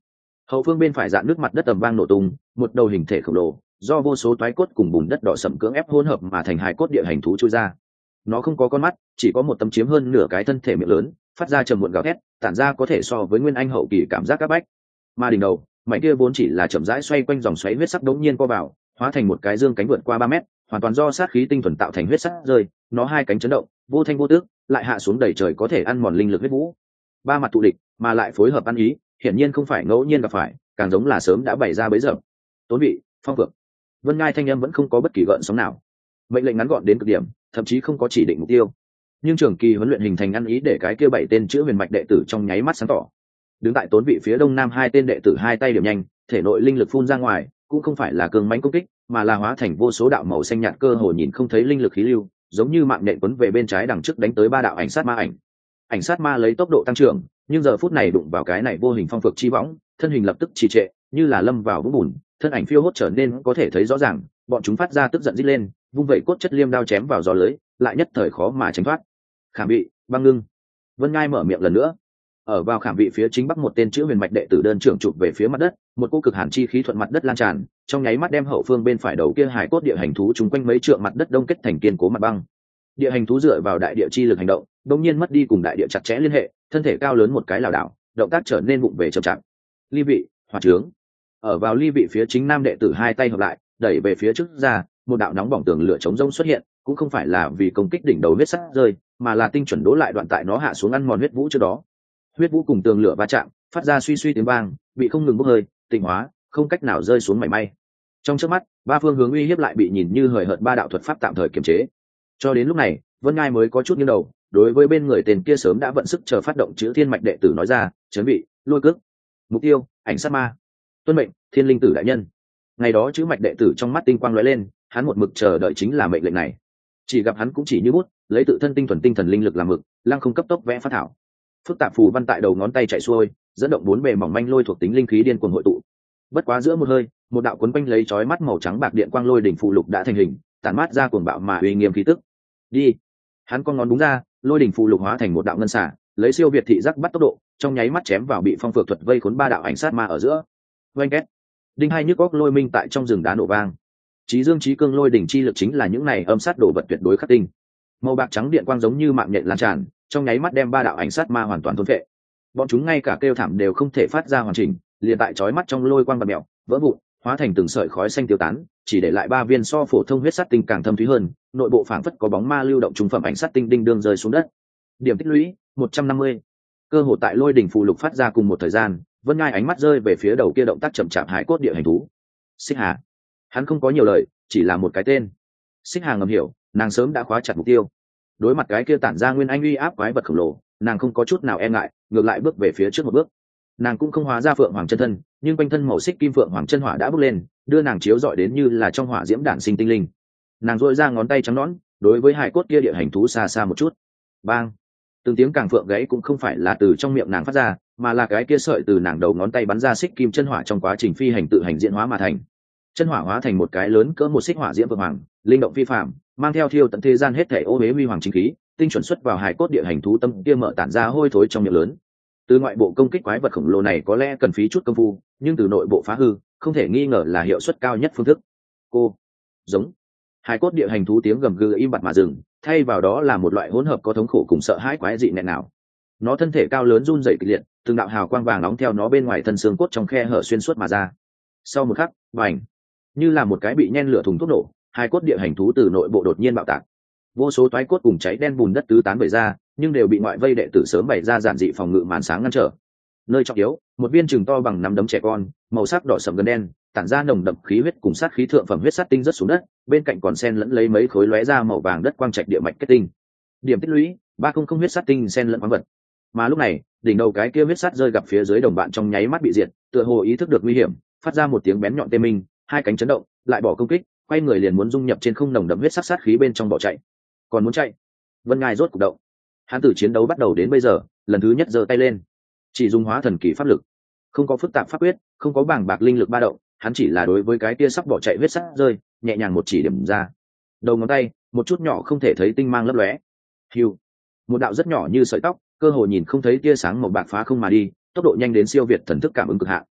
Hậu phương bên phải dạn nước mặt đất tầm vang nổ tung, một đầu hình thể khổng lồ do vô số toái cốt cùng bùn đất đỏ sậm cưỡng ép hỗn hợp mà thành hài cốt địa hành thú chui ra. Nó không có con mắt, chỉ có một tấm chiếm hơn nửa cái thân thể miệng lớn, phát ra trầm muộn gào thét, tản ra có thể so với nguyên anh hậu kỳ cảm giác các bách. Mà đỉnh đầu mảnh kia vốn chỉ là chậm rãi xoay quanh dòng xoáy huyết sắc đống nhiên co vào, hóa thành một cái dương cánh vượt qua ba mét, hoàn toàn do sát khí tinh thuần tạo thành huyết sắc rơi. Nó hai cánh chấn động, vô thanh vô tước, lại hạ xuống đầy trời có thể ăn mòn linh lực huyết vũ. Ba mặt tụ địch, mà lại phối hợp ăn ý, hiển nhiên không phải ngẫu nhiên gặp phải, càng giống là sớm đã bày ra bấy giờ. Tốn vị, phong vực. Vân Ngai thanh âm vẫn không có bất kỳ gợn sóng nào. Mệnh lệnh ngắn gọn đến cực điểm, thậm chí không có chỉ định mục tiêu. Nhưng trường kỳ huấn luyện hình thành ăn ý để cái kia bảy tên chữ huyền mạch đệ tử trong nháy mắt sáng tỏ. Đứng tại tốn vị phía đông nam hai tên đệ tử hai tay điểm nhanh, thể nội linh lực phun ra ngoài, cũng không phải là cường mãnh công kích, mà là hóa thành vô số đạo màu xanh nhạt cơ hồ nhìn không thấy linh lực khí lưu, giống như mạng nhện quấn về bên trái đằng trước đánh tới ba đạo ảnh sát ma ảnh. Ảnh sát ma lấy tốc độ tăng trưởng, nhưng giờ phút này đụng vào cái này vô hình phong vực chi võng, thân hình lập tức trì trệ, như là lâm vào vũng bùn, thân ảnh phiêu hốt trở nên có thể thấy rõ ràng, bọn chúng phát ra tức giận rít lên, vung vẩy cốt chất liêm đao chém vào gió lưới, lại nhất thời khó mà tránh thoát. Khảm vị, băng ngưng. Vân Ngai mở miệng lần nữa. Ở vào khảm vị phía chính bắc một tên chữ huyền mạch đệ tử đơn trưởng chụp về phía mặt đất, một cô cực hàn chi khí thuận mặt đất lan tràn, trong nháy mắt đem hậu phương bên phải đầu kia hải cốt địa hành thú chúng quanh mấy trượng mặt đất đông kết thành kiên cố mặt băng. Địa hành thú dựa vào đại địa chi lực hành động, đột nhiên mất đi cùng đại địa chặt chẽ liên hệ, thân thể cao lớn một cái lảo đảo, động tác trở nên vụng về chậm chạp. Ly vị, hỏa trướng. Ở vào ly vị phía chính nam đệ tử hai tay hợp lại, đẩy về phía trước ra, một đạo nóng bỏng tường lửa chống rông xuất hiện, cũng không phải là vì công kích đỉnh đầu huyết sắc rơi, mà là tinh chuẩn đố lại đoạn tại nó hạ xuống ăn mòn huyết vũ trước đó. Huyết vũ cùng tường lửa va chạm, phát ra suy suy tiếng vang, bị không ngừng bốc hơi, tịnh hóa, không cách nào rơi xuống mảy may. Trong chớp mắt, ba phương hướng uy hiếp lại bị nhìn như hời hợt ba đạo thuật pháp tạm thời kiềm chế. Cho đến lúc này, Vân Ngai mới có chút nghiêng đầu, đối với bên người tên kia sớm đã vận sức chờ phát động chữ thiên mạch đệ tử nói ra, chuẩn bị, lôi cước. Mục tiêu, ảnh sát ma. Tuân mệnh, thiên linh tử đại nhân. Ngày đó chữ mạch đệ tử trong mắt tinh quang lóe lên, hắn một mực chờ đợi chính là mệnh lệnh này. Chỉ gặp hắn cũng chỉ như bút, lấy tự thân tinh thuần tinh thần linh lực làm mực, lăng không cấp tốc vẽ phát thảo. Phức tạp phù văn tại đầu ngón tay chạy xuôi, dẫn động bốn bề mỏng manh lôi thuộc tính linh khí điên cuồng hội tụ. Bất quá giữa một hơi, một đạo cuốn quanh lấy chói mắt màu trắng bạc điện quang lôi đỉnh phụ lục đã thành hình, tản mát ra cuồng bạo mà uy nghiêm khí tức. Đi. Hắn con ngón đúng ra, lôi đỉnh phụ lục hóa thành một đạo ngân xả, lấy siêu việt thị giác bắt tốc độ, trong nháy mắt chém vào bị phong phược thuật vây khốn ba đạo ảnh sát ma ở giữa. Oanh két. Đinh hai nhức óc lôi minh tại trong rừng đá nổ vang. Chí dương chí cương lôi đỉnh chi lực chính là những này âm sát đồ vật tuyệt đối khắc tinh. Màu bạc trắng điện quang giống như mạng nhện lan tràn, trong nháy mắt đem ba đạo ảnh sát ma hoàn toàn thôn phệ. Bọn chúng ngay cả kêu thảm đều không thể phát ra hoàn chỉnh, liền tại chói mắt trong lôi quang bạt mèo, vỡ vụn, hóa thành từng sợi khói xanh tiêu tán, chỉ để lại ba viên so phổ thông huyết sắt tinh càng thâm thúy hơn, nội bộ phảng phất có bóng ma lưu động trung phẩm ảnh sắt tinh đinh đương rơi xuống đất. Điểm tích lũy một trăm năm mươi. Cơ hội tại lôi đỉnh phù lục phát ra cùng một thời gian, Vân Ngai ánh mắt rơi về phía đầu kia động tác chậm chạp hải cốt địa hành thú. Xích Hà. Hắn không có nhiều lời, chỉ là một cái tên. Xích Hà ngầm hiểu, nàng sớm đã khóa chặt mục tiêu. Đối mặt cái kia tản ra nguyên anh uy áp quái vật khổng lồ, nàng không có chút nào e ngại, ngược lại bước về phía trước một bước. Nàng cũng không hóa ra phượng hoàng chân thân, nhưng quanh thân màu xích kim phượng hoàng chân hỏa đã bốc lên, đưa nàng chiếu rọi đến như là trong hỏa diễm đản sinh tinh linh. Nàng dội ra ngón tay trắng nõn, đối với hải cốt kia địa hành thú xa xa một chút. Bang! Từng tiếng càng phượng gãy cũng không phải là từ trong miệng nàng phát ra, mà là cái kia sợi từ nàng đầu ngón tay bắn ra xích kim chân hỏa trong quá trình phi hành tự hành diễn hóa mà thành. Chân hỏa hóa thành một cái lớn cỡ một xích hỏa diễm phượng hoàng, linh động phi phàm, mang theo thiêu tận thế gian hết thảy ô uế huy hoàng chính khí, tinh chuẩn xuất vào hải cốt địa hành thú tâm kia mở tản ra hôi thối trong miệng lớn. Từ ngoại bộ công kích quái vật khổng lồ này có lẽ cần phí chút công phu, nhưng từ nội bộ phá hư, không thể nghi ngờ là hiệu suất cao nhất phương thức. Cô, giống, hải cốt địa hành thú tiếng gầm gừ im bặt mà dừng, thay vào đó là một loại hỗn hợp có thống khổ cùng sợ hãi quái dị nghẹn nào. Nó thân thể cao lớn run rẩy kịch liệt, từng đạo hào quang vàng nóng theo nó bên ngoài thân xương cốt trong khe hở xuyên suốt mà ra. Sau một khắc, bành, như là một cái bị nhen lửa thùng thuốc nổ, hải cốt địa hành thú từ nội bộ đột nhiên bạo tạc. Vô số toái cốt cùng cháy đen bùn đất tứ tán bày ra, nhưng đều bị ngoại vây đệ tử sớm bày ra giản dị phòng ngự màn sáng ngăn trở. Nơi trọng yếu, một viên chừng to bằng nắm đấm trẻ con, màu sắc đỏ sẫm gần đen, tản ra nồng đậm khí huyết cùng sát khí thượng phẩm huyết sát tinh rất xuống đất, bên cạnh còn xen lẫn lấy mấy khối lóe ra màu vàng đất quang trạch địa mạch kết tinh. Điểm tích lũy ba không không huyết sát tinh xen lẫn khoáng vật. Mà lúc này, đỉnh đầu cái kia huyết sát rơi gặp phía dưới đồng bạn trong nháy mắt bị diệt, tựa hồ ý thức được nguy hiểm, phát ra một tiếng bén nhọn tê minh, hai cánh chấn động, lại bỏ công kích, quay người liền muốn dung nhập trên không nồng đậm huyết sát sát khí bên trong bỏ chạy. Còn muốn chạy? Vân Ngai rốt cục động. Hắn từ chiến đấu bắt đầu đến bây giờ, lần thứ nhất giơ tay lên, chỉ dùng hóa thần kỳ pháp lực, không có phức tạp pháp quyết, không có bảng bạc linh lực ba động, hắn chỉ là đối với cái kia sắp bỏ chạy huyết sát rơi, nhẹ nhàng một chỉ điểm ra. Đầu ngón tay, một chút nhỏ không thể thấy tinh mang lấp lóe. Hưu, một đạo rất nhỏ như sợi tóc, cơ hồ nhìn không thấy tia sáng màu bạc phá không mà đi, tốc độ nhanh đến siêu việt thần thức cảm ứng cực hạn.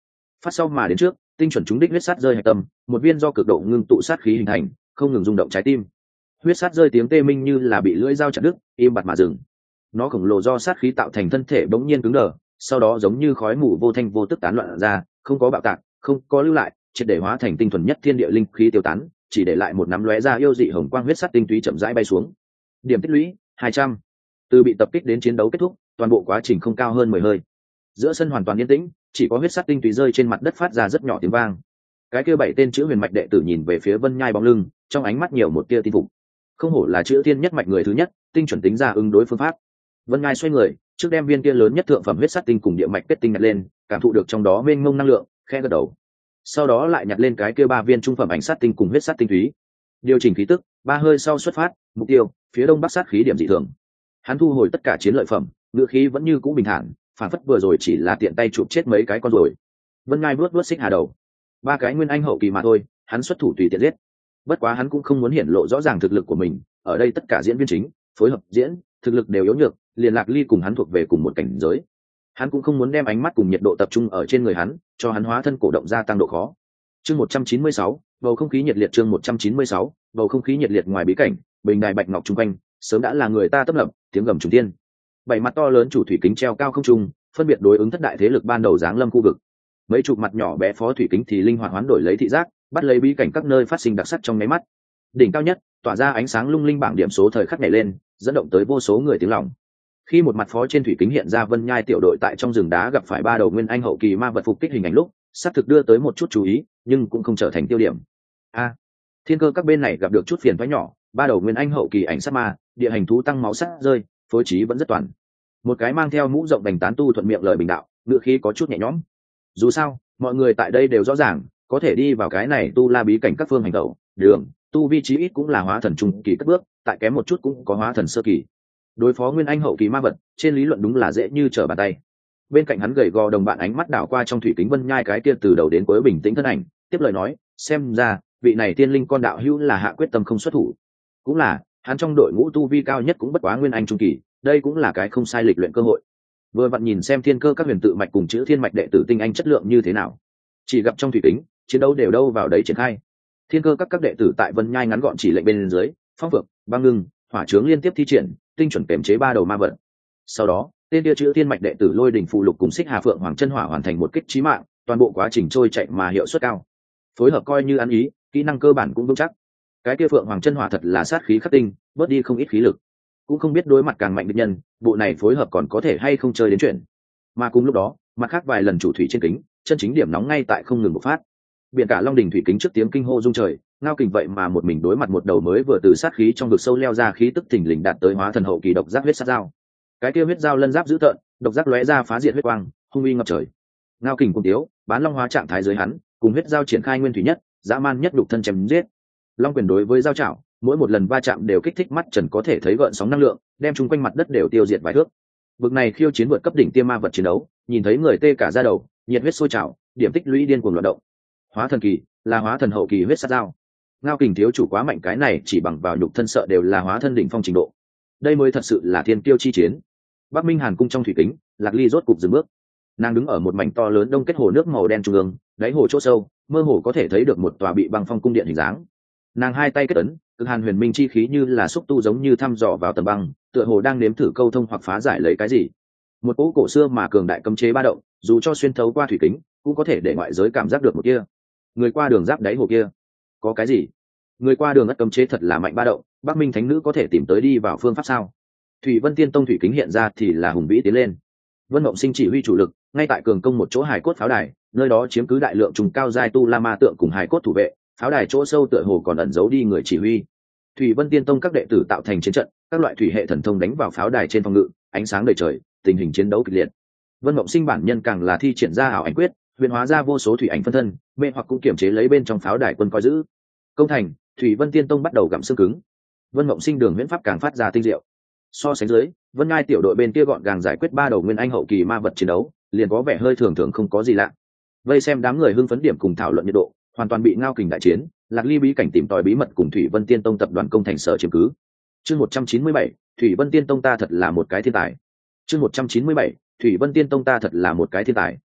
phát sau mà đến trước, tinh chuẩn trúng đích huyết sát rơi hạch tâm, một viên do cực độ ngưng tụ sát khí hình thành, không ngừng rung động trái tim. Huyết sát rơi tiếng tê minh như là bị lưỡi dao chặt đứt, im bặt mà dừng. Nó khổng lồ do sát khí tạo thành thân thể bỗng nhiên cứng đờ, sau đó giống như khói mù vô thanh vô tức tán loạn ra, không có bạo tạc, không có lưu lại, triệt để hóa thành tinh thuần nhất thiên địa linh khí tiêu tán, chỉ để lại một nắm lóe ra yêu dị hồng quang huyết sắt tinh túy chậm rãi bay xuống. Điểm tích lũy hai trăm. Từ bị tập kích đến chiến đấu kết thúc, toàn bộ quá trình không cao hơn mười hơi. Giữa sân hoàn toàn yên tĩnh, chỉ có huyết sắt tinh túy rơi trên mặt đất phát ra rất nhỏ tiếng vang. Cái kia bảy tên chữ huyền mạch đệ tử nhìn về phía Vân Nhai bóng lưng, trong ánh mắt nhiều một tia tin phục. Không hổ là chữ thiên nhất mạch người thứ nhất, tinh chuẩn tính ra ứng đối phương pháp. Vân Nhai xoay người, trước đem viên kia lớn nhất thượng phẩm huyết sắt tinh cùng địa mạch kết tinh nhặt lên, cảm thụ được trong đó mênh mông năng lượng, khẽ gật đầu. Sau đó lại nhặt lên cái kia ba viên trung phẩm ảnh sát tinh cùng huyết sắt tinh túy. Điều chỉnh khí tức, ba hơi sau xuất phát, mục tiêu, phía đông bắc sát khí điểm dị thường. Hắn thu hồi tất cả chiến lợi phẩm, ngựa khí vẫn như cũ bình thản, phản phất vừa rồi chỉ là tiện tay chụp chết mấy cái con rồi. Vân Ngai vuốt vuốt xích hà đầu, ba cái nguyên anh hậu kỳ mà thôi, hắn xuất thủ tùy tiện giết. Bất quá hắn cũng không muốn hiển lộ rõ ràng thực lực của mình, ở đây tất cả diễn viên chính, phối hợp diễn, thực lực đều yếu nhược, liền Lạc Ly cùng hắn thuộc về cùng một cảnh giới. Hắn cũng không muốn đem ánh mắt cùng nhiệt độ tập trung ở trên người hắn, cho hắn hóa thân cổ động gia tăng độ khó. Chương một trăm chín mươi sáu, bầu không khí nhiệt liệt. Chương một trăm chín mươi sáu, bầu không khí nhiệt liệt. Ngoài bí cảnh, bình đài bạch ngọc trung quanh, sớm đã là người ta tấp nập, tiếng gầm trùng tiên. Bảy mặt to lớn chủ thủy kính treo cao không trung, phân biệt đối ứng thất đại thế lực ban đầu giáng lâm khu vực. Mấy chục mặt nhỏ bé phó thủy kính thì linh hoạt hoán đổi lấy thị giác, bắt lấy bí cảnh các nơi phát sinh đặc sắc trong máy mắt. Đỉnh cao nhất, tỏa ra ánh sáng lung linh bảng điểm số thời khắc nhảy lên, dẫn động tới vô số người tiếng lòng. Khi một mặt phó trên thủy kính hiện ra Vân Nhai tiểu đội tại trong rừng đá gặp phải ba đầu nguyên anh hậu kỳ ma vật phục kích hình ảnh lúc, xác thực đưa tới một chút chú ý, nhưng cũng không trở thành tiêu điểm. A, thiên cơ các bên này gặp được chút phiền toái nhỏ, ba đầu nguyên anh hậu kỳ ảnh sát ma, địa hành thú tăng máu sát rơi, phối trí vẫn rất toàn. Một cái mang theo mũ rộng đành tán tu thuận miệng lời bình đạo, ngựa khí có chút nhẹ nhõm. Dù sao, mọi người tại đây đều rõ ràng, có thể đi vào cái này tu la bí cảnh các phương hành tẩu, đường, tu vi chí ít cũng là hóa thần trung kỳ cất bước, tại kém một chút cũng có hóa thần sơ kỳ. Đối phó nguyên anh hậu kỳ ma vật, trên lý luận đúng là dễ như trở bàn tay. Bên cạnh hắn gầy gò đồng bạn ánh mắt đảo qua trong thủy kính Vân Nhai cái kia từ đầu đến cuối bình tĩnh thân ảnh, tiếp lời nói, xem ra vị này tiên linh con đạo hữu là hạ quyết tâm không xuất thủ. Cũng là, hắn trong đội ngũ tu vi cao nhất cũng bất quá nguyên anh trung kỳ, đây cũng là cái không sai lịch luyện cơ hội. Vừa vặn nhìn xem thiên cơ các huyền tự mạch cùng chữ thiên mạch đệ tử tinh anh chất lượng như thế nào. Chỉ gặp trong thủy kính, chiến đấu đều đâu vào đấy triển khai. Thiên cơ các các đệ tử tại Vân Nhai ngắn gọn chỉ lệnh bên dưới, phong vực, băng ngưng, hỏa trướng liên tiếp thi triển, tinh chuẩn kềm chế ba đầu ma vật. Sau đó, tên kia chữ thiên mạch đệ tử lôi đỉnh phụ lục cùng xích hà phượng hoàng chân hỏa hoàn thành một kích chí mạng, toàn bộ quá trình trôi chạy mà hiệu suất cao. Phối hợp coi như ăn ý, kỹ năng cơ bản cũng vững chắc. Cái kia phượng hoàng chân hỏa thật là sát khí khắc tinh, bớt đi không ít khí lực. Cũng không biết đối mặt càng mạnh địch nhân, bộ này phối hợp còn có thể hay không chơi đến chuyện. Mà cùng lúc đó, mặt khác vài lần chủ thủy trên kính, chân chính điểm nóng ngay tại không ngừng bộc phát. Biển cả Long đỉnh thủy kính trước tiếng kinh hô rung trời, ngao kình vậy mà một mình đối mặt một đầu mới vừa từ sát khí trong vực sâu leo ra khí tức thình lình đạt tới hóa thần hậu kỳ độc giác huyết sát dao. Cái kia huyết dao lân giáp dữ tợn, độc giác lóe ra phá diệt huyết quang, hung uy ngập trời. Ngao kình cùng tiếu, bán long hóa trạng thái dưới hắn, cùng huyết dao triển khai nguyên thủy nhất, dã man nhất đục thân chém giết. Long quyền đối với dao chảo, mỗi một lần va chạm đều kích thích mắt trần có thể thấy gợn sóng năng lượng, đem chung quanh mặt đất đều tiêu diệt vài thước. Bực này khiêu chiến vượt cấp đỉnh tiêm ma vật chiến đấu, nhìn thấy người tê cả da đầu, nhiệt huyết sôi trào, điểm tích lũy điên cuồng loạn động. Hóa thần kỳ, là hóa thần hậu kỳ huyết sát dao. Ngao kình thiếu chủ quá mạnh, cái này chỉ bằng vào nhục thân sợ đều là hóa thân đỉnh phong trình độ. Đây mới thật sự là thiên kiêu chi chiến. Bắc Minh Hàn cung trong thủy kính, Lạc Ly rốt cục dừng bước. Nàng đứng ở một mảnh to lớn đông kết hồ nước màu đen trung ương, đáy hồ chỗ sâu, mơ hồ có thể thấy được một tòa bị băng phong cung điện hình dáng. Nàng hai tay kết ấn, cực hàn huyền minh chi khí như là xúc tu giống như thăm dò vào tầng băng, tựa hồ đang nếm thử câu thông hoặc phá giải lấy cái gì. Một cỗ cổ xưa mà cường đại cấm chế ba động, dù cho xuyên thấu qua thủy kính, cũng có thể để ngoại giới cảm giác được một kia. Người qua đường giáp đáy hồ kia, có cái gì? Người qua đường ất cấm chế thật là mạnh ba động, Bắc Minh thánh nữ có thể tìm tới đi vào phương pháp sao? Thủy Vân Tiên Tông thủy kính hiện ra thì là hùng vĩ tiến lên. Vân Mộng Sinh chỉ huy chủ lực, ngay tại cường công một chỗ hài cốt pháo đài, nơi đó chiếm cứ đại lượng trùng cao giai tu la ma tượng cùng hài cốt thủ vệ, pháo đài chỗ sâu tựa hồ còn ẩn giấu đi người chỉ huy. Thủy Vân Tiên Tông các đệ tử tạo thành chiến trận, các loại thủy hệ thần thông đánh vào pháo đài trên phòng ngự, ánh sáng đầy trời, tình hình chiến đấu kịch liệt. Vân Mộng Sinh bản nhân càng là thi triển ra ảo ảnh quyết, huyền hóa ra vô số thủy ảnh phân thân, mê hoặc cũng kiểm chế lấy bên trong pháo đài quân coi giữ. Công thành, Thủy Vân Tiên Tông bắt đầu gặm xương cứng. Vân Mộng Sinh đường huyễn pháp càng phát ra tinh diệu. So sánh dưới, Vân Ngai tiểu đội bên kia gọn gàng giải quyết ba đầu nguyên anh hậu kỳ ma vật chiến đấu, liền có vẻ hơi thường thường không có gì lạ. Vây xem đám người hưng phấn điểm cùng thảo luận nhiệt độ, hoàn toàn bị Ngao kình đại chiến, Lạc Ly bí cảnh tìm tòi bí mật cùng Thủy Vân Tiên Tông tập đoàn công thành sở chiếm cứ. Chương một trăm chín mươi bảy, Thủy Vân Tiên Tông ta thật là một cái thiên tài. Chương một trăm chín mươi bảy, Thủy Vân Tiên Tông ta thật là một cái thiên tài.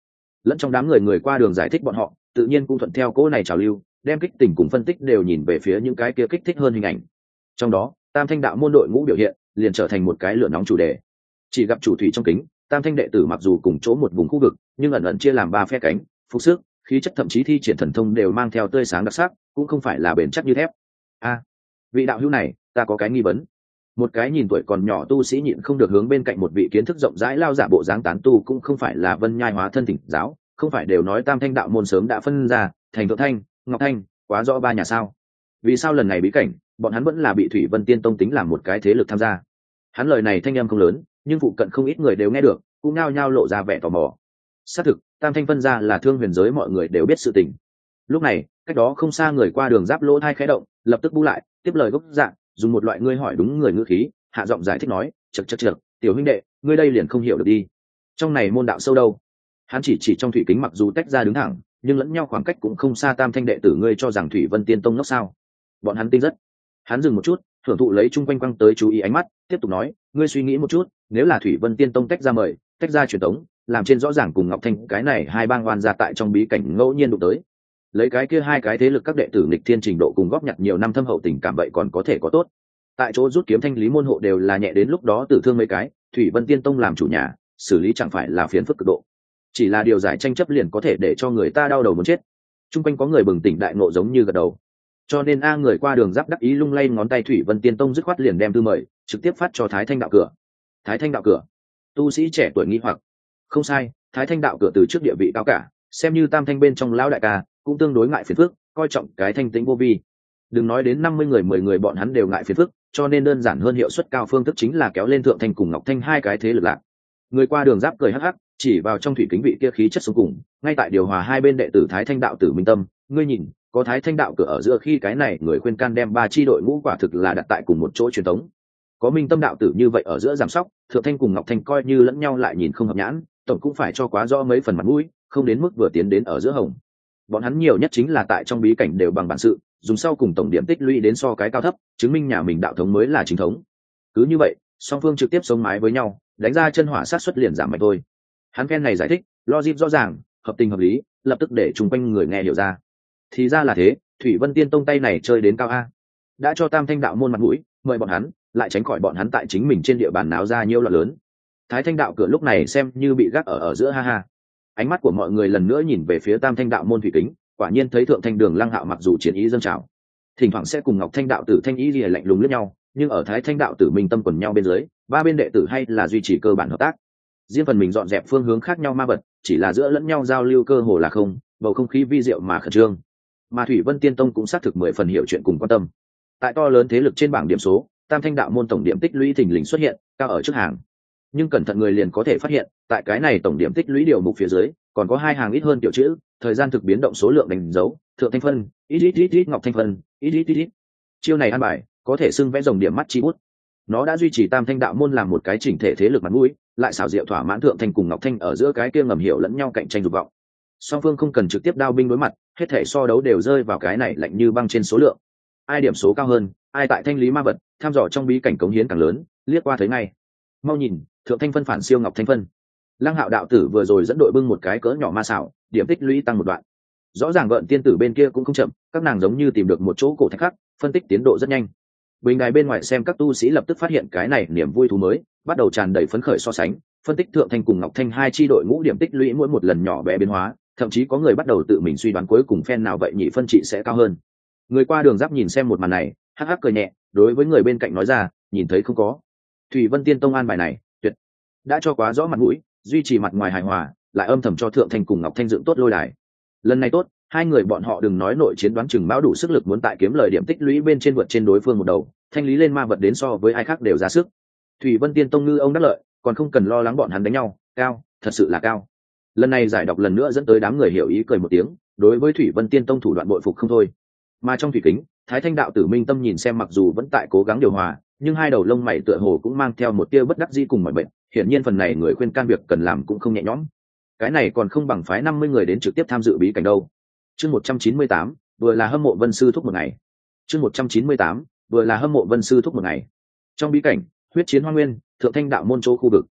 lẫn trong đám người người qua đường giải thích bọn họ tự nhiên cũng thuận theo cỗ này trào lưu, đem kích tình cùng phân tích đều nhìn về phía những cái kia kích thích hơn hình ảnh. Trong đó tam thanh đạo môn đội ngũ biểu hiện liền trở thành một cái lửa nóng chủ đề. Chỉ gặp chủ thủy trong kính, tam thanh đệ tử mặc dù cùng chỗ một vùng khu vực, nhưng ẩn ẩn chia làm ba phe cánh, phục sức, khí chất thậm chí thi triển thần thông đều mang theo tươi sáng đặc sắc, cũng không phải là bền chắc như thép. A, vị đạo hữu này, ta có cái nghi vấn. Một cái nhìn tuổi còn nhỏ tu sĩ nhịn không được hướng bên cạnh một vị kiến thức rộng rãi lao giả bộ dáng tán tu, cũng không phải là Vân Nhai hóa thân thỉnh giáo, không phải đều nói tam thanh đạo môn sớm đã phân ra thành Thượng Thanh, Ngọc Thanh, quá rõ ba nhà sao? Vì sao lần này bí cảnh bọn hắn vẫn là bị Thủy Vân Tiên Tông tính làm một cái thế lực tham gia? Hắn lời này thanh âm không lớn, nhưng phụ cận không ít người đều nghe được, cũng nao nhao lộ ra vẻ tò mò. Xác thực, tam thanh phân ra là thương huyền giới mọi người đều biết sự tình. Lúc này, cách đó không xa người qua đường giáp lỗ thai khẽ động, lập tức bu lại, tiếp lời gốc dạng, dùng một loại ngươi hỏi đúng người ngữ khí, hạ giọng giải thích nói, chậc chậc chậc, tiểu huynh đệ, ngươi đây liền không hiểu được đi. Trong này môn đạo sâu đâu? Hắn chỉ chỉ trong thủy kính, mặc dù tách ra đứng thẳng, nhưng lẫn nhau khoảng cách cũng không xa, tam thanh đệ tử ngươi cho rằng Thủy Vân Tiên Tông ngốc sao? Bọn hắn tinh rất. Hắn dừng một chút, hưởng thụ lấy chung quanh quăng tới chú ý ánh mắt, tiếp tục nói, ngươi suy nghĩ một chút, nếu là Thủy Vân Tiên Tông tách ra mời, tách ra truyền tống, làm trên rõ ràng cùng Ngọc Thanh cái này hai bang oan gia tại trong bí cảnh ngẫu nhiên đụng tới, lấy cái kia hai cái thế lực các đệ tử nghịch thiên trình độ cùng góp nhặt nhiều năm thâm hậu tình cảm, vậy còn có thể có tốt. Tại chỗ rút kiếm thanh lý môn hộ đều là nhẹ đến lúc đó tử thương mấy cái, Thủy Vân Tiên Tông làm chủ nhà, xử lý chẳng phải là phiền phức cực độ. Chỉ là điều giải tranh chấp liền có thể để cho người ta đau đầu muốn chết. Trung quanh có người bừng tỉnh đại ngộ giống như gật đầu. Cho nên a người qua đường giáp đắc ý lung lay ngón tay, Thủy Vân Tiên Tông dứt khoát liền đem thư mời trực tiếp phát cho Thái Thanh đạo cửa. Thái Thanh đạo cửa? Tu sĩ trẻ tuổi nghi hoặc. Không sai, Thái Thanh đạo cửa từ trước địa vị cao cả, xem như tam thanh bên trong lão đại ca, cũng tương đối ngại phiền phức, coi trọng cái thanh tĩnh vô vi. Đừng nói đến năm mươi người mười người bọn hắn đều ngại phiền phức, cho nên đơn giản hơn hiệu suất cao phương thức chính là kéo lên Thượng Thanh cùng Ngọc Thanh hai cái thế lực lạc. Người qua đường giáp cười hắc hắc, chỉ vào trong thủy kính vị kia khí chất sống cùng, ngay tại điều hòa hai bên đệ tử Thái Thanh đạo tử Minh Tâm, ngươi nhìn, có Thái Thanh đạo cửa ở giữa, khi cái này người khuyên can đem ba chi đội ngũ quả thực là đặt tại cùng một chỗ truyền thống. Có Minh Tâm đạo tử như vậy ở giữa giảm sóc, Thượng Thanh cùng Ngọc Thanh coi như lẫn nhau lại nhìn không hợp nhãn, tổng cũng phải cho quá rõ mấy phần mặt mũi, không đến mức vừa tiến đến ở giữa hồng. Bọn hắn nhiều nhất chính là tại trong bí cảnh đều bằng bản sự, dùng sau cùng tổng điểm tích lũy đến so cái cao thấp, chứng minh nhà mình đạo thống mới là chính thống. Cứ như vậy, song phương trực tiếp sống mái với nhau, đánh ra chân hỏa sát xuất liền giảm mạnh thôi. Hắn phen này giải thích logic rõ ràng, hợp tình hợp lý, lập tức để chung quanh người nghe hiểu ra. Thì ra là thế, Thủy Vân Tiên Tông tay này chơi đến cao a, đã cho tam thanh đạo môn mặt mũi, mời bọn hắn lại tránh khỏi bọn hắn tại chính mình trên địa bàn náo ra nhiều loạn lớn. Thái Thanh đạo cửa lúc này xem như bị gác ở ở giữa, ha ha. Ánh mắt của mọi người lần nữa nhìn về phía tam thanh đạo môn thủy kính, quả nhiên thấy Thượng Thanh Đường Lăng Hạo mặc dù chiến ý dâng trào, thỉnh thoảng sẽ cùng Ngọc Thanh đạo tử Thanh Ý lìa lạnh lùng lướt nhau, nhưng ở Thái Thanh đạo tử Minh Tâm quần nhau bên dưới, ba bên đệ tử hay là duy trì cơ bản hợp tác. Riêng phần mình dọn dẹp phương hướng khác nhau ma vật, chỉ là giữa lẫn nhau giao lưu cơ hồ là không, bầu không khí vi diệu mà khẩn trương. Mà Thủy Vân Tiên Tông cũng xác thực mười phần hiểu chuyện cùng quan tâm. Tại to lớn thế lực trên bảng điểm số, tam thanh đạo môn tổng điểm tích lũy thình lình xuất hiện, cao ở trước hàng. Nhưng cẩn thận người liền có thể phát hiện, tại cái này tổng điểm tích lũy điều mục phía dưới, còn có hai hàng ít hơn tiểu chữ, thời gian thực biến động số lượng đánh dấu, Thượng Thanh phân, ít ít ít ít Ngọc Thanh phân, ít ít ít ít. Chiêu này ăn bài, có thể xưng vẽ rồng điểm mắt chi bút. Nó đã duy trì tam thanh đạo môn làm một cái chỉnh thể thế lực mặt mũi, lại xảo diệu thỏa mãn Thượng Thanh cùng Ngọc Thanh ở giữa cái kia ngầm hiểu lẫn nhau cạnh tranh dục vọng. Song phương không cần trực tiếp đao binh đối mặt, hết thể so đấu đều rơi vào cái này lạnh như băng trên số lượng. Ai điểm số cao hơn, ai tại thanh lý ma vật, tham dò trong bí cảnh cống hiến càng lớn, liếc qua thấy ngay. Mau nhìn, Thượng Thanh phân phản siêu Ngọc Thanh phân. Lăng Hạo đạo tử vừa rồi dẫn đội bưng một cái cỡ nhỏ ma xảo, điểm tích lũy tăng một đoạn. Rõ ràng Gợn tiên tử bên kia cũng không chậm, các nàng giống như tìm được một chỗ cổ thạch khắc, phân tích tiến độ rất nhanh. Bình đài bên ngoài xem các tu sĩ lập tức phát hiện cái này niềm vui thú mới, bắt đầu tràn đầy phấn khởi so sánh, phân tích Thượng Thanh cùng Ngọc Thanh hai chi đội ngũ điểm tích lũy mỗi một lần nhỏ bé biến hóa, thậm chí có người bắt đầu tự mình suy đoán cuối cùng phen nào vậy nhị phân trị sẽ cao hơn. Người qua đường giáp nhìn xem một màn này, hắc hắc cười nhẹ, đối với người bên cạnh nói ra, nhìn thấy không có, Thủy Vân Tiên Tông an bài này tuyệt, đã cho quá rõ mặt mũi, duy trì mặt ngoài hài hòa, lại âm thầm cho Thượng Thanh cùng Ngọc Thanh dựng tốt lôi đài. Lần này tốt, hai người bọn họ đừng nói nội chiến đoán chừng mão đủ sức lực muốn tại kiếm lời điểm tích lũy bên trên vượt trên đối phương một đầu, thanh lý lên ma vật đến so với ai khác đều ra sức. Thủy Vân Tiên Tông ngư ông đắc lợi, còn không cần lo lắng bọn hắn đánh nhau, cao, thật sự là cao. Lần này giải đọc lần nữa dẫn tới đám người hiểu ý cười một tiếng, đối với Thủy Vân Tiên Tông thủ đoạn bội phục không thôi. Mà trong thủy kính, Thái Thanh đạo tử Minh Tâm nhìn xem mặc dù vẫn tại cố gắng điều hòa, nhưng hai đầu lông mày tựa hồ cũng mang theo một tia bất đắc dĩ cùng mọi bệnh, hiển nhiên phần này người khuyên can việc cần làm cũng không nhẹ nhõm. Cái này còn không bằng phái năm mươi người đến trực tiếp tham dự bí cảnh đâu. Chương một trăm chín mươi tám, vừa là hâm mộ Vân sư thúc một ngày. Chương một trăm chín mươi tám, vừa là hâm mộ Vân sư thúc một ngày. Trong bí cảnh, huyết chiến Hoang Nguyên, Thượng Thanh đạo môn chỗ khu vực.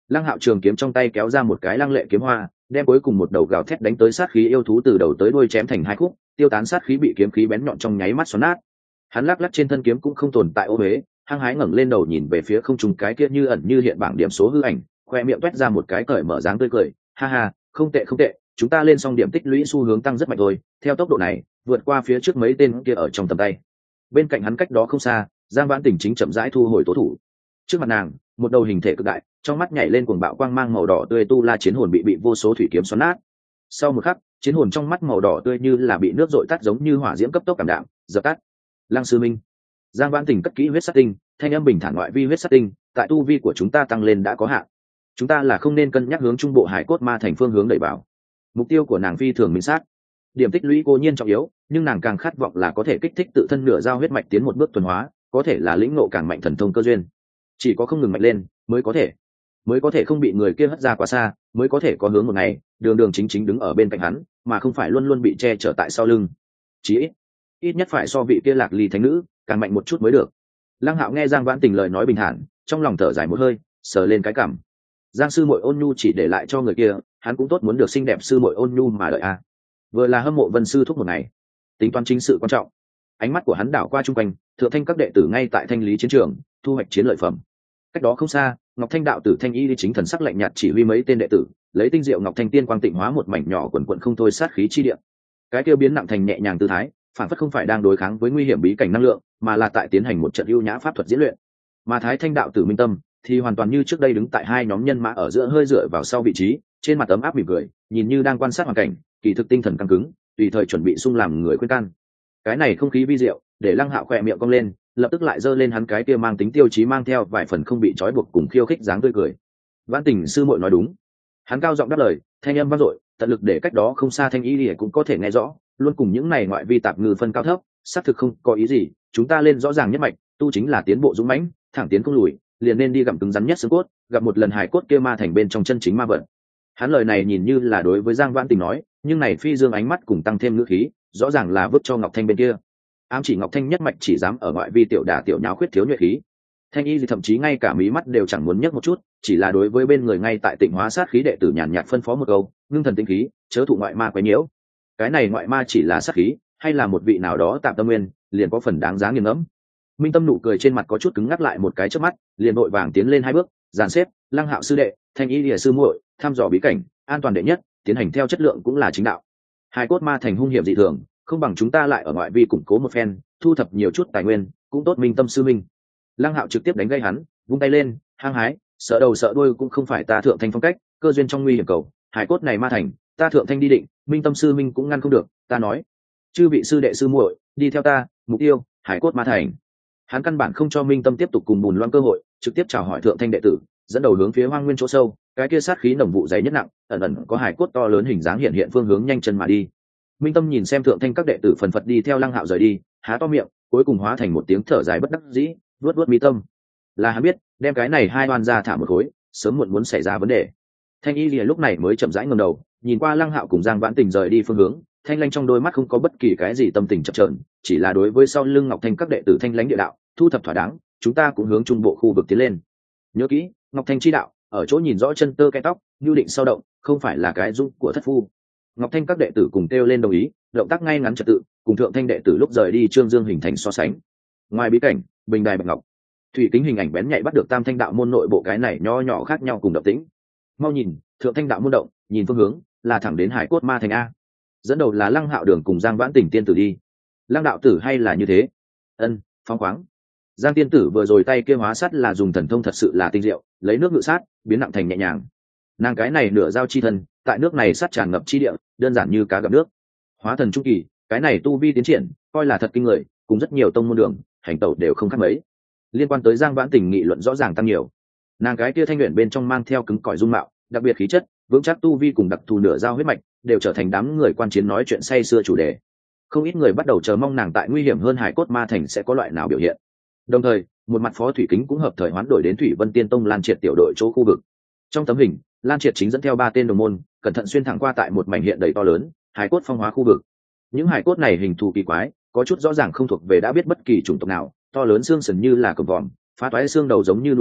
Lăng Hạo trường kiếm trong tay kéo ra một cái lăng lệ kiếm hoa, đem cuối cùng một đầu gào thét đánh tới sát khí yêu thú từ đầu tới đuôi chém thành hai khúc, tiêu tán sát khí bị kiếm khí bén nhọn trong nháy mắt xoắn nát. Hắn lắc lắc trên thân kiếm cũng không tồn tại ô uế, hăng hái ngẩng lên đầu nhìn về phía không trung cái kia như ẩn như hiện bảng điểm số hư ảnh, khoe miệng toét ra một cái cởi mở dáng tươi cười, ha ha, không tệ không tệ, chúng ta lên xong điểm tích lũy xu hướng tăng rất mạnh thôi, theo tốc độ này, vượt qua phía trước mấy tên kia ở trong tầm tay. Bên cạnh hắn cách đó không xa, Giang Vãn Tình chính chậm rãi thu hồi tố thủ. Trước mặt nàng, một đầu hình thể cực đại, trong mắt nhảy lên cuồng bạo quang mang màu đỏ tươi tu la chiến hồn bị bị vô số thủy kiếm xoắn nát. Sau một khắc, chiến hồn trong mắt màu đỏ tươi như là bị nước dội tắt giống như hỏa diễm cấp tốc cảm đạm, dập tắt. Lăng Sư Minh, Giang Vãn Tình cất kỹ huyết sát tinh, thanh âm bình thản ngoại vi huyết sát tinh, tại tu vi của chúng ta tăng lên đã có hạn. Chúng ta là không nên cân nhắc hướng trung bộ hải cốt ma thành phương hướng đẩy vào. Mục tiêu của nàng phi thường minh xác. Điểm tích lũy cố nhiên trọng yếu, nhưng nàng càng khát vọng là có thể kích thích tự thân nửa giao huyết mạch tiến một bước thuần hóa, có thể là lĩnh ngộ càng mạnh thần thông cơ duyên. Chỉ có không ngừng mạnh lên, mới có thể, mới có thể không bị người kia hất ra quá xa, mới có thể có hướng một ngày, đường đường chính chính đứng ở bên cạnh hắn, mà không phải luôn luôn bị che chở tại sau lưng. Chỉ ít, ít nhất phải so vị kia Lạc Ly thánh nữ càng mạnh một chút mới được. Lăng Hạo nghe Giang Vãn Tình lời nói bình thản, trong lòng thở dài một hơi, sờ lên cái cằm. Giang sư muội ôn nhu chỉ để lại cho người kia, hắn cũng tốt muốn được xinh đẹp sư muội ôn nhu mà đợi a. À. Vừa là hâm mộ Vân sư thúc một ngày, tính toán chính sự quan trọng. Ánh mắt của hắn đảo qua trung quanh, thượng thanh các đệ tử ngay tại thanh lý chiến trường, thu hoạch chiến lợi phẩm. Cách đó không xa, Ngọc Thanh đạo tử Thanh Y đi chính thần sắc lạnh nhạt chỉ huy mấy tên đệ tử, lấy tinh diệu Ngọc Thanh tiên quang tịnh hóa một mảnh nhỏ quần quần không thôi sát khí chi địa. Cái tiêu biến nặng thành nhẹ nhàng tư thái, phản phất không phải đang đối kháng với nguy hiểm bí cảnh năng lượng, mà là tại tiến hành một trận ưu nhã pháp thuật diễn luyện. Mà Thái Thanh đạo tử Minh Tâm thì hoàn toàn như trước đây đứng tại hai nhóm nhân mã ở giữa hơi dựa vào sau vị trí, trên mặt ấm áp mỉm cười, nhìn như đang quan sát hoàn cảnh, kỳ thực tinh thần căng cứng, tùy thời chuẩn bị xung làm người khuyên can. Cái này không khí vi diệu, để Lăng Hạo khỏe miệng cong lên, lập tức lại giơ lên hắn cái kia mang tính tiêu chí mang theo vài phần không bị trói buộc cùng khiêu khích dáng tươi cười. Vãn Tình sư muội nói đúng. Hắn cao giọng đáp lời, thanh âm vang dội, tận lực để cách đó không xa Thanh Y Lìa cũng có thể nghe rõ, luôn cùng những này ngoại vi tạp ngư phân cao thấp, xác thực không có ý gì, chúng ta lên rõ ràng nhất mạch, tu chính là tiến bộ dũng mãnh, thẳng tiến không lùi, liền nên đi gặm cứng rắn nhất xương cốt, gặp một lần hải cốt kia ma thành bên trong chân chính ma vật. Hắn lời này nhìn như là đối với Giang Vãn Tình nói, nhưng này phi dương ánh mắt cùng tăng thêm ngữ khí, rõ ràng là vứt cho Ngọc Thanh bên kia. Ám chỉ Ngọc Thanh nhất mạch chỉ dám ở ngoại vi tiểu đả tiểu nháo khuyết thiếu nhuệ khí. Thanh Y thì thậm chí ngay cả mí mắt đều chẳng muốn nhấc một chút, chỉ là đối với bên người ngay tại Tịnh Hóa sát khí đệ tử nhàn nhạt phân phó một câu, ngưng thần tinh khí, chớ thụ ngoại ma quấy nhiễu. Cái này ngoại ma chỉ là sát khí, hay là một vị nào đó tạm tâm nguyên, liền có phần đáng giá nghiền ngẫm. Minh Tâm nụ cười trên mặt có chút cứng ngắc lại một cái chớp mắt, liền vội vàng tiến lên hai bước, dàn xếp, Lăng Hạo sư đệ, Thanh Y Lìa sư muội, thăm dò bí cảnh, an toàn đệ nhất, tiến hành theo chất lượng cũng là chính đạo. Hai cốt ma thành hung hiểm dị thường, không bằng chúng ta lại ở ngoại vi củng cố một phen, thu thập nhiều chút tài nguyên, cũng tốt. Minh Tâm sư minh. Lăng Hạo trực tiếp đánh gây hắn, vung tay lên, hăng hái, sợ đầu sợ đuôi cũng không phải ta thượng thanh phong cách, cơ duyên trong nguy hiểm cầu, hải cốt này ma thành, ta thượng thanh đi định, Minh Tâm sư minh cũng ngăn không được, ta nói, chư vị sư đệ sư muội, đi theo ta, mục tiêu, hải cốt ma thành. Hắn căn bản không cho Minh Tâm tiếp tục cùng bùn loan cơ hội, trực tiếp chào hỏi thượng thanh đệ tử, dẫn đầu hướng phía hoang nguyên chỗ sâu, cái kia sát khí nồng vụ dày nhất nặng, ẩn ẩn có hải cốt to lớn hình dáng hiện hiện phương hướng nhanh chân mà đi. Minh Tâm nhìn xem thượng thanh các đệ tử phần phật đi theo Lăng Hạo rời đi, há to miệng, cuối cùng hóa thành một tiếng thở dài bất đắc dĩ, vuốt vuốt mi tâm. Là hắn biết, đem cái này hai oan ra thả một khối, sớm muộn muốn xảy ra vấn đề. Thanh Y Lìa lúc này mới chậm rãi ngẩng đầu, nhìn qua Lăng Hạo cùng Giang Vãn Tình rời đi phương hướng, thanh lãnh trong đôi mắt không có bất kỳ cái gì tâm tình chập chờn, chỉ là đối với sau lưng Ngọc Thanh các đệ tử thanh lãnh địa đạo, thu thập thỏa đáng, chúng ta cũng hướng trung bộ khu vực tiến lên. Nhớ kỹ, Ngọc Thanh chi đạo, ở chỗ nhìn rõ chân tơ cái tóc, nhu định sau động, không phải là cái dung của thất phu. Ngọc Thanh các đệ tử cùng kêu lên đồng ý, động tác ngay ngắn trật tự, cùng thượng thanh đệ tử lúc rời đi Trương Dương hình thành so sánh. Ngoài bí cảnh, bình đài bạch ngọc, thủy kính hình ảnh bén nhạy bắt được tam thanh đạo môn nội bộ cái này nho nhỏ khác nhau cùng động tĩnh. Mau nhìn, thượng thanh đạo môn động, nhìn phương hướng là thẳng đến hải cốt ma thành a. Dẫn đầu là Lăng Hạo đường cùng Giang Vãn Tình tiên tử đi. Lăng đạo tử hay là như thế? Ân, phóng khoáng. Giang tiên tử vừa rồi tay kia hóa sát là dùng thần thông thật sự là tinh diệu, lấy nước ngự sát, biến nặng thành nhẹ nhàng. Nàng cái này nửa giao chi thân, tại nước này sát tràn ngập chi địa, đơn giản như cá gặp nước. Hóa thần trung kỳ, cái này tu vi tiến triển, coi là thật kinh người, cùng rất nhiều tông môn đường, hành tẩu đều không khác mấy. Liên quan tới Giang Vãn Tình nghị luận rõ ràng tăng nhiều. Nàng cái kia thanh luyện bên trong mang theo cứng cỏi dung mạo, đặc biệt khí chất, vững chắc tu vi cùng đặc thù nửa giao huyết mạch, đều trở thành đám người quan chiến nói chuyện say sưa chủ đề. Không ít người bắt đầu chờ mong nàng tại nguy hiểm hơn hải cốt ma thành sẽ có loại nào biểu hiện. Đồng thời, một mặt phó thủy kính cũng hợp thời hoán đổi đến Thủy Vân Tiên Tông Lan Triệt tiểu đội chỗ khu vực. Trong tấm hình, Lan Triệt chính dẫn theo ba tên đồng môn, cẩn thận xuyên thẳng qua tại một mảnh hiện đầy to lớn hải cốt phong hóa khu vực. Những hải cốt này hình thù kỳ quái, có chút rõ ràng không thuộc về đã biết bất kỳ chủng tộc nào, to lớn xương sườn như là cổng vòm, phá toái xương đầu giống như núi nhỏ,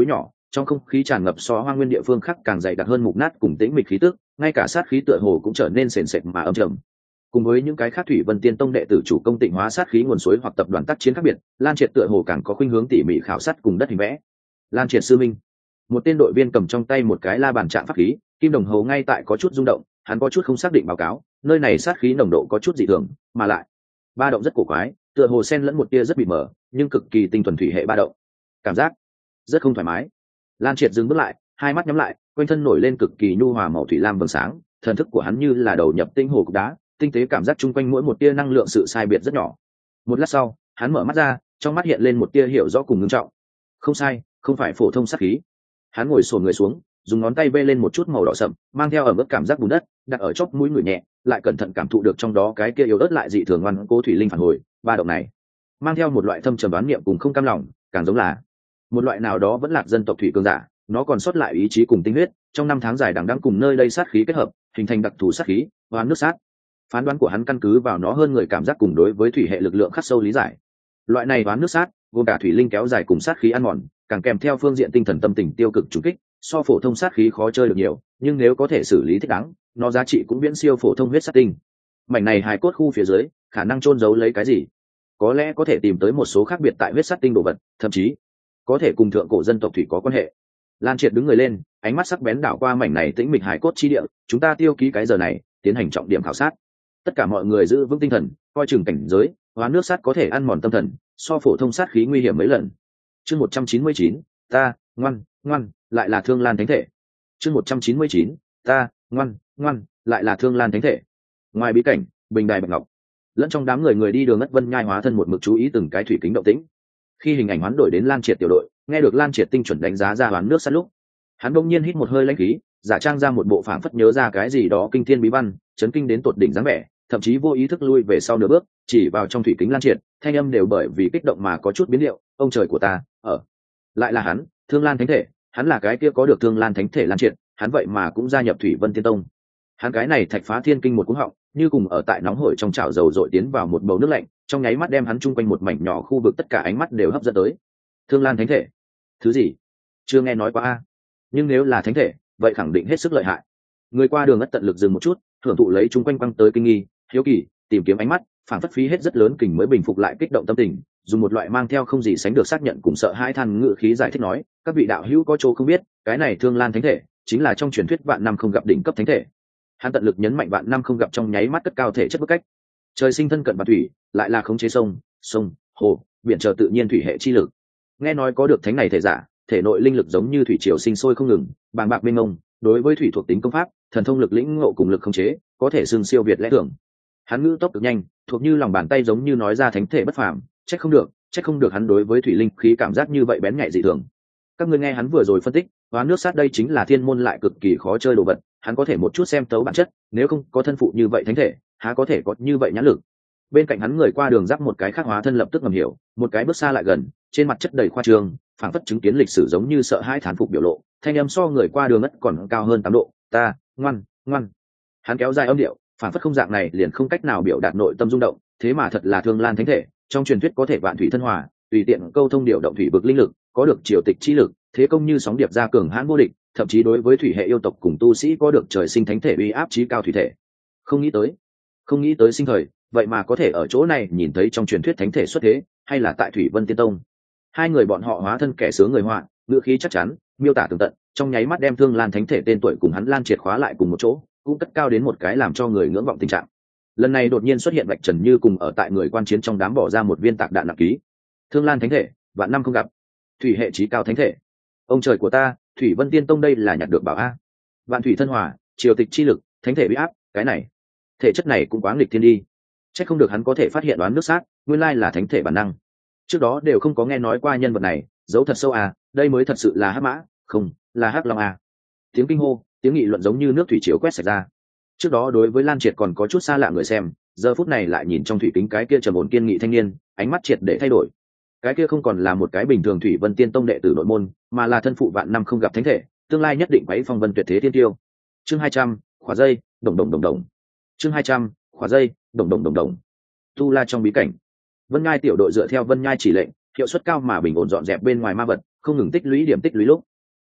trong không khí tràn ngập so hoang nguyên địa phương khác càng dày đặc hơn mục nát cùng tĩnh mịch khí tức, ngay cả sát khí tựa hồ cũng trở nên sền sệt mà âm trầm. Cùng với những cái khác thủy vân tiên tông đệ tử chủ công tịnh hóa sát khí nguồn suối hoặc tập đoàn tác chiến khác biệt, Lan Triệt tựa hồ càng có khuynh hướng tỉ mỉ khảo sát cùng đất hình vẽ. Lan Triệt sư minh, một tên đội viên cầm trong tay một cái la bàn trạng pháp khí, kim đồng hồ ngay tại có chút rung động, hắn có chút không xác định báo cáo, nơi này sát khí nồng độ có chút dị thường, mà lại ba động rất cổ quái, tựa hồ xen lẫn một tia rất bị mờ, nhưng cực kỳ tinh thuần thủy hệ ba động, cảm giác rất không thoải mái. Lan Triệt dừng bước lại, hai mắt nhắm lại, quanh thân nổi lên cực kỳ nhu hòa màu thủy lam vầng sáng, thần thức của hắn như là đầu nhập tinh hồ cục đá, tinh tế cảm giác chung quanh mỗi một tia năng lượng sự sai biệt rất nhỏ. Một lát sau, hắn mở mắt ra, trong mắt hiện lên một tia hiểu rõ cùng ngưng trọng. Không sai, không phải phổ thông sát khí. Hắn ngồi xổm người xuống, dùng ngón tay vê lên một chút màu đỏ sậm, mang theo ở mức cảm giác bùn đất, đặt ở chóp mũi người nhẹ, lại cẩn thận cảm thụ được trong đó cái kia yếu ớt lại dị thường ngoan cố thủy linh phản hồi, ba động này mang theo một loại thâm trầm đoán niệm cùng không cam lòng, càng giống là một loại nào đó vẫn lạc dân tộc thủy cường giả, nó còn sót lại ý chí cùng tinh huyết, trong năm tháng dài đằng đẵng cùng nơi đây sát khí kết hợp, hình thành đặc thù sát khí, oán nước sát. Phán đoán của hắn căn cứ vào nó hơn người cảm giác cùng đối với thủy hệ lực lượng khắc sâu lý giải. Loại này oán nước sát, gồm cả thủy linh kéo dài cùng sát khí ăn mòn, càng kèm theo phương diện tinh thần tâm tình tiêu cực trùng kích, so phổ thông sát khí khó chơi được nhiều, nhưng nếu có thể xử lý thích đáng, nó giá trị cũng viễn siêu phổ thông huyết sát tinh. Mảnh này hài cốt khu phía dưới, khả năng chôn giấu lấy cái gì? Có lẽ có thể tìm tới một số khác biệt tại huyết sát tinh đồ vật, thậm chí có thể cùng thượng cổ dân tộc thủy có quan hệ. Lan Triệt đứng người lên, ánh mắt sắc bén đảo qua mảnh này tĩnh mịch hài cốt chi địa, chúng ta tiêu ký cái giờ này, tiến hành trọng điểm khảo sát. Tất cả mọi người giữ vững tinh thần, coi chừng cảnh giới, hóa nước sát có thể ăn mòn tâm thần, so phổ thông sát khí nguy hiểm mấy lần. Chương một trăm chín mươi chín, ta, ngoan, ngoan, lại là Thương Lan Thánh Thể. Chương một trăm chín mươi chín, ta, ngoan, ngoan, lại là Thương Lan Thánh Thể. Ngoài bí cảnh, bình đài bạch ngọc, lẫn trong đám người người đi đường ngất vân nhai hóa thân một mực chú ý từng cái thủy kính động tĩnh. Khi hình ảnh hoán đổi đến Lan Triệt tiểu đội, nghe được Lan Triệt tinh chuẩn đánh giá ra hoán nước sát lúc, hắn bỗng nhiên hít một hơi lãnh khí, giả trang ra một bộ phảng phất nhớ ra cái gì đó kinh thiên bí văn, chấn kinh đến tột đỉnh dáng vẻ, thậm chí vô ý thức lui về sau nửa bước, chỉ vào trong thủy kính Lan Triệt, thanh âm đều bởi vì kích động mà có chút biến điệu, ông trời của ta, ở lại là hắn, Thương Lan Thánh Thể, hắn là cái kia có được Thương Lan Thánh Thể Lan Triệt, hắn vậy mà cũng gia nhập Thủy Vân Tiên Tông. Hắn cái này thạch phá thiên kinh một cú họng, như cùng ở tại nóng hổi trong chảo dầu dội tiến vào một bầu nước lạnh, trong nháy mắt đem hắn chung quanh một mảnh nhỏ khu vực tất cả ánh mắt đều hấp dẫn tới. Thương Lan Thánh Thể, thứ gì? Chưa nghe nói qua a. Nhưng nếu là thánh thể, vậy khẳng định hết sức lợi hại. Người qua đường ất tận lực dừng một chút, thưởng thụ lấy chung quanh quăng tới kinh nghi, hiếu kỳ, tìm kiếm ánh mắt, phản phất phí hết rất lớn kình mới bình phục lại kích động tâm tình, dùng một loại mang theo không gì sánh được xác nhận cùng sợ hãi than ngữ khí giải thích nói, các vị đạo hữu có chỗ không biết, cái này Thương Lan Thánh Thể chính là trong truyền thuyết vạn năm không gặp đỉnh cấp thánh thể. Hắn tận lực nhấn mạnh vạn năm không gặp trong nháy mắt cất cao thể chất bức cách. Trời sinh thân cận và thủy, lại là khống chế sông, sông, hồ, biển chờ tự nhiên thủy hệ chi lực. Nghe nói có được thánh này thể giả, thể nội linh lực giống như thủy triều sinh sôi không ngừng, bàng bạc mênh mông, đối với thủy thuộc tính công pháp, thần thông lực lĩnh ngộ cùng lực khống chế, có thể xưng siêu việt lẽ thường. Hắn ngữ tốc cực nhanh, thuộc như lòng bàn tay giống như nói ra thánh thể bất phàm, trách không được, trách không được hắn đối với thủy linh khí cảm giác như vậy bén nhạy dị thường. Các ngươi nghe hắn vừa rồi phân tích, hóa nước sát đây chính là thiên môn lại cực kỳ khó chơi đồ vật, hắn có thể một chút xem tấu bản chất, nếu không có thân phụ như vậy thánh thể, há có thể có như vậy nhãn lực. Bên cạnh hắn người qua đường giáp một cái khác hóa thân lập tức ngầm hiểu, một cái bước xa lại gần, trên mặt chất đầy khoa trương, phảng phất chứng kiến lịch sử giống như sợ hãi thán phục biểu lộ, thanh âm so người qua đường ất còn cao hơn tám độ, ta, ngoan, ngoan. Hắn kéo dài âm điệu, phảng phất không dạng này liền không cách nào biểu đạt nội tâm rung động, thế mà thật là Thương Lan Thánh Thể, trong truyền thuyết có thể vạn thủy thân hòa, tùy tiện câu thông điều động thủy vực linh lực, có được triều tịch chi lực, thế công như sóng điệp ra cường hãn vô địch, thậm chí đối với thủy hệ yêu tộc cùng tu sĩ có được trời sinh thánh thể uy áp chí cao thủy thể. Không nghĩ tới, không nghĩ tới sinh thời, vậy mà có thể ở chỗ này nhìn thấy trong truyền thuyết thánh thể xuất thế, hay là tại Thủy Vân Tiên Tông. Hai người bọn họ hóa thân kẻ sướng người họa, ngữ khí chắc chắn, miêu tả tường tận, trong nháy mắt đem Thương Lan Thánh Thể tên tuổi cùng hắn Lan Triệt khóa lại cùng một chỗ, cũng cất cao đến một cái làm cho người ngưỡng vọng tình trạng. Lần này đột nhiên xuất hiện Bạch Trần Như cùng ở tại người quan chiến trong đám bỏ ra một viên tạc đạn nặng ký. Thương Lan Thánh Thể, vạn năm không gặp. Thủy hệ chí cao thánh thể. Ông trời của ta, Thủy Vân Tiên Tông đây là nhặt được bảo a. Vạn thủy thân hòa, triều tịch chi lực, thánh thể bị áp, cái này, thể chất này cũng quá nghịch thiên đi. Chắc không được hắn có thể phát hiện đoán nước sát, nguyên lai là thánh thể bản năng. Trước đó đều không có nghe nói qua nhân vật này, giấu thật sâu à, đây mới thật sự là hắc mã, không, là hắc long à. Tiếng kinh hô, tiếng nghị luận giống như nước thủy chiều quét sạch ra. Trước đó đối với Lan Triệt còn có chút xa lạ người xem, giờ phút này lại nhìn trong thủy kính cái kia trầm ổn kiên nghị thanh niên, ánh mắt triệt để thay đổi. Cái kia không còn là một cái bình thường Thủy Vân Tiên Tông đệ tử nội môn, mà là thân phụ vạn năm không gặp thánh thể, tương lai nhất định quấy phong vân tuyệt thế thiên tiêu. Chương hai trăm, khóa dây, đồng đồng đồng đồng. Chương hai trăm, khóa dây, đồng đồng đồng đồng. Tu La trong bí cảnh, Vân Nhai tiểu đội dựa theo Vân Nhai chỉ lệnh, hiệu suất cao mà bình ổn dọn dẹp bên ngoài ma vật, không ngừng tích lũy điểm tích lũy lúc.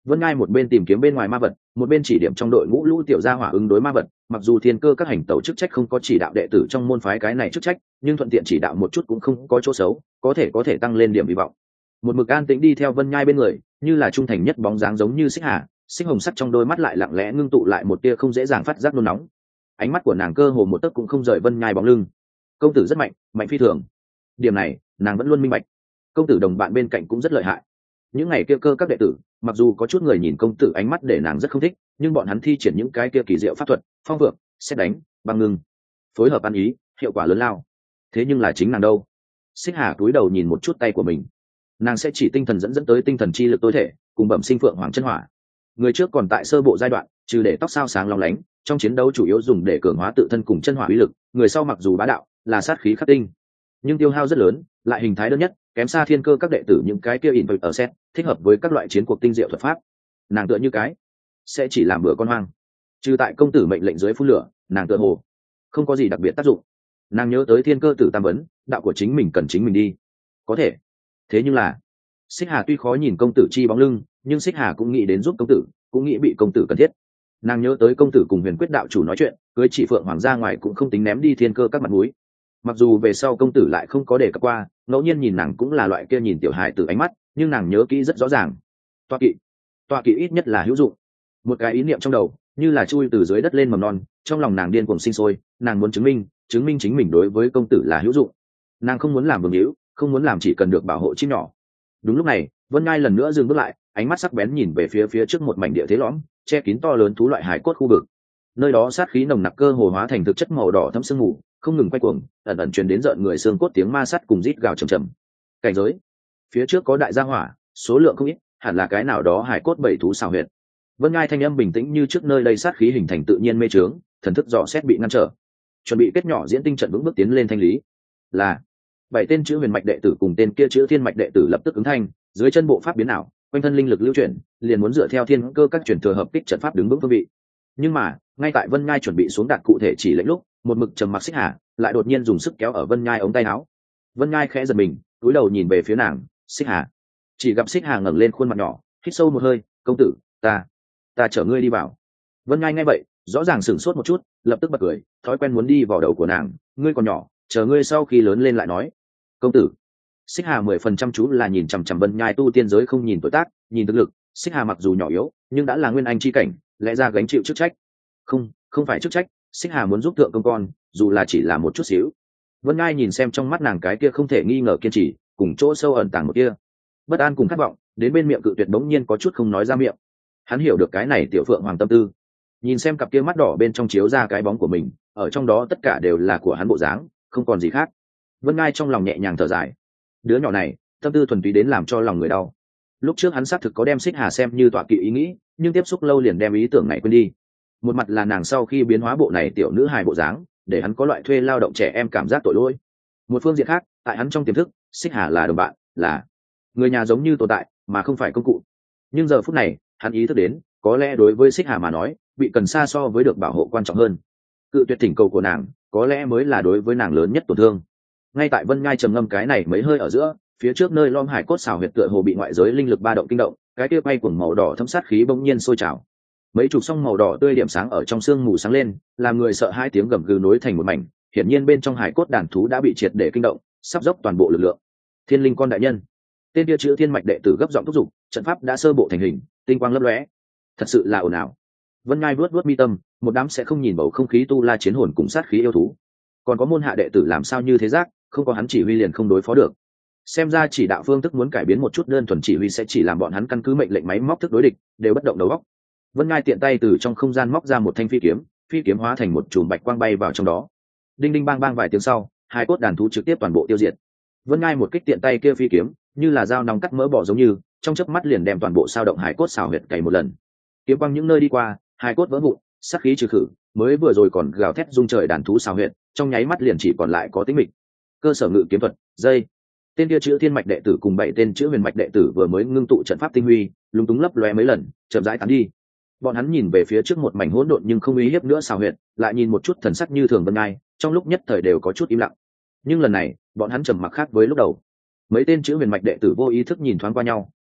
Vân Ngai một bên tìm kiếm bên ngoài ma vật, một bên chỉ điểm trong đội ngũ lũ tiểu gia hỏa ứng đối ma vật. Mặc dù thiên cơ các hành tẩu chức trách không có chỉ đạo đệ tử trong môn phái cái này chức trách, nhưng thuận tiện chỉ đạo một chút cũng không có chỗ xấu, có thể có thể tăng lên điểm hy vọng. Một mực an tĩnh đi theo Vân Ngai bên người, như là trung thành nhất bóng dáng giống như Xích Hà, xích hồng sắt trong đôi mắt lại lặng lẽ ngưng tụ lại một tia không dễ dàng phát giác nôn nóng. Ánh mắt của nàng cơ hồ một tấc cũng không rời Vân Ngai bóng lưng. Công tử rất mạnh, mạnh phi thường. Điểm này, nàng vẫn luôn minh bạch. Công tử đồng bạn bên cạnh cũng rất lợi hại. Những ngày kia cơ các đệ tử, mặc dù có chút người nhìn công tử ánh mắt để nàng rất không thích, nhưng bọn hắn thi triển những cái kia kỳ diệu pháp thuật, phong vượng, xét đánh, băng ngưng, phối hợp ăn ý, hiệu quả lớn lao. Thế nhưng là chính nàng đâu? Xích Hà cúi đầu nhìn một chút tay của mình, nàng sẽ chỉ tinh thần dẫn dẫn tới tinh thần chi lực tối thể, cùng bẩm sinh phượng hoàng chân hỏa. Người trước còn tại sơ bộ giai đoạn, trừ để tóc sao sáng long lánh, trong chiến đấu chủ yếu dùng để cường hóa tự thân cùng chân hỏa uy lực. Người sau mặc dù bá đạo, là sát khí khắc tinh, nhưng tiêu hao rất lớn, lại hình thái đơn nhất, kém xa thiên cơ các đệ tử những cái kia in ở set, thích hợp với các loại chiến cuộc tinh diệu thuật pháp. Nàng tựa như cái sẽ chỉ làm bữa con hoang. Trừ tại công tử mệnh lệnh dưới phun lửa, nàng tựa hồ không có gì đặc biệt tác dụng. Nàng nhớ tới thiên cơ tử tam vấn, đạo của chính mình cần chính mình đi. Có thể, thế nhưng là Xích Hà tuy khó nhìn công tử chi bóng lưng, nhưng Xích Hà cũng nghĩ đến giúp công tử, cũng nghĩ bị công tử cần thiết. Nàng nhớ tới công tử cùng Huyền Quyết đạo chủ nói chuyện, cưới chỉ phượng hoàng ra ngoài cũng không tính ném đi thiên cơ các mặt mũi. Mặc dù về sau công tử lại không có đề cập qua, ngẫu nhiên nhìn nàng cũng là loại kia nhìn tiểu hài từ ánh mắt, nhưng nàng nhớ kỹ rất rõ ràng. Toa kỵ, toa kỵ ít nhất là hữu dụng. Một cái ý niệm trong đầu, như là chui từ dưới đất lên mầm non, trong lòng nàng điên cuồng sinh sôi, nàng muốn chứng minh, chứng minh chính mình đối với công tử là hữu dụng. Nàng không muốn làm vương hữu, không muốn làm chỉ cần được bảo hộ chim nhỏ. Đúng lúc này, Vân Ngai lần nữa dừng bước lại, ánh mắt sắc bén nhìn về phía phía trước một mảnh địa thế lõm, che kín to lớn thú loại hải cốt khu vực. Nơi đó sát khí nồng nặc cơ hồ hóa thành thực chất màu đỏ thấm sương mù, không ngừng quay cuồng, ẩn ẩn truyền đến rợn người xương cốt tiếng ma sắt cùng rít gào trầm trầm. Cảnh giới, phía trước có đại gia hỏa, số lượng không ít, hẳn là cái nào đó hải cốt bảy thú xào huyệt. Vân Ngai thanh âm bình tĩnh như trước, nơi đây sát khí hình thành tự nhiên mê trướng, thần thức dò xét bị ngăn trở, chuẩn bị kết nhỏ diễn tinh trận vững bước tiến lên thanh lý. Là bảy tên chữ huyền mạch đệ tử cùng tên kia chữ thiên mạch đệ tử lập tức ứng thanh, dưới chân bộ pháp biến ảo, quanh thân linh lực lưu chuyển, liền muốn dựa theo thiên cơ các truyền thừa hợp kích trận pháp đứng vững phương vị. Nhưng mà ngay tại Vân Ngai chuẩn bị xuống đạt cụ thể chỉ lệnh lúc, một mực trầm mặc Xích Hà lại đột nhiên dùng sức kéo ở Vân Ngai ống tay áo. Vân Ngai khẽ giật mình, cúi đầu nhìn về phía nàng. Xích Hà. Chỉ gặp Xích Hà ngẩng lên khuôn mặt nhỏ, hít sâu một hơi. Công tử, ta ta chở ngươi đi vào. Vân Ngai nghe vậy, rõ ràng sửng sốt một chút, lập tức bật cười, thói quen muốn đi vào đầu của nàng. Ngươi còn nhỏ, chờ ngươi sau khi lớn lên lại nói. Công tử. Xích Hà mười phần trăm chú là nhìn chằm chằm Vân Ngai tu tiên giới, không nhìn tuổi tác, nhìn thực lực. Xích Hà mặc dù nhỏ yếu, nhưng đã là nguyên anh chi cảnh, lẽ ra gánh chịu chức trách. Không, không phải chức trách. Xích Hà muốn giúp thượng công con, dù là chỉ là một chút xíu. Vân Ngai nhìn xem trong mắt nàng cái kia không thể nghi ngờ kiên trì, cùng chỗ sâu ẩn tàng một kia bất an cùng khát vọng, đến bên miệng cự tuyệt bỗng nhiên có chút không nói ra miệng. Hắn hiểu được cái này tiểu phượng hoàng tâm tư, nhìn xem cặp kia mắt đỏ bên trong chiếu ra cái bóng của mình, ở trong đó tất cả đều là của hắn bộ dáng, không còn gì khác. Vân Ngai trong lòng nhẹ nhàng thở dài, đứa nhỏ này tâm tư thuần túy đến làm cho lòng người đau. Lúc trước hắn xác thực có đem Xích Hà xem như tọa kỵ ý nghĩ, nhưng tiếp xúc lâu liền đem ý tưởng này quên đi. Một mặt là nàng sau khi biến hóa bộ này tiểu nữ hài bộ dáng, để hắn có loại thuê lao động trẻ em cảm giác tội lỗi. Một phương diện khác, tại hắn trong tiềm thức, Xích Hà là đồng bạn, là người nhà giống như tồn tại, mà không phải công cụ. Nhưng giờ phút này, hắn ý thức đến, có lẽ đối với Xích Hà mà nói, bị cần xa so với được bảo hộ quan trọng hơn. Cự tuyệt thỉnh cầu của nàng, có lẽ mới là đối với nàng lớn nhất tổn thương. Ngay tại Vân Ngai trầm ngâm cái này mấy hơi ở giữa, phía trước nơi lom hải cốt xào huyệt tựa hồ bị ngoại giới linh lực ba động kinh động, cái kia bay cuồng màu đỏ thấm sát khí bỗng nhiên sôi trào. Mấy chục song màu đỏ tươi điểm sáng ở trong sương mù sáng lên, làm người sợ hai tiếng gầm gừ nối thành một mảnh. Hiển nhiên bên trong hải cốt đàn thú đã bị triệt để kinh động, sắp dốc toàn bộ lực lượng. Thiên linh con đại nhân, tên kia chữ thiên mạch đệ tử gấp giọng thúc giục, trận pháp đã sơ bộ thành hình, tinh quang lấp lóe, thật sự là ồn ào. Vân Ngai vuốt vuốt mi tâm, một đám sẽ không nhìn bầu không khí tu la chiến hồn cùng sát khí yêu thú, còn có môn hạ đệ tử làm sao như thế giác, không có hắn chỉ huy liền không đối phó được. Xem ra chỉ đạo phương thức muốn cải biến một chút, đơn thuần chỉ huy sẽ chỉ làm bọn hắn căn cứ mệnh lệnh máy móc thức đối địch, đều bất động đầu óc. Vân Ngai tiện tay từ trong không gian móc ra một thanh phi kiếm, phi kiếm hóa thành một chùm bạch quang bay vào trong đó. Đinh đinh bang bang vài tiếng sau, hai cốt đàn thú trực tiếp toàn bộ tiêu diệt. Vân Ngai một kích tiện tay kia phi kiếm, như là dao nòng cắt mỡ bỏ giống như, trong chớp mắt liền đem toàn bộ sao động hải cốt xào huyệt cày một lần. Kiếm quang những nơi đi qua, hải cốt vỡ vụn, sát khí trừ khử, mới vừa rồi còn gào thét rung trời đàn thú xào huyệt, trong nháy mắt liền chỉ còn lại có tĩnh mịch. Cơ sở ngự kiếm thuật, dây. Tên kia chữ thiên mạch đệ tử cùng bảy tên chữ huyền mạch đệ tử vừa mới ngưng tụ trận pháp tinh huy, lúng túng lấp lóe mấy lần, chậm rãi tán đi. Bọn hắn nhìn về phía trước một mảnh hỗn độn nhưng không uy hiếp nữa xào huyệt, lại nhìn một chút thần sắc như thường Vân Ngai, trong lúc nhất thời đều có chút im lặng. Nhưng lần này, bọn hắn trầm mặc khác với lúc đầu. Mấy tên chữ huyền mạch đệ tử vô ý thức nhìn thoáng qua nhau,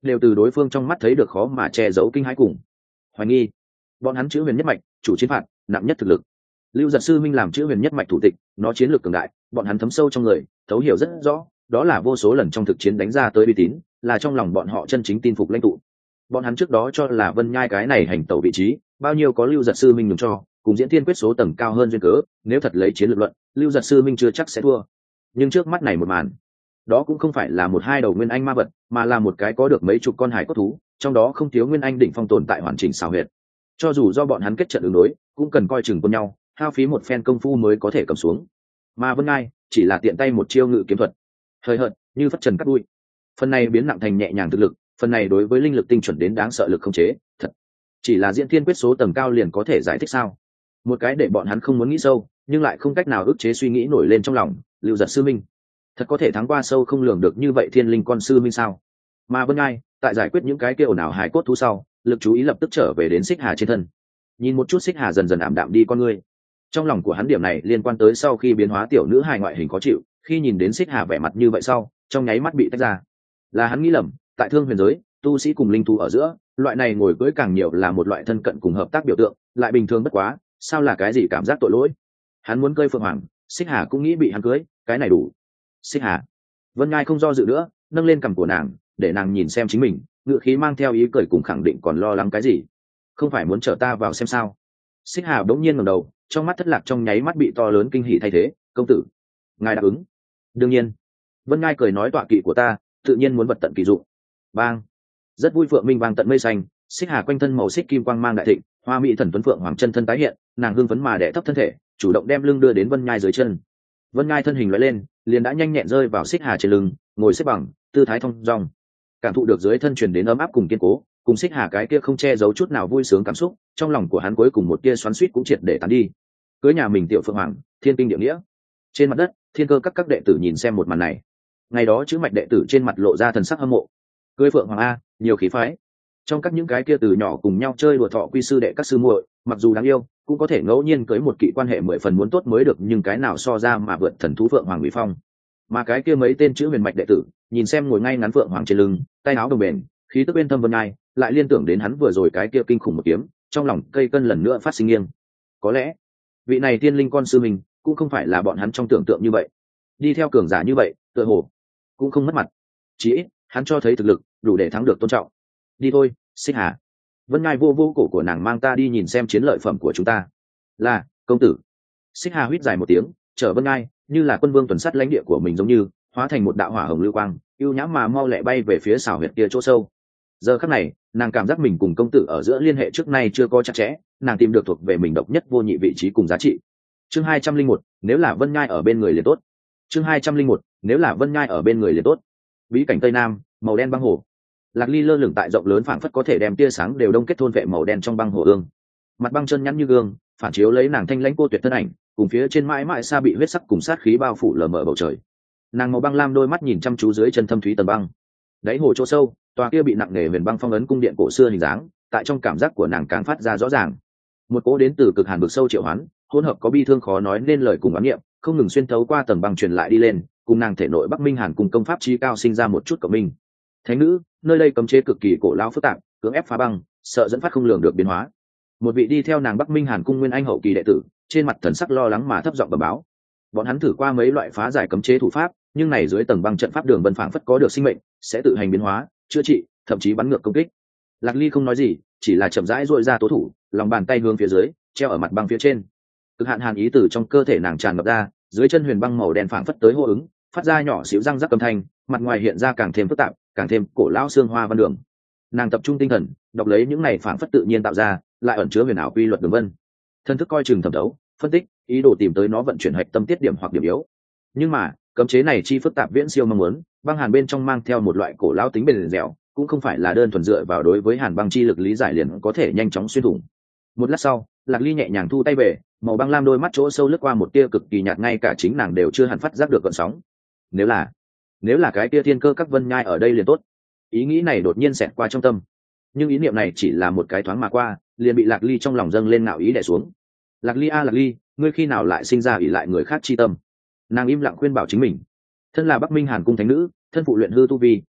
đều từ đối phương trong mắt thấy được khó mà che giấu kinh hãi cùng hoài nghi. Bọn hắn chữ huyền nhất mạch chủ chiến phạt nặng nhất thực lực. Lưu Giật sư minh làm chữ huyền nhất mạch thủ tịch, nó chiến lược cường đại, bọn hắn thấm sâu trong người, thấu hiểu rất rõ, đó là vô số lần trong thực chiến đánh ra tới uy tín, là trong lòng bọn họ chân chính tin phục lãnh tụ. Bọn hắn trước đó cho là Vân Nhai cái này hành tẩu vị trí, bao nhiêu có Lưu Giật sư minh nhường cho, cùng diễn thiên quyết số tầng cao hơn duyên cớ, nếu thật lấy chiến lược luận, Lưu Giật sư minh chưa chắc sẽ thua. Nhưng trước mắt này một màn, đó cũng không phải là một hai đầu nguyên anh ma vật, mà là một cái có được mấy chục con hải cốt thú, trong đó không thiếu nguyên anh đỉnh phong tồn tại hoàn chỉnh xảo huyệt. Cho dù do bọn hắn kết trận ứng đối, cũng cần coi chừng quân nhau, hao phí một phen công phu mới có thể cầm xuống. Mà Vân Ngai chỉ là tiện tay một chiêu ngự kiếm thuật, hơi hợt như phất trần cắt đuôi. Phần này biến nặng thành nhẹ nhàng thực lực, phần này đối với linh lực tinh chuẩn đến đáng sợ lực không chế, thật chỉ là diễn thiên quyết số tầng cao liền có thể giải thích sao? Một cái để bọn hắn không muốn nghĩ sâu, nhưng lại không cách nào ức chế suy nghĩ nổi lên trong lòng. Lưu Giật sư minh thật có thể thắng qua sâu không lường được như vậy thiên linh con sư minh sao? Mà Vân Ngai tại giải quyết những cái kia ồn ào hài cốt thú sau, lực chú ý lập tức trở về đến Xích Hà trên thân. Nhìn một chút Xích Hà dần dần ảm đạm đi con ngươi, trong lòng của hắn điểm này liên quan tới sau khi biến hóa tiểu nữ hài ngoại hình khó chịu, khi nhìn đến Xích Hà vẻ mặt như vậy sau, trong nháy mắt bị tách ra. Là hắn nghĩ lầm, tại thương huyền giới, tu sĩ cùng linh thú ở giữa, loại này ngồi cưỡi càng nhiều là một loại thân cận cùng hợp tác biểu tượng, lại bình thường bất quá, sao là cái gì cảm giác tội lỗi. Hắn muốn cưỡi Phượng Hoàng, Xích Hà cũng nghĩ bị hắn cưới, cái này đủ. Xích Hà. Vân Ngai không do dự nữa, nâng lên cằm của nàng, để nàng nhìn xem chính mình, ngựa khí mang theo ý cười cùng khẳng định còn lo lắng cái gì. Không phải muốn chở ta vào xem sao? Xích Hà bỗng nhiên ngẩng đầu, trong mắt thất lạc trong nháy mắt bị to lớn kinh hỉ thay thế. Công tử, ngài đáp ứng? Đương nhiên. Vân Ngai cười nói tọa kỵ của ta, tự nhiên muốn vật tận kỳ dụng. Bang. Rất vui phượng minh vang tận mây xanh, Xích Hà quanh thân màu xích kim quang mang đại thịnh, hoa mỹ thần tuấn phượng hoàng chân thân tái hiện, nàng hưng phấn mà đè thấp thân thể, chủ động đem lưng đưa đến Vân Nhai dưới chân. Vân Nhai thân hình lóe lên, liền đã nhanh nhẹn rơi vào Xích Hà trên lưng, ngồi xếp bằng, tư thái thong dong. Cảm thụ được dưới thân truyền đến ấm áp cùng kiên cố, cùng Xích Hà cái kia không che giấu chút nào vui sướng cảm xúc, trong lòng của hắn cuối cùng một tia xoắn xuýt cũng triệt để tán đi. Cưới nhà mình tiểu phượng hoàng, thiên kinh địa nghĩa. Trên mặt đất, thiên cơ các các đệ tử nhìn xem một màn này. Ngày đó chữ mạch đệ tử trên mặt lộ ra thần sắc hâm mộ. Cưới phượng hoàng a, nhiều khí phái. Trong các những cái kia từ nhỏ cùng nhau chơi đùa thọ quy sư đệ các sư muội, mặc dù đáng yêu, cũng có thể ngẫu nhiên cưới một kỵ quan hệ mười phần muốn tốt mới được, nhưng cái nào so ra mà vượt thần thú phượng hoàng uy phong. Mà cái kia mấy tên chữ huyền mạch đệ tử, nhìn xem ngồi ngay ngắn phượng hoàng trên lưng, tay áo đồng bền, khí tức bên thâm Vân Ngai, lại liên tưởng đến hắn vừa rồi cái kia kinh khủng một kiếm, trong lòng cây cân lần nữa phát sinh nghiêng. Có lẽ, vị này tiên linh con sư mình, cũng không phải là bọn hắn trong tưởng tượng như vậy. Đi theo cường giả như vậy, tựa hồ cũng không mất mặt. Chỉ ít, hắn cho thấy thực lực, đủ để thắng được tôn trọng. Đi thôi, Xích Hà. Vân Ngai vô vô cổ của nàng, mang ta đi nhìn xem chiến lợi phẩm của chúng ta. Là, công tử. Xích Hà huýt dài một tiếng, chở Vân Ngai, như là quân vương tuần sát lãnh địa của mình giống như, hóa thành một đạo hỏa hồng lưu quang, ưu nhãm mà mau lẹ bay về phía xảo huyệt kia chỗ sâu. Giờ khắc này, nàng cảm giác mình cùng công tử ở giữa liên hệ trước nay chưa có chặt chẽ, nàng tìm được thuộc về mình độc nhất vô nhị vị trí cùng giá trị. Chương hai trăm linh một, nếu là Vân Ngai ở bên người liền tốt. Chương hai trăm linh một, nếu là Vân Ngai ở bên người liền tốt. Bí cảnh Tây Nam, màu đen băng hồ. Lạc Ly lơ lửng tại rộng lớn phảng phất có thể đem tia sáng đều đông kết thôn vệ màu đen trong băng hồ ương. Mặt băng chân nhắn như gương, phản chiếu lấy nàng thanh lãnh cô tuyệt thân ảnh, cùng phía trên mãi mãi xa bị huyết sắc cùng sát khí bao phủ lờ mờ bầu trời. Nàng màu băng lam đôi mắt nhìn chăm chú dưới chân thâm thúy tầng băng. Đáy hồ chỗ sâu, tòa kia bị nặng nề huyền băng phong ấn cung điện cổ xưa hình dáng, tại trong cảm giác của nàng càng phát ra rõ ràng. Một cỗ đến từ cực hàn vực sâu triệu hoán, hỗn hợp có bi thương khó nói nên lời cùng oán niệm, không ngừng xuyên thấu qua tầng băng truyền lại đi lên, cùng nàng thể nội Bắc Minh Hàn cùng công pháp chi cao sinh ra một chút cộng minh. Thánh nữ, nơi đây cấm chế cực kỳ cổ lão phức tạp, cưỡng ép phá băng, sợ dẫn phát không lường được biến hóa. Một vị đi theo nàng Bắc Minh Hàn cung nguyên anh hậu kỳ đệ tử, trên mặt thần sắc lo lắng mà thấp giọng bẩm báo. Bọn hắn thử qua mấy loại phá giải cấm chế thủ pháp, nhưng này dưới tầng băng trận pháp đường vân phảng phất có được sinh mệnh, sẽ tự hành biến hóa, chữa trị, thậm chí bắn ngược công kích. Lạc Ly không nói gì, chỉ là chậm rãi duỗi ra tố thủ, lòng bàn tay hướng phía dưới, treo ở mặt băng phía trên. Cực hạn hàn ý từ trong cơ thể nàng tràn ngập ra, dưới chân huyền băng màu đen phảng phất tới hô ứng, phát ra nhỏ xíu răng rắc âm thanh, mặt ngoài hiện ra càng thêm phức tạp, càng thêm cổ lão xương hoa văn đường. Nàng tập trung tinh thần, đọc lấy những này phảng phất tự nhiên tạo ra, lại ẩn chứa huyền ảo quy luật đường vân. Thân thức coi chừng thẩm thấu, phân tích, ý đồ tìm tới nó vận chuyển hạch tâm tiết điểm hoặc điểm yếu. Nhưng mà, cấm chế này chi phức tạp viễn siêu mong muốn, băng hàn bên trong mang theo một loại cổ lão tính bền dẻo, cũng không phải là đơn thuần dựa vào đối với hàn băng chi lực lý giải liền có thể nhanh chóng xuyên thủng. Một lát sau, Lạc Ly nhẹ nhàng thu tay về, màu băng lam đôi mắt chỗ sâu lướt qua một tia cực kỳ nhạt, ngay cả chính nàng đều chưa hẳn phát giác được gợn sóng. Nếu là, nếu là cái tia thiên cơ các Vân Nhai ở đây liền tốt. Ý nghĩ này đột nhiên xẹt qua trong tâm, nhưng ý niệm này chỉ là một cái thoáng mà qua, liền bị Lạc Ly trong lòng dâng lên ngạo ý đè xuống. Lạc Ly a Lạc Ly, ngươi khi nào lại sinh ra ỷ lại người khác chi tâm? Nàng im lặng khuyên bảo chính mình. Thân là Bắc Minh Hàn cung thánh nữ, thân phụ luyện hư tu vi,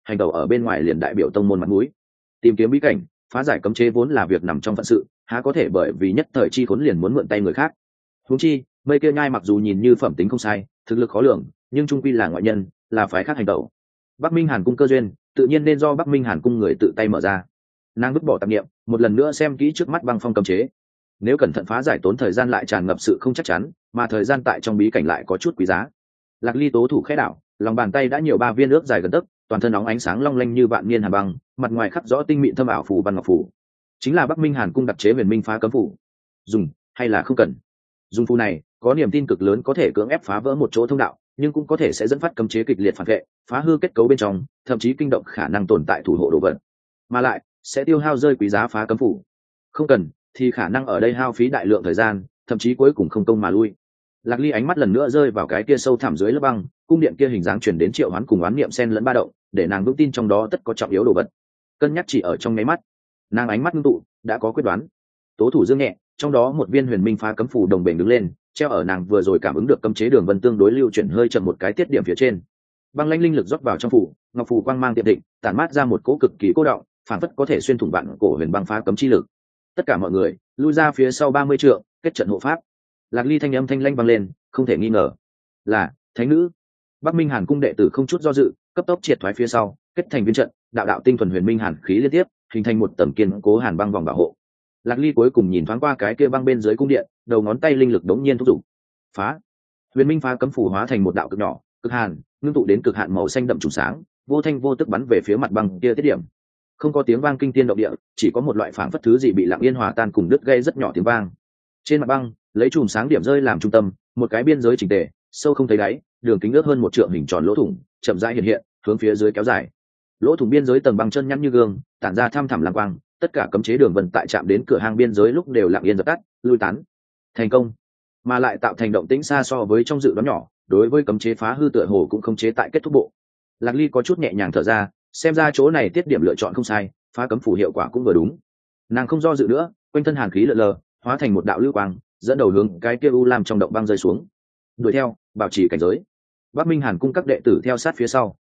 hành tẩu ở bên ngoài liền đại biểu tông môn mặt mũi. Tìm kiếm bí cảnh, phá giải cấm chế vốn là việc nằm trong phận sự, há có thể bởi vì nhất thời chi khốn liền muốn mượn tay người khác. Huống chi mây kia nhai mặc dù nhìn như phẩm tính không sai, thực lực khó lường, nhưng trung quy là ngoại nhân, là phái khác hành tẩu. Bắc Minh Hàn cung cơ duyên tự nhiên nên do Bắc Minh Hàn cung người tự tay mở ra. Nàng vứt bỏ tạp niệm, một lần nữa xem kỹ trước mắt băng phong cấm chế. Nếu cẩn thận phá giải tốn thời gian lại tràn ngập sự không chắc chắn, mà thời gian tại trong bí cảnh lại có chút quý giá. Lạc Ly tố thủ khẽ đảo, lòng bàn tay đã nhiều ba viên ước dài gần tấc, toàn thân nóng ánh sáng long lanh như vạn niên hàn băng, mặt ngoài khắc rõ tinh mịn thâm ảo phù văn ngọc phù, chính là Bắc Minh Hàn cung đặc chế huyền minh phá cấm phù. Dùng hay là không cần? Dùng phù này có niềm tin cực lớn có thể cưỡng ép phá vỡ một chỗ thông đạo, nhưng cũng có thể sẽ dẫn phát cấm chế kịch liệt phản vệ, phá hư kết cấu bên trong, thậm chí kinh động khả năng tồn tại thủ hộ đồ vật, mà lại sẽ tiêu hao rơi quý giá phá cấm phù. Không cần thì khả năng ở đây hao phí đại lượng thời gian, thậm chí cuối cùng không công mà lui. Lạc Ly ánh mắt lần nữa rơi vào cái kia sâu thẳm dưới lớp băng, cung điện kia hình dáng chuyển đến triệu hoán cùng oán niệm xen lẫn ba động, để nàng vững tin trong đó tất có trọng yếu đồ vật. Cân nhắc chỉ ở trong nháy mắt, nàng ánh mắt ngưng tụ, đã có quyết đoán. Tố thủ dương nhẹ, trong đó một viên huyền minh phá cấm phù đồng bền đứng lên, treo ở nàng vừa rồi cảm ứng được cấm chế đường vân tương đối lưu chuyển hơi chậm một cái tiết điểm phía trên. Băng lãnh linh lực rót vào trong phù, ngọc phù quang mang tiệm định, tản mát ra một cỗ cực kỳ cô động, phản phất có thể xuyên thủng vạn cổ huyền băng phá cấm chi lực. Tất cả mọi người lui ra phía sau ba mươi trượng, kết trận hộ pháp. Lạc Ly thanh âm thanh lanh vang lên, không thể nghi ngờ là thánh nữ. Bắc Minh Hàn cung đệ tử không chút do dự, cấp tốc triệt thoái phía sau, kết thành viên trận, đạo đạo tinh thuần huyền minh hàn khí liên tiếp, hình thành một tầng kiên cố hàn băng vòng bảo hộ. Lạc Ly cuối cùng nhìn thoáng qua cái kia băng bên dưới cung điện, đầu ngón tay linh lực đống nhiên thúc giục. Phá! Huyền minh phá cấm phù hóa thành một đạo cực nhỏ, cực hàn, ngưng tụ đến cực hạn màu xanh đậm trùng sáng, vô thanh vô tức bắn về phía mặt băng kia tiết điểm. Không có tiếng vang kinh thiên động địa, chỉ có một loại phảng phất thứ gì bị lặng yên hòa tan cùng đứt gây rất nhỏ tiếng vang. Trên mặt băng, lấy chùm sáng điểm rơi làm trung tâm, một cái biên giới chỉnh tề, sâu không thấy đáy, đường kính ước hơn một trượng hình tròn lỗ thủng, chậm rãi hiện hiện, hướng phía dưới kéo dài. Lỗ thủng biên giới tầng băng chân nhẵn như gương, tản ra thăm thẳm lam quang, tất cả cấm chế đường vân tại chạm đến cửa hang biên giới lúc đều lặng yên dập tắt, lui tán. Thành công, mà lại tạo thành động tĩnh xa so với trong dự đoán nhỏ, đối với cấm chế phá hư tựa hồ cũng không chế tại kết thúc bộ. Lạc Ly có chút nhẹ nhàng thở ra, xem ra chỗ này tiết điểm lựa chọn không sai, phá cấm phủ hiệu quả cũng vừa đúng. Nàng không do dự nữa, quanh thân hàn khí lượn lờ, hóa thành một đạo lưu quang, dẫn đầu hướng cái kia u lam trong động băng rơi xuống. Đuổi theo, bảo trì cảnh giới. Bắc Minh Hàn cung các đệ tử theo sát phía sau.